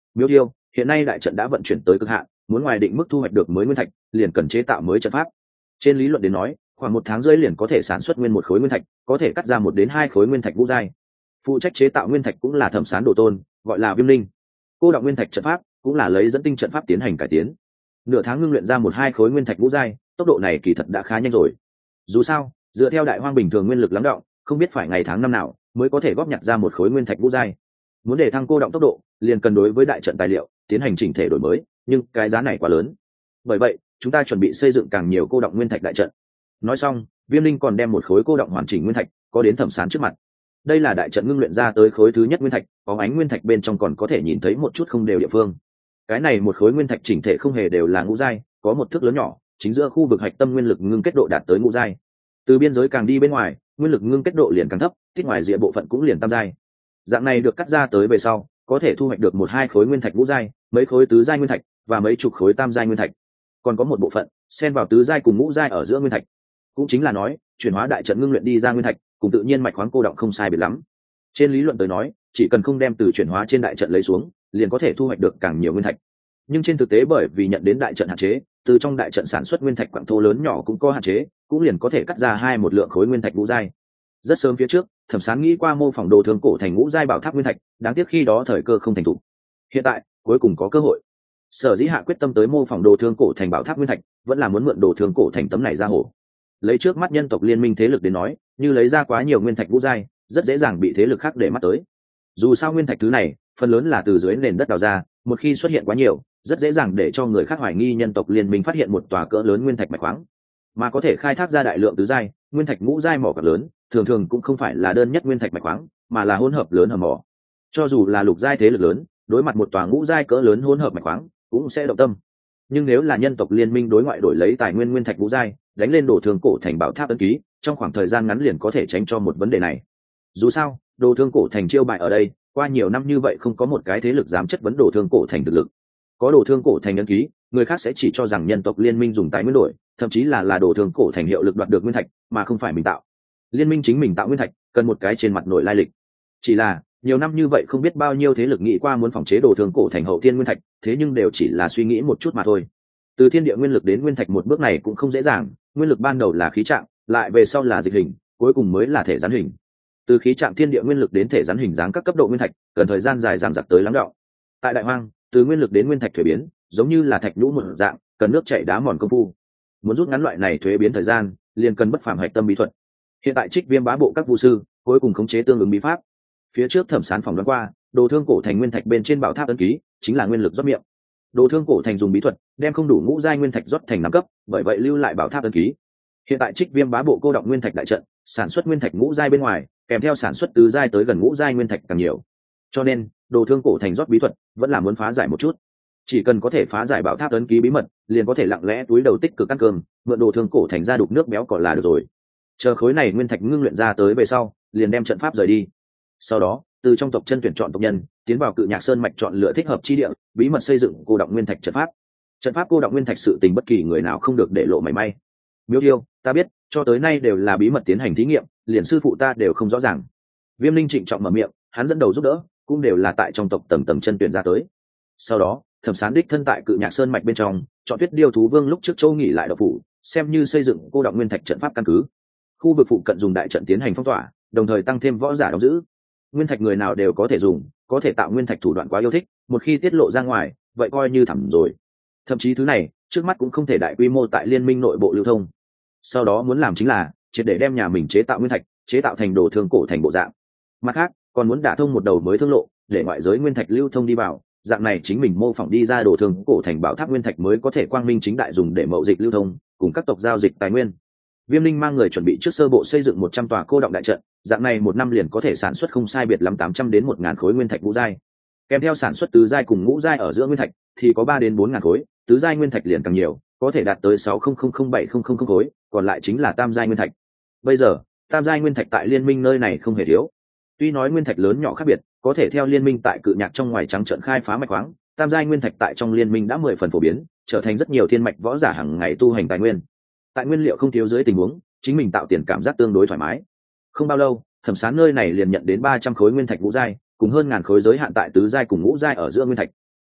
Miêu Tiêu, hiện nay đại trận đã vận chuyển tới cực hạn, muốn ngoài định mức thu hoạch được mới nguyên thạch, liền cần chế tạo mới trận pháp. Trên lý luận đến nói, khoảng 1 tháng rưỡi liền có thể sản xuất nguyên một khối nguyên thạch, có thể cắt ra 1 đến 2 khối nguyên thạch ngũ giai. Phụ trách chế tạo nguyên thạch cũng là Thẩm Sán Đồ Tôn, gọi là Viêm Linh. Cô đọng nguyên thạch trận pháp cũng là lấy dẫn tinh trận pháp tiến hành cải tiến. Nửa tháng ngưng luyện ra 1-2 khối nguyên thạch ngũ giai, tốc độ này kỳ thật đã khá nhanh rồi. Dù sao, dựa theo đại hoang bình thường nguyên lực lắng đọng, không biết phải ngày tháng năm nào mới có thể góp nhặt ra 1 khối nguyên thạch ngũ giai. Muốn để thăng cô đọng tốc độ, liền cần đối với đại trận tài liệu tiến hành chỉnh thể đổi mới, nhưng cái giá này quá lớn. Bởi vậy, chúng ta chuẩn bị xây dựng càng nhiều cô đọng nguyên thạch đại trận. Nói xong, Viêm Linh còn đem 1 khối cô đọng hoàn chỉnh nguyên thạch có đến Thẩm Sán trước mặt. Đây là đại trận ngưng luyện ra tới khối thứ nhất nguyên thạch, có ánh nguyên thạch bên trong còn có thể nhìn thấy một chút không đều địa phương. Cái này 1 khối nguyên thạch chỉnh thể không hề đều là ngũ giai, có một thước lớn nhỏ, chính giữa khu vực hạch tâm nguyên lực ngưng kết độ đạt tới ngũ giai. Từ biên giới càng đi bên ngoài, nguyên lực ngưng kết độ liền càng thấp, tít ngoài rìa bộ phận cũng liền tam giai. Dạng này được cắt ra tới về sau, có thể thu hoạch được 1-2 khối nguyên thạch ngũ giai, mấy khối tứ giai nguyên thạch và mấy chục khối tam giai nguyên thạch. Còn có một bộ phận xen vào tứ giai cùng ngũ giai ở giữa nguyên thạch. Cũng chính là nói, chuyển hóa đại trận ngưng luyện đi ra nguyên thạch, cùng tự nhiên mạch khoáng cô đọng không sai biệt lắm. Trên lý luận tới nói, chỉ cần không đem từ chuyển hóa trên đại trận lấy xuống, liền có thể thu hoạch được càng nhiều nguyên thạch. Nhưng trên thực tế bởi vì nhận đến đại trận hạn chế, từ trong đại trận sản xuất nguyên thạch quặng thô lớn nhỏ cũng có hạn chế, cũng liền có thể cắt ra một lượng khối nguyên thạch ngũ giai. Rất sớm phía trước, Thẩm Sán nghĩ qua mô phỏng đồ thương cổ thành ngũ giai bảo tháp nguyên thạch, đáng tiếc khi đó thời cơ không thành thủ. Hiện tại, cuối cùng có cơ hội. Sở dĩ hạ quyết tâm tới mô phỏng đồ thương cổ thành bảo tháp nguyên thạch, vẫn là muốn mượn đồ thương cổ thành tấm này ra hổ. Lấy trước mắt nhân tộc liên minh thế lực đến nói, như lấy ra quá nhiều nguyên thạch ngũ giai, rất dễ dàng bị thế lực khác để mắt tới. Dù sao nguyên thạch thứ này, phần lớn là từ dưới nền đất đào ra, một khi xuất hiện quá nhiều, rất dễ dàng để cho người khác hoài nghi nhân tộc liên minh phát hiện một tòa cỡ lớn nguyên thạch mạch khoáng, mà có thể khai thác ra đại lượng tứ giai, nguyên thạch ngũ giai mỏ cỡ lớn, thường thường cũng không phải là đơn nhất nguyên thạch mạch khoáng, mà là hỗn hợp lớn hầm mỏ. Cho dù là lục giai thế lực lớn, đối mặt một tòa ngũ giai cỡ lớn hỗn hợp mạch khoáng, cũng sẽ động tâm. Nhưng nếu là nhân tộc liên minh đối ngoại đổi lấy tài nguyên nguyên thạch ngũ giai, đánh lên đồ thương cổ thành bảo tháp ấn ký, trong khoảng thời gian ngắn liền có thể tránh cho một vấn đề này. Dù sao, đồ thương cổ thành chiêu bại ở đây, qua nhiều năm như vậy không có một cái thế lực dám chất vấn đồ thương cổ thành thực lực. Có đồ thương cổ thành ấn ký, người khác sẽ chỉ cho rằng nhân tộc liên minh dùng tài nguyên đổi, thậm chí là đồ thương cổ thành hiệu lực đoạt được nguyên thạch, mà không phải mình tạo. Liên minh chính mình tạo nguyên thạch, cần một cái trên mặt nội lai lịch. Chỉ là nhiều năm như vậy không biết bao nhiêu thế lực nghĩ qua muốn phòng chế đồ thương cổ thành hậu thiên nguyên thạch, thế nhưng đều chỉ là suy nghĩ một chút mà thôi. Từ thiên địa nguyên lực đến nguyên thạch một bước này cũng không dễ dàng, nguyên lực ban đầu là khí trạng, lại về sau là dịch hình, cuối cùng mới là thể rắn hình. Từ khí trạng thiên địa nguyên lực đến thể rắn hình dáng các cấp độ nguyên thạch, cần thời gian dài dằng dặc tới lắng đọng. Tại đại hoang, từ nguyên lực đến nguyên thạch thuế biến, giống như là thạch nhũ một dạng, cần nước chảy đá mòn công phu. Muốn rút ngắn loại này thuế biến thời gian, liền cần bất phàm hạch tâm bí thuật. Hiện tại Trích Viêm bá bộ các vu sư, cuối cùng khống chế tương ứng bí pháp. Phía trước Thẩm Sán phỏng đoán qua, đồ thương cổ thành nguyên thạch bên trên bảo tháp ấn ký, chính là nguyên lực rót miệng. Đồ thương cổ thành dùng bí thuật, đem không đủ ngũ giai nguyên thạch rót thành 5 cấp, bởi vậy lưu lại bảo tháp ấn ký. Hiện tại Trích Viêm bá bộ cô đọng nguyên thạch đại trận, sản xuất nguyên thạch ngũ giai bên ngoài, kèm theo sản xuất tứ giai tới gần ngũ giai nguyên thạch càng nhiều. Cho nên, đồ thương cổ thành rót bí thuật, vẫn là muốn phá giải một chút. Chỉ cần có thể phá giải bảo tháp ấn ký bí mật, liền có thể lặng lẽ túi đầu tích cực ăn cơm, mượn đồ thương cổ thành ra đục nước béo cỏ là được rồi. Chờ khối này nguyên thạch ngưng luyện ra tới về sau, liền đem trận pháp rời đi. Sau đó, từ trong tộc chân tuyển chọn tộc nhân, tiến vào Cự Nhạc Sơn mạch chọn lựa thích hợp chi địa, bí mật xây dựng cô đọng nguyên thạch trận pháp. Trận pháp cô đọng nguyên thạch sự tình bất kỳ người nào không được để lộ mảy may. Miêu Điêu, ta biết, cho tới nay đều là bí mật tiến hành thí nghiệm, liền sư phụ ta đều không rõ ràng. Viêm Linh trịnh trọng mở miệng, hắn dẫn đầu giúp đỡ, cũng đều là tại trong tộc tầng tầng chân tuyển ra tới. Sau đó, Thẩm Sán đích thân tại Cự Nhạc Sơn mạch bên trong, chọn Tuyết Điêu thú vương lúc trước châu nghỉ lại độc phủ, xem như xây dựng cô đọng nguyên thạch trận pháp căn cứ. Khu vực phụ cận dùng đại trận tiến hành phong tỏa, đồng thời tăng thêm võ giả đóng giữ. Nguyên thạch người nào đều có thể dùng, có thể tạo nguyên thạch thủ đoạn quá yêu thích, một khi tiết lộ ra ngoài, vậy coi như thẳm rồi. Thậm chí thứ này, trước mắt cũng không thể đại quy mô tại liên minh nội bộ lưu thông. Sau đó muốn làm chính là triệt để đem nhà mình chế tạo nguyên thạch, chế tạo thành đồ thương cổ thành bộ dạng. Mặt khác, còn muốn đả thông một đầu mới thương lộ, để ngoại giới nguyên thạch lưu thông đi vào, dạng này chính mình mô phỏng đi ra đồ thương cổ thành bảo tháp nguyên thạch mới có thể quang minh chính đại dùng để mậu dịch lưu thông, cùng các tộc giao dịch tài nguyên. Viêm Linh mang người chuẩn bị trước sơ bộ xây dựng 100 tòa cô đọng đại trận, dạng này một năm liền có thể sản xuất không sai biệt lắm 800 đến 1000 khối nguyên thạch ngũ giai. Kèm theo sản xuất tứ giai cùng ngũ giai ở giữa nguyên thạch, thì có 3 đến 4000 khối, tứ giai nguyên thạch liền càng nhiều, có thể đạt tới 6000700 khối, còn lại chính là tam giai nguyên thạch. Bây giờ, tam giai nguyên thạch tại liên minh nơi này không hề thiếu. Tuy nói nguyên thạch lớn nhỏ khác biệt, có thể theo liên minh tại Cự Nhạc trong ngoài trắng trợn khai phá mạch khoáng, tam giai nguyên thạch tại trong liên minh đã 10 phần phổ biến, trở thành rất nhiều thiên mạch võ giả hàng ngày tu hành tài nguyên. Tại nguyên liệu không thiếu dưới tình huống, chính mình tạo tiền cảm giác tương đối thoải mái. Không bao lâu, Thẩm Sán nơi này liền nhận đến 300 khối nguyên thạch ngũ giai, cùng hơn 1000 khối giới hạn tại tứ giai cùng ngũ giai ở giữa nguyên thạch.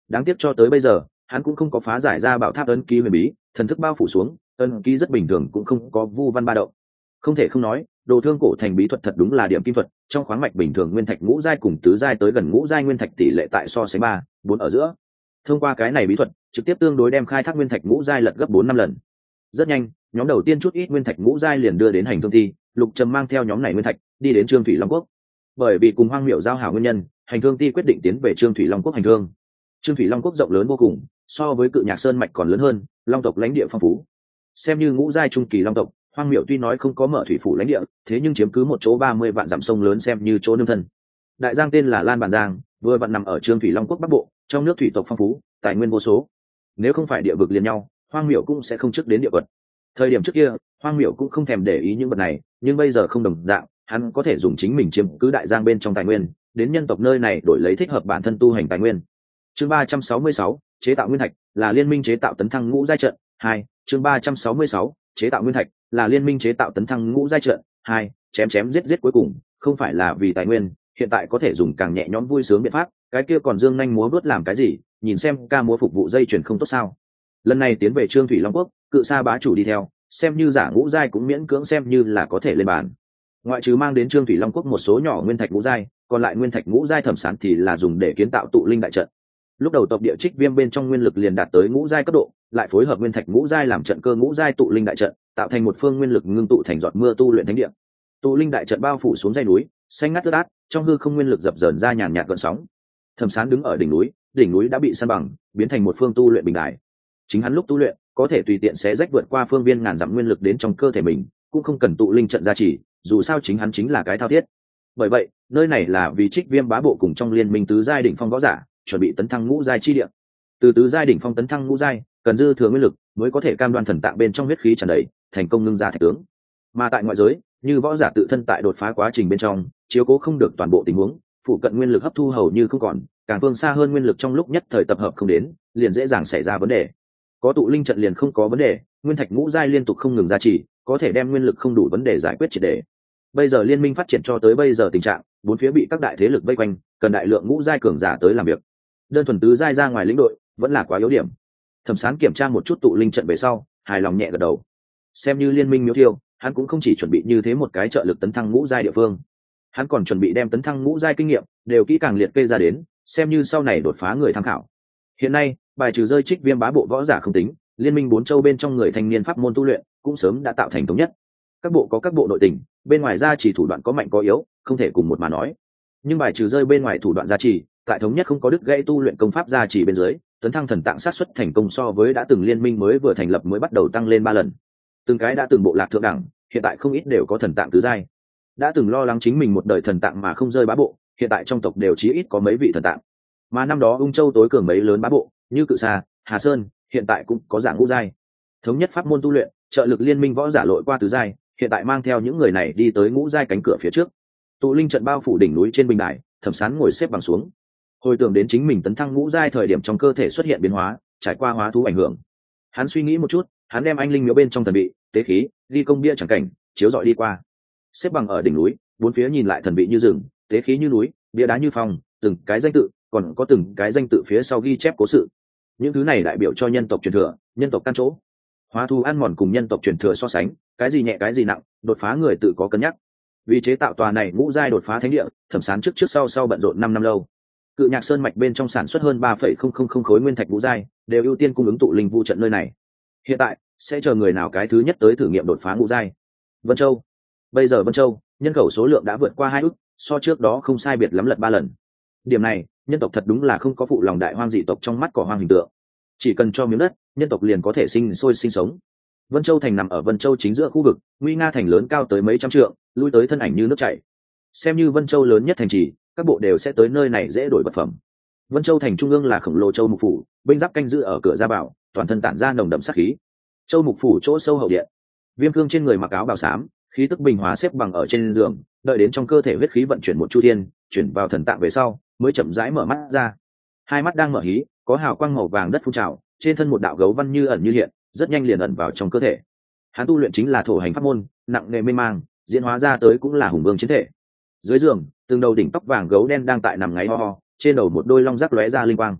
đáng tiếc cho tới bây giờ hắn cũng không có phá giải ra bảo tháp ấn ký huyền bí, thần thức bao phủ xuống ấn ký rất bình thường, cũng không có vu văn ba động. Không thể không nói, đồ thương cổ thành bí thuật thật đúng là điểm kim thuật. Trong khoáng mạch bình thường nguyên thạch ngũ giai cùng tứ giai tới gần ngũ giai nguyên thạch tỷ lệ tại so sánh 3-4 ở giữa. Thông qua cái này bí thuật trực tiếp tương đối đem khai thác nguyên thạch ngũ giai lật gấp 4-5 lần. Rất nhanh, nhóm đầu tiên chút ít nguyên thạch ngũ giai liền đưa đến hành thương thi. Lục Trầm mang theo nhóm này nguyên thạch đi đến Trương Thủy Long Quốc. Bởi vì cùng Hoang Miểu giao hảo nguyên nhân, hành thương ti quyết định tiến về Trương Thủy Long Quốc hành thương. Trương Thủy Long Quốc rộng lớn vô cùng, so với Cự Nhạc Sơn mạch còn lớn hơn, long tộc lãnh địa phong phú. Xem như ngũ giai trung kỳ long tộc, Hoang Miểu tuy nói không có mở thủy phủ lãnh địa, thế nhưng chiếm cứ một chỗ 30 vạn dặm sông lớn xem như chỗ nương thân. Đại giang tên là Lan Bản Giang, vừa vặn nằm ở Trương Thủy Long Quốc bắc bộ, trong nước thủy tộc phong phú, tài nguyên vô số. Nếu không phải địa vực liền nhau, Hoang Miểu cũng sẽ không trước đến địa vật. Thời điểm trước kia, Hoang Miểu cũng không thèm để ý những vật này, nhưng bây giờ không đồng dạng, hắn có thể dùng chính mình chiếm cứ đại giang bên trong tài nguyên, đến nhân tộc nơi này đổi lấy thích hợp bản thân tu hành tài nguyên. Chương 366, chế tạo nguyên thạch, là liên minh chế tạo tấn thăng ngũ giai trận 2. Chương 366, chế tạo nguyên thạch, là liên minh chế tạo tấn thăng ngũ giai trận 2. Chém chém giết giết cuối cùng không phải là vì tài nguyên, hiện tại có thể dùng càng nhẹ nhõm vui sướng biện pháp, cái kia còn dương nhanh múa vuốt làm cái gì, nhìn xem ca múa phục vụ dây chuyển không tốt sao. Lần này tiến về Trương Thủy Long Quốc, Cự Sa bá chủ đi theo, xem như giả ngũ giai cũng miễn cưỡng xem như là có thể lên bàn. Ngoại trừ mang đến Trương Thủy Long Quốc một số nhỏ nguyên thạch ngũ giai, còn lại nguyên thạch ngũ giai thẩm sán thì là dùng để kiến tạo tụ linh đại trận. Lúc đầu tộc địa Trích Viêm bên trong nguyên lực liền đạt tới ngũ giai cấp độ, lại phối hợp nguyên thạch ngũ giai làm trận cơ ngũ giai tụ linh đại trận, tạo thành một phương nguyên lực ngưng tụ thành giọt mưa tu luyện thánh địa. Tụ linh đại trận bao phủ xuống dãy núi, xanh ngắt tươi át, trong hư không nguyên lực dập dờn ra nhàn nhạt gợn sóng. Thẩm Sán đứng ở đỉnh núi đã bị san bằng, biến thành một phương tu luyện bình đài. Chính hắn lúc tu luyện, có thể tùy tiện xé rách vượt qua phương viên ngàn dặm nguyên lực đến trong cơ thể mình, cũng không cần tụ linh trận gia trì, dù sao chính hắn chính là cái thao thiết. Bởi vậy, nơi này là vì Trích Viêm bá bộ cùng trong liên minh tứ giai đỉnh phong võ giả, chuẩn bị tấn thăng ngũ giai chi địa. Từ tứ giai đỉnh phong tấn thăng ngũ giai, cần dư thừa nguyên lực mới có thể cam đoan thần tạng bên trong huyết khí tràn đầy, thành công ngưng ra thạch tướng. Mà tại ngoại giới, như võ giả tự thân tại đột phá quá trình bên trong, chiếu cố không được toàn bộ tình huống, phụ cận nguyên lực hấp thu hầu như không còn, càng phương xa hơn nguyên lực trong lúc nhất thời tập hợp không đến, liền dễ dàng xảy ra vấn đề. Có tụ linh trận liền không có vấn đề, nguyên thạch ngũ giai liên tục không ngừng gia trì, có thể đem nguyên lực không đủ vấn đề giải quyết triệt để. Bây giờ liên minh phát triển cho tới bây giờ tình trạng, bốn phía bị các đại thế lực vây quanh, cần đại lượng ngũ giai cường giả tới làm việc. Đơn thuần tứ giai ra ngoài lĩnh đội vẫn là quá yếu điểm. Thẩm Sán kiểm tra một chút tụ linh trận về sau, hài lòng nhẹ gật đầu. Xem như liên minh miếu thiêu, hắn cũng không chỉ chuẩn bị như thế một cái trợ lực tấn thăng ngũ giai địa phương, hắn còn chuẩn bị đem tấn thăng ngũ giai kinh nghiệm đều kỹ càng liệt kê ra đến, xem như sau này đột phá người tham khảo. Hiện nay, bài trừ rơi Trích Viêm bá bộ võ giả không tính, liên minh bốn châu bên trong người thanh niên pháp môn tu luyện cũng sớm đã tạo thành thống nhất. Các bộ có các bộ nội tình, bên ngoài ra chỉ thủ đoạn có mạnh có yếu, không thể cùng một mà nói. Nhưng bài trừ rơi bên ngoài thủ đoạn gia trì, tại thống nhất không có đứt gãy tu luyện công pháp gia trì bên dưới, tấn thăng thần tạng sát xuất thành công so với đã từng liên minh mới vừa thành lập mới bắt đầu tăng lên 3 lần. Từng cái đã từng bộ lạc thượng đẳng, hiện tại không ít đều có thần tạng tứ giai. Đã từng lo lắng chính mình một đời thần tạng mà không rơi bá bộ, hiện tại trong tộc đều chí ít có mấy vị thần tạng. Mà năm đó Ung Châu tối cường mấy lớn bá bộ, như Cự Sa, Hà Sơn, hiện tại cũng có dạng ngũ giai. Thống nhất pháp môn tu luyện, trợ lực liên minh võ giả lội qua tứ giai, hiện tại mang theo những người này đi tới ngũ giai cánh cửa phía trước. Tụ linh trận bao phủ đỉnh núi trên bình đài, Thẩm Sán ngồi xếp bằng xuống. Hồi tưởng đến chính mình tấn thăng ngũ giai thời điểm trong cơ thể xuất hiện biến hóa, trải qua hóa thú ảnh hưởng. Hắn suy nghĩ một chút, hắn đem anh linh miếu bên trong thần vị, tế khí, ghi công bia chẳng cảnh, chiếu dọi đi qua. Xếp bằng ở đỉnh núi, bốn phía nhìn lại thần vị như rừng, tế khí như núi, bia đá như phong, từng cái danh tự, còn có từng cái danh tự phía sau ghi chép cố sự. Những thứ này đại biểu cho nhân tộc truyền thừa, nhân tộc căn chỗ. Hóa thú ăn mòn cùng nhân tộc truyền thừa so sánh, cái gì nhẹ cái gì nặng, đột phá người tự có cân nhắc. Vì chế tạo tòa này ngũ giai đột phá thánh địa, Thẩm Sán trước sau bận rộn 5 năm lâu. Cự Nhạc Sơn mạch bên trong sản xuất hơn 3,000 khối nguyên thạch ngũ giai, đều ưu tiên cung ứng tụ linh vu trận nơi này. Hiện tại sẽ chờ người nào cái thứ nhất tới thử nghiệm đột phá ngũ giai. Vân Châu. Bây giờ Vân Châu, nhân khẩu số lượng đã vượt qua 2 ức, so trước đó không sai biệt lắm lật 3 lần. Điểm này, nhân tộc thật đúng là không có phụ lòng đại hoang dị tộc trong mắt cỏ hoang hình tượng. Chỉ cần cho miếng đất, nhân tộc liền có thể sinh sôi sinh sống. Vân Châu thành nằm ở Vân Châu chính giữa khu vực, nguy nga thành lớn cao tới mấy trăm trượng, lui tới thân ảnh như nước chảy. Xem như Vân Châu lớn nhất thành trì, các bộ đều sẽ tới nơi này dễ đổi vật phẩm. Vân Châu thành trung ương là khổng lồ Châu Mục phủ, binh giáp canh giữ ở cửa ra vào, toàn thân tản ra nồng đậm sát khí. Châu Mục phủ chỗ sâu hậu điện, Viêm Cương trên người mặc áo bào xám, khí tức bình hóa xếp bằng ở trên giường, đợi đến trong cơ thể huyết khí vận chuyển một chu thiên, chuyển vào thần tạng về sau, mới chậm rãi mở mắt ra. Hai mắt đang mở hí, có hào quang màu vàng đất phun trào, trên thân một đạo gấu văn như ẩn như hiện, rất nhanh liền ẩn vào trong cơ thể. Hắn tu luyện chính là thổ hành pháp môn, nặng nề mê mang, diễn hóa ra tới cũng là hùng vương chiến thể. Dưới giường, từng đầu đỉnh tóc vàng gấu đen đang tại nằm ngáy ho ho, trên đầu một đôi long rác lóe ra linh quang.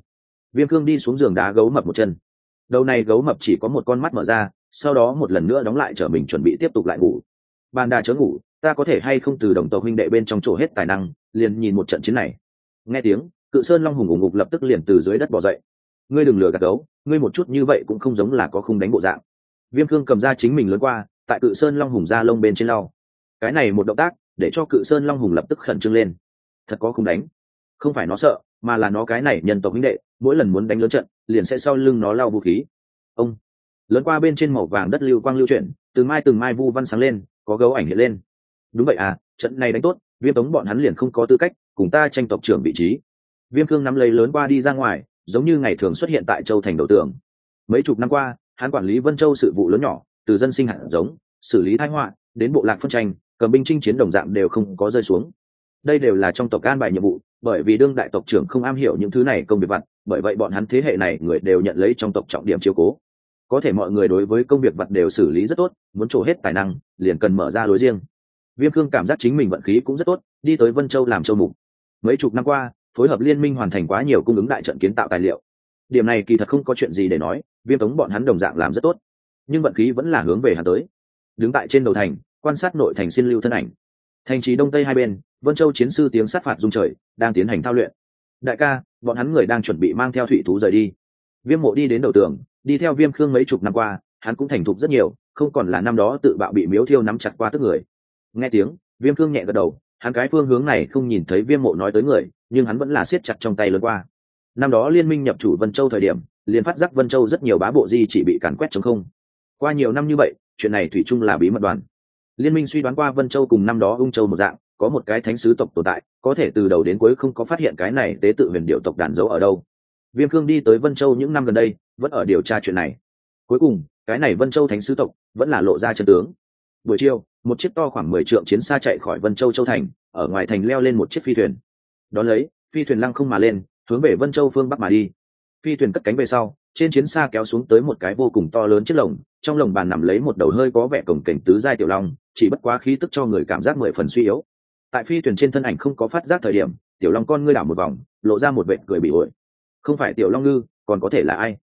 Viêm Cương đi xuống giường đá gấu mập một chân. Đầu này gấu mập chỉ có một con mắt mở ra, sau đó một lần nữa đóng lại, trở mình chuẩn bị tiếp tục lại ngủ. Bàn đà chớ ngủ, ta có thể hay không từ đồng tộc huynh đệ bên trong chỗ hết tài năng, liền nhìn một trận chiến này. Nghe tiếng, Cự Sơn Long hùng ủng ngục lập tức liền từ dưới đất bò dậy. Ngươi đừng lừa gạt gấu, ngươi một chút như vậy cũng không giống là có khung đánh bộ dạng. Viêm Cương cầm ra chính mình lớn qua, tại Cự Sơn Long hùng da lông bên trên lau. Cái này một động tác để cho Cự Sơn Long hùng lập tức khẩn trương lên. Thật có khung đánh, không phải nó sợ, mà là nó cái này nhân tộc huynh đệ, mỗi lần muốn đánh lớn trận, liền sẽ sau lưng nó lau vũ khí. Ông lớn qua bên trên màu vàng đất lưu quang lưu chuyển, từng mai vu văn sáng lên, có gấu ảnh hiện lên. Đúng vậy à, trận này đánh tốt, Viêm Tống bọn hắn liền không có tư cách cùng ta tranh tộc trưởng vị trí. Viêm Cương nắm lấy lớn qua đi ra ngoài, giống như ngày thường xuất hiện tại châu thành đầu tường. Mấy chục năm qua, hắn quản lý Vân Châu sự vụ lớn nhỏ, từ dân sinh hạt giống, xử lý tai họa, đến bộ lạc phân tranh, cầm binh chinh chiến đồng dạng đều không có rơi xuống. Đây đều là trong tộc an bài nhiệm vụ, bởi vì đương đại tộc trưởng không am hiểu những thứ này công việc vặt, bởi vậy bọn hắn thế hệ này người đều nhận lấy trong tộc trọng điểm chiếu cố. Có thể mọi người đối với công việc vặt đều xử lý rất tốt, muốn trổ hết tài năng, liền cần mở ra lối riêng. Viêm Cương cảm giác chính mình vận khí cũng rất tốt, đi tới Vân Châu làm châu mục. Mấy chục năm qua, phối hợp liên minh hoàn thành quá nhiều cung ứng đại trận kiến tạo tài liệu. Điểm này kỳ thật không có chuyện gì để nói, Viêm Tống bọn hắn đồng dạng làm rất tốt, nhưng vận khí vẫn là hướng về hắn tới. Đứng tại trên đầu thành, quan sát nội thành xin lưu thân ảnh. Thành trì đông tây hai bên, Vân Châu chiến sư tiếng sát phạt rung trời, đang tiến hành thao luyện. Đại ca, bọn hắn người đang chuẩn bị mang theo thủy thú rời đi. Viêm Mộ đi đến đầu tường, đi theo Viêm Khương mấy chục năm qua, hắn cũng thành thục rất nhiều, không còn là năm đó tự bạo bị miếu thiêu nắm chặt qua tức người. Nghe tiếng, Viêm Khương nhẹ gật đầu, hắn cái phương hướng này không nhìn thấy Viêm Mộ nói tới người, nhưng hắn vẫn là siết chặt trong tay lớn qua. Năm đó liên minh nhập chủ Vân Châu thời điểm, liền phát giác Vân Châu rất nhiều bá bộ di chỉ bị càn quét trống không. Qua nhiều năm như vậy, chuyện này thủy chung là bí mật đoàn. Liên minh suy đoán qua Vân Châu cùng năm đó Ung Châu một dạng, có một cái thánh sứ tộc tồn tại, có thể từ đầu đến cuối không có phát hiện cái này tế tự huyền điệu tộc đàn giấu ở đâu. Viêm Cương đi tới Vân Châu những năm gần đây, vẫn ở điều tra chuyện này. Cuối cùng, cái này Vân Châu thánh sứ tộc vẫn là lộ ra chân tướng. Buổi chiều, một chiếc to khoảng 10 trượng chiến xa chạy khỏi Vân Châu châu thành, ở ngoài thành leo lên một chiếc phi thuyền. Đón lấy, phi thuyền lăng không mà lên, hướng về Vân Châu phương bắc mà đi. Phi thuyền cất cánh về sau, trên chiến xa kéo xuống tới một cái vô cùng to lớn chiếc lồng, trong lồng bàn nằm lấy một đầu hơi có vẻ cồng kềnh tứ giai tiểu long, chỉ bất quá khí tức cho người cảm giác 10 phần suy yếu. Tại phi thuyền trên thân ảnh không có phát giác thời điểm, tiểu long con ngươi đảo một vòng, lộ ra một vệt cười bị ổi. Không phải tiểu long ngư, còn có thể là ai?